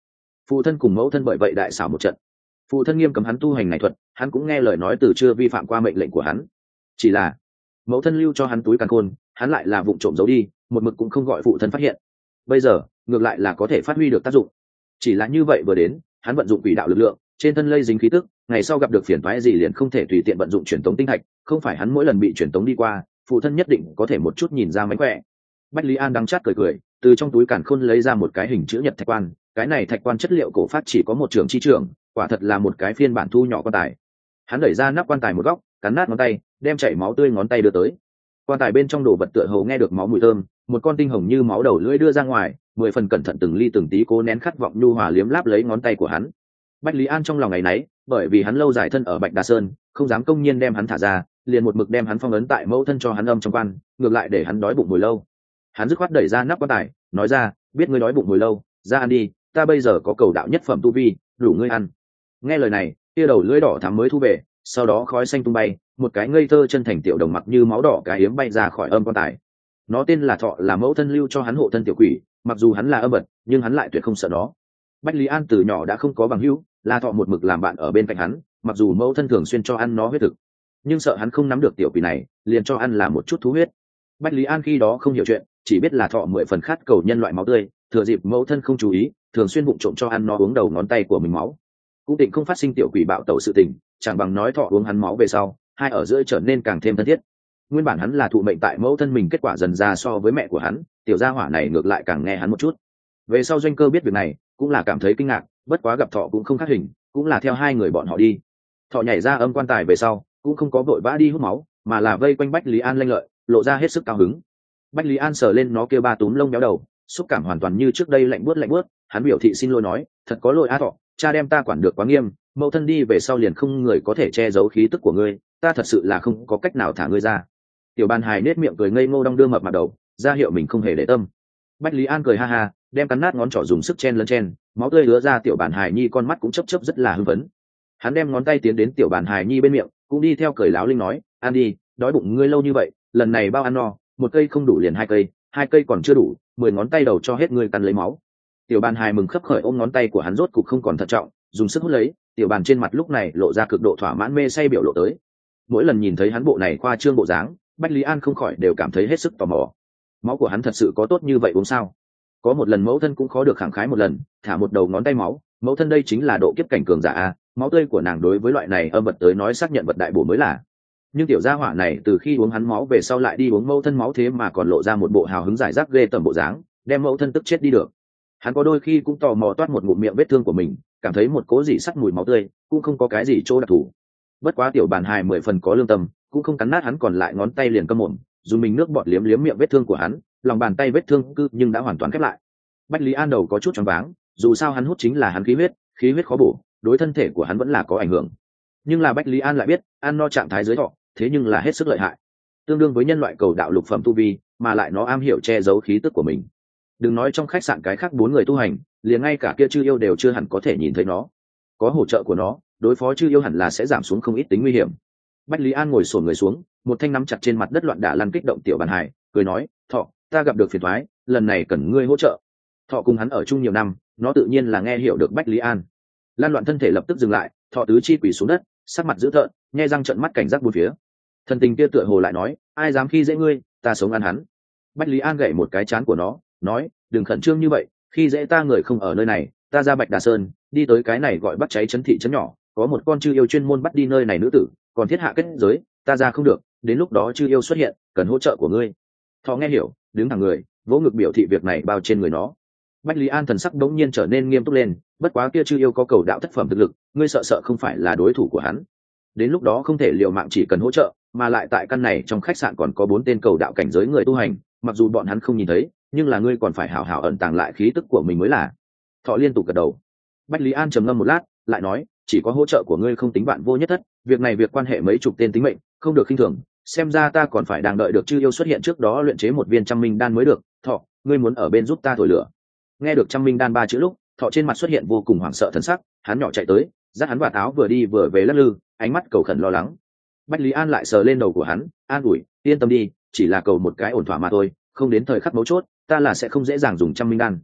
Phụ thân cùng mẫu thân bởi vậy đại xảo một trận. Phụ thân nghiêm cấm hắn tu hành này thuật, hắn cũng nghe lời nói từ chưa vi phạm qua mệnh lệnh của hắn. Chỉ là mẫu thân lưu cho hắn túi càn khôn, hắn lại là vụng trộm giấu đi, một mực cũng không gọi phụ thân phát hiện. Bây giờ ngược lại là có thể phát huy được tác dụng. Chỉ là như vậy vừa đến, hắn vận dụng quỷ đạo lực lượng, trên thân lây dính khí tức, ngày sau gặp được phiền toái gì liền không thể tùy tiện vận dụng truyền tống tinh thạch, không phải hắn mỗi lần bị truyền tống đi qua, phụ thân nhất định có thể một chút nhìn ra mánh khỏe. Bách Lý An đắng chát cười cười, từ trong túi càn khôn lấy ra một cái hình chữ nhật thạch quan, cái này thạch quan chất liệu cổ phát chỉ có một trường chi trường, quả thật là một cái phiên bản thu nhỏ quan tài. Hắn đẩy ra nắp quan tài một góc, cắn nát ngón tay, đem chảy máu tươi ngón tay đưa tới. Quan tài bên trong đồ vật tựa hồ nghe được máu mùi thơm, một con tinh hồng như máu đầu lưỡi đưa ra ngoài, 10 phần cẩn thận từng ly từng tí cố nén khát vọng nhu hòa liếm láp lấy ngón tay của hắn. Bách Lý An trong lòng ngày nấy, bởi vì hắn lâu dài thân ở Bạch Đà Sơn, không dám công nhiên đem hắn thả ra, liền một mực đem hắn phong ấn tại mẫu thân cho hắn âm trong quan, ngược lại để hắn đói bụng hồi lâu. Hắn dứt khoát đẩy ra nắp quan tài, nói ra, biết ngươi đói bụng hồi lâu, ra ăn đi, ta bây giờ có cầu đạo nhất phẩm tu vi, đủ ngươi ăn. Nghe lời này, kia đầu lưỡi đỏ thắm mới thu về, sau đó khói xanh tung bay, một cái ngây thơ chân thành tiểu đồng mặc như máu đỏ cái yếm bay ra khỏi âm quan tài. Nó tên là Thọ, là mẫu thân lưu cho hắn hộ thân tiểu quỷ, mặc dù hắn là âm vật, nhưng hắn lại tuyệt không sợ nó. Bách Lý An từ nhỏ đã không có bằng hữu, là Thọ một mực làm bạn ở bên cạnh hắn, mặc dù mẫu thân thường xuyên cho ăn nó huyết thực, nhưng sợ hắn không nắm được tiểu quỷ này, liền cho ăn là một chút thú huyết. Bách Lý An khi đó không hiểu chuyện, chỉ biết là Thọ 10 phần khát cầu nhân loại máu tươi, thừa dịp mẫu thân không chú ý, thường xuyên vụng trộm cho ăn nó uống đầu ngón tay của mình máu. Cũng định không phát sinh tiểu quỷ bạo tẩu sự tình, chẳng bằng nói Thọ uống hắn máu về sau, hai ở giữa trở nên càng thêm thân thiết. Nguyên bản hắn là thụ mệnh tại mẫu thân mình, kết quả dần ra so với mẹ của hắn, tiểu gia hỏa này ngược lại càng nghe hắn một chút. Về sau Doanh Cơ biết việc này, cũng là cảm thấy kinh ngạc, bất quá gặp Thọ cũng không khác hình, cũng là theo hai người bọn họ đi. Thọ nhảy ra âm quan tài về sau, cũng không có vội vã đi hút máu, mà là vây quanh Bách Lý An lanh lợi, lộ ra hết sức cao hứng. Bách Lý An sờ lên nó kia ba túm lông béo đầu, xúc cảm hoàn toàn như trước đây lạnh buốt, hắn biểu thị xin lỗi nói, thật có lỗi A Thọ, cha đem ta quản được quá nghiêm, mẫu thân đi về sau liền không người có thể che giấu khí tức của ngươi, ta thật sự là không có cách nào thả ngươi ra. Tiểu Bàn Hài nết miệng cười ngây ngô đong đưa mập mặt đầu, ra hiệu mình không hề để tâm. Bách Lý An cười ha ha, đem cắn nát ngón trỏ dùng sức chen lấn chen, máu tươi ứa ra, Tiểu Bàn Hài nhi con mắt cũng chớp chớp rất là hưng phấn. Hắn đem ngón tay tiến đến Tiểu Bàn Hài nhi bên miệng, cũng đi theo cười láo linh nói, ăn đi, đói bụng ngươi lâu như vậy, lần này bao ăn no, một cây không đủ liền hai cây còn chưa đủ, 10 ngón tay đầu cho hết ngươi căn lấy máu. Tiểu Bàn Hài mừng khấp khởi ôm ngón tay của hắn, rốt cục không còn thận trọng, dùng sức hút lấy. Tiểu Bàn trên mặt lúc này lộ ra cực độ thỏa mãn mê say biểu lộ tới. Mỗi lần nhìn thấy hắn bộ này khoa trương bộ dáng, Bách Lý An không khỏi đều cảm thấy hết sức tò mò. Máu của hắn thật sự có tốt như vậy uống sao? Có một lần mẫu thân cũng khó được khẳng khái một lần, thả một đầu ngón tay máu, mẫu thân đây chính là độ kiếp cảnh cường giả a, máu tươi của nàng đối với loại này âm vật tới nói xác nhận vật đại bổ mới là. Nhưng tiểu gia hỏa này từ khi uống hắn máu về sau lại đi uống mẫu thân máu, thế mà còn lộ ra một bộ hào hứng giải rác ghê tởm bộ dáng, đem mẫu thân tức chết đi được. Hắn có đôi khi cũng tò mò toát một ngụm miệng vết thương của mình, cảm thấy một cố gì sắc mùi máu tươi, cũng không có cái gì chỗ đặc thù. Bất quá Tiểu Bàn Hài 10 phần có lương tâm, cũng không cắn nát hắn còn lại ngón tay liền căm mồm, dùng mình nước bọt liếm liếm miệng vết thương của hắn, lòng bàn tay vết thương cư nhưng đã hoàn toàn khép lại. Bách Lý An đầu có chút choáng váng, dù sao hắn hút chính là hắn khí huyết khó bổ, đối thân thể của hắn vẫn là có ảnh hưởng. Nhưng là Bách Lý An lại biết, ăn no trạng thái dưới Thọ, thế nhưng là hết sức lợi hại, tương đương với nhân loại cầu đạo lục phẩm tu vi, mà lại nó am hiểu che giấu khí tức của mình. Đừng nói trong khách sạn cái khác 4 người tu hành, liền ngay cả kia chư yêu đều chưa hẳn có thể nhìn thấy nó. Có hỗ trợ của nó, đối phó chư yêu hẳn là sẽ giảm xuống không ít tính nguy hiểm. Bách Lý An ngồi xổm người xuống, một thanh nắm chặt trên mặt đất loạn đả lăn kích động Tiểu Bàn Hài, cười nói, Thọ, ta gặp được phiền toái, lần này cần ngươi hỗ trợ. Thọ cùng hắn ở chung nhiều năm, nó tự nhiên là nghe hiểu được Bách Lý An. Lan loạn thân thể lập tức dừng lại, Thọ tứ chi quỳ xuống đất, sắc mặt dữ tợn, nhe răng trợn mắt cảnh giác bốn phía. Thần tình kia tựa hồ lại nói, ai dám khi dễ ngươi, ta sống ăn hắn. Bách Lý An gậy một cái trán của nó, nói, đừng khẩn trương như vậy, khi dễ ta người không ở nơi này, ta ra Bạch Đà Sơn, đi tới cái này gọi bắt cháy trấn thị trấn nhỏ, có một con chư yêu chuyên môn bắt đi nơi này nữ tử, còn thiết hạ kết giới, ta ra không được, đến lúc đó chư yêu xuất hiện, cần hỗ trợ của ngươi. Thọ nghe hiểu, đứng thẳng người, vỗ ngực biểu thị việc này bao trên người nó. Bách Lý An thần sắc đống nhiên trở nên nghiêm túc lên, bất quá kia chư yêu có cầu đạo thất phẩm thực lực, ngươi sợ không phải là đối thủ của hắn. Đến lúc đó không thể liều mạng, chỉ cần hỗ trợ, mà lại tại căn này trong khách sạn còn có 4 tên cầu đạo cảnh giới người tu hành, mặc dù bọn hắn không nhìn thấy, nhưng là ngươi còn phải hảo hảo ẩn tàng lại khí tức của mình mới là. Thọ liên tục gật đầu. Bách Lý An trầm ngâm một lát, lại nói, chỉ có hỗ trợ của ngươi không tính bạn vô nhất thất, việc này việc quan hệ mấy chục tên tính mệnh, không được khinh thường, xem ra ta còn phải đang đợi được chư yêu xuất hiện trước đó luyện chế một viên trăm minh đan mới được. Thọ, ngươi muốn ở bên giúp ta thổi lửa. Nghe được trăm minh đan 3 chữ lúc, Thọ trên mặt xuất hiện vô cùng hoảng sợ thần sắc, hắn nhỏ chạy tới, dắt hắn vào áo vừa đi vừa về lắc lư, ánh mắt cầu khẩn lo lắng. Bách Lý An lại sờ lên đầu của hắn, an ủi, yên tâm đi, chỉ là cầu một cái ổn thỏa mà thôi, không đến thời khắc mấu chốt, ta là sẽ không dễ dàng dùng trăm minh đan.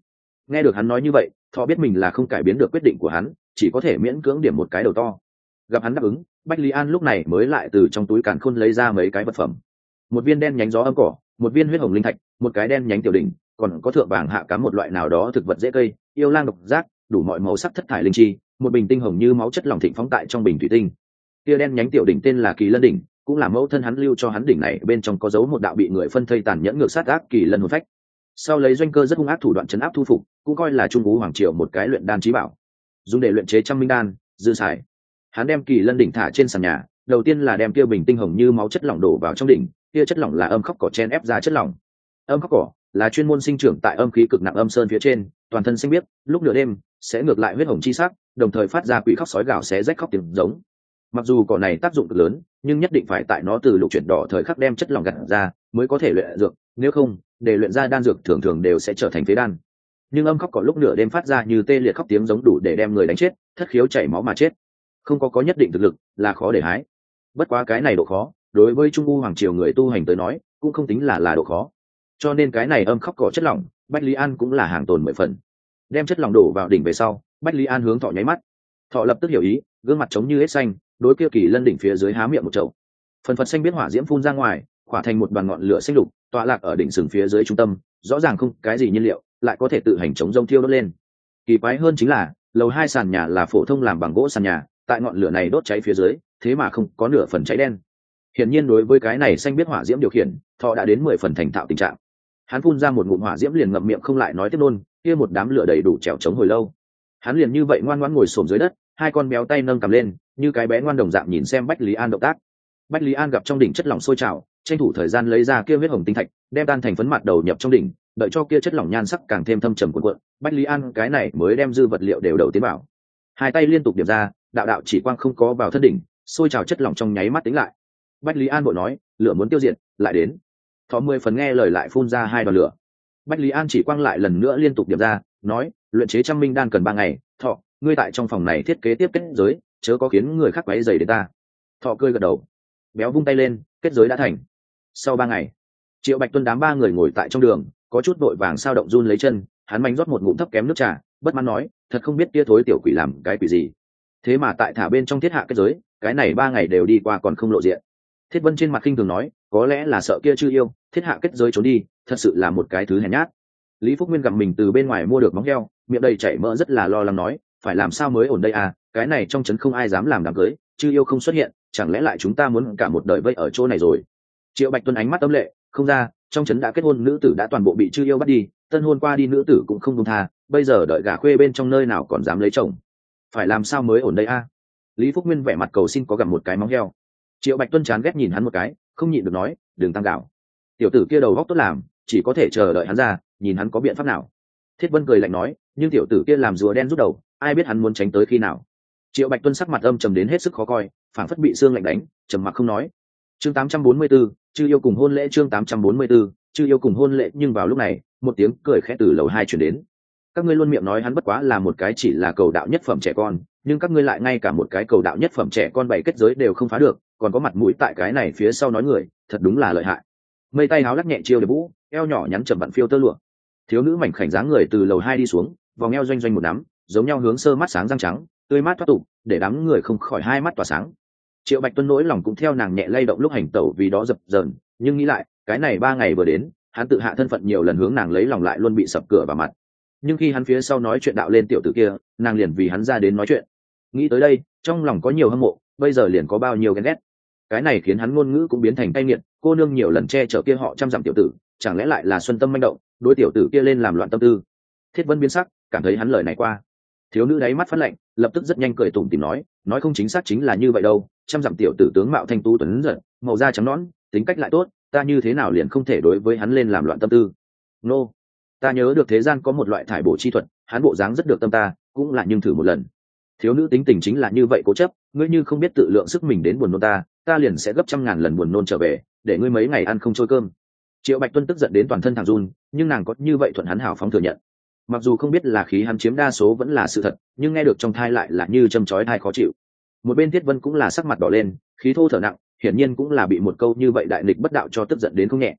Nghe được hắn nói như vậy, thọ biết mình là không cải biến được quyết định của hắn, chỉ có thể miễn cưỡng điểm một cái đầu to. Gặp hắn đáp ứng, Bách Lý An lúc này mới lại từ trong túi càn khôn lấy ra mấy cái vật phẩm. Một viên đen nhánh gió âm cỏ, một viên huyết hồng linh thạch, một cái đen nhánh tiểu đỉnh, còn có thượng vàng hạ cám một loại nào đó thực vật dễ cây, yêu lang độc giác, đủ mọi màu sắc thất thải linh chi, một bình tinh hồng như máu chất lỏng thịnh phóng tại trong bình thủy tinh. Kia đen nhánh tiểu đỉnh tên là Kỳ Lân đỉnh, cũng là mẫu thân hắn lưu cho hắn đỉnh này, bên trong có dấu một đạo bị người phân thây tàn nhẫn ngược sát ác Kỳ Lân hồn phách. Sau lấy doanh cơ rất hung ác thủ đoạn trấn áp thu phục, cũng coi là trung vũ hoàng triều một cái luyện đan chí bảo, dùng để luyện chế trăm minh đan dư xài. Hắn đem Kỳ Lân đỉnh thả trên sàn nhà, đầu tiên là đem kia bình tinh hồng như máu chất lỏng đổ vào trong đỉnh, kia chất lỏng là âm khóc cỏ chen ép ra chất lỏng. Âm khóc cỏ là chuyên môn sinh trưởng tại âm khí cực nặng âm sơn phía trên, toàn thân xanh biếc, lúc nửa đêm sẽ ngược lại huyết hồng chi sắc, đồng thời phát ra quỷ khóc sói gào xé rách khóc tiếng giống. Mặc dù cỏ này tác dụng cực lớn, nhưng nhất định phải tại nó từ lục chuyển đỏ thời khắc đem chất lỏng gặt ra mới có thể luyện dược, nếu không, để luyện ra đan dược thường thường đều sẽ trở thành phế đan. Nhưng âm khóc cỏ lúc nửa đêm phát ra như tê liệt khóc tiếng giống đủ để đem người đánh chết, thất khiếu chảy máu mà chết. Không có nhất định thực lực là khó để hái. Bất quá cái này độ khó, đối với trung u hoàng triều người tu hành tới nói, cũng không tính là độ khó. Cho nên cái này âm khóc cỏ chất lỏng, Bách Lý An cũng là hàng tồn 10 phần. Đem chất lỏng đổ vào đỉnh về sau, Bách Lý An hướng Thọ nháy mắt. Thọ lập tức hiểu ý, gương mặt trống như hết xanh, đối kia Kỳ Lân đỉnh phía dưới há miệng một chậu. Phần phật xanh biết hỏa diễm phun ra ngoài, khỏa thành một đoàn ngọn lửa xanh lục, tọa lạc ở đỉnh sừng phía dưới trung tâm, rõ ràng không cái gì nhiên liệu, lại có thể tự hành chống rông thiêu đốt lên. Kỳ quái hơn chính là, lầu 2 sàn nhà là phổ thông làm bằng gỗ sàn nhà, tại ngọn lửa này đốt cháy phía dưới, thế mà không có nửa phần cháy đen. Hiển nhiên đối với cái này xanh biết hỏa diễm điều khiển, Thọ đã đến 10 phần thành thạo tình trạng. Hắn phun ra một ngụm hỏa diễm liền ngậm miệng không lại nói tiếp nôn, kia một đám lửa đầy đủ trèo chống hồi lâu. Hắn liền như vậy ngoan ngoãn ngồi xổm dưới đất, hai con béo tay nâng cầm lên, như cái bé ngoan đồng dạng nhìn xem Bách Lý An động tác. Bách Lý An gặp trong đỉnh chất lỏng sôi trào, tranh thủ thời gian lấy ra kia huyết hồng tinh thạch, đem tan thành phấn mặt đầu nhập trong đỉnh, đợi cho kia chất lỏng nhan sắc càng thêm thâm trầm cuộn cuộn, Bách Lý An cái này mới đem dư vật liệu đều đầu tiến vào. Hai tay liên tục điểm ra, đạo đạo chỉ quang không có vào thân đỉnh, sôi trào chất lỏng trong nháy mắt tính lại. Bách Lý An vội nói, lửa muốn tiêu diệt, lại đến. Thọ 10 phần nghe lời lại phun ra hai đoàn lửa. Bách Lý An chỉ quang lại lần nữa liên tục điểm ra, nói, luyện chế trăm minh đan cần 3 ngày, Thọ, ngươi tại trong phòng này thiết kế tiếp kết giới, chớ có khiến người khác quấy rầy đến ta. Thọ cười gật đầu. Béo vung tay lên, kết giới đã thành. Sau 3 ngày, Triệu Bạch Tuân đám 3 người ngồi tại trong đường, có chút vội vàng sao động run lấy chân, hắn manh rót một ngụm thấp kém nước trà, bất mãn nói, thật không biết tia thối tiểu quỷ làm cái quỷ gì. Thế mà tại thả bên trong thiết hạ kết giới, cái này 3 ngày đều đi qua còn không lộ diện. Thiết Vân trên mặt khinh thường nói, có lẽ là sợ kia chư yêu, thiết hạ kết giới trốn đi, thật sự là một cái thứ hèn nhát. Lý Phúc Nguyên gặp mình từ bên ngoài mua được móng heo, miệng đầy chảy mỡ rất là lo lắng nói, phải làm sao mới ổn đây à, cái này trong trấn không ai dám làm đám cưới, chư yêu không xuất hiện, chẳng lẽ lại chúng ta muốn cả một đời vây ở chỗ này rồi. Triệu Bạch Tuân ánh mắt âm lệ, không ra, trong trấn đã kết hôn nữ tử đã toàn bộ bị chư yêu bắt đi, tân hôn qua đi nữ tử cũng không buông tha, bây giờ đợi gả khuê bên trong nơi nào còn dám lấy chồng. Phải làm sao mới ổn đây a? Lý Phúc Nguyên vẻ mặt cầu xin có gặp một cái móng heo. Triệu Bạch Tuân chán ghét nhìn hắn một cái, không nhịn được nói, đừng tăng gạo. Tiểu tử kia đầu góc tốt làm, chỉ có thể chờ đợi hắn ra, nhìn hắn có biện pháp nào. Thiết Vân cười lạnh nói, nhưng tiểu tử kia làm rùa đen rút đầu, ai biết hắn muốn tránh tới khi nào. Triệu Bạch Tuân sắc mặt âm trầm đến hết sức khó coi, phảng phất bị xương lạnh đánh, trầm mặc không nói. Chương 844, chư yêu cùng hôn lễ. Chương 844, chư yêu cùng hôn lễ. Nhưng vào lúc này, một tiếng cười khẽ từ lầu 2 truyền đến. Các ngươi luôn miệng nói hắn bất quá là một cái chỉ là cầu đạo nhất phẩm trẻ con, nhưng các ngươi lại ngay cả một cái cầu đạo nhất phẩm trẻ con bảy kết giới đều không phá được, còn có mặt mũi tại cái này phía sau nói người, thật đúng là lợi hại. Mây tay háo lắc nhẹ chiêu để vũ, eo nhỏ nhắn chầm vặn phiêu tơ lụa. Thiếu nữ mảnh khảnh dáng người từ lầu 2 đi xuống, vòng eo doanh doanh một nắm, giống nhau hướng sơ mắt sáng răng trắng, tươi mát thoát tục, để đám người không khỏi hai mắt tỏa sáng. Triệu Bạch Tuân nỗi lòng cũng theo nàng nhẹ lay động lúc hành tẩu vì đó dập dờn, nhưng nghĩ lại, cái này 3 ngày vừa đến, hắn tự hạ thân phận nhiều lần hướng nàng lấy lòng lại luôn bị sập cửa vào mặt. Nhưng khi hắn phía sau nói chuyện đạo lên tiểu tử kia, nàng liền vì hắn ra đến nói chuyện. Nghĩ tới đây, trong lòng có nhiều hâm mộ, bây giờ liền có bao nhiêu ghen ghét. Cái này khiến hắn ngôn ngữ cũng biến thành cay nghiệt, cô nương nhiều lần che chở kia họ trăm dặm tiểu tử, chẳng lẽ lại là xuân tâm manh động, đối tiểu tử kia lên làm loạn tâm tư. Thiết Vân biến sắc, cảm thấy hắn lời này qua. Thiếu nữ đáy mắt phát lạnh, lập tức rất nhanh cười tủm tỉm nói không chính xác chính là như vậy đâu, trăm dặm tiểu tử tướng mạo thanh tú tuấn giật, màu da trắng nõn, tính cách lại tốt, ta như thế nào liền không thể đối với hắn lên làm loạn tâm tư. Nô, ta nhớ được thế gian có một loại thải bổ chi thuật, hắn bộ dáng rất được tâm ta, cũng là nhưng thử một lần. Thiếu nữ tính tình chính là như vậy cố chấp, ngươi như không biết tự lượng sức mình đến buồn nôn ta liền sẽ gấp trăm ngàn lần buồn nôn trở về, để ngươi mấy ngày ăn không trôi cơm. Triệu Bạch Tuân tức giận đến toàn thân thẳng run, nhưng nàng có như vậy thuận hắn hào phóng thừa nhận. Mặc dù không biết là khí hắn chiếm đa số vẫn là sự thật, nhưng nghe được trong thai lại là như châm chói thai khó chịu. Một bên Thiết Vân cũng là sắc mặt đỏ lên, khí thô thở nặng, hiển nhiên cũng là bị một câu như vậy đại nghịch bất đạo cho tức giận đến không nhẹ.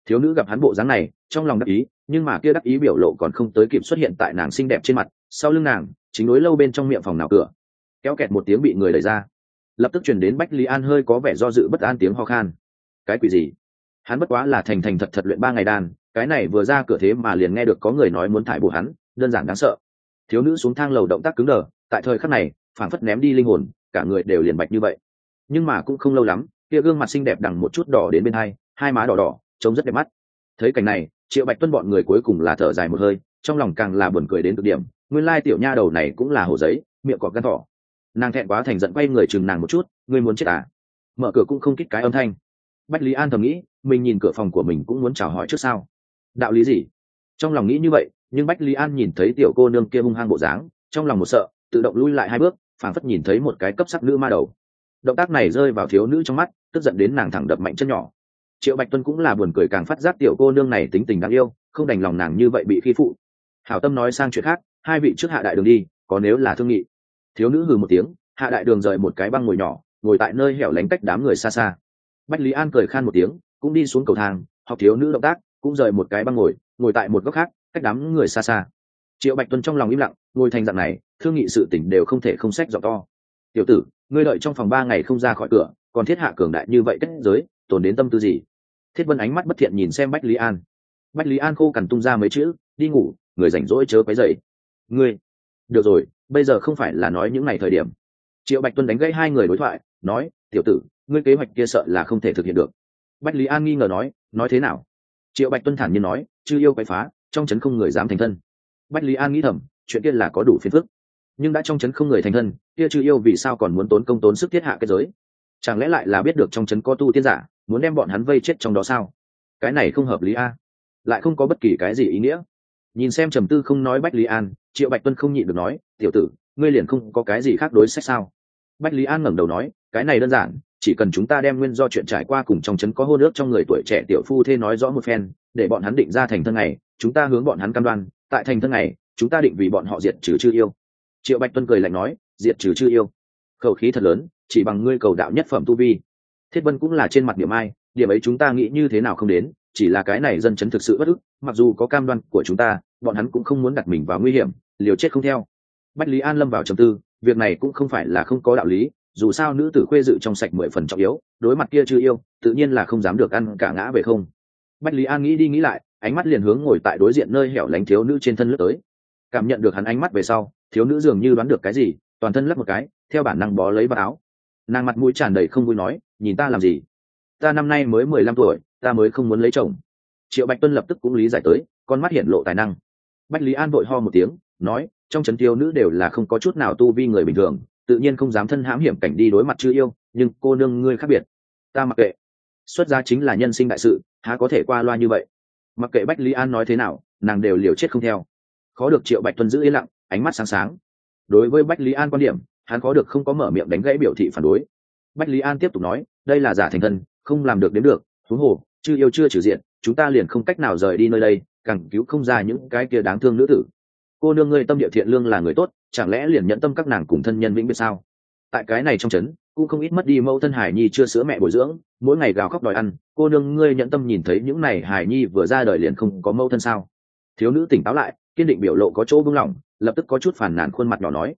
Thiếu nữ gặp hắn bộ dáng này trong lòng đắc ý, nhưng mà kia đắc ý biểu lộ còn không tới kịp xuất hiện tại nàng xinh đẹp trên mặt, sau lưng nàng chính đối lâu bên trong miệng phòng nào cửa kéo kẹt một tiếng bị người đẩy ra, lập tức chuyển đến Bách Lý An hơi có vẻ do dự bất an tiếng ho khan. Cái quỷ gì? Hắn bất quá là thành thành thật thật luyện 3 ngày đàn, cái này vừa ra cửa thế mà liền nghe được có người nói muốn thải bổ hắn, đơn giản đáng sợ. Thiếu nữ xuống thang lầu động tác cứng đờ, tại thời khắc này phảng phất ném đi linh hồn, cả người đều liền bạch như vậy. Nhưng mà cũng không lâu lắm, kia gương mặt xinh đẹp đằng một chút đỏ đến bên hai má đỏ đỏ, trông rất đẹp mắt. Thấy cảnh này, Triệu Bạch Tuân bọn người cuối cùng là thở dài một hơi, trong lòng càng là buồn cười đến cực điểm. Nguyên lai tiểu nha đầu này cũng là hổ giấy, miệng cọp gan thỏ. Nàng thẹn quá thành giận quay người chừng nàng một chút, ngươi muốn chết à? Mở cửa cũng không kích cái âm thanh. Bách Lý An thầm nghĩ, mình nhìn cửa phòng của mình cũng muốn chào hỏi trước sao? Đạo lý gì? Trong lòng nghĩ như vậy, nhưng Bách Lý An nhìn thấy tiểu cô nương kia hung hăng bộ dáng, trong lòng một sợ, tự động lui lại 2 bước, phảng phất nhìn thấy một cái cấp sắc nữ ma đầu. Động tác này rơi vào thiếu nữ trong mắt, tức giận đến nàng thẳng đập mạnh chân nhỏ. Triệu Bạch Tuân cũng là buồn cười càng phát giác tiểu cô nương này tính tình đáng yêu, không đành lòng nàng như vậy bị khi phụ. Hảo tâm nói sang chuyện khác, hai vị trước hạ đại đường đi, có nếu là thương nghị. Thiếu nữ hừ một tiếng, hạ đại đường rời một cái băng ngồi nhỏ, ngồi tại nơi hẻo lánh cách đám người xa xa. Bách Lý An cười khan một tiếng, cũng đi xuống cầu thang, học thiếu nữ động tác, cũng rời một cái băng ngồi tại một góc khác, cách đám người xa xa. Triệu Bạch Tuân trong lòng im lặng, ngồi thành dạng này, thương nghị sự tình đều không thể không sách giọng to. Tiểu tử, ngươi đợi trong phòng 3 ngày không ra khỏi cửa, còn thiết hạ cường đại như vậy kết giới, tổn đến tâm tư gì? Thiết Vân ánh mắt bất thiện nhìn xem Bách Lý An. Bách Lý An khô cằn tung ra mấy chữ, đi ngủ, người rảnh rỗi chớ quấy rầy. Ngươi, được rồi, bây giờ không phải là nói những ngày thời điểm. Triệu Bạch Tuân đánh gãy hai người đối thoại, nói, tiểu tử, ngươi kế hoạch kia sợ là không thể thực hiện được. Bách Lý An nghi ngờ nói thế nào? Triệu Bạch Tuân thản nhiên nói, chư yêu quấy phá, trong trấn không người dám thành thân. Bách Lý An nghĩ thầm, chuyện kia là có đủ phiền phức, nhưng đã trong trấn không người thành thân, kia chư yêu vì sao còn muốn tốn công tốn sức thiết hạ cái giới? Chẳng lẽ lại là biết được trong trấn có tu tiên giả, muốn đem bọn hắn vây chết trong đó sao? Cái này không hợp lý a, lại không có bất kỳ cái gì ý nghĩa. Nhìn xem trầm tư không nói Bách Lý An, Triệu Bạch Tuân không nhịn được nói, tiểu tử, ngươi liền không có cái gì khác đối sách sao? Bách Lý An ngẩng đầu nói, cái này đơn giản, chỉ cần chúng ta đem nguyên do chuyện trải qua cùng trong trấn có hôn ước trong người tuổi trẻ tiểu phu thê nói rõ một phen, để bọn hắn định ra thành thân ngày, chúng ta hướng bọn hắn cam đoan, tại thành thân ngày, chúng ta định vì bọn họ diệt trừ chư yêu. Triệu Bạch Tuân cười lạnh nói, diệt trừ chư yêu, khẩu khí thật lớn, chỉ bằng ngươi cầu đạo nhất phẩm tu vi. Thiết Vân cũng là trên mặt điểm ai, điểm ấy chúng ta nghĩ như thế nào không đến, chỉ là cái này dân chấn thực sự bất ức, mặc dù có cam đoan của chúng ta, bọn hắn cũng không muốn đặt mình vào nguy hiểm, liều chết không theo. Bách Lý An lâm vào trầm tư, việc này cũng không phải là không có đạo lý, dù sao nữ tử khuê dự trong sạch 10 phần trọng yếu, đối mặt kia chưa yêu, tự nhiên là không dám được ăn cả ngã về không. Bách Lý An nghĩ đi nghĩ lại, ánh mắt liền hướng ngồi tại đối diện nơi hẻo lánh thiếu nữ trên thân lướt tới. Cảm nhận được hắn ánh mắt về sau, thiếu nữ dường như đoán được cái gì, toàn thân lắc một cái, theo bản năng bó lấy vào áo. Nàng mặt mũi tràn đầy không vui nói, nhìn ta làm gì? Ta năm nay mới 15 tuổi, ta mới không muốn lấy chồng. Triệu Bạch Tuân lập tức cũng lý giải tới, con mắt hiển lộ tài năng. Bách Lý An vội ho một tiếng, nói, trong trấn thiếu nữ đều là không có chút nào tu vi người bình thường, tự nhiên không dám thân hãm hiểm cảnh đi đối mặt chư yêu, nhưng cô nương ngươi khác biệt, ta mặc kệ. Xuất gia chính là nhân sinh đại sự, há có thể qua loa như vậy? Mặc kệ Bách Lý An nói thế nào, nàng đều liều chết không theo. Khó được Triệu Bạch Tuân giữ yên lặng, ánh mắt sáng sáng. Đối với Bách Lý An quan điểm, hắn khó được không có mở miệng đánh gãy biểu thị phản đối. Bách Lý An tiếp tục nói, đây là giả thành thân, không làm được đến được, huống hồ chư yêu chưa trừ diện, chúng ta liền không cách nào rời đi nơi đây, càng cứu không ra những cái kia đáng thương nữ tử. Cô nương ngươi tâm địa thiện lương là người tốt, chẳng lẽ liền nhận tâm các nàng cùng thân nhân vĩnh biệt sao? Tại cái này trong trấn cũng không ít mất đi mẫu thân hải nhi chưa sữa mẹ bồi dưỡng, mỗi ngày gào khóc đòi ăn, cô nương ngươi nhận tâm nhìn thấy những này hải nhi vừa ra đời liền không có mẫu thân sao? Thiếu nữ tỉnh táo lại, kiên định biểu lộ có chỗ buông lỏng, lập tức có chút phản nàn khuôn mặt nhỏ nói,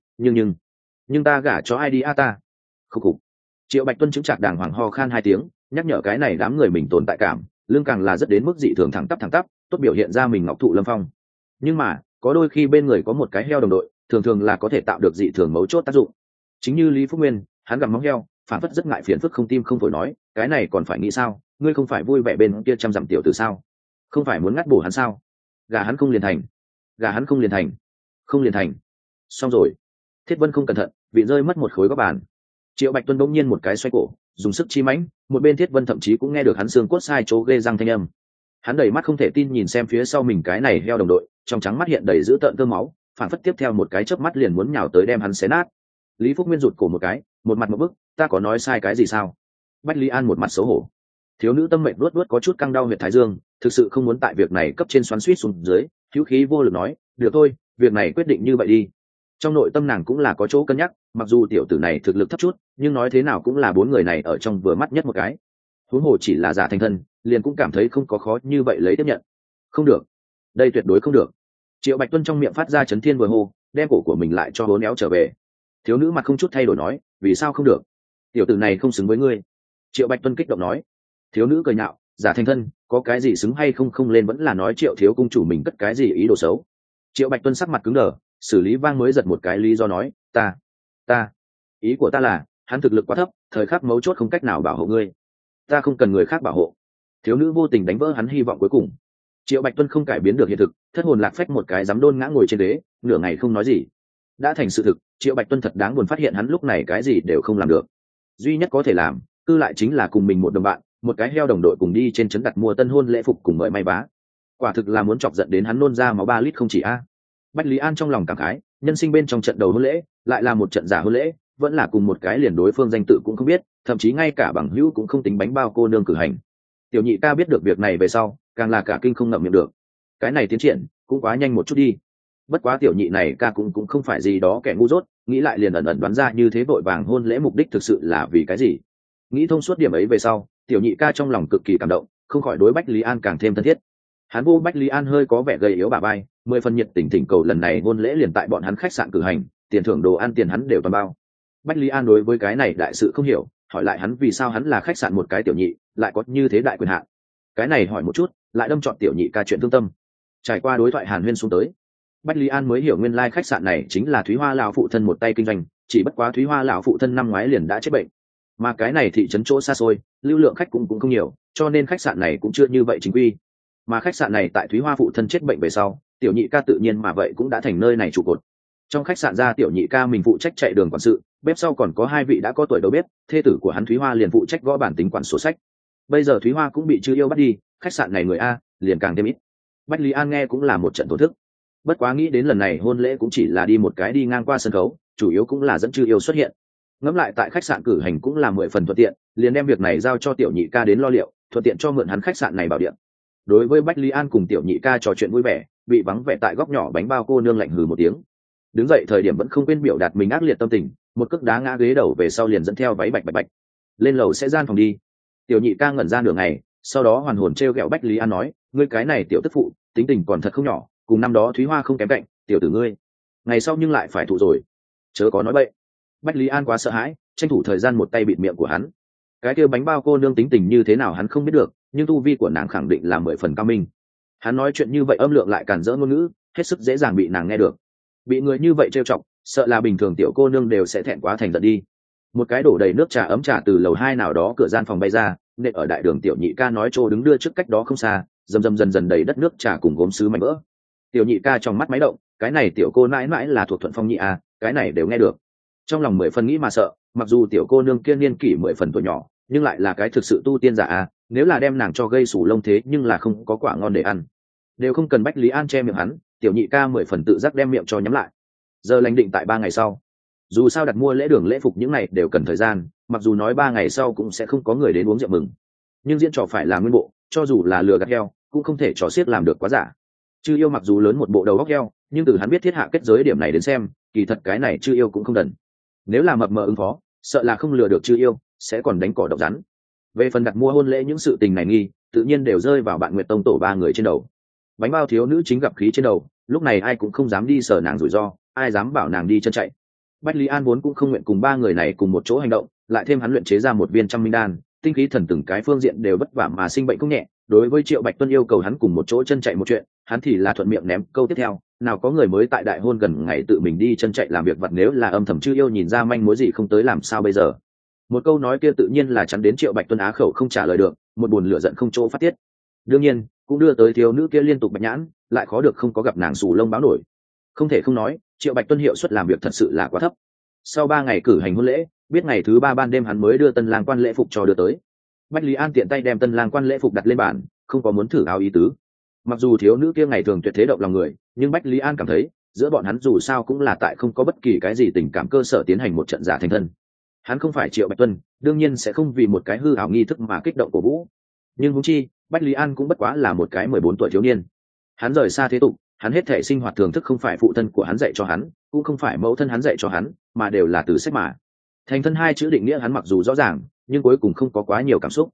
nhưng ta gả cho ai đi a ta? Khúc khục. Triệu Bạch Tuân chứng chặt đàng hoàng ho khan 2 tiếng, nhắc nhở cái này đám người mình tồn tại cảm, lương càng là rất đến mức dị thường thẳng tắp, tốt biểu hiện ra mình ngọc thụ lâm phong. Nhưng mà có đôi khi bên người có một cái heo đồng đội, thường thường là có thể tạo được dị thường mấu chốt tác dụng. Chính như Lý Phúc Nguyên, hắn gặm móng heo, phản phất rất ngại phiền phức không tim không phổi nói, cái này còn phải nghĩ sao? Ngươi không phải vui vẻ bên kia trăm dặm tiểu tử sao? Không phải muốn ngắt bổ hắn sao? Gà hắn không liền thành, không liền thành. Xong rồi. Thiết Vân không cẩn thận, bị rơi mất một khối góc bàn. Triệu Bạch Tuân bỗng nhiên một cái xoay cổ, dùng sức chi mãnh, một bên Thiết Vân thậm chí cũng nghe được hắn xương cốt sai chỗ ghê răng thanh âm. Hắn đầy mắt không thể tin nhìn xem phía sau mình cái này heo đồng đội, trong trắng mắt hiện đầy dữ tợn tơ máu, phản phất tiếp theo một cái chớp mắt liền muốn nhào tới đem hắn xé nát. Lý Phúc Nguyên rụt cổ một cái, một mặt một bức, ta có nói sai cái gì sao? Bách Lý An một mặt xấu hổ. Thiếu nữ tâm mệnh luốt có chút căng đau huyệt thái dương, thực sự không muốn tại việc này cấp trên xoắn xuýt xuống dưới, hữu khí vô lực nói, được thôi, việc này quyết định như vậy đi. Trong nội tâm nàng cũng là có chỗ cân nhắc, mặc dù tiểu tử này thực lực thấp chút, nhưng nói thế nào cũng là 4 người này ở trong vừa mắt nhất một cái. Huống hồ chỉ là giả thành thân, liền cũng cảm thấy không có khó như vậy lấy tiếp nhận. Không được, đây tuyệt đối không được. Triệu Bạch Tuân trong miệng phát ra chấn thiên vừa hô, đem cổ của mình lại cho hố néo trở về. Thiếu nữ mặt không chút thay đổi nói, vì sao không được? Tiểu tử này không xứng với ngươi. Triệu Bạch Tuân kích động nói. Thiếu nữ cười nhạo, giả thành thân, có cái gì xứng hay không không lên vẫn là nói Triệu thiếu cung chủ mình cất cái gì ý đồ xấu. Triệu Bạch Tuân sắc mặt cứng đờ, xử lý vang mới giật một cái lý do nói, ta ý của ta là hắn thực lực quá thấp, thời khắc mấu chốt không cách nào bảo hộ ngươi, ta không cần người khác bảo hộ. Thiếu nữ vô tình đánh vỡ hắn hy vọng cuối cùng. Triệu Bạch Tuân không cải biến được hiện thực, thất hồn lạc phách một cái dám đôn ngã ngồi trên ghế, nửa ngày không nói gì. Đã thành sự thực, Triệu Bạch Tuân thật đáng buồn phát hiện hắn lúc này cái gì đều không làm được. Duy nhất có thể làm, cứ lại chính là cùng mình một đồng bạn, một cái heo đồng đội cùng đi trên trấn đặt mua tân hôn lễ phục cùng mời may vá. Quả thực là muốn chọc giận đến hắn nôn ra máu 3 lít không chỉ a. Bách Lý An trong lòng cảm khái, nhân sinh bên trong trận đầu hôn lễ, lại là một trận giả hôn lễ, vẫn là cùng một cái liền đối phương danh tự cũng không biết, thậm chí ngay cả bằng hữu cũng không tính bánh bao cô nương cử hành. Tiểu nhị ca biết được việc này về sau, càng là cả kinh không ngậm miệng được. Cái này tiến triển cũng quá nhanh một chút đi. Bất quá tiểu nhị này ca cũng không phải gì đó kẻ ngu dốt, nghĩ lại liền ẩn ẩn đoán ra như thế vội vàng hôn lễ mục đích thực sự là vì cái gì. Nghĩ thông suốt điểm ấy về sau, tiểu nhị ca trong lòng cực kỳ cảm động, không khỏi đối Bách Lý An càng thêm thân thiết. Hắn vô Bách Lý An hơi có vẻ gầy yếu bả vai, 10 phần nhiệt tình thỉnh cầu lần này hôn lễ liền tại bọn hắn khách sạn cử hành, tiền thưởng đồ ăn tiền hắn đều toàn bao. Bách Lý An đối với cái này đại sự không hiểu, hỏi lại hắn vì sao hắn là khách sạn một cái tiểu nhị lại có như thế đại quyền hạn. Cái này hỏi một chút lại đâm chọn tiểu nhị ca chuyện thương tâm. Trải qua đối thoại hàn huyên xuống tới, Bách Lý An mới hiểu nguyên lai khách sạn này chính là Thúy Hoa lão phụ thân một tay kinh doanh, chỉ bất quá Thúy Hoa lão phụ thân năm ngoái liền đã chết bệnh, mà cái này thị trấn chỗ xa xôi, lưu lượng khách cũng không nhiều, cho nên khách sạn này cũng chưa như vậy chính quy. Mà khách sạn này tại Thúy Hoa phụ thân chết bệnh về sau, tiểu nhị ca tự nhiên mà vậy cũng đã thành nơi này trụ cột. Trong khách sạn ra tiểu nhị ca mình phụ trách chạy đường quản sự, bếp sau còn có 2 vị đã có tuổi đầu bếp, thê tử của hắn Thúy Hoa liền phụ trách gõ bản tính quản sổ sách. Bây giờ Thúy Hoa cũng bị Chư Yêu bắt đi, khách sạn này người a liền càng thêm ít. Bách Lý An nghe cũng là một trận tổn thức. Bất quá nghĩ đến lần này hôn lễ cũng chỉ là đi một cái đi ngang qua sân khấu, chủ yếu cũng là dẫn Chư Yêu xuất hiện. Ngẫm lại tại khách sạn cử hành cũng là 10 phần thuận tiện, liền đem việc này giao cho tiểu nhị ca đến lo liệu, thuận tiện cho mượn hắn khách sạn này bảo điện. Đối với Bách Lý An cùng tiểu nhị ca trò chuyện vui vẻ, bị vắng vẻ tại góc nhỏ bánh bao cô nương lạnh hừ một tiếng. Đứng dậy thời điểm vẫn không quên biểu đạt mình ác liệt tâm tình, một cước đá ngã ghế đầu về sau liền dẫn theo váy bạch bạch bạch lên lầu sẽ gian phòng đi. Tiểu nhị ca ngẩn ra nửa ngày, sau đó hoàn hồn trêu ghẹo Bách Lý An nói, ngươi cái này tiểu tức phụ tính tình còn thật không nhỏ, cùng năm đó Thúy Hoa không kém cạnh, tiểu tử ngươi ngày sau nhưng lại phải thụ rồi, chớ có nói bậy. Bách Lý An quá sợ hãi, tranh thủ thời gian một tay bịt miệng của hắn. Cái kia bánh bao cô nương tính tình như thế nào hắn không biết được, nhưng tu vi của nàng khẳng định là 10 phần cao minh. Hắn nói chuyện như vậy âm lượng lại cản rỡ ngôn ngữ, hết sức dễ dàng bị nàng nghe được. Bị người như vậy trêu chọc, sợ là bình thường tiểu cô nương đều sẽ thẹn quá thành giận đi. Một cái đổ đầy nước trà ấm trà từ lầu 2 nào đó cửa gian phòng bay ra, nện ở đại đường tiểu nhị ca nói trô đứng đưa trước cách đó không xa, dần dần đầy đất nước trà cùng gốm sứ mảnh vỡ. Tiểu nhị ca trong mắt máy động, cái này tiểu cô mãi mãi là thuộc Thuận Phong nhị à, cái này đều nghe được. Trong lòng 10 phần nghĩ mà sợ, mặc dù tiểu cô nương kia niên kỷ 10 phần tuổi nhỏ, nhưng lại là cái thực sự tu tiên giả à, nếu là đem nàng cho gây sủ lông thế nhưng là không có quả ngon để ăn. Đều không cần Bách Lý An che miệng hắn, tiểu nhị ca 10 phần tự giác đem miệng cho nhắm lại. Giờ lành định tại 3 ngày sau. Dù sao đặt mua lễ đường lễ phục những này đều cần thời gian, mặc dù nói 3 ngày sau cũng sẽ không có người đến uống rượu mừng, nhưng diễn trò phải là nguyên bộ, cho dù là lừa gạt heo cũng không thể trò xiết làm được quá giả. Chư Yêu mặc dù lớn một bộ đầu óc heo, nhưng từ hắn biết thiết hạ kết giới điểm này đến xem, kỳ thật cái này Chư Yêu cũng không đần. Nếu là mập mờ ứng phó, sợ là không lừa được Chư Yêu, sẽ còn đánh cỏ độc rắn. Về phần đặt mua hôn lễ những sự tình này nghi, tự nhiên đều rơi vào bạn Nguyệt Tông tổ 3 người trên đầu. Bánh bao thiếu nữ chính gặp khí trên đầu, lúc này ai cũng không dám đi sờ nàng rủi ro, ai dám bảo nàng đi chân chạy. Bách Lý An vốn cũng không nguyện cùng 3 người này cùng một chỗ hành động, lại thêm hắn luyện chế ra một viên trăm minh đan, tinh khí thần từng cái phương diện đều vất vả mà sinh bệnh cũng nhẹ. Đối với Triệu Bạch Tuân yêu cầu hắn cùng một chỗ chân chạy một chuyện, hắn thì là thuận miệng ném câu tiếp theo, nào có người mới tại đại hôn gần ngày tự mình đi chân chạy làm việc vặt, nếu là âm thầm Chư Yêu nhìn ra manh mối gì không tới làm sao bây giờ. Một câu nói kia tự nhiên là chắn đến Triệu Bạch Tuân á khẩu không trả lời được, một buồn lửa giận không chỗ phát tiết. Đương nhiên cũng đưa tới thiếu nữ kia liên tục bạch nhãn, lại khó được không có gặp nàng xù lông báo nổi. Không thể không nói, Triệu Bạch Tuân hiệu suất làm việc thật sự là quá thấp. Sau 3 ngày cử hành hôn lễ, biết ngày thứ 3 ban đêm hắn mới đưa tân lang quan lễ phục cho đưa tới. Bách Lý An tiện tay đem tân lang quan lễ phục đặt lên bàn, không có muốn thử áo ý tứ. Mặc dù thiếu nữ kia ngày thường tuyệt thế động lòng người, nhưng Bách Lý An cảm thấy giữa bọn hắn dù sao cũng là tại không có bất kỳ cái gì tình cảm cơ sở tiến hành một trận giả thành thân. Hắn không phải Triệu Bạch Tuân, đương nhiên sẽ không vì một cái hư ảo nghi thức mà kích động cổ vũ. Nhưng huống chi, Bách Lý An cũng bất quá là một cái 14 tuổi thiếu niên. Hắn rời xa thế tục, hắn hết thể sinh hoạt thường thức không phải phụ thân của hắn dạy cho hắn, cũng không phải mẫu thân hắn dạy cho hắn, mà đều là từ sách mà. Thành thân 2 chữ định nghĩa hắn mặc dù rõ ràng, nhưng cuối cùng không có quá nhiều cảm xúc.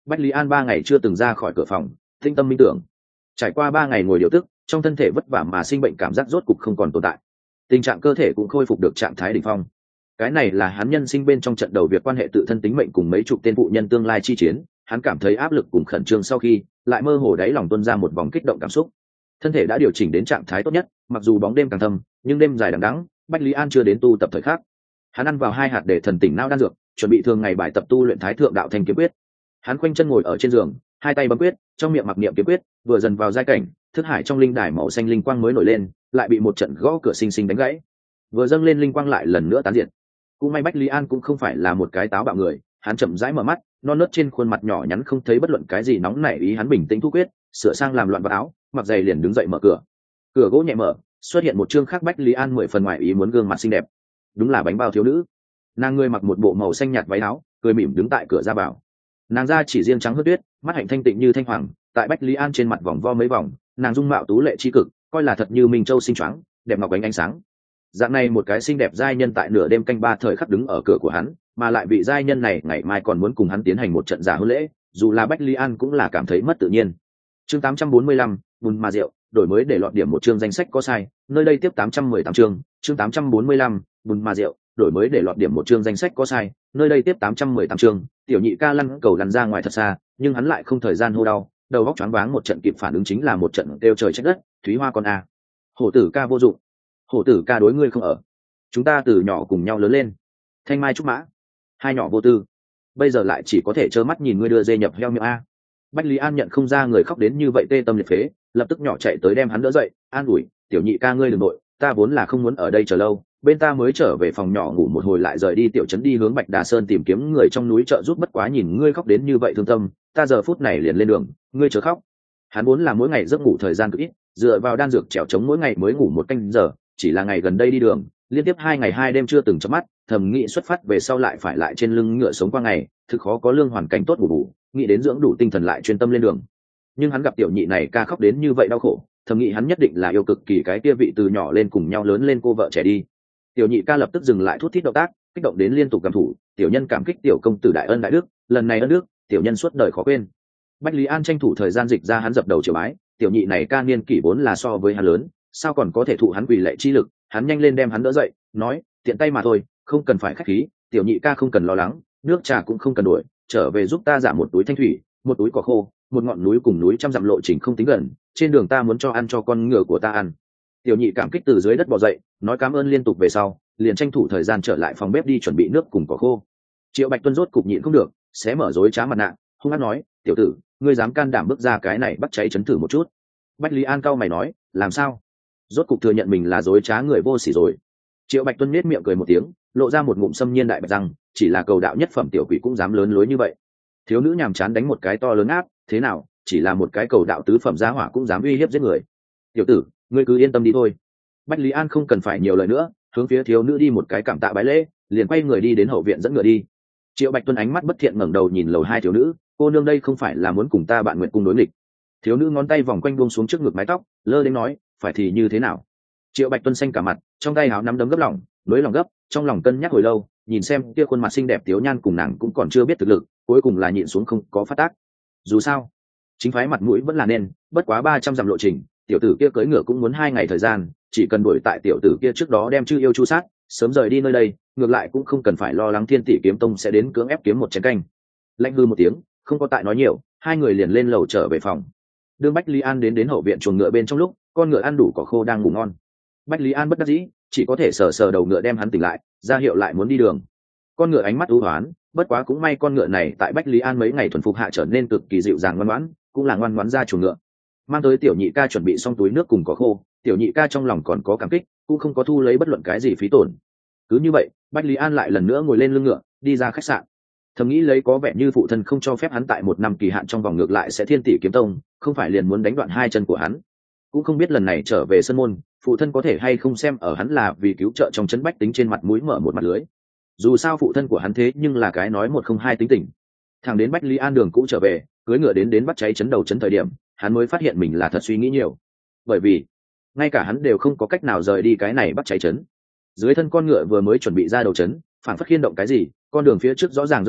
Bách Lý An 3 ngày chưa từng ra khỏi cửa phòng, tinh tâm minh tưởng. Trải qua 3 ngày ngồi điều tức, trong thân thể vất vả mà sinh bệnh cảm giác rốt cục không còn tồn tại, tình trạng cơ thể cũng khôi phục được trạng thái đỉnh phong. Cái này là hắn nhân sinh bên trong trận đầu việc quan hệ tự thân tính mệnh cùng mấy chục tên phụ nhân tương lai chi chiến. Hắn cảm thấy áp lực cùng khẩn trương, sau khi lại mơ hồ đáy lòng tuôn ra một vòng kích động cảm xúc. Thân thể đã điều chỉnh đến trạng thái tốt nhất, mặc dù bóng đêm càng thâm nhưng đêm dài đằng đẵng, Bách Lý An chưa đến tu tập thời khắc. Hắn ăn vào 2 hạt để thần tỉnh não đan dược, chuẩn bị thường ngày bài tập tu luyện Thái Thượng Đạo Thanh Kiếm Quyết. Hắn khoanh chân ngồi ở trên giường, hai tay bấm quyết, trong miệng mặc niệm kiếm quyết, vừa dần vào giai cảnh, thức hải trong linh đài màu xanh linh quang mới nổi lên, lại bị một trận gõ cửa xinh xinh đánh gãy. Vừa dâng lên linh quang lại lần nữa tán diệt. Cũng may Bách Lý An cũng không phải là một cái táo bạo người, hắn chậm rãi mở mắt, non nớt trên khuôn mặt nhỏ nhắn không thấy bất luận cái gì nóng nảy, ý hắn bình tĩnh thu quyết, sửa sang làm loạn vào áo, mặc giày liền đứng dậy mở cửa. Cửa gỗ nhẹ mở, xuất hiện một trương khác Bách Lý An 10 phần ngoài ý muốn gương mặt xinh đẹp. Đúng là bánh bao thiếu nữ. Nàng người mặc một bộ màu xanh nhạt váy áo, cười mỉm đứng tại cửa ra vào. Nàng da chỉ riêng trắng hớt tuyết, mắt hạnh thanh tịnh như thanh hoàng, tại Bách Lý An trên mặt vòng vo mấy vòng, nàng dung mạo tú lệ chi cực, coi là thật như minh châu xinh choáng, đẹp ngọc ánh sáng. Dạng này một cái xinh đẹp giai nhân tại nửa đêm canh ba thời khắc đứng ở cửa của hắn, mà lại vị giai nhân này ngày mai còn muốn cùng hắn tiến hành một trận giả hôn lễ, dù là Bách Lý An cũng là cảm thấy mất tự nhiên. Chương 845, bùn mà rượu, đổi mới để lọt điểm một chương danh sách có sai, nơi đây tiếp 818 chương, chương 845, bùn mà rượu, đổi mới để lọt điểm một chương danh sách có sai, nơi đây tiếp 818 chương. Tiểu nhị ca lăn cầu lăn ra ngoài thật xa, nhưng hắn lại không thời gian hô đau, đầu óc choáng váng một trận, kịp phản ứng chính là một trận kêu trời trách đất, Thúy Hoa con a. Hổ tử ca vô dụng, hổ tử ca đối ngươi không ở, chúng ta từ nhỏ cùng nhau lớn lên, thanh mai trúc mã, hai nhỏ vô tư, bây giờ lại chỉ có thể trơ mắt nhìn ngươi đưa dê nhập heo miệng a. Bách Lý An nhận không ra người khóc đến như vậy tê tâm liệt phế, lập tức nhỏ chạy tới đem hắn đỡ dậy, an ủi, tiểu nhị ca ngươi đừng nội, ta vốn là không muốn ở đây chờ lâu, bên ta mới trở về phòng nhỏ ngủ một hồi lại rời đi tiểu trấn đi hướng Bạch Đà Sơn tìm kiếm người trong núi trợ giúp, bất quá nhìn ngươi khóc đến như vậy thương tâm, ta giờ phút này liền lên đường, ngươi chớ khóc. Hắn vốn là mỗi ngày giấc ngủ thời gian cực ít, dựa vào đan dược trèo trống mỗi ngày mới ngủ 1 canh giờ, chỉ là ngày gần đây đi đường liên tiếp 2 ngày 2 đêm chưa từng chớp mắt, thầm nghĩ xuất phát về sau lại phải lại trên lưng ngựa sống qua ngày, thực khó có lương hoàn cảnh tốt bù bù, nghĩ đến dưỡng đủ tinh thần lại chuyên tâm lên đường. Nhưng hắn gặp tiểu nhị này ca khóc đến như vậy đau khổ, thầm nghĩ hắn nhất định là yêu cực kỳ cái kia vị từ nhỏ lên cùng nhau lớn lên cô vợ trẻ đi. Tiểu nhị ca lập tức dừng lại thút thít động tác, kích động đến liên tục gầm thủ, tiểu nhân cảm kích tiểu công tử đại ân đại đức, lần này ân đức tiểu nhân suốt đời khó quên. Bách Lý An tranh thủ thời gian dịch ra hắn dập đầu triều bái, tiểu nhị này ca niên kỷ vốn là so với hắn lớn, sao còn có thể thụ hắn quỳ lệ chi lực, hắn nhanh lên đem hắn đỡ dậy, nói, tiện tay mà thôi, không cần phải khách khí, tiểu nhị ca không cần lo lắng, nước trà cũng không cần đuổi, trở về giúp ta giảm một túi thanh thủy, một túi cỏ khô, một ngọn núi cùng núi trăm dặm lộ trình không tính gần, trên đường ta muốn cho ăn cho con ngựa của ta ăn. Tiểu nhị cảm kích từ dưới đất bò dậy, nói cảm ơn liên tục về sau, liền tranh thủ thời gian trở lại phòng bếp đi chuẩn bị nước cùng cỏ khô. Triệu Bạch Tuân rốt cục nhịn không được, xé mở dối trá mặt nạ, hung hăng nói, tiểu tử, ngươi dám can đảm bước ra cái này bắt cháy chấn thử một chút. Bách Lý An cau mày nói, làm sao? Rốt cục thừa nhận mình là dối trá người vô sỉ rồi. Triệu Bạch Tuân nhếch miệng cười một tiếng, lộ ra một ngụm xâm nhiên đại bạch răng, chỉ là cầu đạo nhất phẩm tiểu quỷ cũng dám lớn lối như vậy. Thiếu nữ nhàm chán đánh một cái to lớn áp, thế nào, chỉ là một cái cầu đạo tứ phẩm gia hỏa cũng dám uy hiếp giết người. Tiểu tử, ngươi cứ yên tâm đi thôi. Bách Lý An không cần phải nhiều lời nữa, hướng phía thiếu nữ đi một cái cảm tạ bái lễ, liền quay người đi đến hậu viện dẫn ngựa đi. Triệu Bạch Tuân ánh mắt bất thiện ngẩng đầu nhìn lầu 2 thiếu nữ, cô nương đây không phải là muốn cùng ta bạn nguyện cung đối nghịch? Thiếu nữ ngón tay vòng quanh buông xuống trước ngực mái tóc, lơ đến nói, phải thì như thế nào? Triệu Bạch Tuân xanh cả mặt, trong tay háo nắm đấm gấp lòng, nối lòng gấp, trong lòng cân nhắc hồi lâu, nhìn xem kia khuôn mặt xinh đẹp tiếu nhan cùng nàng cũng còn chưa biết thực lực, cuối cùng là nhịn xuống không có phát tác. Dù sao, chính phái mặt mũi vẫn là nên, bất quá 300 dặm lộ trình, tiểu tử kia cưỡi ngựa cũng muốn 2 ngày thời gian, chỉ cần đuổi tại tiểu tử kia trước đó đem chư yêu chu sát, sớm rời đi nơi đây, ngược lại cũng không cần phải lo lắng Thiên Tỷ kiếm tông sẽ đến cưỡng ép kiếm một chén canh. Lạnh hư một tiếng, không có tại nói nhiều, hai người liền lên lầu trở về phòng. Đương Bách Lý An đến hậu viện chuồng ngựa bên trong lúc, con ngựa ăn đủ cỏ khô đang ngủ ngon. Bách Lý An bất đắc dĩ, chỉ có thể sờ sờ đầu ngựa đem hắn tỉnh lại, ra hiệu lại muốn đi đường. Con ngựa ánh mắt u hoán, bất quá cũng may con ngựa này tại Bách Lý An mấy ngày thuần phục hạ trở nên cực kỳ dịu dàng ngoan ngoãn, cũng là ngoan ngoãn ra chuồng ngựa. Mang tới tiểu nhị ca chuẩn bị xong túi nước cùng cỏ khô, tiểu nhị ca trong lòng còn có cảm kích, cũng không có thu lấy bất luận cái gì phí tổn. Cứ như vậy, Bách Lý An lại lần nữa ngồi lên lưng ngựa, đi ra khách sạn. Thầm nghĩ lấy có vẻ như phụ thân không cho phép hắn tại 1 năm kỳ hạn trong vòng ngược lại sẽ Thiên Tỷ kiếm tông, không phải liền muốn đánh đoạn 2 chân của hắn. Cũng không biết lần này trở về sân môn, phụ thân có thể hay không xem ở hắn là vì cứu trợ trong trấn bách tính trên mặt mũi mở một mặt lưới. Dù sao phụ thân của hắn thế nhưng là cái nói 1 không 2 tính tình. Thằng đến Bách Lý An đường cũ trở về, cưỡi ngựa đến bắt cháy trấn đầu trấn thời điểm, hắn mới phát hiện mình là thật suy nghĩ nhiều. Bởi vì ngay cả hắn đều không có cách nào rời đi cái này bắt cháy trấn. Dưới thân con ngựa vừa mới chuẩn bị ra đầu trấn, phản phất khiên động cái gì, con đường phía trước rõ ràng dốc tuyết,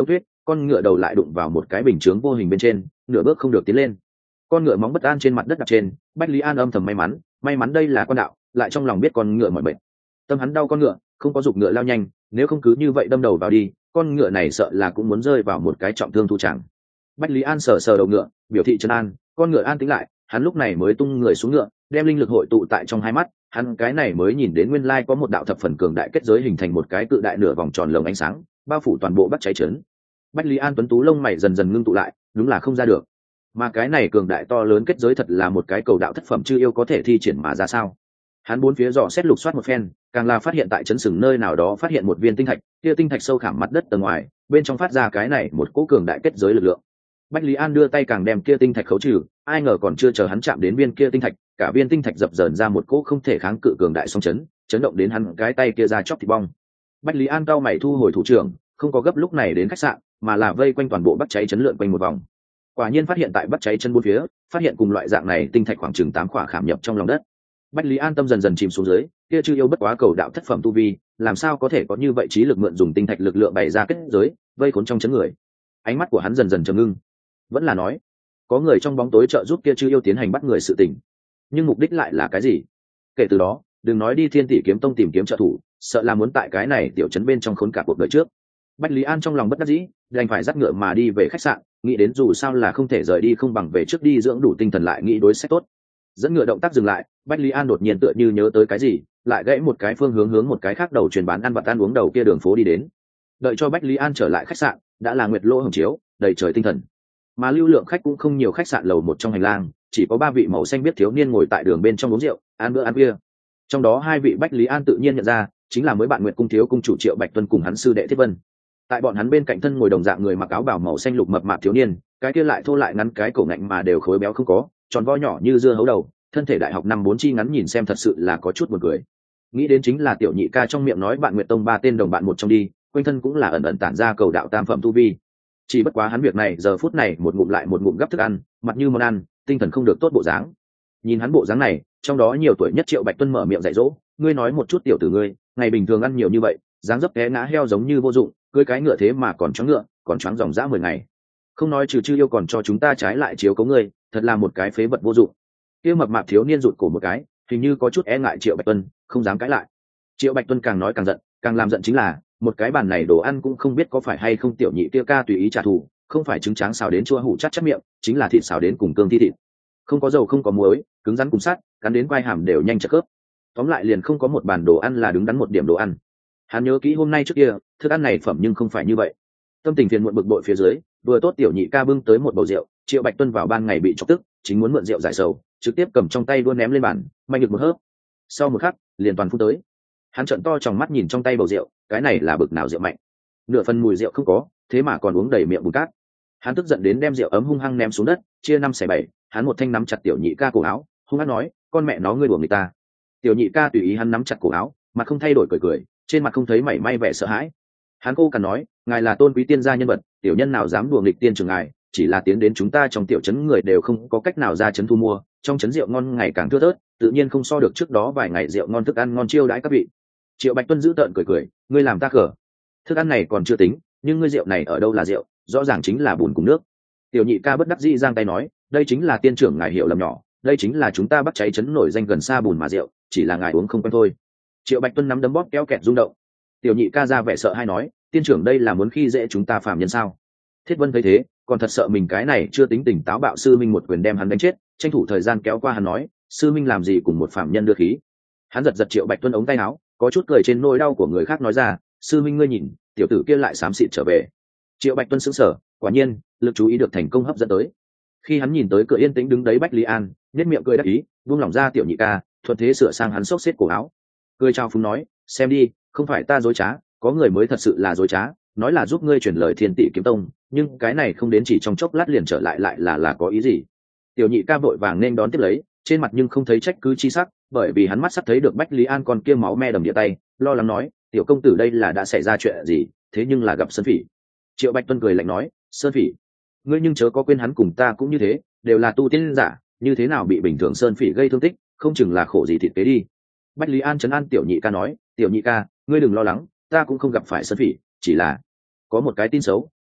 con ngựa đầu lại đụng vào một cái bình chướng vô hình bên trên, nửa bước không được tiến lên. Con ngựa móng bất an trên mặt đất đặt trên, Bách Lý An âm thầm may mắn đây là con đạo, lại trong lòng biết con ngựa mỏi mệt. Tâm hắn đau con ngựa, không có giục ngựa lao nhanh, nếu không cứ như vậy đâm đầu vào đi, con ngựa này sợ là cũng muốn rơi vào một cái trọng thương thu chẳng. Bách Lý An sờ sờ đầu ngựa, biểu thị trấn an, con ngựa an tĩnh lại, hắn lúc này mới tung người xuống ngựa, đem linh lực hội tụ tại trong hai mắt, hắn cái này mới nhìn đến nguyên lai có một đạo thập phần cường đại kết giới hình thành một cái cự đại nửa vòng tròn lồng ánh sáng, bao phủ toàn bộ Bắc Cháy trấn. Bách Lý An tuấn tú lông mày dần dần ngưng tụ lại, đúng là không ra được. Mà cái này cường đại to lớn kết giới thật là một cái cầu đạo thất phẩm chưa yêu có thể thi triển mà ra sao? Hắn bốn phía dò xét lục soát một phen, càng là phát hiện tại trấn sừng nơi nào đó phát hiện một viên tinh thạch, kia tinh thạch sâu khảm mặt đất tầng ngoài, bên trong phát ra cái này một cỗ cường đại kết giới lực lượng. Bách Lý An đưa tay càng đem kia tinh thạch khấu trừ, ai ngờ còn chưa chờ hắn chạm đến viên kia tinh thạch, cả viên tinh thạch dập dờn ra một cỗ không thể kháng cự cường đại song chấn, chấn động đến hắn cái tay kia ra chóc thịt bong. Bách Lý An cao mày thu hồi thủ trưởng, không có gấp lúc này đến khách sạn, mà là vây quanh toàn bộ Bắc Cháy trấn lượn quanh một vòng. Quả nhiên phát hiện tại Bắc Cháy trấn bốn phía, phát hiện cùng loại dạng này tinh thạch khoảng chừng 8 khỏa khảm nhập trong lòng đất. Bách Lý An tâm dần dần chìm xuống dưới, kia chưa yêu bất quá cầu đạo thất phẩm tu vi, làm sao có thể có như vậy trí lực mượn dùng tinh thạch lực lượng bày ra kết giới, vây khốn trong chấn người. Ánh mắt của hắn dần dần trầm ngưng. Vẫn là nói, có người trong bóng tối trợ giúp kia chưa yêu tiến hành bắt người sự tình, nhưng mục đích lại là cái gì? Kể từ đó, đừng nói đi Thiên Tỷ kiếm tông tìm kiếm trợ thủ, sợ là muốn tại cái này tiểu trấn bên trong khốn cả cuộc đời trước. Bách Lý An trong lòng bất đắc dĩ, đành phải dắt ngựa mà đi về khách sạn, nghĩ đến dù sao là không thể rời đi không bằng về trước đi dưỡng đủ tinh thần lại nghĩ đối sách tốt. Dẫn ngựa động tác dừng lại, Bách Lý An đột nhiên tựa như nhớ tới cái gì, lại gãy một cái phương hướng một cái khác đầu truyền bán ăn vặt ăn uống đầu kia đường phố đi đến. Đợi cho Bách Lý An trở lại khách sạn, đã là nguyệt lỗ hồng chiếu, đầy trời tinh thần. Mà lưu lượng khách cũng không nhiều, khách sạn lầu một trong hành lang, chỉ có 3 vị màu xanh biết thiếu niên ngồi tại đường bên trong uống rượu, ăn bữa ăn khuya. Trong đó 2 vị Bách Lý An tự nhiên nhận ra, chính là mới bạn Nguyệt cung thiếu cung chủ Triệu Bạch Tuân cùng hắn sư đệ Thiết Vân. Tại bọn hắn bên cạnh thân ngồi đồng dạng người mặc áo bào màu xanh lục mập mạp thiếu niên, cái kia lại thô lại ngắn cái cổ ngạnh mà đều khối béo không có, tròn vo nhỏ như dưa hấu đầu, thân thể đại học năm 4 chi ngắn nhìn xem thật sự là có chút buồn cười. Nghĩ đến chính là tiểu nhị ca trong miệng nói bạn Nguyệt tông 3 tên đồng bạn một trong đi, quanh thân cũng là ẩn ẩn tản ra cầu đạo tam phẩm tu vi. Chỉ bất quá hắn việc này giờ phút này một ngụm lại một ngụm gấp thức ăn, mặt như món ăn, tinh thần không được tốt bộ dáng. Nhìn hắn bộ dáng này, trong đó nhiều tuổi nhất Triệu Bạch Tuân mở miệng dạy dỗ, ngươi nói một chút tiểu tử ngươi, ngày bình thường ăn nhiều như vậy, dáng dấp té ngã heo giống như vô dụng, cưới cái ngựa thế mà còn choáng ngựa, còn choáng dòng dã 10 ngày. Không nói trừ chư yêu còn cho chúng ta trái lại chiếu cố ngươi, thật là một cái phế vật vô dụng. Kia mập mạp thiếu niên rụt cổ một cái, hình như có chút e ngại Triệu Bạch Tuân, không dám cãi lại. Triệu Bạch Tuân càng nói càng giận, càng làm giận chính là một cái bàn này đồ ăn cũng không biết có phải hay không tiểu nhị kia ca tùy ý trả thù, không phải trứng tráng xào đến chua hủ chắc miệng, chính là thịt xào đến cùng cương thi thịt, không có dầu không có muối, cứng rắn cùng sắt, cắn đến quai hàm đều nhanh chật khớp. Tóm lại liền không có một bàn đồ ăn là đứng đắn một điểm đồ ăn. Hắn nhớ kỹ hôm nay trước kia thức ăn này phẩm nhưng không phải như vậy. Tâm tình phiền muộn bực bội phía dưới, vừa tốt tiểu nhị ca bưng tới một bầu rượu, Triệu Bạch Tuân vào ban ngày bị chọc tức, chính muốn mượn rượu giải sầu, trực tiếp cầm trong tay đua ném lên bàn, mạnh được một hớp. Sau một khắc, liền toàn phun tới. Hắn trợn to tròng mắt nhìn trong tay bầu rượu, cái này là bực nào rượu mạnh, nửa phần mùi rượu không có, thế mà còn uống đầy miệng bùn cát. Hắn tức giận đến đem rượu ấm hung hăng ném xuống đất, chia 5/7, hắn một thanh nắm chặt tiểu nhị ca cổ áo, hung hăng nói, con mẹ nó ngươi đùa người ta. Tiểu nhị ca tùy ý hắn nắm chặt cổ áo, mặt không thay đổi cười, trên mặt không thấy mảy may vẻ sợ hãi. Hắn cô cằn nói, ngài là tôn quý tiên gia nhân vật, tiểu nhân nào dám đùa nghịch tiên trường ngài, chỉ là tiến đến chúng ta trong tiểu trấn người đều không có cách nào ra trấn thu mua, trong trấn rượu ngon ngày càng thưa thớt, tự nhiên không so được trước đó vài ngày rượu ngon thức ăn ngon chiêu đãi các vị. Triệu Bạch Tuân giữ tợn cười, ngươi làm ta cờ, thức ăn này còn chưa tính, nhưng ngươi rượu này ở đâu là rượu, rõ ràng chính là bùn cùng nước. Tiểu nhị ca bất đắc dĩ giang tay nói, đây chính là tiên trưởng ngài hiểu lầm nhỏ, đây chính là chúng ta Bắc Cháy trấn nổi danh gần xa bùn mà rượu, chỉ là ngài uống không quen thôi. Triệu Bạch Tuân nắm đấm bóp kéo kẹt rung động. Tiểu nhị ca ra vẻ sợ hay nói, tiên trưởng đây là muốn khi dễ chúng ta phàm nhân sao? Thiết Vân thấy thế, còn thật sợ mình cái này chưa tính tỉnh táo bạo sư minh một quyền đem hắn đánh chết, tranh thủ thời gian kéo qua hắn nói, sư minh làm gì cùng một phàm nhân đưa khí. Hắn giật Triệu Bạch Tuân ống tay áo, có chút cười trên nỗi đau của người khác nói ra, sư minh ngươi nhìn, tiểu tử kia lại xám xịt trở về. Triệu Bạch Tuân sững sờ, quả nhiên, lực chú ý được thành công hấp dẫn tới. Khi hắn nhìn tới cửa yên tĩnh đứng đấy Bách Lý An, nhếch miệng cười đắc ý, buông lỏng ra tiểu nhị ca, thuận thế sửa sang hắn xốc xếp cổ áo. Cười chào phúng nói, xem đi, không phải ta dối trá, có người mới thật sự là dối trá, nói là giúp ngươi truyền lời Thiên Tỷ kiếm tông, nhưng cái này không đến chỉ trong chốc lát liền trở lại lại là có ý gì? Tiểu nhị ca vội vàng nên đón tiếp lấy, trên mặt nhưng không thấy trách cứ chi sắc, bởi vì hắn mắt sắp thấy được Bách Lý An còn kia máu me đầm địa tay, lo lắng nói, tiểu công tử đây là đã xảy ra chuyện gì, thế nhưng là gặp Sơn Phỉ. Triệu Bạch Tuân cười lạnh nói, Sơn Phỉ, ngươi nhưng chớ có quên hắn cùng ta cũng như thế, đều là tu tiên giả, như thế nào bị bình thường Sơn Phỉ gây thương tích, không chừng là khổ gì thịt tế đi. Bách Lý An trấn an tiểu nhị ca nói, tiểu nhị ca, ngươi đừng lo lắng, ta cũng không gặp phải Sơn Phỉ, chỉ là có một cái tin xấu,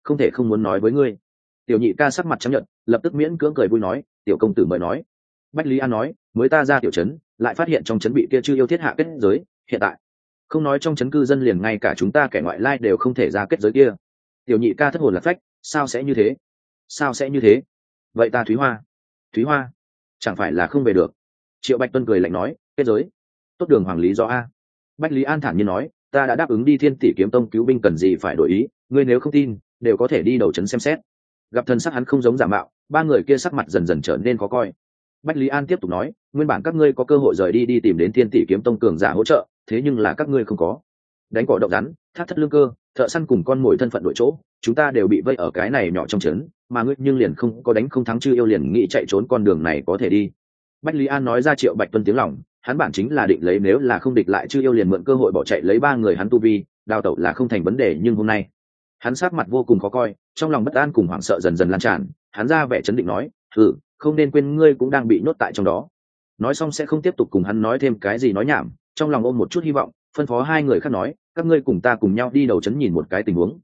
không thể không muốn nói với ngươi. Tiểu nhị ca sắc mặt chấp nhận, lập tức miễn cưỡng cười vui nói, tiểu công tử mời nói. Bách Lý An nói, mới ta ra tiểu trấn, lại phát hiện trong trấn bị kia chư yêu thiết hạ kết giới, hiện tại không nói trong trấn cư dân liền ngay cả chúng ta kẻ ngoại lai đều không thể ra kết giới kia. Tiểu nhị ca thất hồn lạc phách, sao sẽ như thế? Sao sẽ như thế? Vậy ta Thúy Hoa, chẳng phải là không về được? Triệu Bạch Tuân cười lạnh nói, kết giới, tốt đường hoàng lý do a. Bách Lý An thản nhiên nói, ta đã đáp ứng đi Thiên Tỷ Kiếm Tông cứu binh, cần gì phải đổi ý, ngươi nếu không tin đều có thể đi đầu trấn xem xét. Gặp thần sắc hắn không giống giả mạo, ba người kia sắc mặt dần dần trở nên khó coi. Bách Lý An tiếp tục nói, nguyên bản các ngươi có cơ hội rời đi tìm đến Thiên Tỷ Kiếm Tông cường giả hỗ trợ, thế nhưng là các ngươi không có. Đánh cỏ động rắn, thác thất lương cơ, thợ săn cùng con mồi thân phận đội chỗ, chúng ta đều bị vây ở cái này nhỏ trong trấn, mà ngươi nhưng liền không có đánh không thắng chư yêu liền nghĩ chạy trốn, con đường này có thể đi. Bách Lý An nói ra Triệu Bạch Tuân tiếng lòng, hắn bản chính là định lấy nếu là không địch lại chư yêu liền mượn cơ hội bỏ chạy, lấy ba người hắn tu vi đào tẩu là không thành vấn đề, nhưng hôm nay hắn sát mặt vô cùng khó coi, trong lòng bất an cùng hoảng sợ dần dần lan tràn. Hắn ra vẻ chấn định nói, không nên quên ngươi cũng đang bị nhốt tại trong đó. Nói xong sẽ không tiếp tục cùng hắn nói thêm cái gì nói nhảm, trong lòng ôm một chút hy vọng, phân phó hai người khác nói, các ngươi cùng ta cùng nhau đi đầu trấn nhìn một cái tình huống.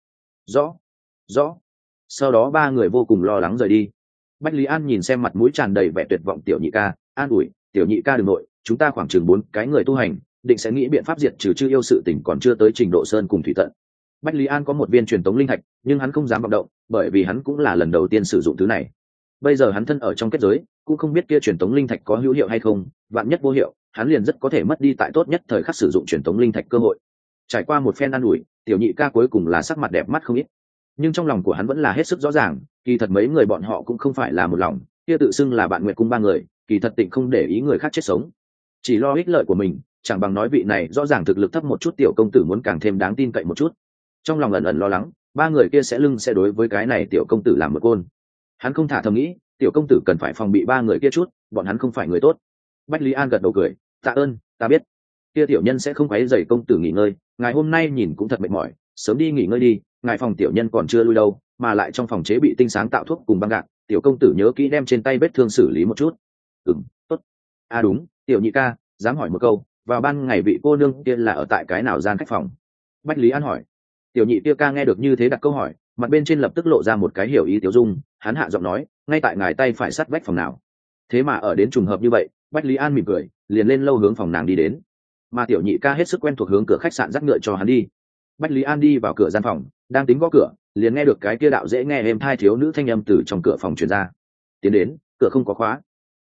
Rõ. Sau đó ba người vô cùng lo lắng rời đi. Bách Lý An nhìn xem mặt mũi tràn đầy vẻ tuyệt vọng tiểu nhị ca, an ủi, tiểu nhị ca đừng nội, chúng ta khoảng chừng 4 cái người tu hành, định sẽ nghĩ biện pháp diệt trừ chư yêu, sự tình còn chưa tới trình độ sơn cùng thủy tận. Bách Lý An có một viên truyền tống linh thạch, nhưng hắn không dám vọng động, bởi vì hắn cũng là lần đầu tiên sử dụng thứ này. Bây giờ hắn thân ở trong kết giới, cũng không biết kia truyền tống linh thạch có hữu hiệu hay không, vạn nhất vô hiệu, hắn liền rất có thể mất đi tại tốt nhất thời khắc sử dụng truyền tống linh thạch cơ hội. Trải qua một phen ăn ủi, tiểu nhị ca cuối cùng là sắc mặt đẹp mắt không ít, nhưng trong lòng của hắn vẫn là hết sức rõ ràng, kỳ thật mấy người bọn họ cũng không phải là một lòng, kia tự xưng là bạn nguyệt cung ba người, kỳ thật tịnh không để ý người khác chết sống, chỉ lo ích lợi của mình, chẳng bằng nói vị này rõ ràng thực lực thấp một chút tiểu công tử muốn càng thêm đáng tin cậy một chút. Trong lòng ẩn ẩn lo lắng ba người kia sẽ đối với cái này tiểu công tử làm một côn, hắn không thả thầm nghĩ, tiểu công tử cần phải phòng bị ba người kia chút, bọn hắn không phải người tốt. Bách Lý An gật đầu cười, tạ ơn, ta biết, kia tiểu nhân sẽ không quấy rầy công tử nghỉ ngơi, ngài hôm nay nhìn cũng thật mệt mỏi, sớm đi nghỉ ngơi đi, ngài phòng tiểu nhân còn chưa lui đâu, mà lại trong phòng chế bị tinh sáng tạo thuốc cùng băng gạc, tiểu công tử nhớ kỹ đem trên tay vết thương xử lý một chút. Tốt. Đúng, tiểu nhị ca, dám hỏi một câu, vào ban ngày vị cô nương kia là ở tại cái nào gian khách phòng? Bách Lý An hỏi. Tiểu nhị kia ca nghe được như thế đặt câu hỏi, mặt bên trên lập tức lộ ra một cái hiểu ý tiểu dung, hắn hạ giọng nói, ngay tại ngài tay phải sát vách phòng nào. Thế mà ở đến trùng hợp như vậy, Bách Lý An mỉm cười, liền lên lâu hướng phòng nàng đi đến, mà tiểu nhị ca hết sức quen thuộc hướng cửa khách sạn dắt ngựa cho hắn đi. Bách Lý An đi vào cửa gian phòng, đang tính gõ cửa, liền nghe được cái kia đạo dễ nghe êm thai thiếu nữ thanh âm từ trong cửa phòng truyền ra. Tiến đến, cửa không có khóa.